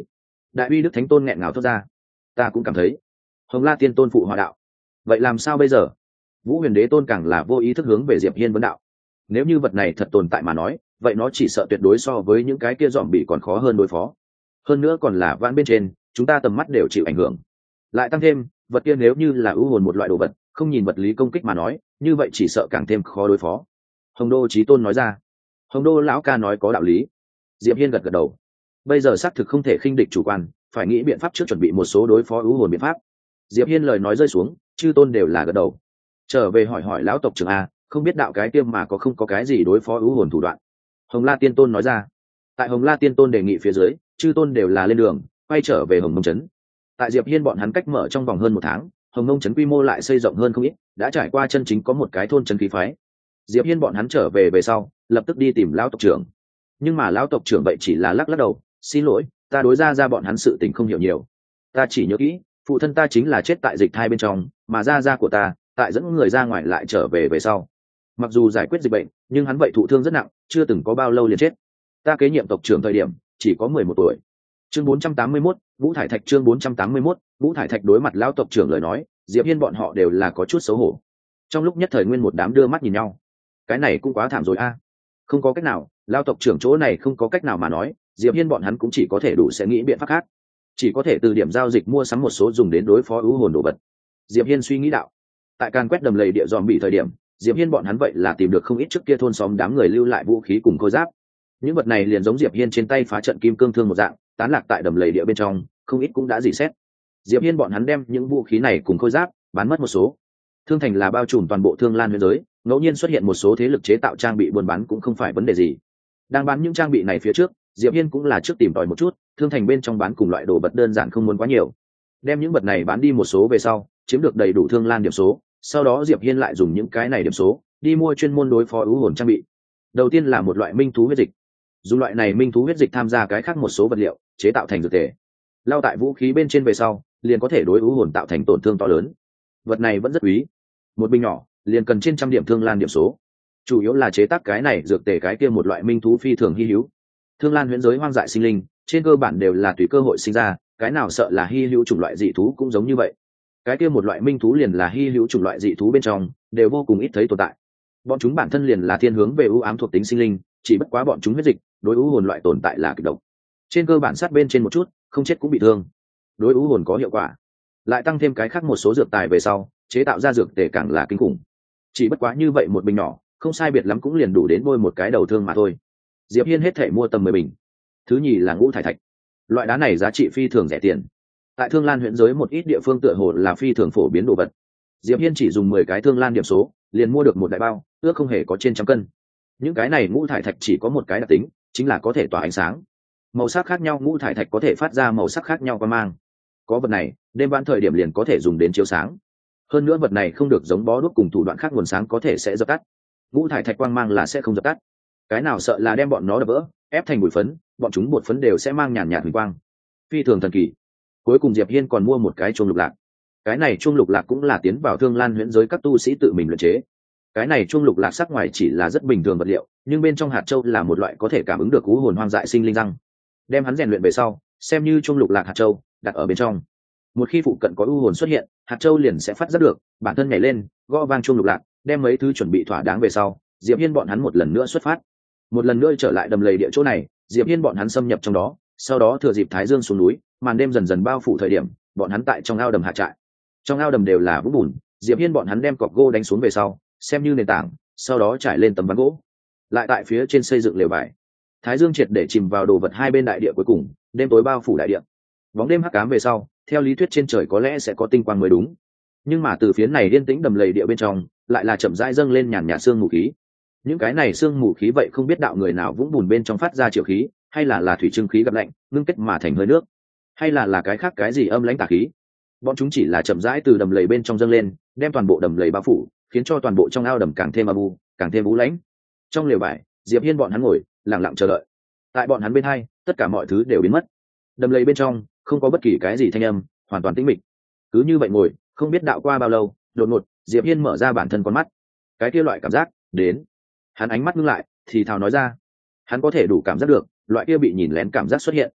Đại uy đức thánh tôn nghẹn ngào thốt ra. Ta cũng cảm thấy. Hồng La tiên tôn phụ hòa đạo. Vậy làm sao bây giờ? Vũ Huyền Đế tôn càng là vô ý thức hướng về Diệp Hiên vấn đạo. Nếu như vật này thật tồn tại mà nói, vậy nó chỉ sợ tuyệt đối so với những cái kia dòm bị còn khó hơn đối phó. Hơn nữa còn là vãn bên trên, chúng ta tầm mắt đều chịu ảnh hưởng. Lại tăng thêm, vật kia nếu như là ưu hồn một loại đồ vật, không nhìn vật lý công kích mà nói, như vậy chỉ sợ càng thêm khó đối phó. Hồng Đô Chí Tôn nói ra. Hồng Đô lão ca nói có đạo lý. Diệp Hiên gật gật đầu. Bây giờ xác thực không thể khinh địch chủ quan, phải nghĩ biện pháp trước chuẩn bị một số đối phó ưu hồn biện pháp. Diệp Hiên lời nói rơi xuống, chư tôn đều là gật đầu. Trở về hỏi hỏi lão tộc trưởng a, không biết đạo cái tiêm mà có không có cái gì đối phó ưu hồn thủ đoạn. Hồng La Tiên Tôn nói ra. Tại Hồng La Tiên Tôn đề nghị phía dưới, chư tôn đều là lên đường, quay trở về Hồng Mông trấn. Tại Diệp Hiên bọn hắn cách mở trong vòng hơn một tháng, Hồng Mông trấn quy mô lại xây rộng hơn không ít, đã trải qua chân chính có một cái thôn trấn khí phái. Diệp Hiên bọn hắn trở về về sau, lập tức đi tìm lão tộc trưởng. Nhưng mà lão tộc trưởng vậy chỉ là lắc lắc đầu, xin lỗi, ta đối ra ra bọn hắn sự tình không hiểu nhiều. Ta chỉ nhớ kỹ, phụ thân ta chính là chết tại dịch thai bên trong, mà ra ra của ta, tại dẫn người ra ngoài lại trở về về sau. Mặc dù giải quyết dịch bệnh, nhưng hắn vậy thụ thương rất nặng, chưa từng có bao lâu liền chết. Ta kế nhiệm tộc trưởng thời điểm chỉ có mười một tuổi. Chương bốn trăm tám mươi mốt, Vũ Thải Thạch chương bốn trăm tám mươi mốt, Vũ Thải Thạch đối mặt lão tộc trưởng lời nói, Diệp Hiên bọn họ đều là có chút xấu hổ. Trong lúc nhất thời nguyên một đám đưa mắt nhìn nhau. Cái này cũng quá thảm rồi a. Không có cách nào, lão tộc trưởng chỗ này không có cách nào mà nói, Diệp Hiên bọn hắn cũng chỉ có thể đủ sẽ nghĩ biện pháp khác. Chỉ có thể từ điểm giao dịch mua sắm một số dùng đến đối phó ưu hồn đồ vật. Diệp Hiên suy nghĩ đạo. Tại càn quét đầm lầy địa dòm bị thời điểm, Diệp Hiên bọn hắn vậy là tìm được không ít trước kia thôn xóm đám người lưu lại vũ khí cùng khôi giáp. Những vật này liền giống Diệp Hiên trên tay phá trận kim cương thương một dạng, tán lạc tại đầm lầy địa bên trong, không ít cũng đã dỉ xét. Diệp Hiên bọn hắn đem những vũ khí này cùng khôi giáp bán mất một số. Thương thành là bao trùm toàn bộ Thương Lan Huyền giới, ngẫu nhiên xuất hiện một số thế lực chế tạo trang bị buôn bán cũng không phải vấn đề gì. Đang bán những trang bị này phía trước, Diệp Hiên cũng là trước tìm tòi một chút, thương thành bên trong bán cùng loại đồ vật đơn giản không muốn quá nhiều. Đem những vật này bán đi một số về sau, chiếm được đầy đủ Thương Lan điểm số, sau đó Diệp Hiên lại dùng những cái này điểm số đi mua chuyên môn đối phó ưu hồn trang bị. Đầu tiên là một loại minh thú huyết dịch. Dùng loại này minh thú huyết dịch tham gia cái khác một số vật liệu, chế tạo thành dược tề. Lao tại vũ khí bên trên về sau, liền có thể đối ưu hồn tạo thành tổn thương to lớn. Vật này vẫn rất quý. Một bình nhỏ, liền cần trên trăm điểm Thương Lan điểm số. Chủ yếu là chế tác cái này dược tề cái kia một loại minh thú phi thường hi hữu. Thương Lan huyễn giới hoang dại sinh linh, trên cơ bản đều là tùy cơ hội sinh ra, cái nào sợ là hi hữu chủng loại dị thú cũng giống như vậy. Cái kia một loại minh thú liền là hi hữu chủng loại dị thú bên trong, đều vô cùng ít thấy tồn tại. Bọn chúng bản thân liền là thiên hướng về ưu ám thuộc tính sinh linh, chỉ bất quá bọn chúng huyết dịch, đối ưu hồn loại tồn tại là kịch độc. Trên cơ bản sát bên trên một chút, không chết cũng bị thương. Đối ưu hồn có hiệu quả. Lại tăng thêm cái khác một số dược tài về sau, chế tạo ra dược tề càng là kinh khủng. Chỉ bất quá như vậy một bình nhỏ, không sai biệt lắm cũng liền đủ đến bôi một cái đầu thương mà thôi. Diệp Hiên hết thể mua tầm mười bình. Thứ nhì là ngũ thải thạch. Loại đá này giá trị phi thường rẻ tiền. Tại Thương Lan huyện giới một ít địa phương tựa hồ là phi thường phổ biến đồ vật. Diệp Hiên chỉ dùng mười cái Thương Lan điểm số, liền mua được một đại bao, ước không hề có trên trăm cân. Những cái này ngũ thải thạch chỉ có một cái đặc tính, chính là có thể tỏa ánh sáng. Màu sắc khác nhau ngũ thải thạch có thể phát ra màu sắc khác nhau qua mang. Có vật này, đêm ban thời điểm liền có thể dùng đến chiếu sáng. Hơn nữa vật này không được giống bó đuốc cùng thủ đoạn khác nguồn sáng có thể sẽ dập tắt. Ngũ thải thạch quang mang là sẽ không dập tắt. Cái nào sợ là đem bọn nó đập vỡ, ép thành bụi phấn, bọn chúng bột phấn đều sẽ mang nhàn nhạt huỳnh quang. Phi thường thần kỳ. Cuối cùng Diệp Hiên còn mua một cái chuông lục lạc. Cái này chuông lục lạc cũng là tiến vào Thương Lan huyễn giới các tu sĩ tự mình luyện chế. Cái này chuông lục lạc sắc ngoài chỉ là rất bình thường vật liệu, nhưng bên trong hạt châu là một loại có thể cảm ứng được ưu hồn hoang dại sinh linh răng. Đem hắn rèn luyện về sau, xem như chuông lục lạc hạt châu đặt ở bên trong. Một khi phụ cận có ưu hồn xuất hiện, hạt châu liền sẽ phát giác được, bản thân nhảy lên, gõ vang chuông lục lạc, đem mấy thứ chuẩn bị thỏa đáng về sau, Diệp Hiên bọn hắn một lần nữa xuất phát. Một lần nữa trở lại đầm lầy địa chỗ này, Diệp Hiên bọn hắn xâm nhập trong đó, sau đó thừa dịp thái dương xuống núi, màn đêm dần dần bao phủ thời điểm, bọn hắn tại trong ao đầm hạ trại. Trong ao đầm đều là vũng bùn, Diệp Hiên bọn hắn đem cọc gỗ đánh xuống về sau, xem như nền tảng, sau đó trải lên tấm ván gỗ, lại tại phía trên xây dựng lều vải. Thái dương triệt để chìm vào đồ vật hai bên đại địa cuối cùng, đêm tối bao phủ đại địa. Bóng đêm hắc ám về sau, theo lý thuyết trên trời có lẽ sẽ có tinh quang mới đúng, nhưng mà từ phía này yên tĩnh đầm lầy địa bên trong, lại là chậm rãi dâng lên nhàn nhạt sương mù khí. Những cái này sương mù khí vậy không biết đạo người nào vũng bùn bên trong phát ra triệu khí, hay là là thủy trưng khí gặp lạnh ngưng kết mà thành hơi nước, hay là là cái khác cái gì âm lãnh tà khí. Bọn chúng chỉ là chậm rãi từ đầm lầy bên trong dâng lên, đem toàn bộ đầm lầy bao phủ, khiến cho toàn bộ trong ao đầm càng thêm âm u, càng thêm u lãnh. Trong lều vải, Diệp Hiên bọn hắn ngồi lặng lặng chờ đợi. Tại bọn hắn bên hai, tất cả mọi thứ đều biến mất. Đầm lầy bên trong không có bất kỳ cái gì thanh âm, hoàn toàn tĩnh mịch. Cứ như vậy ngồi, không biết đạo qua bao lâu, đột ngột Diệp Hiên mở ra bản thân con mắt. Cái kia loại cảm giác đến, hắn ánh mắt ngưng lại, thì thào nói ra. Hắn có thể đủ cảm giác được loại kia bị nhìn lén cảm giác xuất hiện.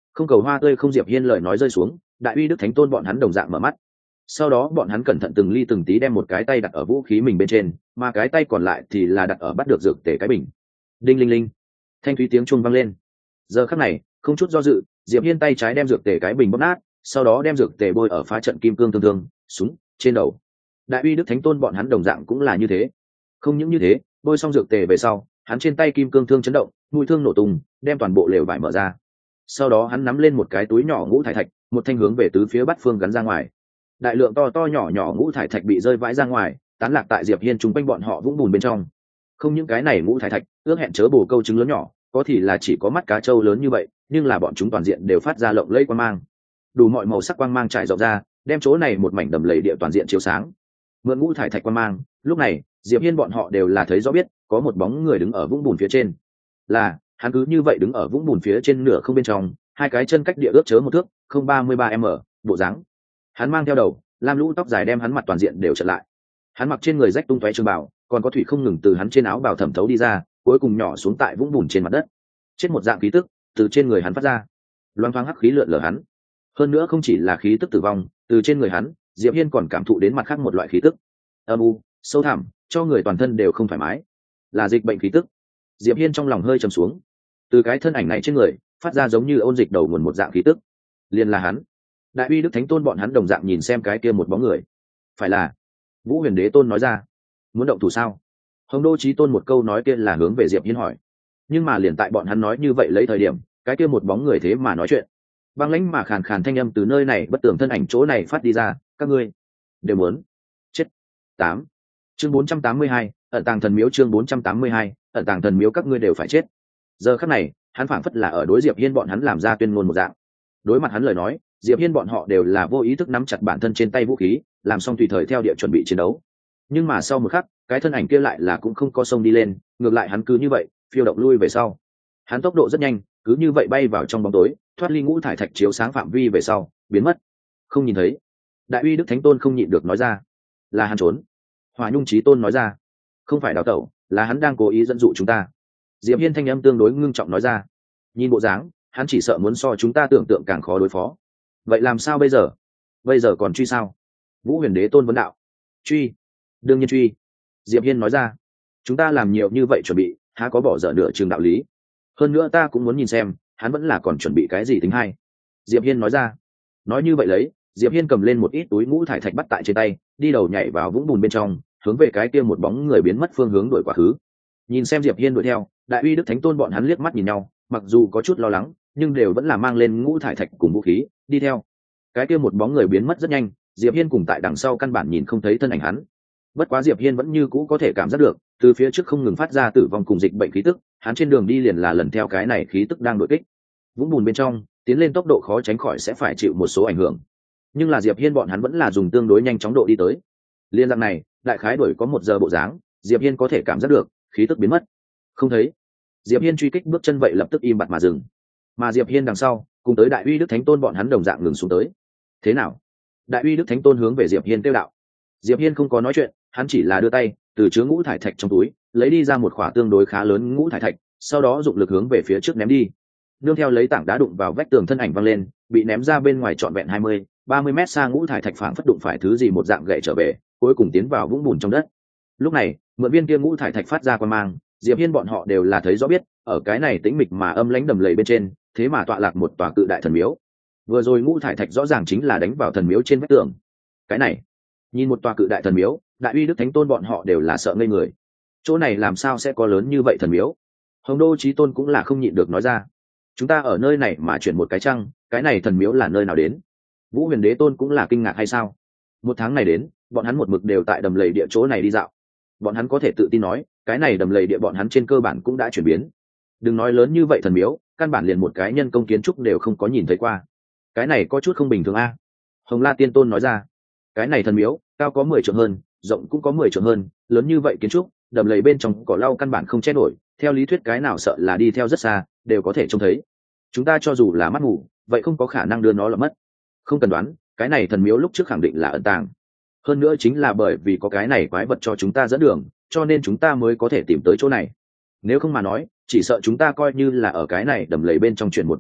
Không cầu hoa tươi không diệp hiên lời nói rơi xuống, đại uy đức thánh tôn bọn hắn đồng dạng mở mắt. Sau đó bọn hắn cẩn thận từng ly từng tí đem một cái tay đặt ở vũ khí mình bên trên, mà cái tay còn lại thì là đặt ở bắt được dược tề cái bình. Đinh linh linh, thanh thúy tiếng chuông vang lên. Giờ khắc này không chút do dự, diệp hiên tay trái đem dược tề cái bình bóp nát, sau đó đem dược tề bôi ở phá trận kim cương thương thương súng trên đầu. Đại uy đức thánh tôn bọn hắn đồng dạng cũng là như thế. Không những như thế, bôi xong dược tề về sau, hắn trên tay kim cương thương chấn động, mũi thương nổ tung, đem toàn bộ lều vải mở ra. Sau đó hắn nắm lên một cái túi nhỏ ngũ thải thạch, một thanh hướng về tứ phía bát phương gắn ra ngoài. Đại lượng to to nhỏ nhỏ ngũ thải thạch bị rơi vãi ra ngoài, tán lạc tại diệp hiên chung quanh bọn họ vũng bùn bên trong. Không những cái này ngũ thải thạch ước hẹn chớ bồ câu trứng lớn nhỏ, có thì là chỉ có mắt cá trâu lớn như vậy, nhưng là bọn chúng toàn diện đều phát ra lộng lẫy quang mang, đủ mọi màu sắc quang mang trải rộng ra, đem chỗ này một mảnh đầm lầy địa toàn diện chiếu sáng. Mượn ngũ thải thạch quang mang, lúc này diệp hiên bọn họ đều là thấy rõ biết có một bóng người đứng ở vũng bùn phía trên. Là hắn cứ như vậy đứng ở vũng bùn phía trên nửa không bên trong, hai cái chân cách địa ước chớ một thước, không ba mươi ba m bộ dáng. Hắn mang theo đầu lam lũ tóc dài đem hắn mặt toàn diện đều chật lại. Hắn mặc trên người rách tung tóe trường bào, còn có thủy không ngừng từ hắn trên áo bào thẩm thấu đi ra, cuối cùng nhỏ xuống tại vũng bùn trên mặt đất. Chết một dạng khí tức từ trên người hắn phát ra, loang thoáng hắc khí lượn lờ hắn. Hơn nữa không chỉ là khí tức tử vong, từ trên người hắn, diệp hiên còn cảm thụ đến mặt khác một loại khí tức âm u sâu thẳm, cho người toàn thân đều không thoải mái, là dịch bệnh khí tức. Diệp hiên trong lòng hơi trầm xuống, từ cái thân ảnh này trên người phát ra giống như ôn dịch đầu nguồn một dạng khí tức, liền là hắn. Đại uy đức thánh tôn bọn hắn đồng dạng nhìn xem cái kia một bóng người. Phải là Vũ Huyền Đế tôn nói ra. Muốn động thủ sao? Hồng Đô Chí tôn một câu nói kia là hướng về Diệp hiên hỏi. Nhưng mà liền tại bọn hắn nói như vậy lấy thời điểm, cái kia một bóng người thế mà nói chuyện. Băng lãnh mà khàn khàn thanh âm từ nơi này bất tường thân ảnh chỗ này phát đi ra, các ngươi đều muốn chết. Tám chương bốn trăm tám mươi hai, ẩn tàng thần miếu. Chương bốn trăm tám mươi hai, ẩn tàng thần miếu. Các ngươi đều phải chết. Giờ khắc này hắn phảng phất là ở đối Diệp hiên bọn hắn làm ra tuyên ngôn một dạng. Đối mặt hắn lời nói, Diệp hiên bọn họ đều là vô ý thức nắm chặt bản thân trên tay vũ khí, làm xong tùy thời theo địa chuẩn bị chiến đấu. Nhưng mà sau một khắc, cái thân ảnh kia lại là cũng không có xông đi lên, ngược lại hắn cứ như vậy phiêu động lui về sau. Hắn tốc độ rất nhanh, cứ như vậy bay vào trong bóng tối, thoát ly ngũ thải thạch chiếu sáng phạm vi về sau, biến mất, không nhìn thấy. Đại uy đức thánh tôn không nhịn được nói ra, là hắn trốn. Hỏa nhung chí tôn nói ra, không phải đào tẩu, là hắn đang cố ý dẫn dụ chúng ta. Diệp hiên thanh âm tương đối ngưng trọng nói ra, nhìn bộ dáng hắn chỉ sợ muốn so chúng ta tưởng tượng càng khó đối phó. Vậy làm sao bây giờ? Bây giờ còn truy sao? Vũ Huyền Đế tôn vấn đạo. Truy, đương nhiên truy. Diệp hiên nói ra, chúng ta làm nhiều như vậy chuẩn bị, há có bỏ dở nửa chừng đạo lý. Hơn nữa ta cũng muốn nhìn xem hắn vẫn là còn chuẩn bị cái gì tính hay. Diệp hiên nói ra. Nói như vậy lấy, Diệp hiên cầm lên một ít túi ngũ thải thạch bắt tại trên tay, đi đầu nhảy vào vũng bùn bên trong, hướng về cái kia một bóng người biến mất phương hướng đuổi quá khứ. Nhìn xem Diệp hiên đuổi theo, đại uy đức thánh tôn bọn hắn liếc mắt nhìn nhau, mặc dù có chút lo lắng, nhưng đều vẫn là mang lên ngũ thải thạch cùng vũ khí đi theo. Cái kia một bóng người biến mất rất nhanh, Diệp hiên cùng tại đằng sau căn bản nhìn không thấy thân ảnh hắn. Bất quá Diệp hiên vẫn như cũ có thể cảm giác được, từ phía trước không ngừng phát ra tử vong cùng dịch bệnh khí tức, hắn trên đường đi liền là lần theo cái này khí tức đang đuổi kích. Vũng bùn bên trong, tiến lên tốc độ khó tránh khỏi sẽ phải chịu một số ảnh hưởng, nhưng là Diệp hiên bọn hắn vẫn là dùng tương đối nhanh chóng độ đi tới. Liên dạng này, đại khái đuổi có một giờ bộ dáng, Diệp hiên có thể cảm giác được khí tức biến mất, không thấy. Diệp hiên truy kích bước chân vậy lập tức im bặt mà dừng, mà Diệp hiên đằng sau cùng tới đại uy đức thánh tôn bọn hắn đồng dạng ngừng xuống tới. Thế nào? Đại uy đức thánh tôn hướng về Diệp hiên kêu đạo. Diệp hiên không có nói chuyện, hắn chỉ là đưa tay từ chứa ngũ thải thạch trong túi lấy đi ra một khỏa tương đối khá lớn ngũ thải thạch, sau đó dụng lực hướng về phía trước ném đi. Nương theo lấy tảng đá đụng vào vách tường thân ảnh văng lên, bị ném ra bên ngoài trọn vẹn hai mươi, ba mươi mét xa ngũ thải thạch phảng phất đụng phải thứ gì một dạng gậy trở về, cuối cùng tiến vào vũng bùn trong đất. Lúc này, mượn viên kia ngũ thải thạch phát ra quang mang, Diệp hiên bọn họ đều là thấy rõ biết, ở cái này tĩnh mịch mà âm lãnh đầm lầy bên trên, thế mà tọa lạc một tòa cự đại thần miếu. Vừa rồi ngũ thải thạch rõ ràng chính là đánh vào thần miếu trên vách tường. Cái này, nhìn một tòa cự đại thần miếu, đại uy đức thánh tôn bọn họ đều là sợ ngây người. Chỗ này làm sao sẽ có lớn như vậy thần miếu? Hồng Đô Chí tôn cũng là không nhịn được nói ra, chúng ta ở nơi này mà chuyển một cái trăng, cái này thần miếu là nơi nào đến? Vũ Huyền Đế tôn cũng là kinh ngạc hay sao? Một tháng này đến, bọn hắn một mực đều tại đầm lầy địa chỗ này đi dạo. Bọn hắn có thể tự tin nói, cái này đầm lầy địa bọn hắn trên cơ bản cũng đã chuyển biến. Đừng nói lớn như vậy thần miếu, căn bản liền một cái nhân công kiến trúc đều không có nhìn thấy qua. Cái này có chút không bình thường a. Hồng La Tiên tôn nói ra, cái này thần miếu cao có mười trượng hơn, rộng cũng có mười trượng hơn, lớn như vậy kiến trúc, đầm lầy bên trong cỏ lau căn bản không che nổi, theo lý thuyết cái nào sợ là đi theo rất xa đều có thể trông thấy. Chúng ta cho dù là mắt ngủ, vậy không có khả năng đưa nó là mất. Không cần đoán, cái này thần miếu lúc trước khẳng định là ẩn tàng. Hơn nữa chính là bởi vì có cái này quái vật cho chúng ta dẫn đường, cho nên chúng ta mới có thể tìm tới chỗ này. Nếu không mà nói, chỉ sợ chúng ta coi như là ở cái này đầm lầy bên trong chuyển một năm trước,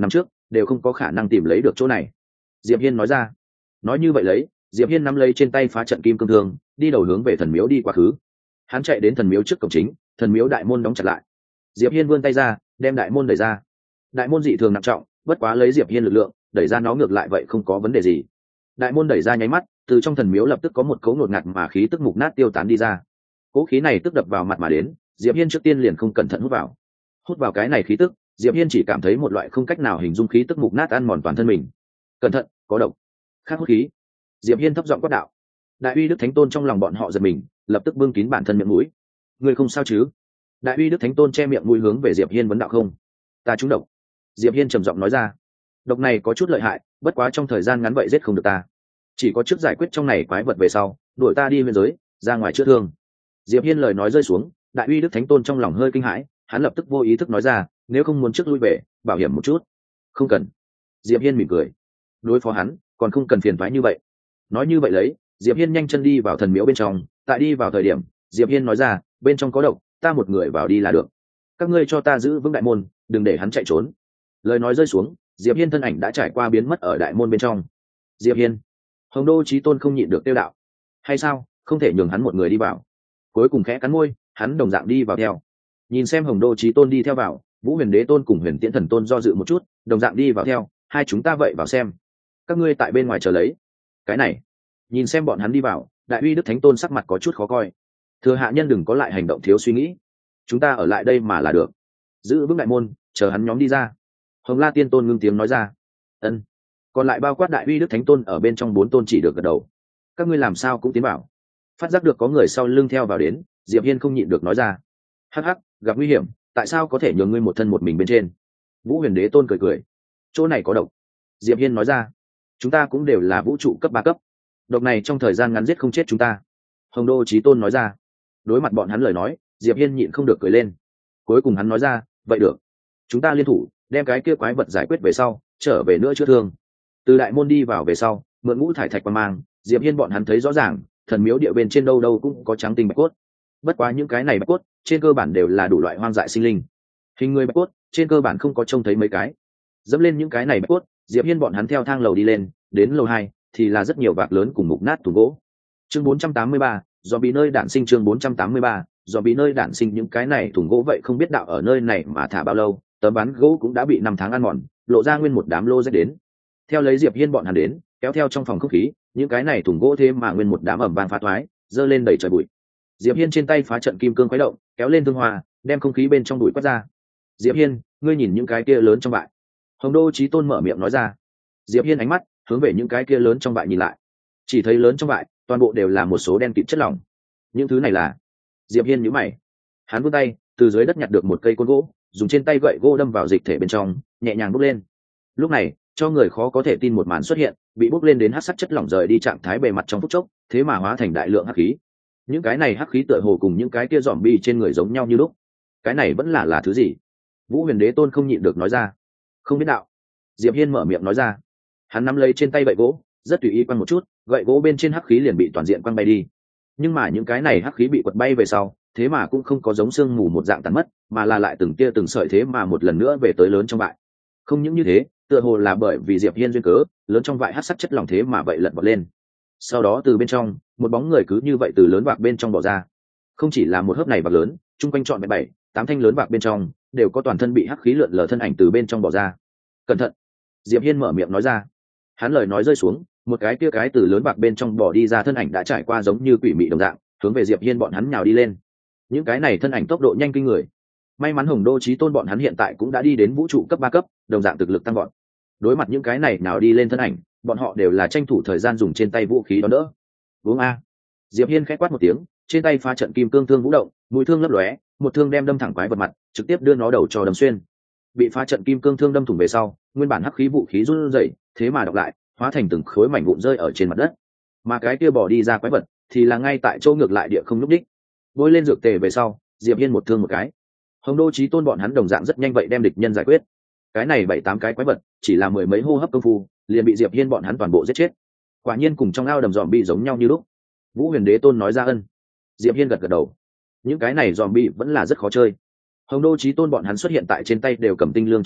đều không có khả năng tìm lấy được chỗ này. Diệp Hiên nói ra. Nói như vậy lấy, Diệp Hiên nắm lấy trên tay phá trận kim cương thương, đi đầu hướng về thần miếu đi quá khứ. Hắn chạy đến thần miếu trước cổng chính, thần miếu đại môn đóng chặt lại. Diệp Hiên vươn tay ra, đem đại môn đẩy ra. Đại môn dị thường nặng trọng, bất quá lấy Diệp Hiên lực lượng, đẩy ra nó ngược lại vậy không có vấn đề gì. Đại môn đẩy ra nháy mắt, từ trong thần miếu lập tức có một cấu ngột ngạt mà khí tức mục nát tiêu tán đi ra. Cỗ khí này tức đập vào mặt mà đến, Diệp Hiên trước tiên liền không cẩn thận hút vào. Hút vào cái này khí tức, Diệp Hiên chỉ cảm thấy một loại không cách nào hình dung khí tức mục nát ăn mòn toàn thân mình. Cẩn thận, có độc. Khát hút khí. Diệp Hiên thấp giọng quát đạo. Đại uy đức thánh tôn trong lòng bọn họ giật mình, lập tức bưng kín bản thân miệng mũi. Người không sao chứ? Đại uy đức thánh tôn che miệng mũi hướng về Diệp Hiên vấn đạo không. Ta trúng độc. Diệp Hiên trầm giọng nói ra. Độc này có chút lợi hại, bất quá trong thời gian ngắn vậy giết không được ta. Chỉ có trước giải quyết trong này quái vật về sau, đuổi ta đi biên giới, ra ngoài chữa thương. Diệp Hiên lời nói rơi xuống, đại uy đức thánh tôn trong lòng hơi kinh hãi, hắn lập tức vô ý thức nói ra, nếu không muốn trước lui về, bảo hiểm một chút. Không cần. Diệp Hiên mỉm cười. Đối phó hắn, còn không cần phiền toái như vậy. Nói như vậy lấy, Diệp Hiên nhanh chân đi vào thần miếu bên trong, tại đi vào thời điểm, Diệp Hiên nói ra, bên trong có độc, ta một người vào đi là được. Các ngươi cho ta giữ vững đại môn, đừng để hắn chạy trốn. Lời nói rơi xuống, Diệp Hiên thân ảnh đã trải qua biến mất ở đại môn bên trong. Diệp Hiên, Hồng Đô Chí Tôn không nhịn được tiêu đạo. Hay sao, không thể nhường hắn một người đi vào. Cuối cùng khẽ cắn môi, hắn đồng dạng đi vào theo. Nhìn xem Hồng Đô Chí Tôn đi theo vào, Vũ Huyền Đế Tôn cùng Huyền Tiễn Thần Tôn do dự một chút, đồng dạng đi vào theo, hai chúng ta vậy vào xem. Các ngươi tại bên ngoài chờ lấy. Cái này, nhìn xem bọn hắn đi vào, Đại uy Đức Thánh Tôn sắc mặt có chút khó coi. Thừa hạ nhân đừng có lại hành động thiếu suy nghĩ, chúng ta ở lại đây mà là được. Giữ vững đại môn, chờ hắn nhóm đi ra. Hồng La Tiên Tôn ngưng tiếng nói ra. Ân. Còn lại bao quát Đại uy Đức Thánh Tôn ở bên trong bốn tôn chỉ được gật đầu. Các ngươi làm sao cũng tiến vào. Phát giác được có người sau lưng theo vào đến, Diệp Hiên không nhịn được nói ra. Hắc hắc, gặp nguy hiểm, tại sao có thể nhường ngươi một thân một mình bên trên? Vũ Huyền Đế Tôn cười cười. Chỗ này có độc. Diệp Hiên nói ra. Chúng ta cũng đều là vũ trụ cấp ba cấp. Độc này trong thời gian ngắn giết không chết chúng ta. Hồng Đô Chí Tôn nói ra. Đối mặt bọn hắn lời nói, Diệp Hiên nhịn không được cười lên. Cuối cùng hắn nói ra, vậy được, chúng ta liên thủ đem cái kia quái vật giải quyết về sau, trở về nữa chữa thương. Từ đại môn đi vào về sau, mượn ngũ thải thạch qua mang, Diệp Hiên bọn hắn thấy rõ ràng, thần miếu địa bên trên đâu đâu cũng có trắng tinh bạch cốt. Bất quá những cái này bạch cốt, trên cơ bản đều là đủ loại hoang dại sinh linh. Hình người bạch cốt, trên cơ bản không có trông thấy mấy cái. Dẫm lên những cái này bạch cốt, Diệp Hiên bọn hắn theo thang lầu đi lên, đến lầu hai thì là rất nhiều vạc lớn cùng mục nát thùng gỗ. Chương bốn trăm tám mươi ba, do bị nơi đản sinh chương bốn trăm tám mươi ba, do bị nơi đản sinh những cái này thùng gỗ vậy không biết đạo ở nơi này mà thả bao lâu, tấm ván gỗ cũng đã bị năm tháng ăn mòn, lộ ra nguyên một đám lô rách đến. Theo lấy Diệp Hiên bọn hắn đến, kéo theo trong phòng không khí, những cái này thùng gỗ thêm mà nguyên một đám ẩm vàng phá thoái, dơ lên đầy trời bụi. Diệp Hiên trên tay phá trận kim cương khuấy động, kéo lên thương hoa, đem không khí bên trong bụi quét ra. Diệp Hiên, ngươi nhìn những cái kia lớn trong bại. Hồng Đô Chí Tôn mở miệng nói ra. Diệp Hiên ánh mắt hướng về những cái kia lớn trong bại nhìn lại, chỉ thấy lớn trong bại toàn bộ đều là một số đen kịt chất lỏng. Những thứ này là? Diệp Hiên nhíu mày, hắn vươn tay từ dưới đất nhặt được một cây côn gỗ, dùng trên tay gậy gỗ đâm vào dịch thể bên trong, nhẹ nhàng bốc lên. Lúc này cho người khó có thể tin một màn xuất hiện, bị bốc lên đến hắc sắc chất lỏng rời đi trạng thái bề mặt trong phút chốc, thế mà hóa thành đại lượng hắc khí. Những cái này hắc khí tựa hồ cùng những cái kia zombie trên người giống nhau như lúc. Cái này vẫn là là thứ gì? Vũ Huyền Đế Tôn không nhịn được nói ra. Không biết đạo. Diệp Hiên mở miệng nói ra. Hắn nắm lấy trên tay gậy gỗ, rất tùy ý quăng một chút, gậy gỗ bên trên hắc khí liền bị toàn diện quăng bay đi. Nhưng mà những cái này hắc khí bị quật bay về sau, thế mà cũng không có giống sương mù một dạng tàn mất, mà là lại từng tia từng sợi thế mà một lần nữa về tới lớn trong bại. Không những như thế, tựa hồ là bởi vì Diệp Hiên duyên cớ, lớn trong vại hắc sắc chất lỏng thế mà vậy lật bật lên. Sau đó từ bên trong, một bóng người cứ như vậy từ lớn vạc bên trong bò ra. Không chỉ là một hớp này vạc lớn, chung quanh trọn bảy, tám thanh lớn vạc bên trong, đều có toàn thân bị hắc khí lượn lờ thân ảnh từ bên trong bò ra. Cẩn thận! Diệp Hiên mở miệng nói ra. Hắn lời nói rơi xuống, một cái kia cái từ lớn vạc bên trong bò đi ra thân ảnh đã trải qua giống như quỷ mị đồng dạng, hướng về Diệp Hiên bọn hắn nhào đi lên. Những cái này thân ảnh tốc độ nhanh kinh người. May mắn Hồng Đô Chí Tôn bọn hắn hiện tại cũng đã đi đến vũ trụ cấp ba cấp, đồng dạng thực lực tăng vọt. Đối mặt những cái này nào đi lên thân ảnh, bọn họ đều là tranh thủ thời gian dùng trên tay vũ khí đó đỡ. Uống a. Diệp Hiên khẽ quát một tiếng, trên tay phá trận kim cương thương vũ động, mũi thương lấp lóe, một thương đem đâm thẳng quái vật mặt, trực tiếp đưa nó đầu cho đâm xuyên. Bị phá trận kim cương thương đâm thủng về sau, nguyên bản hắc khí vũ khí run rẩy, thế mà đọc lại, hóa thành từng khối mảnh vụn rơi ở trên mặt đất. Mà cái kia bỏ đi ra quái vật, thì là ngay tại chỗ ngược lại địa không lúc đích. Bôi lên dược tề về sau, Diệp Hiên một thương một cái. Hồng Đô Chí Tôn bọn hắn đồng dạng rất nhanh vậy đem địch nhân giải quyết. Cái này bảy tám cái quái vật, chỉ là mười mấy hô hấp công phu, liền bị Diệp Hiên bọn hắn toàn bộ giết chết. Quả nhiên cùng trong ao đầm zombie giống nhau như lúc. Vũ Huyền Đế Tôn nói ra ân. Diệp Hiên gật gật đầu. Những cái này zombie vẫn là rất khó chơi. Hồng Đô Chí Tôn bọn hắn xuất hiện tại trên tay đều cầm tinh lương trang bị,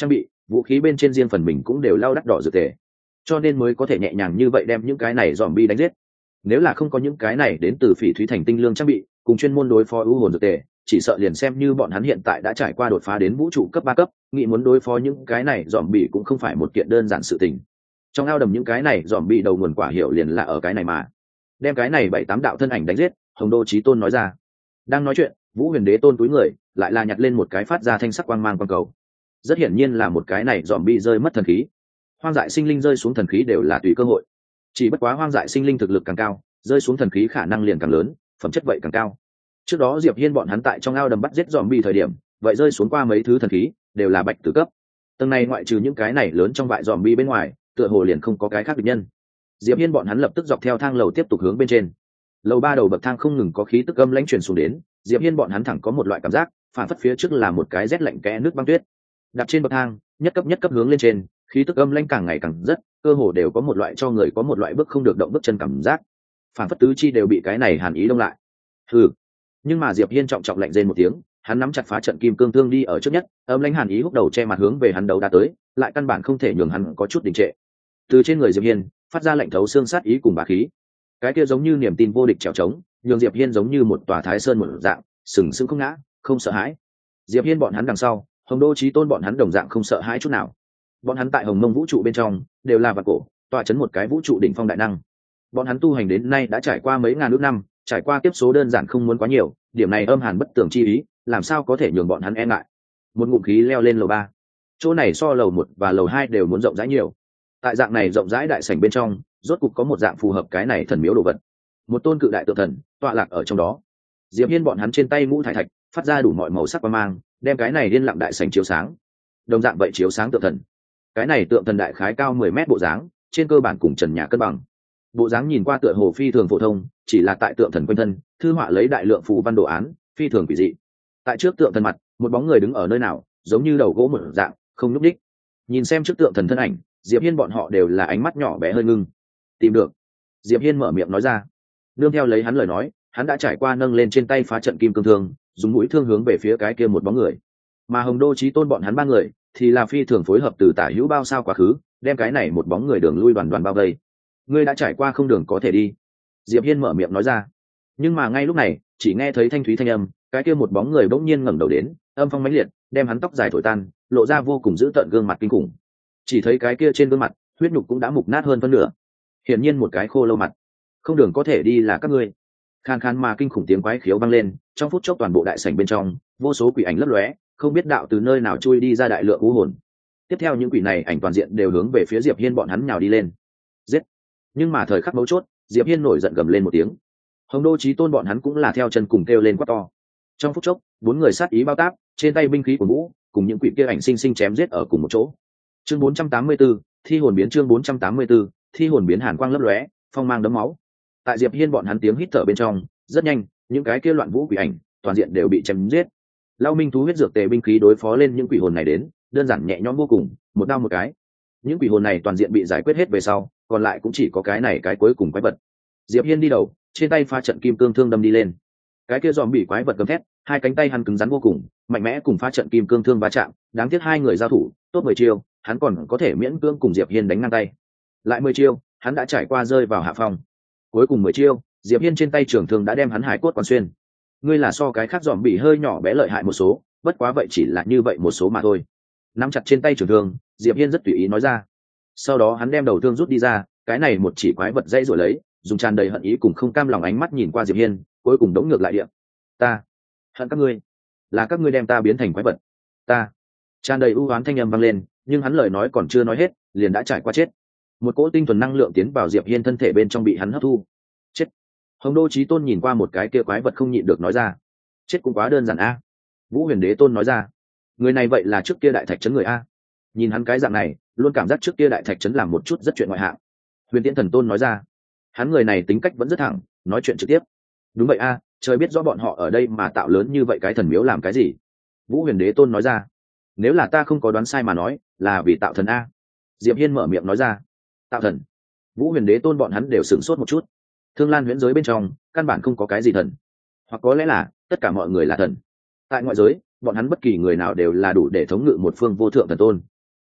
vũ khí bên trên riêng phần mình cũng đều lau đắt đỏ dược tề, cho nên mới có thể nhẹ nhàng như vậy đem những cái này dòm bi đánh giết. Nếu là không có những cái này đến từ phỉ thúy thành tinh lương trang bị cùng chuyên môn đối phó ưu hồn dược tề, chỉ sợ liền xem như bọn hắn hiện tại đã trải qua đột phá đến vũ trụ cấp ba cấp, nghĩ muốn đối phó những cái này dòm bi cũng không phải một kiện đơn giản sự tình. Trong ao đầm những cái này dòm bi đầu nguồn quả hiểu liền là ở cái này mà. Đem cái này bảy tám đạo thân ảnh đánh giết, Hồng Đô Chí Tôn nói ra. Đang nói chuyện, Vũ Huyền Đế Tôn túi người, lại là nhặt lên một cái phát ra thanh sắc quang mang quang cầu. Rất hiển nhiên là một cái này dòm bi rơi mất thần khí. Hoang dại sinh linh rơi xuống thần khí đều là tùy cơ hội. Chỉ bất quá hoang dại sinh linh thực lực càng cao, rơi xuống thần khí khả năng liền càng lớn, phẩm chất vậy càng cao. Trước đó Diệp Hiên bọn hắn tại trong ao đầm bắt giết dòm bi thời điểm, vậy rơi xuống qua mấy thứ thần khí, đều là bạch tử cấp. Tầng này ngoại trừ những cái này lớn trong vại dòm bi bên ngoài, tựa hồ liền không có cái khác địch nhân. Diệp Hiên bọn hắn lập tức dọc theo thang lầu tiếp tục hướng bên trên. Lầu ba đầu bậc thang không ngừng có khí tức âm lãnh truyền xuống đến, Diệp Hiên bọn hắn thẳng có một loại cảm giác, phản phất phía trước là một cái rét lạnh kẽ nước băng tuyết. Đặt trên bậc thang, nhất cấp nhất cấp hướng lên trên, khí tức âm lãnh càng ngày càng rất, cơ hồ đều có một loại cho người có một loại bước không được động bước chân cảm giác. Phản phất tứ chi đều bị cái này hàn ý đông lại. Hừ. Nhưng mà Diệp Hiên trọng trọng lạnh rên một tiếng, hắn nắm chặt phá trận kim cương thương đi ở trước nhất, âm lãnh hàn ý húc đầu che mặt hướng về hắn đầu đã tới, lại căn bản không thể nhường hắn có chút đình trệ. Từ trên người Diệp Hiên phát ra lạnh thấu xương sát ý cùng bá khí, cái kia giống như niềm tin vô địch trèo trống, nhường Diệp Hiên giống như một tòa thái sơn một dạng, sừng sững không ngã, không sợ hãi. Diệp Hiên bọn hắn đằng sau, Hồng Đô Chí Tôn bọn hắn đồng dạng không sợ hãi chút nào. Bọn hắn tại Hồng Mông vũ trụ bên trong đều là vật cổ, tọa chấn một cái vũ trụ đỉnh phong đại năng. Bọn hắn tu hành đến nay đã trải qua mấy ngàn ước năm, trải qua kiếp số đơn giản không muốn quá nhiều, điểm này âm hàn bất tường chi ý, làm sao có thể nhường bọn hắn e ngại. Một ngụm khí leo lên lầu ba. Chỗ này so lầu một và lầu hai đều muốn rộng rãi nhiều. Tại dạng này rộng rãi đại sảnh bên trong, rốt cục có một dạng phù hợp cái này thần miếu đồ vật. Một tôn cự đại tượng thần tọa lạc ở trong đó. Diệp Hiên bọn hắn trên tay ngũ thải thạch phát ra đủ mọi màu sắc và mang, đem cái này liên lặng đại sảnh chiếu sáng. Đồng dạng vậy chiếu sáng tượng thần. Cái này tượng thần đại khái cao mười mét bộ dáng, trên cơ bản cùng trần nhà cân bằng. Bộ dáng nhìn qua tựa hồ phi thường phổ thông, chỉ là tại tượng thần quanh thân, thư họa lấy đại lượng phù văn đồ án, phi thường quỷ dị. Tại trước tượng thần mặt, một bóng người đứng ở nơi nào, giống như đầu gỗ một dạng, không nhúc nhích. Nhìn xem trước tượng thần thân ảnh, Diệp Hiên bọn họ đều là ánh mắt nhỏ bé hơi ngưng. Tìm được. Diệp Hiên mở miệng nói ra. Nương theo lấy hắn lời nói, hắn đã trải qua nâng lên trên tay phá trận kim cương thương, dùng mũi thương hướng về phía cái kia một bóng người. Mà Hồng Đô Chí Tôn bọn hắn ba người thì là phi thường phối hợp từ tả hữu bao sao quá khứ, đem cái này một bóng người đường lui đoàn đoàn bao vây. Ngươi đã trải qua không đường có thể đi. Diệp Hiên mở miệng nói ra. Nhưng mà ngay lúc này, chỉ nghe thấy thanh thúy thanh âm, cái kia một bóng người bỗng nhiên ngẩng đầu đến, âm phong mãnh liệt, đem hắn tóc dài thổi tan, lộ ra vô cùng dữ tợn gương mặt kinh khủng. Chỉ thấy cái kia trên gương mặt, huyết nhục cũng đã mục nát hơn phân nửa. Hiển nhiên một cái khô lâu mặt. Không đường có thể đi là các ngươi. Khan khan mà kinh khủng tiếng quái khiếu vang lên, trong phút chốc toàn bộ đại sảnh bên trong, vô số quỷ ảnh lấp lóe, không biết đạo từ nơi nào chui đi ra đại lượng u hồn. Tiếp theo những quỷ này ảnh toàn diện đều hướng về phía Diệp Hiên bọn hắn nhào đi lên. Giết! Nhưng mà thời khắc mấu chốt, Diệp Hiên nổi giận gầm lên một tiếng. Hồng Đô Chí Tôn bọn hắn cũng là theo chân cùng kêu lên quát to. Trong phút chốc, bốn người sát ý bao táp, trên tay binh khí của vũ, cùng những quỷ kia ảnh sinh sinh chém giết ở cùng một chỗ. Chương bốn trăm tám mươi tư, thi hồn biến chương bốn trăm tám mươi tư, thi hồn biến hàn quang lấp lóe, phong mang đấm máu. Tại Diệp Hiên bọn hắn tiếng hít thở bên trong, rất nhanh, những cái kia loạn vũ quỷ ảnh toàn diện đều bị chém giết. Lao Minh thú huyết dược tề binh khí đối phó lên những quỷ hồn này đến, đơn giản nhẹ nhõm vô cùng, một đao một cái. Những quỷ hồn này toàn diện bị giải quyết hết về sau, còn lại cũng chỉ có cái này cái cuối cùng quái vật. Diệp Hiên đi đầu, trên tay pha trận kim cương thương đâm đi lên. Cái kia dòm bị quái vật gầm thét, hai cánh tay hắn cứng rắn vô cùng, mạnh mẽ cùng pha trận kim cương thương va chạm, đáng tiếc hai người giao thủ, tốt mười chiêu, hắn còn có thể miễn cưỡng cùng Diệp Hiên đánh ngang tay. Lại mười chiêu, hắn đã trải qua rơi vào hạ phong. Cuối cùng mười chiêu, Diệp Hiên trên tay trường thương đã đem hắn hải cốt quán xuyên. Ngươi là so cái khác dòm bị hơi nhỏ bé lợi hại một số, bất quá vậy chỉ là như vậy một số mà thôi. Nắm chặt trên tay trường thương, Diệp Hiên rất tùy ý nói ra. Sau đó hắn đem đầu thương rút đi ra, cái này một chỉ quái vật dãy rồi lấy, dùng tràn đầy hận ý cùng không cam lòng ánh mắt nhìn qua Diệp Hiên, cuối cùng đống ngược lại địa. Ta hận các ngươi, là các ngươi đem ta biến thành quái vật. Ta tràn đầy ưu oán thanh âm vang lên, nhưng hắn lời nói còn chưa nói hết, liền đã trải qua chết. Một cỗ tinh thuần năng lượng tiến vào Diệp Hiên thân thể bên trong bị hắn hấp thu. Chết. Hồng Đô Chí Tôn nhìn qua một cái kia quái vật không nhịn được nói ra. Chết cũng quá đơn giản a. Vũ Huyền Đế Tôn nói ra. Người này vậy là trước kia đại thạch trấn người a. Nhìn hắn cái dạng này, luôn cảm giác trước kia đại thạch trấn làm một chút rất chuyện ngoại hạng. Huyền Tiễn Thần Tôn nói ra. Hắn người này tính cách vẫn rất thẳng, nói chuyện trực tiếp. Đúng vậy a, trời biết rõ bọn họ ở đây mà tạo lớn như vậy cái thần miếu làm cái gì. Vũ Huyền Đế Tôn nói ra. Nếu là ta không có đoán sai mà nói, là vì tạo thần a. Diệp Hiên mở miệng nói ra. Tạo thần. Vũ Huyền Đế Tôn bọn hắn đều sửng sốt một chút. Thương Lan huyễn giới bên trong, căn bản không có cái gì thần, hoặc có lẽ là tất cả mọi người là thần. Tại ngoại giới, bọn hắn bất kỳ người nào đều là đủ để thống ngự một phương vô thượng thần tôn.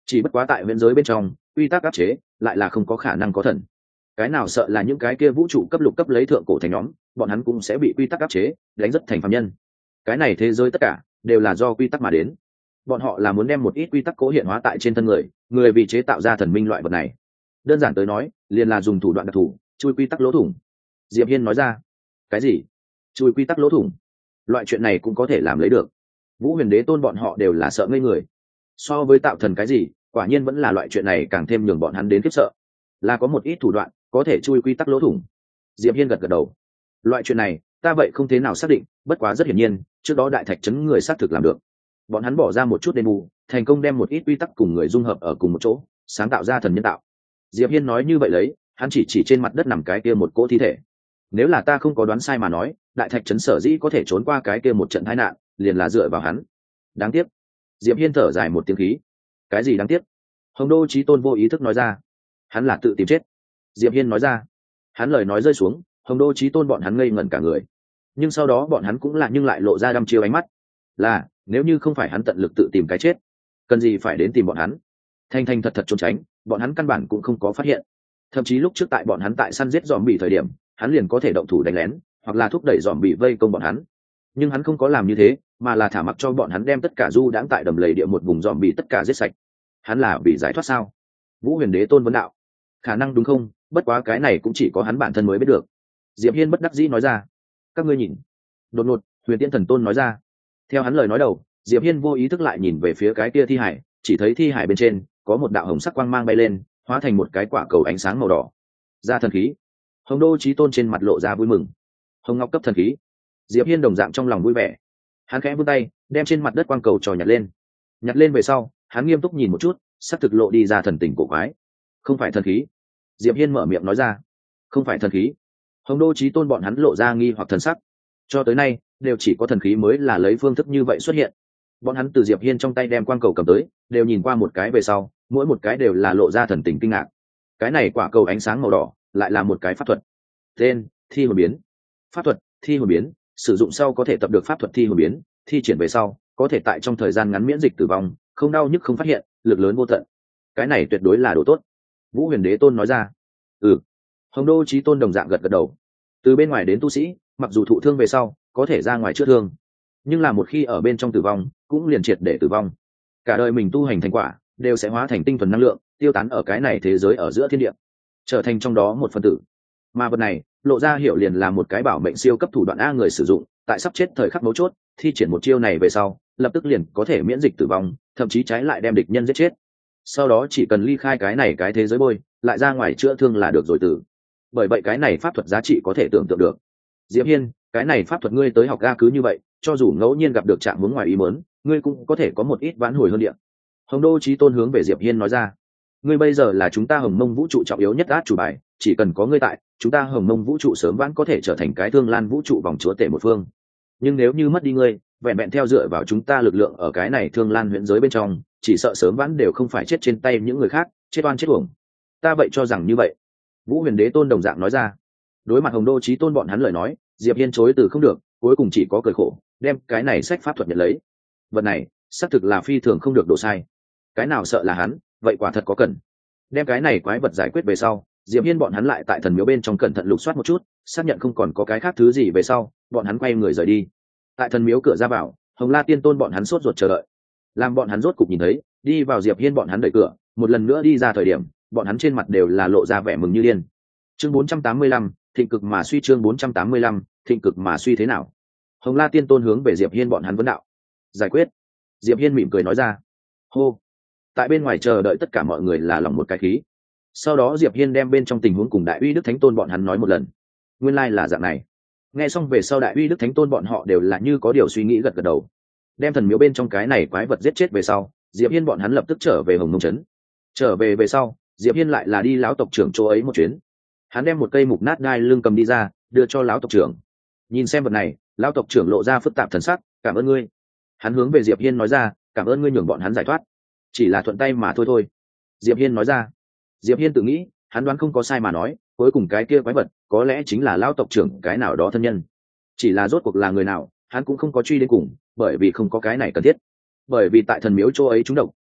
chỉ bất quá tại viễn giới bên trong quy tắc áp chế lại là không có khả năng có thần. Cái nào sợ là những cái kia vũ trụ cấp lục cấp lấy thượng cổ thành nhóm, bọn hắn cũng sẽ bị quy tắc áp chế, đánh rất thành phàm nhân. Cái này thế giới tất cả đều là do quy tắc mà đến. Bọn họ là muốn đem một ít quy tắc cố hiện hóa tại trên thân người, người vì chế tạo ra thần minh loại vật này. Đơn giản tới nói, liền là dùng thủ đoạn đặc thù, chui quy tắc lỗ thủng. Diệp Hiên nói ra. Cái gì? Chui quy tắc lỗ thủng? Loại chuyện này cũng có thể làm lấy được? Vũ Huyền Đế Tôn bọn họ đều là sợ ngây người. So với tạo thần cái gì, quả nhiên vẫn là loại chuyện này càng thêm nhường bọn hắn đến khiếp sợ. Là có một ít thủ đoạn có thể chui quy tắc lỗ thủng. Diệp Hiên gật gật đầu. Loại chuyện này ta vậy không thế nào xác định, bất quá rất hiển nhiên trước đó đại thạch trấn người xác thực làm được. Bọn hắn bỏ ra một chút đền bù, thành công đem một ít quy tắc cùng người dung hợp ở cùng một chỗ, sáng tạo ra thần nhân tạo. Diệp Hiên nói như vậy lấy, hắn chỉ chỉ trên mặt đất nằm cái kia một cỗ thi thể. Nếu là ta không có đoán sai mà nói, đại thạch trấn sở dĩ có thể trốn qua cái kia một trận tai nạn, liền là dựa vào hắn. Đáng tiếc. Diệp Hiên thở dài một tiếng khí. Cái gì đáng tiếc? Hồng Đô Chí Tôn vô ý thức nói ra. Hắn là tự tìm chết. Diệp Hiên nói ra. Hắn lời nói rơi xuống, Hồng Đô Chí Tôn bọn hắn ngây ngẩn cả người. Nhưng sau đó bọn hắn cũng là nhưng lại lộ ra đăm chiêu ánh mắt. Là, nếu như không phải hắn tận lực tự tìm cái chết, cần gì phải đến tìm bọn hắn? Thanh thanh thật thật trốn tránh, bọn hắn căn bản cũng không có phát hiện. Thậm chí lúc trước tại bọn hắn tại săn giết zombie thời điểm, hắn liền có thể động thủ đánh lén, hoặc là thúc đẩy zombie vây công bọn hắn. Nhưng hắn không có làm như thế, mà là thả mặc cho bọn hắn đem tất cả du đãng tại đầm lầy địa một vùng zombie tất cả giết sạch. Hắn là bị giải thoát sao? Vũ Huyền Đế Tôn vấn đạo. Khả năng đúng không, bất quá cái này cũng chỉ có hắn bản thân mới biết được. Diệp Hiên bất đắc dĩ nói ra. Các ngươi nhìn. Đột ngột, Huyền Tiễn Thần Tôn nói ra. Theo hắn lời nói đầu, Diệp Hiên vô ý thức lại nhìn về phía cái kia thi hải, chỉ thấy thi hải bên trên có một đạo hồng sắc quang mang bay lên, hóa thành một cái quả cầu ánh sáng màu đỏ. Ra thần khí. Hồng Đô Chí Tôn trên mặt lộ ra vui mừng. Hồng Ngọc cấp thần khí. Diệp Hiên đồng dạng trong lòng vui vẻ. Hắn khẽ vươn tay, đem trên mặt đất quang cầu trò nhặt lên. Nhặt lên về sau, hắn nghiêm túc nhìn một chút, sắc thực lộ đi ra thần tình cổ quái. Không phải thần khí. Diệp Hiên mở miệng nói ra. Không phải thần khí. Hồng Đô Chí Tôn bọn hắn lộ ra nghi hoặc thần sắc. Cho tới nay, đều chỉ có thần khí mới là lấy phương thức như vậy xuất hiện. Bọn hắn từ Diệp Hiên trong tay đem quang cầu cầm tới, đều nhìn qua một cái về sau, mỗi một cái đều là lộ ra thần tình kinh ngạc. Cái này quả cầu ánh sáng màu đỏ, lại là một cái pháp thuật. Tên: Thi hồn biến. Pháp thuật: Thi hồn biến, sử dụng sau có thể tập được pháp thuật thi hồn biến, thi triển về sau, có thể tại trong thời gian ngắn miễn dịch tử vong, không đau nhức không phát hiện, lực lớn vô tận. Cái này tuyệt đối là đồ tốt. Vũ Huyền Đế Tôn nói ra. Ừ. Hồng Đô Chí Tôn đồng dạng gật gật đầu. Từ bên ngoài đến tu sĩ, mặc dù thụ thương về sau, có thể ra ngoài chữa thương, nhưng là một khi ở bên trong tử vong, cũng liền triệt để tử vong. Cả đời mình tu hành thành quả, đều sẽ hóa thành tinh thuần năng lượng, tiêu tán ở cái này thế giới ở giữa thiên địa, trở thành trong đó một phần tử. Mà vật này, lộ ra hiểu liền là một cái bảo mệnh siêu cấp thủ đoạn a người sử dụng, tại sắp chết thời khắc mấu chốt, thi triển một chiêu này về sau, lập tức liền có thể miễn dịch tử vong, thậm chí trái lại đem địch nhân giết chết. Sau đó chỉ cần ly khai cái này cái thế giới bôi, lại ra ngoài chữa thương là được rồi tử. Bởi vậy cái này pháp thuật giá trị có thể tưởng tượng được. Diệp Hiên, cái này pháp thuật ngươi tới học ga cứ như vậy, cho dù ngẫu nhiên gặp được trạng huống ngoài ý muốn, ngươi cũng có thể có một ít vãn hồi hơn địa. Hồng Đô Chí Tôn hướng về Diệp Hiên nói ra. Ngươi bây giờ là chúng ta Hồng Mông vũ trụ trọng yếu nhất át chủ bài, chỉ cần có ngươi tại, chúng ta Hồng Mông vũ trụ sớm vãn có thể trở thành cái Thương Lan vũ trụ vòng chúa tể một phương. Nhưng nếu như mất đi ngươi, vẹn vẹn theo dựa vào chúng ta lực lượng ở cái này Thương Lan huyễn giới bên trong, chỉ sợ sớm vãn đều không phải chết trên tay những người khác, chết oan chết uổng. Ta vậy cho rằng như vậy. Vũ Huyền Đế Tôn đồng dạng nói ra. Đối mặt Hồng Đô Chí Tôn bọn hắn lời nói, Diệp Hiên chối từ không được, cuối cùng chỉ có cười khổ, đem cái này sách pháp thuật nhận lấy. Vật này, xác thực là phi thường không được đổ sai. Cái nào sợ là hắn, vậy quả thật có cần. Đem cái này quái vật giải quyết về sau, Diệp Hiên bọn hắn lại tại thần miếu bên trong cẩn thận lục soát một chút, xác nhận không còn có cái khác thứ gì về sau, bọn hắn quay người rời đi. Tại thần miếu cửa ra vào, Hồng La Tiên Tôn bọn hắn sốt ruột chờ đợi. Làm bọn hắn rốt cục nhìn thấy, đi vào Diệp Hiên bọn hắn đẩy cửa, một lần nữa đi ra thời điểm, bọn hắn trên mặt đều là lộ ra vẻ mừng như điên. Chương bốn trăm tám mươi lăm, thịnh cực mà suy chương bốn trăm tám mươi lăm, thịnh cực mà suy thế nào? Hồng La Tiên Tôn hướng về Diệp Hiên bọn hắn vấn đạo. Giải quyết. Diệp Hiên mỉm cười nói ra. Hô. Tại bên ngoài chờ đợi tất cả mọi người là lòng một cái khí. Sau đó Diệp Hiên đem bên trong tình huống cùng Đại Uy Đức Thánh Tôn bọn hắn nói một lần. Nguyên lai like là dạng này. Nghe xong về sau Đại Uy Đức Thánh Tôn bọn họ đều là như có điều suy nghĩ gật gật đầu. Đem thần miếu bên trong cái này quái vật giết chết về sau, Diệp Hiên bọn hắn lập tức trở về Hồng Mông trấn. Trở về về sau, Diệp Hiên lại là đi lão tộc trưởng chỗ ấy một chuyến. Hắn đem một cây mục nát gai lưng cầm đi ra, đưa cho lão tộc trưởng. Nhìn xem vật này, lão tộc trưởng lộ ra phức tạp thần sắc. Cảm ơn ngươi. Hắn hướng về Diệp Hiên nói ra, cảm ơn ngươi nhường bọn hắn giải thoát, chỉ là thuận tay mà thôi thôi. Diệp Hiên nói ra. Diệp Hiên tự nghĩ, hắn đoán không có sai mà nói, cuối cùng cái kia quái vật có lẽ chính là lão tộc trưởng cái nào đó thân nhân. Chỉ là rốt cuộc là người nào, hắn cũng không có truy đến cùng, bởi vì không có cái này cần thiết. Bởi vì tại thần miếu chỗ ấy chúng độc,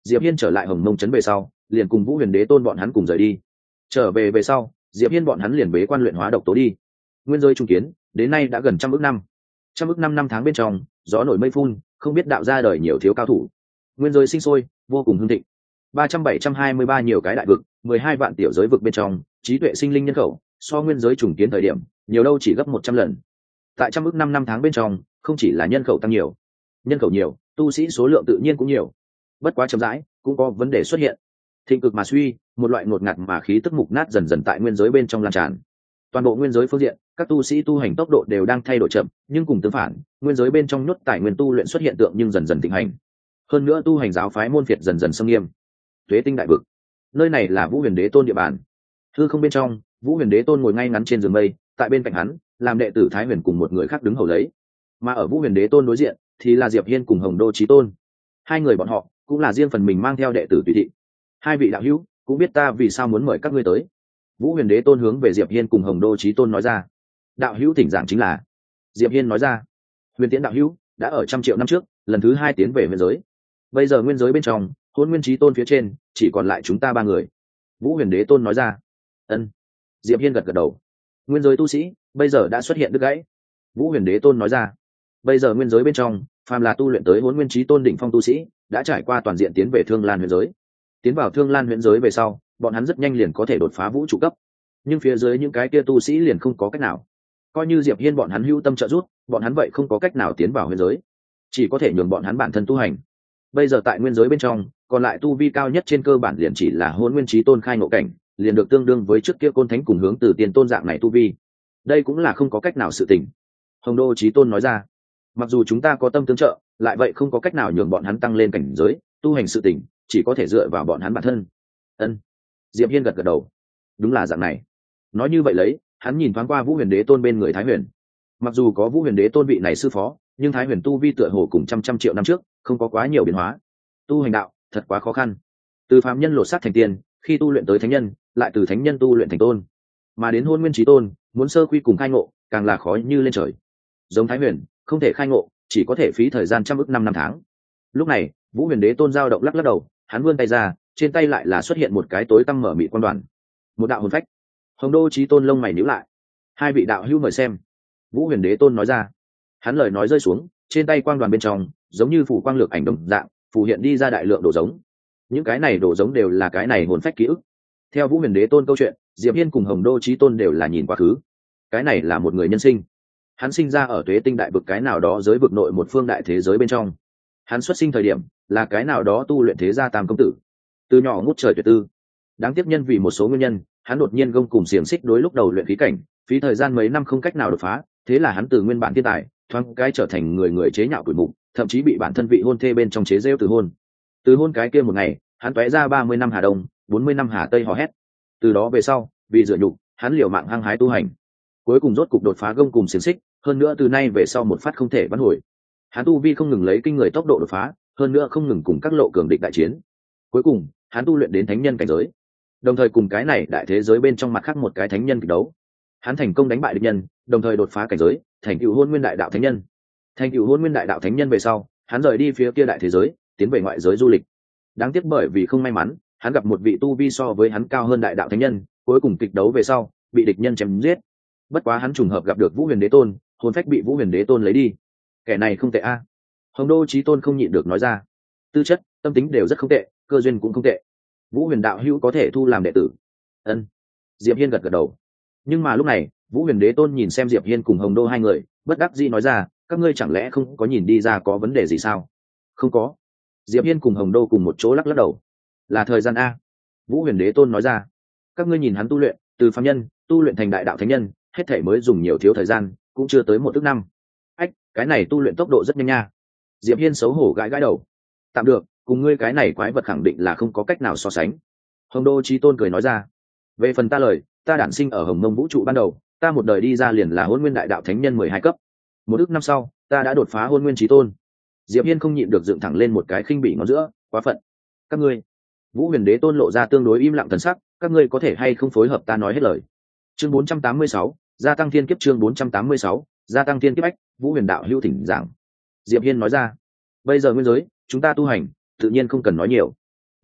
Diệp Hiên trở lại Hồng Mông trấn về sau, liền cùng Vũ Huyền Đế Tôn bọn hắn cùng rời đi. Trở về về sau, Diệp Hiên bọn hắn liền bế quan luyện hóa độc tố đi. Nguyên giới trung kiến, đến nay đã gần trăm ước năm. Trăm ước năm năm tháng bên trong, gió nổi mây phun, không biết đạo ra đời nhiều thiếu cao thủ. Nguyên giới sinh sôi, vô cùng hưng thịnh. ba trăm bảy trăm hai mươi ba nhiều cái đại vực, mười hai vạn tiểu giới vực bên trong, trí tuệ sinh linh nhân khẩu, so nguyên giới trùng kiến thời điểm, nhiều đâu chỉ gấp một trăm lần. Tại trăm ước năm năm tháng bên trong, không chỉ là nhân khẩu tăng nhiều, nhân khẩu nhiều, tu sĩ số lượng tự nhiên cũng nhiều. Bất quá chậm rãi, cũng có vấn đề xuất hiện. Thịnh cực mà suy, một loại ngột ngạt mà khí tức mục nát dần dần tại nguyên giới bên trong lan tràn. Toàn bộ nguyên giới phương diện, các tu sĩ tu hành tốc độ đều đang thay đổi chậm, nhưng cùng tương phản, nguyên giới bên trong nhốt tài nguyên tu luyện xuất hiện tượng nhưng dần dần thịnh hành. Hơn nữa tu hành giáo phái môn phiệt dần dần xâm nghiêm. Tuế Tinh đại vực, nơi này là Vũ Huyền Đế Tôn địa bàn. Hư không bên trong, Vũ Huyền Đế Tôn ngồi ngay ngắn trên giường mây, tại bên cạnh hắn, làm đệ tử Thái Huyền cùng một người khác đứng hầu lấy. Mà ở Vũ Huyền Đế Tôn đối diện, thì là Diệp Hiên cùng Hồng Đô Chí Tôn. Hai người bọn họ cũng là riêng phần mình mang theo đệ tử tùy thị. Hai vị đạo hữu cũng biết ta vì sao muốn mời các ngươi tới. Vũ Huyền Đế Tôn hướng về Diệp Hiên cùng Hồng Đô Chí Tôn nói ra. Đạo hữu thỉnh giảng chính là. Diệp Hiên nói ra. Huyền Tiễn đạo hữu đã ở trăm triệu năm trước lần thứ hai tiến về nguyên giới. Bây giờ nguyên giới bên trong, Hỗn Nguyên Chí Tôn phía trên chỉ còn lại chúng ta ba người. Vũ Huyền Đế Tôn nói ra. Ân. Diệp Hiên gật gật đầu. Nguyên giới tu sĩ bây giờ đã xuất hiện đứt gãy. Vũ Huyền Đế Tôn nói ra. Bây giờ nguyên giới bên trong, phàm là tu luyện tới Hỗn Nguyên Chí Tôn đỉnh phong tu sĩ, đã trải qua toàn diện tiến về Thương Lan huyền giới. Tiến vào Thương Lan huyền giới về sau, bọn hắn rất nhanh liền có thể đột phá vũ trụ cấp. Nhưng phía dưới những cái kia tu sĩ liền không có cách nào. Coi như Diệp Hiên bọn hắn hữu tâm trợ giúp, bọn hắn vậy không có cách nào tiến vào huyền giới, chỉ có thể nhường bọn hắn bản thân tu hành. Bây giờ tại nguyên giới bên trong, còn lại tu vi cao nhất trên cơ bản liền chỉ là Hỗn Nguyên Chí Tôn khai ngộ cảnh, liền được tương đương với trước kia Côn Thánh cùng hướng từ tiền tôn dạng này tu vi. Đây cũng là không có cách nào sự tình. Hồng Đô Chí Tôn nói ra. Mặc dù chúng ta có tâm tương trợ, lại vậy không có cách nào nhường bọn hắn tăng lên cảnh giới, tu hành sự tình, chỉ có thể dựa vào bọn hắn bản thân. Ân. Diệp Hiên gật gật đầu. Đúng là dạng này. Nói như vậy lấy, hắn nhìn thoáng qua Vũ Huyền Đế Tôn bên người Thái Huyền. Mặc dù có Vũ Huyền Đế Tôn vị này sư phó, nhưng Thái Huyền tu vi tựa hồ cùng trăm trăm triệu năm trước, không có quá nhiều biến hóa. Tu hành đạo, thật quá khó khăn. Từ phàm nhân lột xác thành tiên, khi tu luyện tới thánh nhân, lại từ thánh nhân tu luyện thành tôn, mà đến Hôn Nguyên Chí Tôn, muốn sơ quy cùng khai ngộ, càng là khó như lên trời. Giống Thái Huyền, không thể khai ngộ, chỉ có thể phí thời gian trăm ức năm năm tháng. Lúc này, Vũ Huyền Đế Tôn dao động lắc lắc đầu, hắn vươn tay ra, trên tay lại là xuất hiện một cái tối tăm mở mịt quan đoàn, một đạo hồn phách. Hồng Đô Chí Tôn lông mày nhíu lại. Hai vị đạo hữu mời xem. Vũ Huyền Đế Tôn nói ra. Hắn lời nói rơi xuống, trên tay quang đoàn bên trong, giống như phủ quang lược ảnh đồng dạng, phù hiện đi ra đại lượng đồ giống. Những cái này đồ giống đều là cái này hồn phách ký ức. Theo Vũ Huyền Đế Tôn câu chuyện, Diệp Hiên cùng Hồng Đô Chí Tôn đều là nhìn quá khứ. Cái này là một người nhân sinh. Hắn sinh ra ở Tuế Tinh đại vực cái nào đó giới vực nội một phương đại thế giới bên trong. Hắn xuất sinh thời điểm là cái nào đó tu luyện thế gia tam công tử, từ nhỏ ngút trời tuyệt tư. Đáng tiếc nhân vì một số nguyên nhân, hắn đột nhiên gông cùng xiềng xích đối lúc đầu luyện khí cảnh, phí thời gian mấy năm không cách nào đột phá, thế là hắn từ nguyên bản thiên tài, thoáng cái trở thành người người chế nhạo tuổi mục, thậm chí bị bản thân vị hôn thê bên trong chế rêu từ hôn. Từ hôn cái kia một ngày, hắn tóe ra ba mươi năm hà đông, bốn mươi năm hà tây hò hét. Từ đó về sau, vì dựa nhục, hắn liều mạng hăng hái tu hành. Cuối cùng rốt cục đột phá gông cùng xiềng xích, hơn nữa từ nay về sau một phát không thể vãn hồi. Hắn tu vi không ngừng lấy kinh người tốc độ đột phá, hơn nữa không ngừng cùng các lộ cường địch đại chiến. Cuối cùng, hắn tu luyện đến thánh nhân cảnh giới, đồng thời cùng cái này đại thế giới bên trong mặt khác một cái thánh nhân kịch đấu. Hắn thành công đánh bại địch nhân, đồng thời đột phá cảnh giới, thành tựu Hôn Nguyên đại đạo thánh nhân. Thành tựu Hôn Nguyên đại đạo thánh nhân về sau, hắn rời đi phía kia đại thế giới, tiến về ngoại giới du lịch. Đáng tiếc bởi vì không may mắn, hắn gặp một vị tu vi so với hắn cao hơn đại đạo thánh nhân, cuối cùng kịch đấu về sau, bị địch nhân chém giết. Bất quá hắn trùng hợp gặp được Vũ Huyền Đế Tôn, hồn phách bị Vũ Huyền Đế Tôn lấy đi. Kẻ này không tệ a. Hồng Đô Chí Tôn không nhịn được nói ra. Tư chất, tâm tính đều rất không tệ, cơ duyên cũng không tệ. Vũ Huyền đạo hữu có thể thu làm đệ tử. Ân. Diệp Hiên gật gật đầu. Nhưng mà lúc này, Vũ Huyền Đế Tôn nhìn xem Diệp Hiên cùng Hồng Đô hai người, bất đắc dĩ nói ra, các ngươi chẳng lẽ không có nhìn đi ra có vấn đề gì sao? Không có. Diệp Hiên cùng Hồng Đô cùng một chỗ lắc lắc đầu. Là thời gian a. Vũ Huyền Đế Tôn nói ra. Các ngươi nhìn hắn tu luyện, từ phàm nhân tu luyện thành đại đạo thánh nhân, hết thể mới dùng nhiều thiếu thời gian, cũng chưa tới một tức năm. Ách, cái này tu luyện tốc độ rất nhanh nha. Diệp Hiên xấu hổ gãi gãi đầu. Tạm được, cùng ngươi cái này quái vật khẳng định là không có cách nào so sánh. Hồng Đô Chí Tôn cười nói ra. Về phần ta lời, ta đản sinh ở Hồng Mông vũ trụ ban đầu, ta một đời đi ra liền là Hôn Nguyên đại đạo thánh nhân mười hai cấp. Một ức năm sau, ta đã đột phá Hôn Nguyên Chí Tôn. Diệp Hiên không nhịn được dựng thẳng lên một cái khinh bỉ ngón giữa, quá phận. Các ngươi. Vũ Huyền Đế Tôn lộ ra tương đối im lặng thần sắc, các ngươi có thể hay không phối hợp ta nói hết lời. Chương bốn trăm tám mươi sáu, gia tăng thiên kiếp. Chương bốn trăm tám mươi sáu, gia tăng thiên kiếp ách. Vũ Huyền đạo hữu thỉnh giảng. Diệp Hiên nói ra. Bây giờ nguyên giới, chúng ta tu hành, tự nhiên không cần nói nhiều.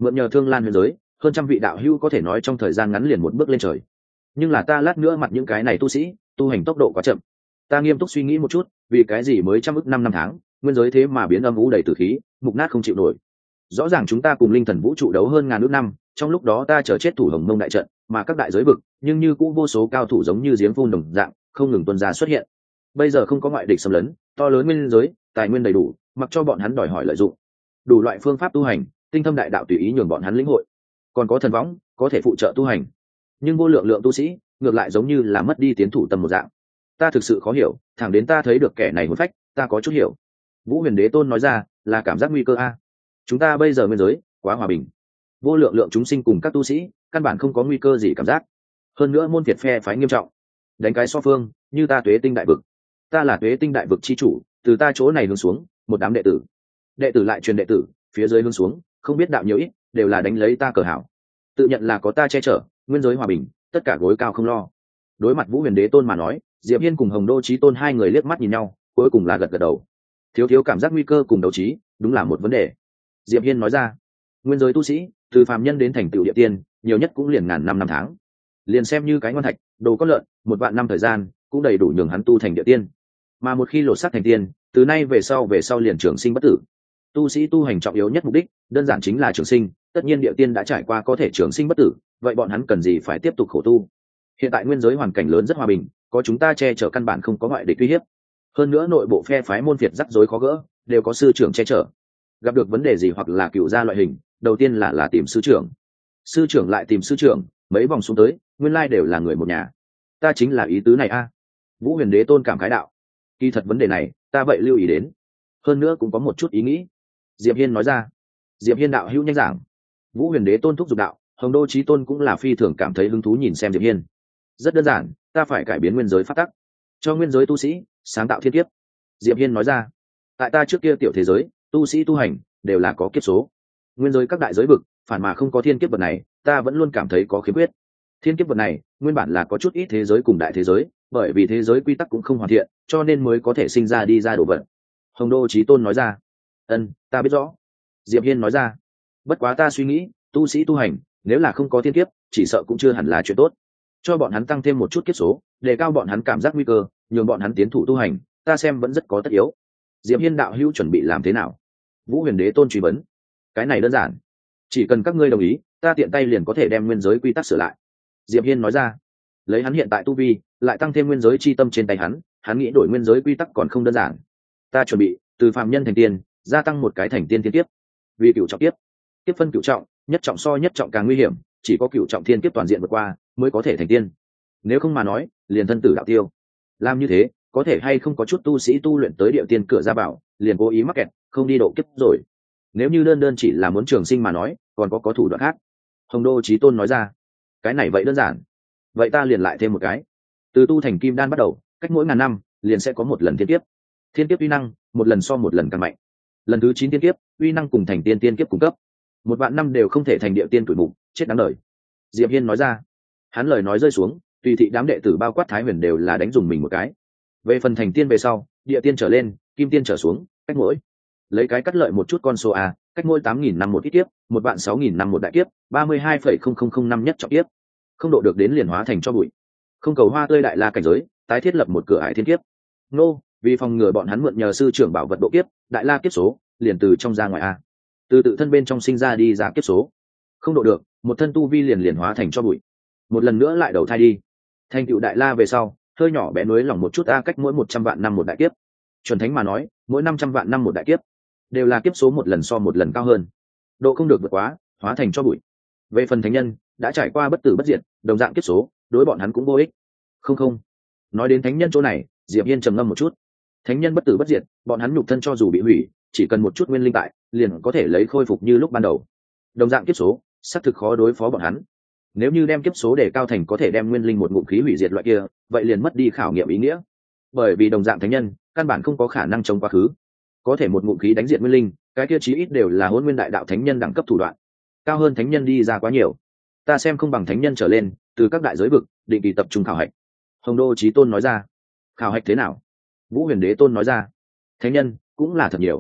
mượn nhờ Thương Lan huyền giới, hơn trăm vị đạo hữu có thể nói trong thời gian ngắn liền một bước lên trời. Nhưng là ta lát nữa mặt những cái này tu sĩ, tu hành tốc độ quá chậm. Ta nghiêm túc suy nghĩ một chút, vì cái gì mới trăm ức năm năm tháng, nguyên giới thế mà biến âm vũ đầy tử khí, mục nát không chịu nổi. Rõ ràng chúng ta cùng linh thần vũ trụ đấu hơn ngàn ước năm, trong lúc đó ta chờ chết thủ Hồng Mông đại trận, mà các đại giới vực, nhưng như cũng vô số cao thủ giống như giếng phun đồng dạng, không ngừng tuôn ra xuất hiện. Bây giờ không có ngoại địch xâm lấn, to lớn nguyên giới, tài nguyên đầy đủ, mặc cho bọn hắn đòi hỏi lợi dụng. Đủ loại phương pháp tu hành, tinh thâm đại đạo tùy ý nhường bọn hắn lĩnh hội. Còn có thần võng, có thể phụ trợ tu hành. Nhưng vô lượng lượng tu sĩ, ngược lại giống như là mất đi tiến thủ tâm một dạng. Ta thực sự khó hiểu, thẳng đến ta thấy được kẻ này hồn phách, ta có chút hiểu. Vũ Huyền Đế Tôn nói ra, là cảm giác nguy cơ a. Chúng ta bây giờ nguyên giới quá hòa bình, vô lượng lượng chúng sinh cùng các tu sĩ, căn bản không có nguy cơ gì cảm giác. Hơn nữa môn Việt phe phái nghiêm trọng, đánh cái so phương, như ta Tuế Tinh đại vực, ta là Tuế Tinh đại vực chi chủ, từ ta chỗ này hướng xuống, một đám đệ tử, đệ tử lại truyền đệ tử, phía dưới hướng xuống, không biết đạo nhiều ít, đều là đánh lấy ta cờ hảo. Tự nhận là có ta che chở, nguyên giới hòa bình, tất cả gối cao không lo. Đối mặt Vũ Huyền Đế Tôn mà nói, Diệp Hiên cùng Hồng Đô Chí Tôn hai người liếc mắt nhìn nhau, cuối cùng là gật gật đầu. Thiếu thiếu cảm giác nguy cơ cùng đấu trí, đúng là một vấn đề. Diệp Hiên nói ra, nguyên giới tu sĩ, từ phàm nhân đến thành tựu địa tiên, nhiều nhất cũng liền ngàn năm năm tháng. Liền xem như cái ngon thạch, đồ có lợn, một vạn năm thời gian, cũng đầy đủ nhường hắn tu thành địa tiên. Mà một khi lột xác thành tiên, từ nay về sau về sau liền trường sinh bất tử. Tu sĩ tu hành trọng yếu nhất mục đích, đơn giản chính là trường sinh, tất nhiên địa tiên đã trải qua có thể trường sinh bất tử, vậy bọn hắn cần gì phải tiếp tục khổ tu. Hiện tại nguyên giới hoàn cảnh lớn rất hòa bình, có chúng ta che chở căn bản không có ngoại địch uy hiếp. Hơn nữa nội bộ phe phái môn phiệt rắc rối khó gỡ, đều có sư trưởng che chở. Gặp được vấn đề gì hoặc là cựu gia loại hình, đầu tiên là là tìm sư trưởng, sư trưởng lại tìm sư trưởng, mấy vòng xuống tới, nguyên lai đều là người một nhà. Ta chính là ý tứ này a. Vũ Huyền Đế Tôn cảm khái đạo, kỳ thật vấn đề này, ta vậy lưu ý đến, hơn nữa cũng có một chút ý nghĩ. Diệp Hiên nói ra. Diệp Hiên đạo hữu nhanh giảng. Vũ Huyền Đế Tôn thúc giục đạo, Hồng Đô Chí Tôn cũng là phi thường cảm thấy hứng thú nhìn xem Diệp Hiên. Rất đơn giản, ta phải cải biến nguyên giới pháp tắc, cho nguyên giới tu sĩ sáng tạo thiên kiếp. Diệp Hiên nói ra, tại ta trước kia tiểu thế giới, tu sĩ tu hành đều là có kiếp số. Nguyên giới các đại giới vực, phản mà không có thiên kiếp vật này, ta vẫn luôn cảm thấy có khiếm khuyết. Thiên kiếp vật này, nguyên bản là có chút ít thế giới cùng đại thế giới, bởi vì thế giới quy tắc cũng không hoàn thiện, cho nên mới có thể sinh ra đi ra đồ vật. Hồng Đô Chí Tôn nói ra. Ân, ta biết rõ. Diệp Hiên nói ra. Bất quá ta suy nghĩ, tu sĩ tu hành, nếu là không có thiên kiếp, chỉ sợ cũng chưa hẳn là chuyện tốt. Cho bọn hắn tăng thêm một chút kiếp số, đề cao bọn hắn cảm giác nguy cơ, nhường bọn hắn tiến thủ tu hành, ta xem vẫn rất có tất yếu. Diệp Hiên đạo hữu chuẩn bị làm thế nào? Vũ Huyền Đế Tôn truy vấn. Cái này đơn giản, chỉ cần các ngươi đồng ý, ta tiện tay liền có thể đem nguyên giới quy tắc sửa lại. Diệp Hiên nói ra. Lấy hắn hiện tại tu vi, lại tăng thêm nguyên giới chi tâm trên tay hắn, hắn nghĩ đổi nguyên giới quy tắc còn không đơn giản. Ta chuẩn bị từ phàm nhân thành tiên, gia tăng một cái thành tiên thiên kiếp. Vì cửu trọng kiếp, kiếp phân cửu trọng, nhất trọng so nhất trọng càng nguy hiểm, chỉ có cửu trọng thiên kiếp toàn diện vượt qua mới có thể thành tiên. Nếu không mà nói, liền thân tử đạo tiêu. Làm như thế, có thể hay không có chút tu sĩ tu luyện tới địa tiên cửa ra bảo, liền cố ý mắc kẹt, không đi độ kiếp rồi. Nếu như đơn đơn chỉ là muốn trường sinh mà nói, còn có có thủ đoạn khác. Hồng Đô Chí Tôn nói ra. Cái này vậy đơn giản. Vậy ta liền lại thêm một cái. Từ tu thành kim đan bắt đầu, cách mỗi ngàn năm, liền sẽ có một lần thiên kiếp. Thiên kiếp uy năng, một lần so một lần càng mạnh. Lần thứ chín thiên kiếp, uy năng cùng thành tiên tiên kiếp cung cấp. Một vạn năm đều không thể thành địa tiên tuổi mục, chết đáng đời. Diệp Hiên nói ra. Hắn lời nói rơi xuống, tùy thị đám đệ tử bao quát Thái Huyền đều là đánh dùng mình một cái. Về phần thành tiên về sau, địa tiên trở lên, kim tiên trở xuống, cách mỗi lấy cái cắt lợi một chút con số a, cách mỗi tám nghìn năm một ít kiếp, một vạn sáu nghìn năm một đại kiếp, ba mươi hai phẩy không không không năm nhất trọng kiếp. Không độ được đến liền hóa thành cho bụi. Không cầu hoa tươi đại la cảnh giới, tái thiết lập một cửa ải thiên kiếp. Nô, vì phòng ngừa bọn hắn mượn nhờ sư trưởng bảo vật độ kiếp, đại la kiếp số, liền từ trong ra ngoài a. Từ tự thân bên trong sinh ra đi ra kiếp số. Không độ được, một thân tu vi liền liền hóa thành cho bụi. Một lần nữa lại đầu thai đi. Thành tựu đại la về sau, hơi nhỏ bé núi lòng một chút a, cách mỗi một trăm vạn năm một đại kiếp. Chuẩn thánh mà nói, mỗi năm trăm vạn năm một đại kiếp, đều là kiếp số một lần so một lần cao hơn. Độ không được vượt quá, hóa thành cho bụi. Về phần thánh nhân, đã trải qua bất tử bất diệt, đồng dạng kiếp số, đối bọn hắn cũng vô ích. Không không. Nói đến thánh nhân chỗ này, Diệp Hiên trầm ngâm một chút. Thánh nhân bất tử bất diệt, bọn hắn nhục thân cho dù bị hủy, chỉ cần một chút nguyên linh tại, liền có thể lấy khôi phục như lúc ban đầu. Đồng dạng kiếp số, xác thực khó đối phó bọn hắn. Nếu như đem kiếp số để cao thành có thể đem nguyên linh một ngụm khí hủy diệt loại kia, vậy liền mất đi khảo nghiệm ý nghĩa. Bởi vì đồng dạng thánh nhân, căn bản không có khả năng chống quá khứ. Có thể một ngụm khí đánh diệt nguyên linh, cái kia chí ít đều là hỗn nguyên đại đạo thánh nhân đẳng cấp thủ đoạn. Cao hơn thánh nhân đi ra quá nhiều. Ta xem không bằng thánh nhân trở lên, từ các đại giới vực, định kỳ tập trung khảo hạch. Hồng Đô Chí Tôn nói ra. Khảo hạch thế nào? Vũ Huyền Đế Tôn nói ra. Thánh nhân cũng là thật nhiều.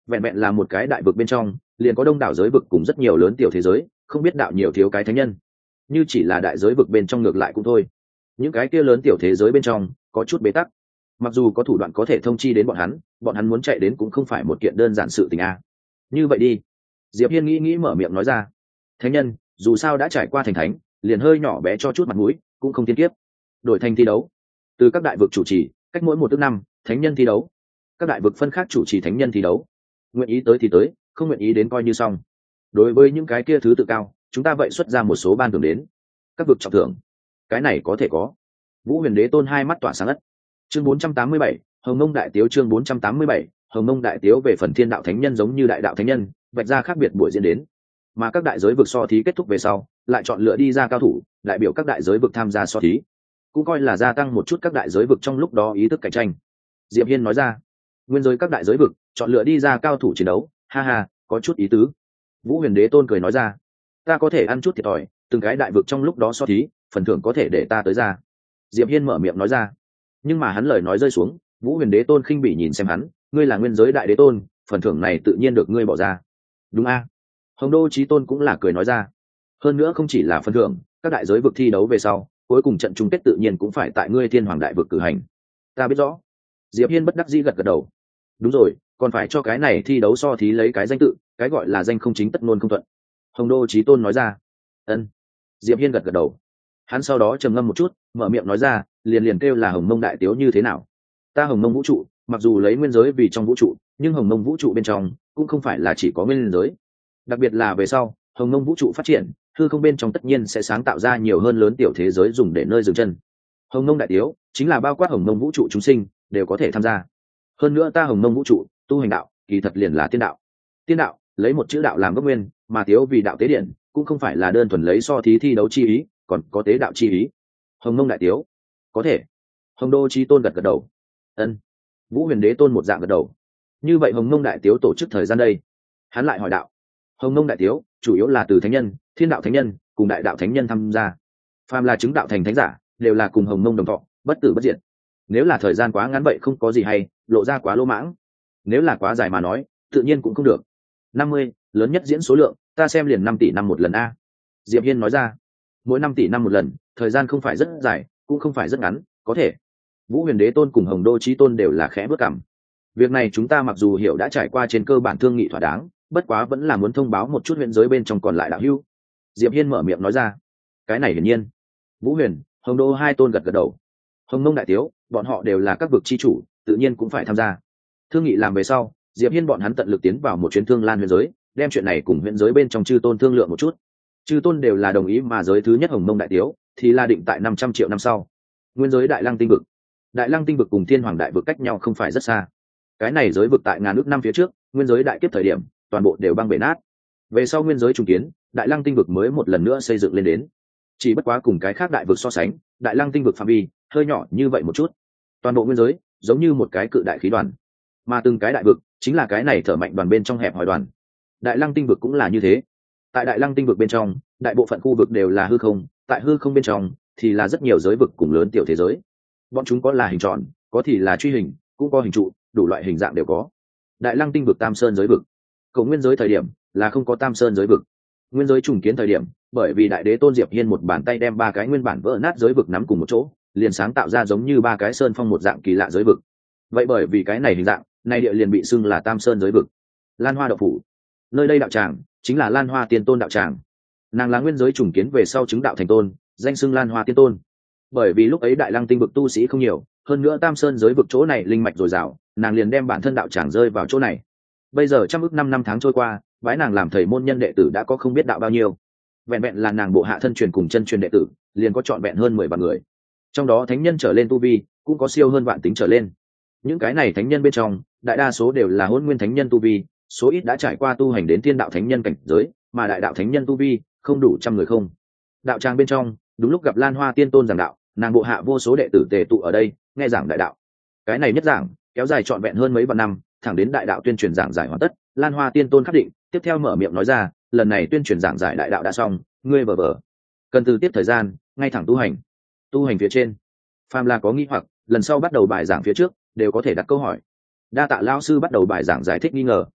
vẹn vẹn là một cái đại vực bên trong liền có đông đảo giới vực cùng rất nhiều lớn tiểu thế giới, không biết đạo nhiều thiếu cái thánh nhân. Như chỉ là đại giới vực bên trong ngược lại cũng thôi, những cái kia lớn tiểu thế giới bên trong có chút bế tắc, mặc dù có thủ đoạn có thể thông chi đến bọn hắn, bọn hắn muốn chạy đến cũng không phải một kiện đơn giản sự tình a. Như vậy đi, Diệp Hiên nghĩ nghĩ mở miệng nói ra, thánh nhân dù sao đã trải qua thành thánh, liền hơi nhỏ bé cho chút mặt mũi cũng không tiên kiếp. Đổi thành thi đấu, từ các đại vực chủ trì, cách mỗi một thứ năm thánh nhân thi đấu, các đại vực phân khác chủ trì thánh nhân thi đấu, nguyện ý tới thì tới, không nguyện ý đến coi như xong. Đối với những cái kia thứ tự cao, chúng ta vậy xuất ra một số ban thưởng đến. Các vực trọng thưởng, cái này có thể có. Vũ Huyền Đế Tôn hai mắt tỏa sáng ất. Chương bốn trăm tám mươi bảy, Hồng Mông Đại Tiếu. Chương bốn trăm tám mươi bảy, Hồng Mông Đại Tiếu. Về phần Thiên Đạo Thánh Nhân giống như Đại Đạo Thánh Nhân, vạch ra khác biệt buổi diễn đến, mà các đại giới vực so thí kết thúc về sau, lại chọn lựa đi ra cao thủ, đại biểu các đại giới vực tham gia so thí, cũng coi là gia tăng một chút các đại giới vực trong lúc đó ý thức cạnh tranh. Diệp Hiên nói ra, nguyên giới các đại giới vực chọn lựa đi ra cao thủ chiến đấu, ha ha, có chút ý tứ. Vũ Huyền Đế Tôn cười nói ra, ta có thể ăn chút thiệt thòi, từng cái đại vực trong lúc đó so thí, phần thưởng có thể để ta tới ra. Diệp Hiên mở miệng nói ra, nhưng mà hắn lời nói rơi xuống, Vũ Huyền Đế Tôn khinh bỉ nhìn xem hắn, ngươi là nguyên giới đại đế tôn, phần thưởng này tự nhiên được ngươi bỏ ra. Đúng a? Hồng Đô Chí Tôn cũng là cười nói ra, hơn nữa không chỉ là phần thưởng, các đại giới vực thi đấu về sau, cuối cùng trận chung kết tự nhiên cũng phải tại ngươi Thiên Hoàng đại vực cử hành. Ta biết rõ. Diệp Hiên bất đắc dĩ gật gật đầu. Đúng rồi, còn phải cho cái này thi đấu so thí lấy cái danh tự, cái gọi là danh không chính tất ngôn không thuận. Hồng Đô Chí Tôn nói ra. Ân. Diệp Hiên gật gật đầu. Hắn sau đó trầm ngâm một chút, mở miệng nói ra, liền liền kêu là Hồng Mông Đại Tiếu như thế nào? Ta Hồng Mông vũ trụ, mặc dù lấy nguyên giới vì trong vũ trụ, nhưng Hồng Mông vũ trụ bên trong cũng không phải là chỉ có nguyên giới. Đặc biệt là về sau, Hồng Mông vũ trụ phát triển, hư không bên trong tất nhiên sẽ sáng tạo ra nhiều hơn lớn tiểu thế giới dùng để nơi dừng chân. Hồng Mông Đại Tiếu chính là bao quát Hồng Mông vũ trụ chúng sinh đều có thể tham gia. Hơn nữa ta Hồng Mông vũ trụ tu hành đạo, kỳ thật liền là tiên đạo. Tiên đạo lấy một chữ đạo làm gốc nguyên, mà tiếu vì đạo tế điện, cũng không phải là đơn thuần lấy so thí thi đấu chi ý, còn có tế đạo chi ý. Hồng Mông Đại Tiếu, có thể. Hồng Đô Chí Tôn gật gật đầu. Ân. Vũ Huyền Đế Tôn một dạng gật đầu. Như vậy Hồng Mông Đại Tiếu tổ chức thời gian đây? Hắn lại hỏi đạo. Hồng Mông Đại Tiếu chủ yếu là từ thánh nhân, thiên đạo thánh nhân cùng đại đạo thánh nhân tham gia. Phàm là chứng đạo thành thánh giả, đều là cùng Hồng Mông đồng thọ, bất tử bất diệt. Nếu là thời gian quá ngắn vậy không có gì hay, lộ ra quá lỗ mãng. Nếu là quá dài mà nói, tự nhiên cũng không được. Năm mươi, lớn nhất diễn số lượng, ta xem liền năm tỷ năm một lần a. Diệp Hiên nói ra. Mỗi năm tỷ năm một lần, thời gian không phải rất dài, cũng không phải rất ngắn, có thể. Vũ Huyền Đế Tôn cùng Hồng Đô Chí Tôn đều là khẽ bước cằm. Việc này chúng ta mặc dù hiểu đã trải qua trên cơ bản thương nghị thỏa đáng, bất quá vẫn là muốn thông báo một chút huyện giới bên trong còn lại đạo hữu. Diệp Hiên mở miệng nói ra. Cái này hiển nhiên. Vũ Huyền, Hồng Đô hai tôn gật gật đầu. Hồng Mông Đại Tiếu, bọn họ đều là các vực chi chủ, tự nhiên cũng phải tham gia. Thương nghị làm về sau, Diệp Hiên bọn hắn tận lực tiến vào một chuyến thương lan huyện giới, đem chuyện này cùng huyện giới bên trong chư tôn thương lượng một chút. Chư tôn đều là đồng ý, mà giới thứ nhất Hồng Mông Đại Tiếu thì là định tại năm trăm triệu năm sau. Nguyên giới Đại Lăng tinh vực. Đại Lăng tinh vực cùng Thiên Hoàng đại vực cách nhau không phải rất xa. Cái này giới vực tại ngàn ước năm phía trước, nguyên giới đại kiếp thời điểm, toàn bộ đều băng bể nát. Về sau nguyên giới trùng kiến, Đại Lăng tinh vực mới một lần nữa xây dựng lên đến. Chỉ bất quá cùng cái khác đại vực so sánh, Đại Lăng tinh vực phạm vi hơi nhỏ như vậy một chút. Toàn bộ nguyên giới giống như một cái cự đại khí đoàn, mà từng cái đại vực chính là cái này thở mạnh đoàn bên trong hẹp hòi đoàn. Đại Lăng tinh vực cũng là như thế. Tại Đại Lăng tinh vực bên trong, đại bộ phận khu vực đều là hư không, tại hư không bên trong thì là rất nhiều giới vực cùng lớn tiểu thế giới. Bọn chúng có là hình tròn, có thì là truy hình, cũng có hình trụ, đủ loại hình dạng đều có. Đại Lăng tinh vực Tam Sơn giới vực. Cổ nguyên giới thời điểm là không có Tam Sơn giới vực. Nguyên giới trùng kiến thời điểm, bởi vì đại đế tôn Diệp Hiên một bàn tay đem ba cái nguyên bản vỡ nát giới vực nắm cùng một chỗ, liền sáng tạo ra giống như ba cái sơn phong một dạng kỳ lạ giới vực. Vậy bởi vì cái này hình dạng, này địa liền bị xưng là Tam Sơn giới vực. Lan Hoa đạo phủ, nơi đây đạo tràng chính là Lan Hoa Tiên Tôn đạo tràng. Nàng là nguyên giới trùng kiến về sau chứng đạo thành tôn, danh xưng Lan Hoa Tiên Tôn. Bởi vì lúc ấy Đại Lăng tinh vực tu sĩ không nhiều, hơn nữa Tam Sơn giới vực chỗ này linh mạch dồi dào, nàng liền đem bản thân đạo tràng rơi vào chỗ này. Bây giờ trăm ước năm năm tháng trôi qua, bái nàng làm thầy môn nhân đệ tử đã có không biết đạo bao nhiêu. Vẹn vẹn là nàng bộ hạ thân truyền cùng chân truyền đệ tử, liền có trọn vẹn hơn mười vạn người. Trong đó thánh nhân trở lên tu vi, cũng có siêu hơn vạn tính trở lên. Những cái này thánh nhân bên trong, đại đa số đều là hôn nguyên thánh nhân tu vi, số ít đã trải qua tu hành đến tiên đạo thánh nhân cảnh giới, mà đại đạo thánh nhân tu vi không đủ trăm người không. Đạo tràng bên trong, đúng lúc gặp Lan Hoa Tiên Tôn giảng đạo, nàng bộ hạ vô số đệ tử tề tụ ở đây, nghe giảng đại đạo. Cái này nhất giảng, kéo dài trọn vẹn hơn mấy vạn năm, thẳng đến đại đạo tuyên truyền giảng giải hoàn tất, Lan Hoa Tiên Tôn khắc định, tiếp theo mở miệng nói ra, lần này tuyên truyền giảng giải đại đạo đã xong, ngươi vờ vờ cần từ tiếp thời gian, ngay thẳng tu hành. Tu hành phía trên, phàm là có nghi hoặc, lần sau bắt đầu bài giảng phía trước, đều có thể đặt câu hỏi. Đa tạ lão sư bắt đầu bài giảng giải thích nghi ngờ.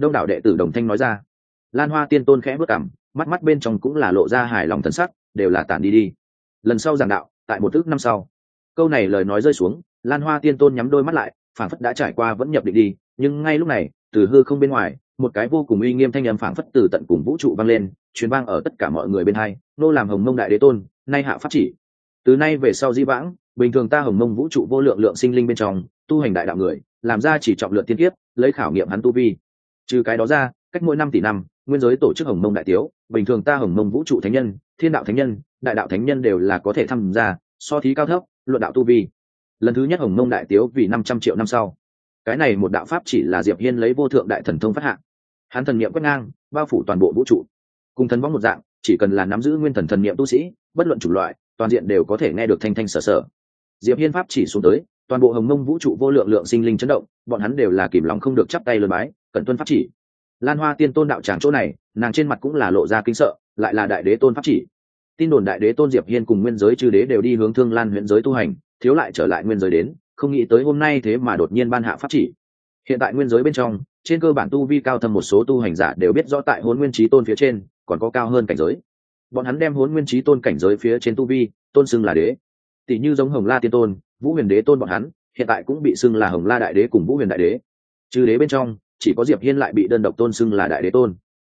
đông đảo đệ tử đồng thanh nói ra. Lan Hoa Tiên Tôn khẽ bước cằm, mắt mắt bên trong cũng là lộ ra hài lòng thần sắc, đều là tản đi đi. Lần sau giảng đạo, tại một ước năm sau. Câu này lời nói rơi xuống, Lan Hoa Tiên Tôn nhắm đôi mắt lại, phảng phất đã trải qua vẫn nhập định đi, nhưng ngay lúc này, từ hư không bên ngoài, một cái vô cùng uy nghiêm thanh âm phảng phất từ tận cùng vũ trụ vang lên, truyền vang ở tất cả mọi người bên hai, nô làm Hồng Mông Đại Đế Tôn, nay hạ pháp chỉ. Từ nay về sau di vãng, bình thường ta Hồng Mông vũ trụ vô lượng lượng sinh linh bên trong, tu hành đại đạo người, làm ra chỉ trọng lượng tiên kiếp, lấy khảo nghiệm hắn tu vi. Trừ cái đó ra, cách mỗi năm tỷ năm, nguyên giới tổ chức Hồng Mông Đại Tiếu, bình thường ta Hồng Mông vũ trụ thánh nhân, thiên đạo thánh nhân, đại đạo thánh nhân đều là có thể tham gia, so thí cao thấp, luận đạo tu vi. Lần thứ nhất Hồng Mông Đại Tiếu vì năm trăm triệu năm sau. Cái này một đạo pháp chỉ là Diệp Hiên lấy vô thượng đại thần thông phát hạ. Hắn thần niệm quét ngang, bao phủ toàn bộ vũ trụ. Cùng thần võng một dạng, chỉ cần là nắm giữ nguyên thần thần niệm tu sĩ, bất luận chủng loại, toàn diện đều có thể nghe được thanh thanh sở sở. Diệp Hiên pháp chỉ xuống tới, toàn bộ Hồng Mông vũ trụ vô lượng lượng sinh linh chấn động, bọn hắn đều là kìm lòng không được chắp tay lời bái, cẩn tuân pháp chỉ. Lan Hoa Tiên Tôn đạo tràng chỗ này, nàng trên mặt cũng là lộ ra kinh sợ, lại là đại đế tôn pháp chỉ. Tin đồn đại đế tôn Diệp Hiên cùng nguyên giới chư đế đều đi hướng Thương Lan huyện giới tu hành, thiếu lại trở lại nguyên giới đến, không nghĩ tới hôm nay thế mà đột nhiên ban hạ pháp chỉ. Hiện tại nguyên giới bên trong, trên cơ bản tu vi cao thâm một số tu hành giả đều biết rõ tại Hỗn Nguyên Chí Tôn phía trên, còn có cao hơn cảnh giới. Bọn hắn đem Hỗn Nguyên Chí Tôn cảnh giới phía trên tu vi, tôn xưng là đế. Tỷ như giống Hồng La Tiên Tôn, Vũ Huyền Đế Tôn bọn hắn, hiện tại cũng bị xưng là Hồng La Đại Đế cùng Vũ Huyền Đại Đế. Chư đế bên trong, chỉ có Diệp Hiên lại bị đơn độc tôn xưng là Đại Đế Tôn.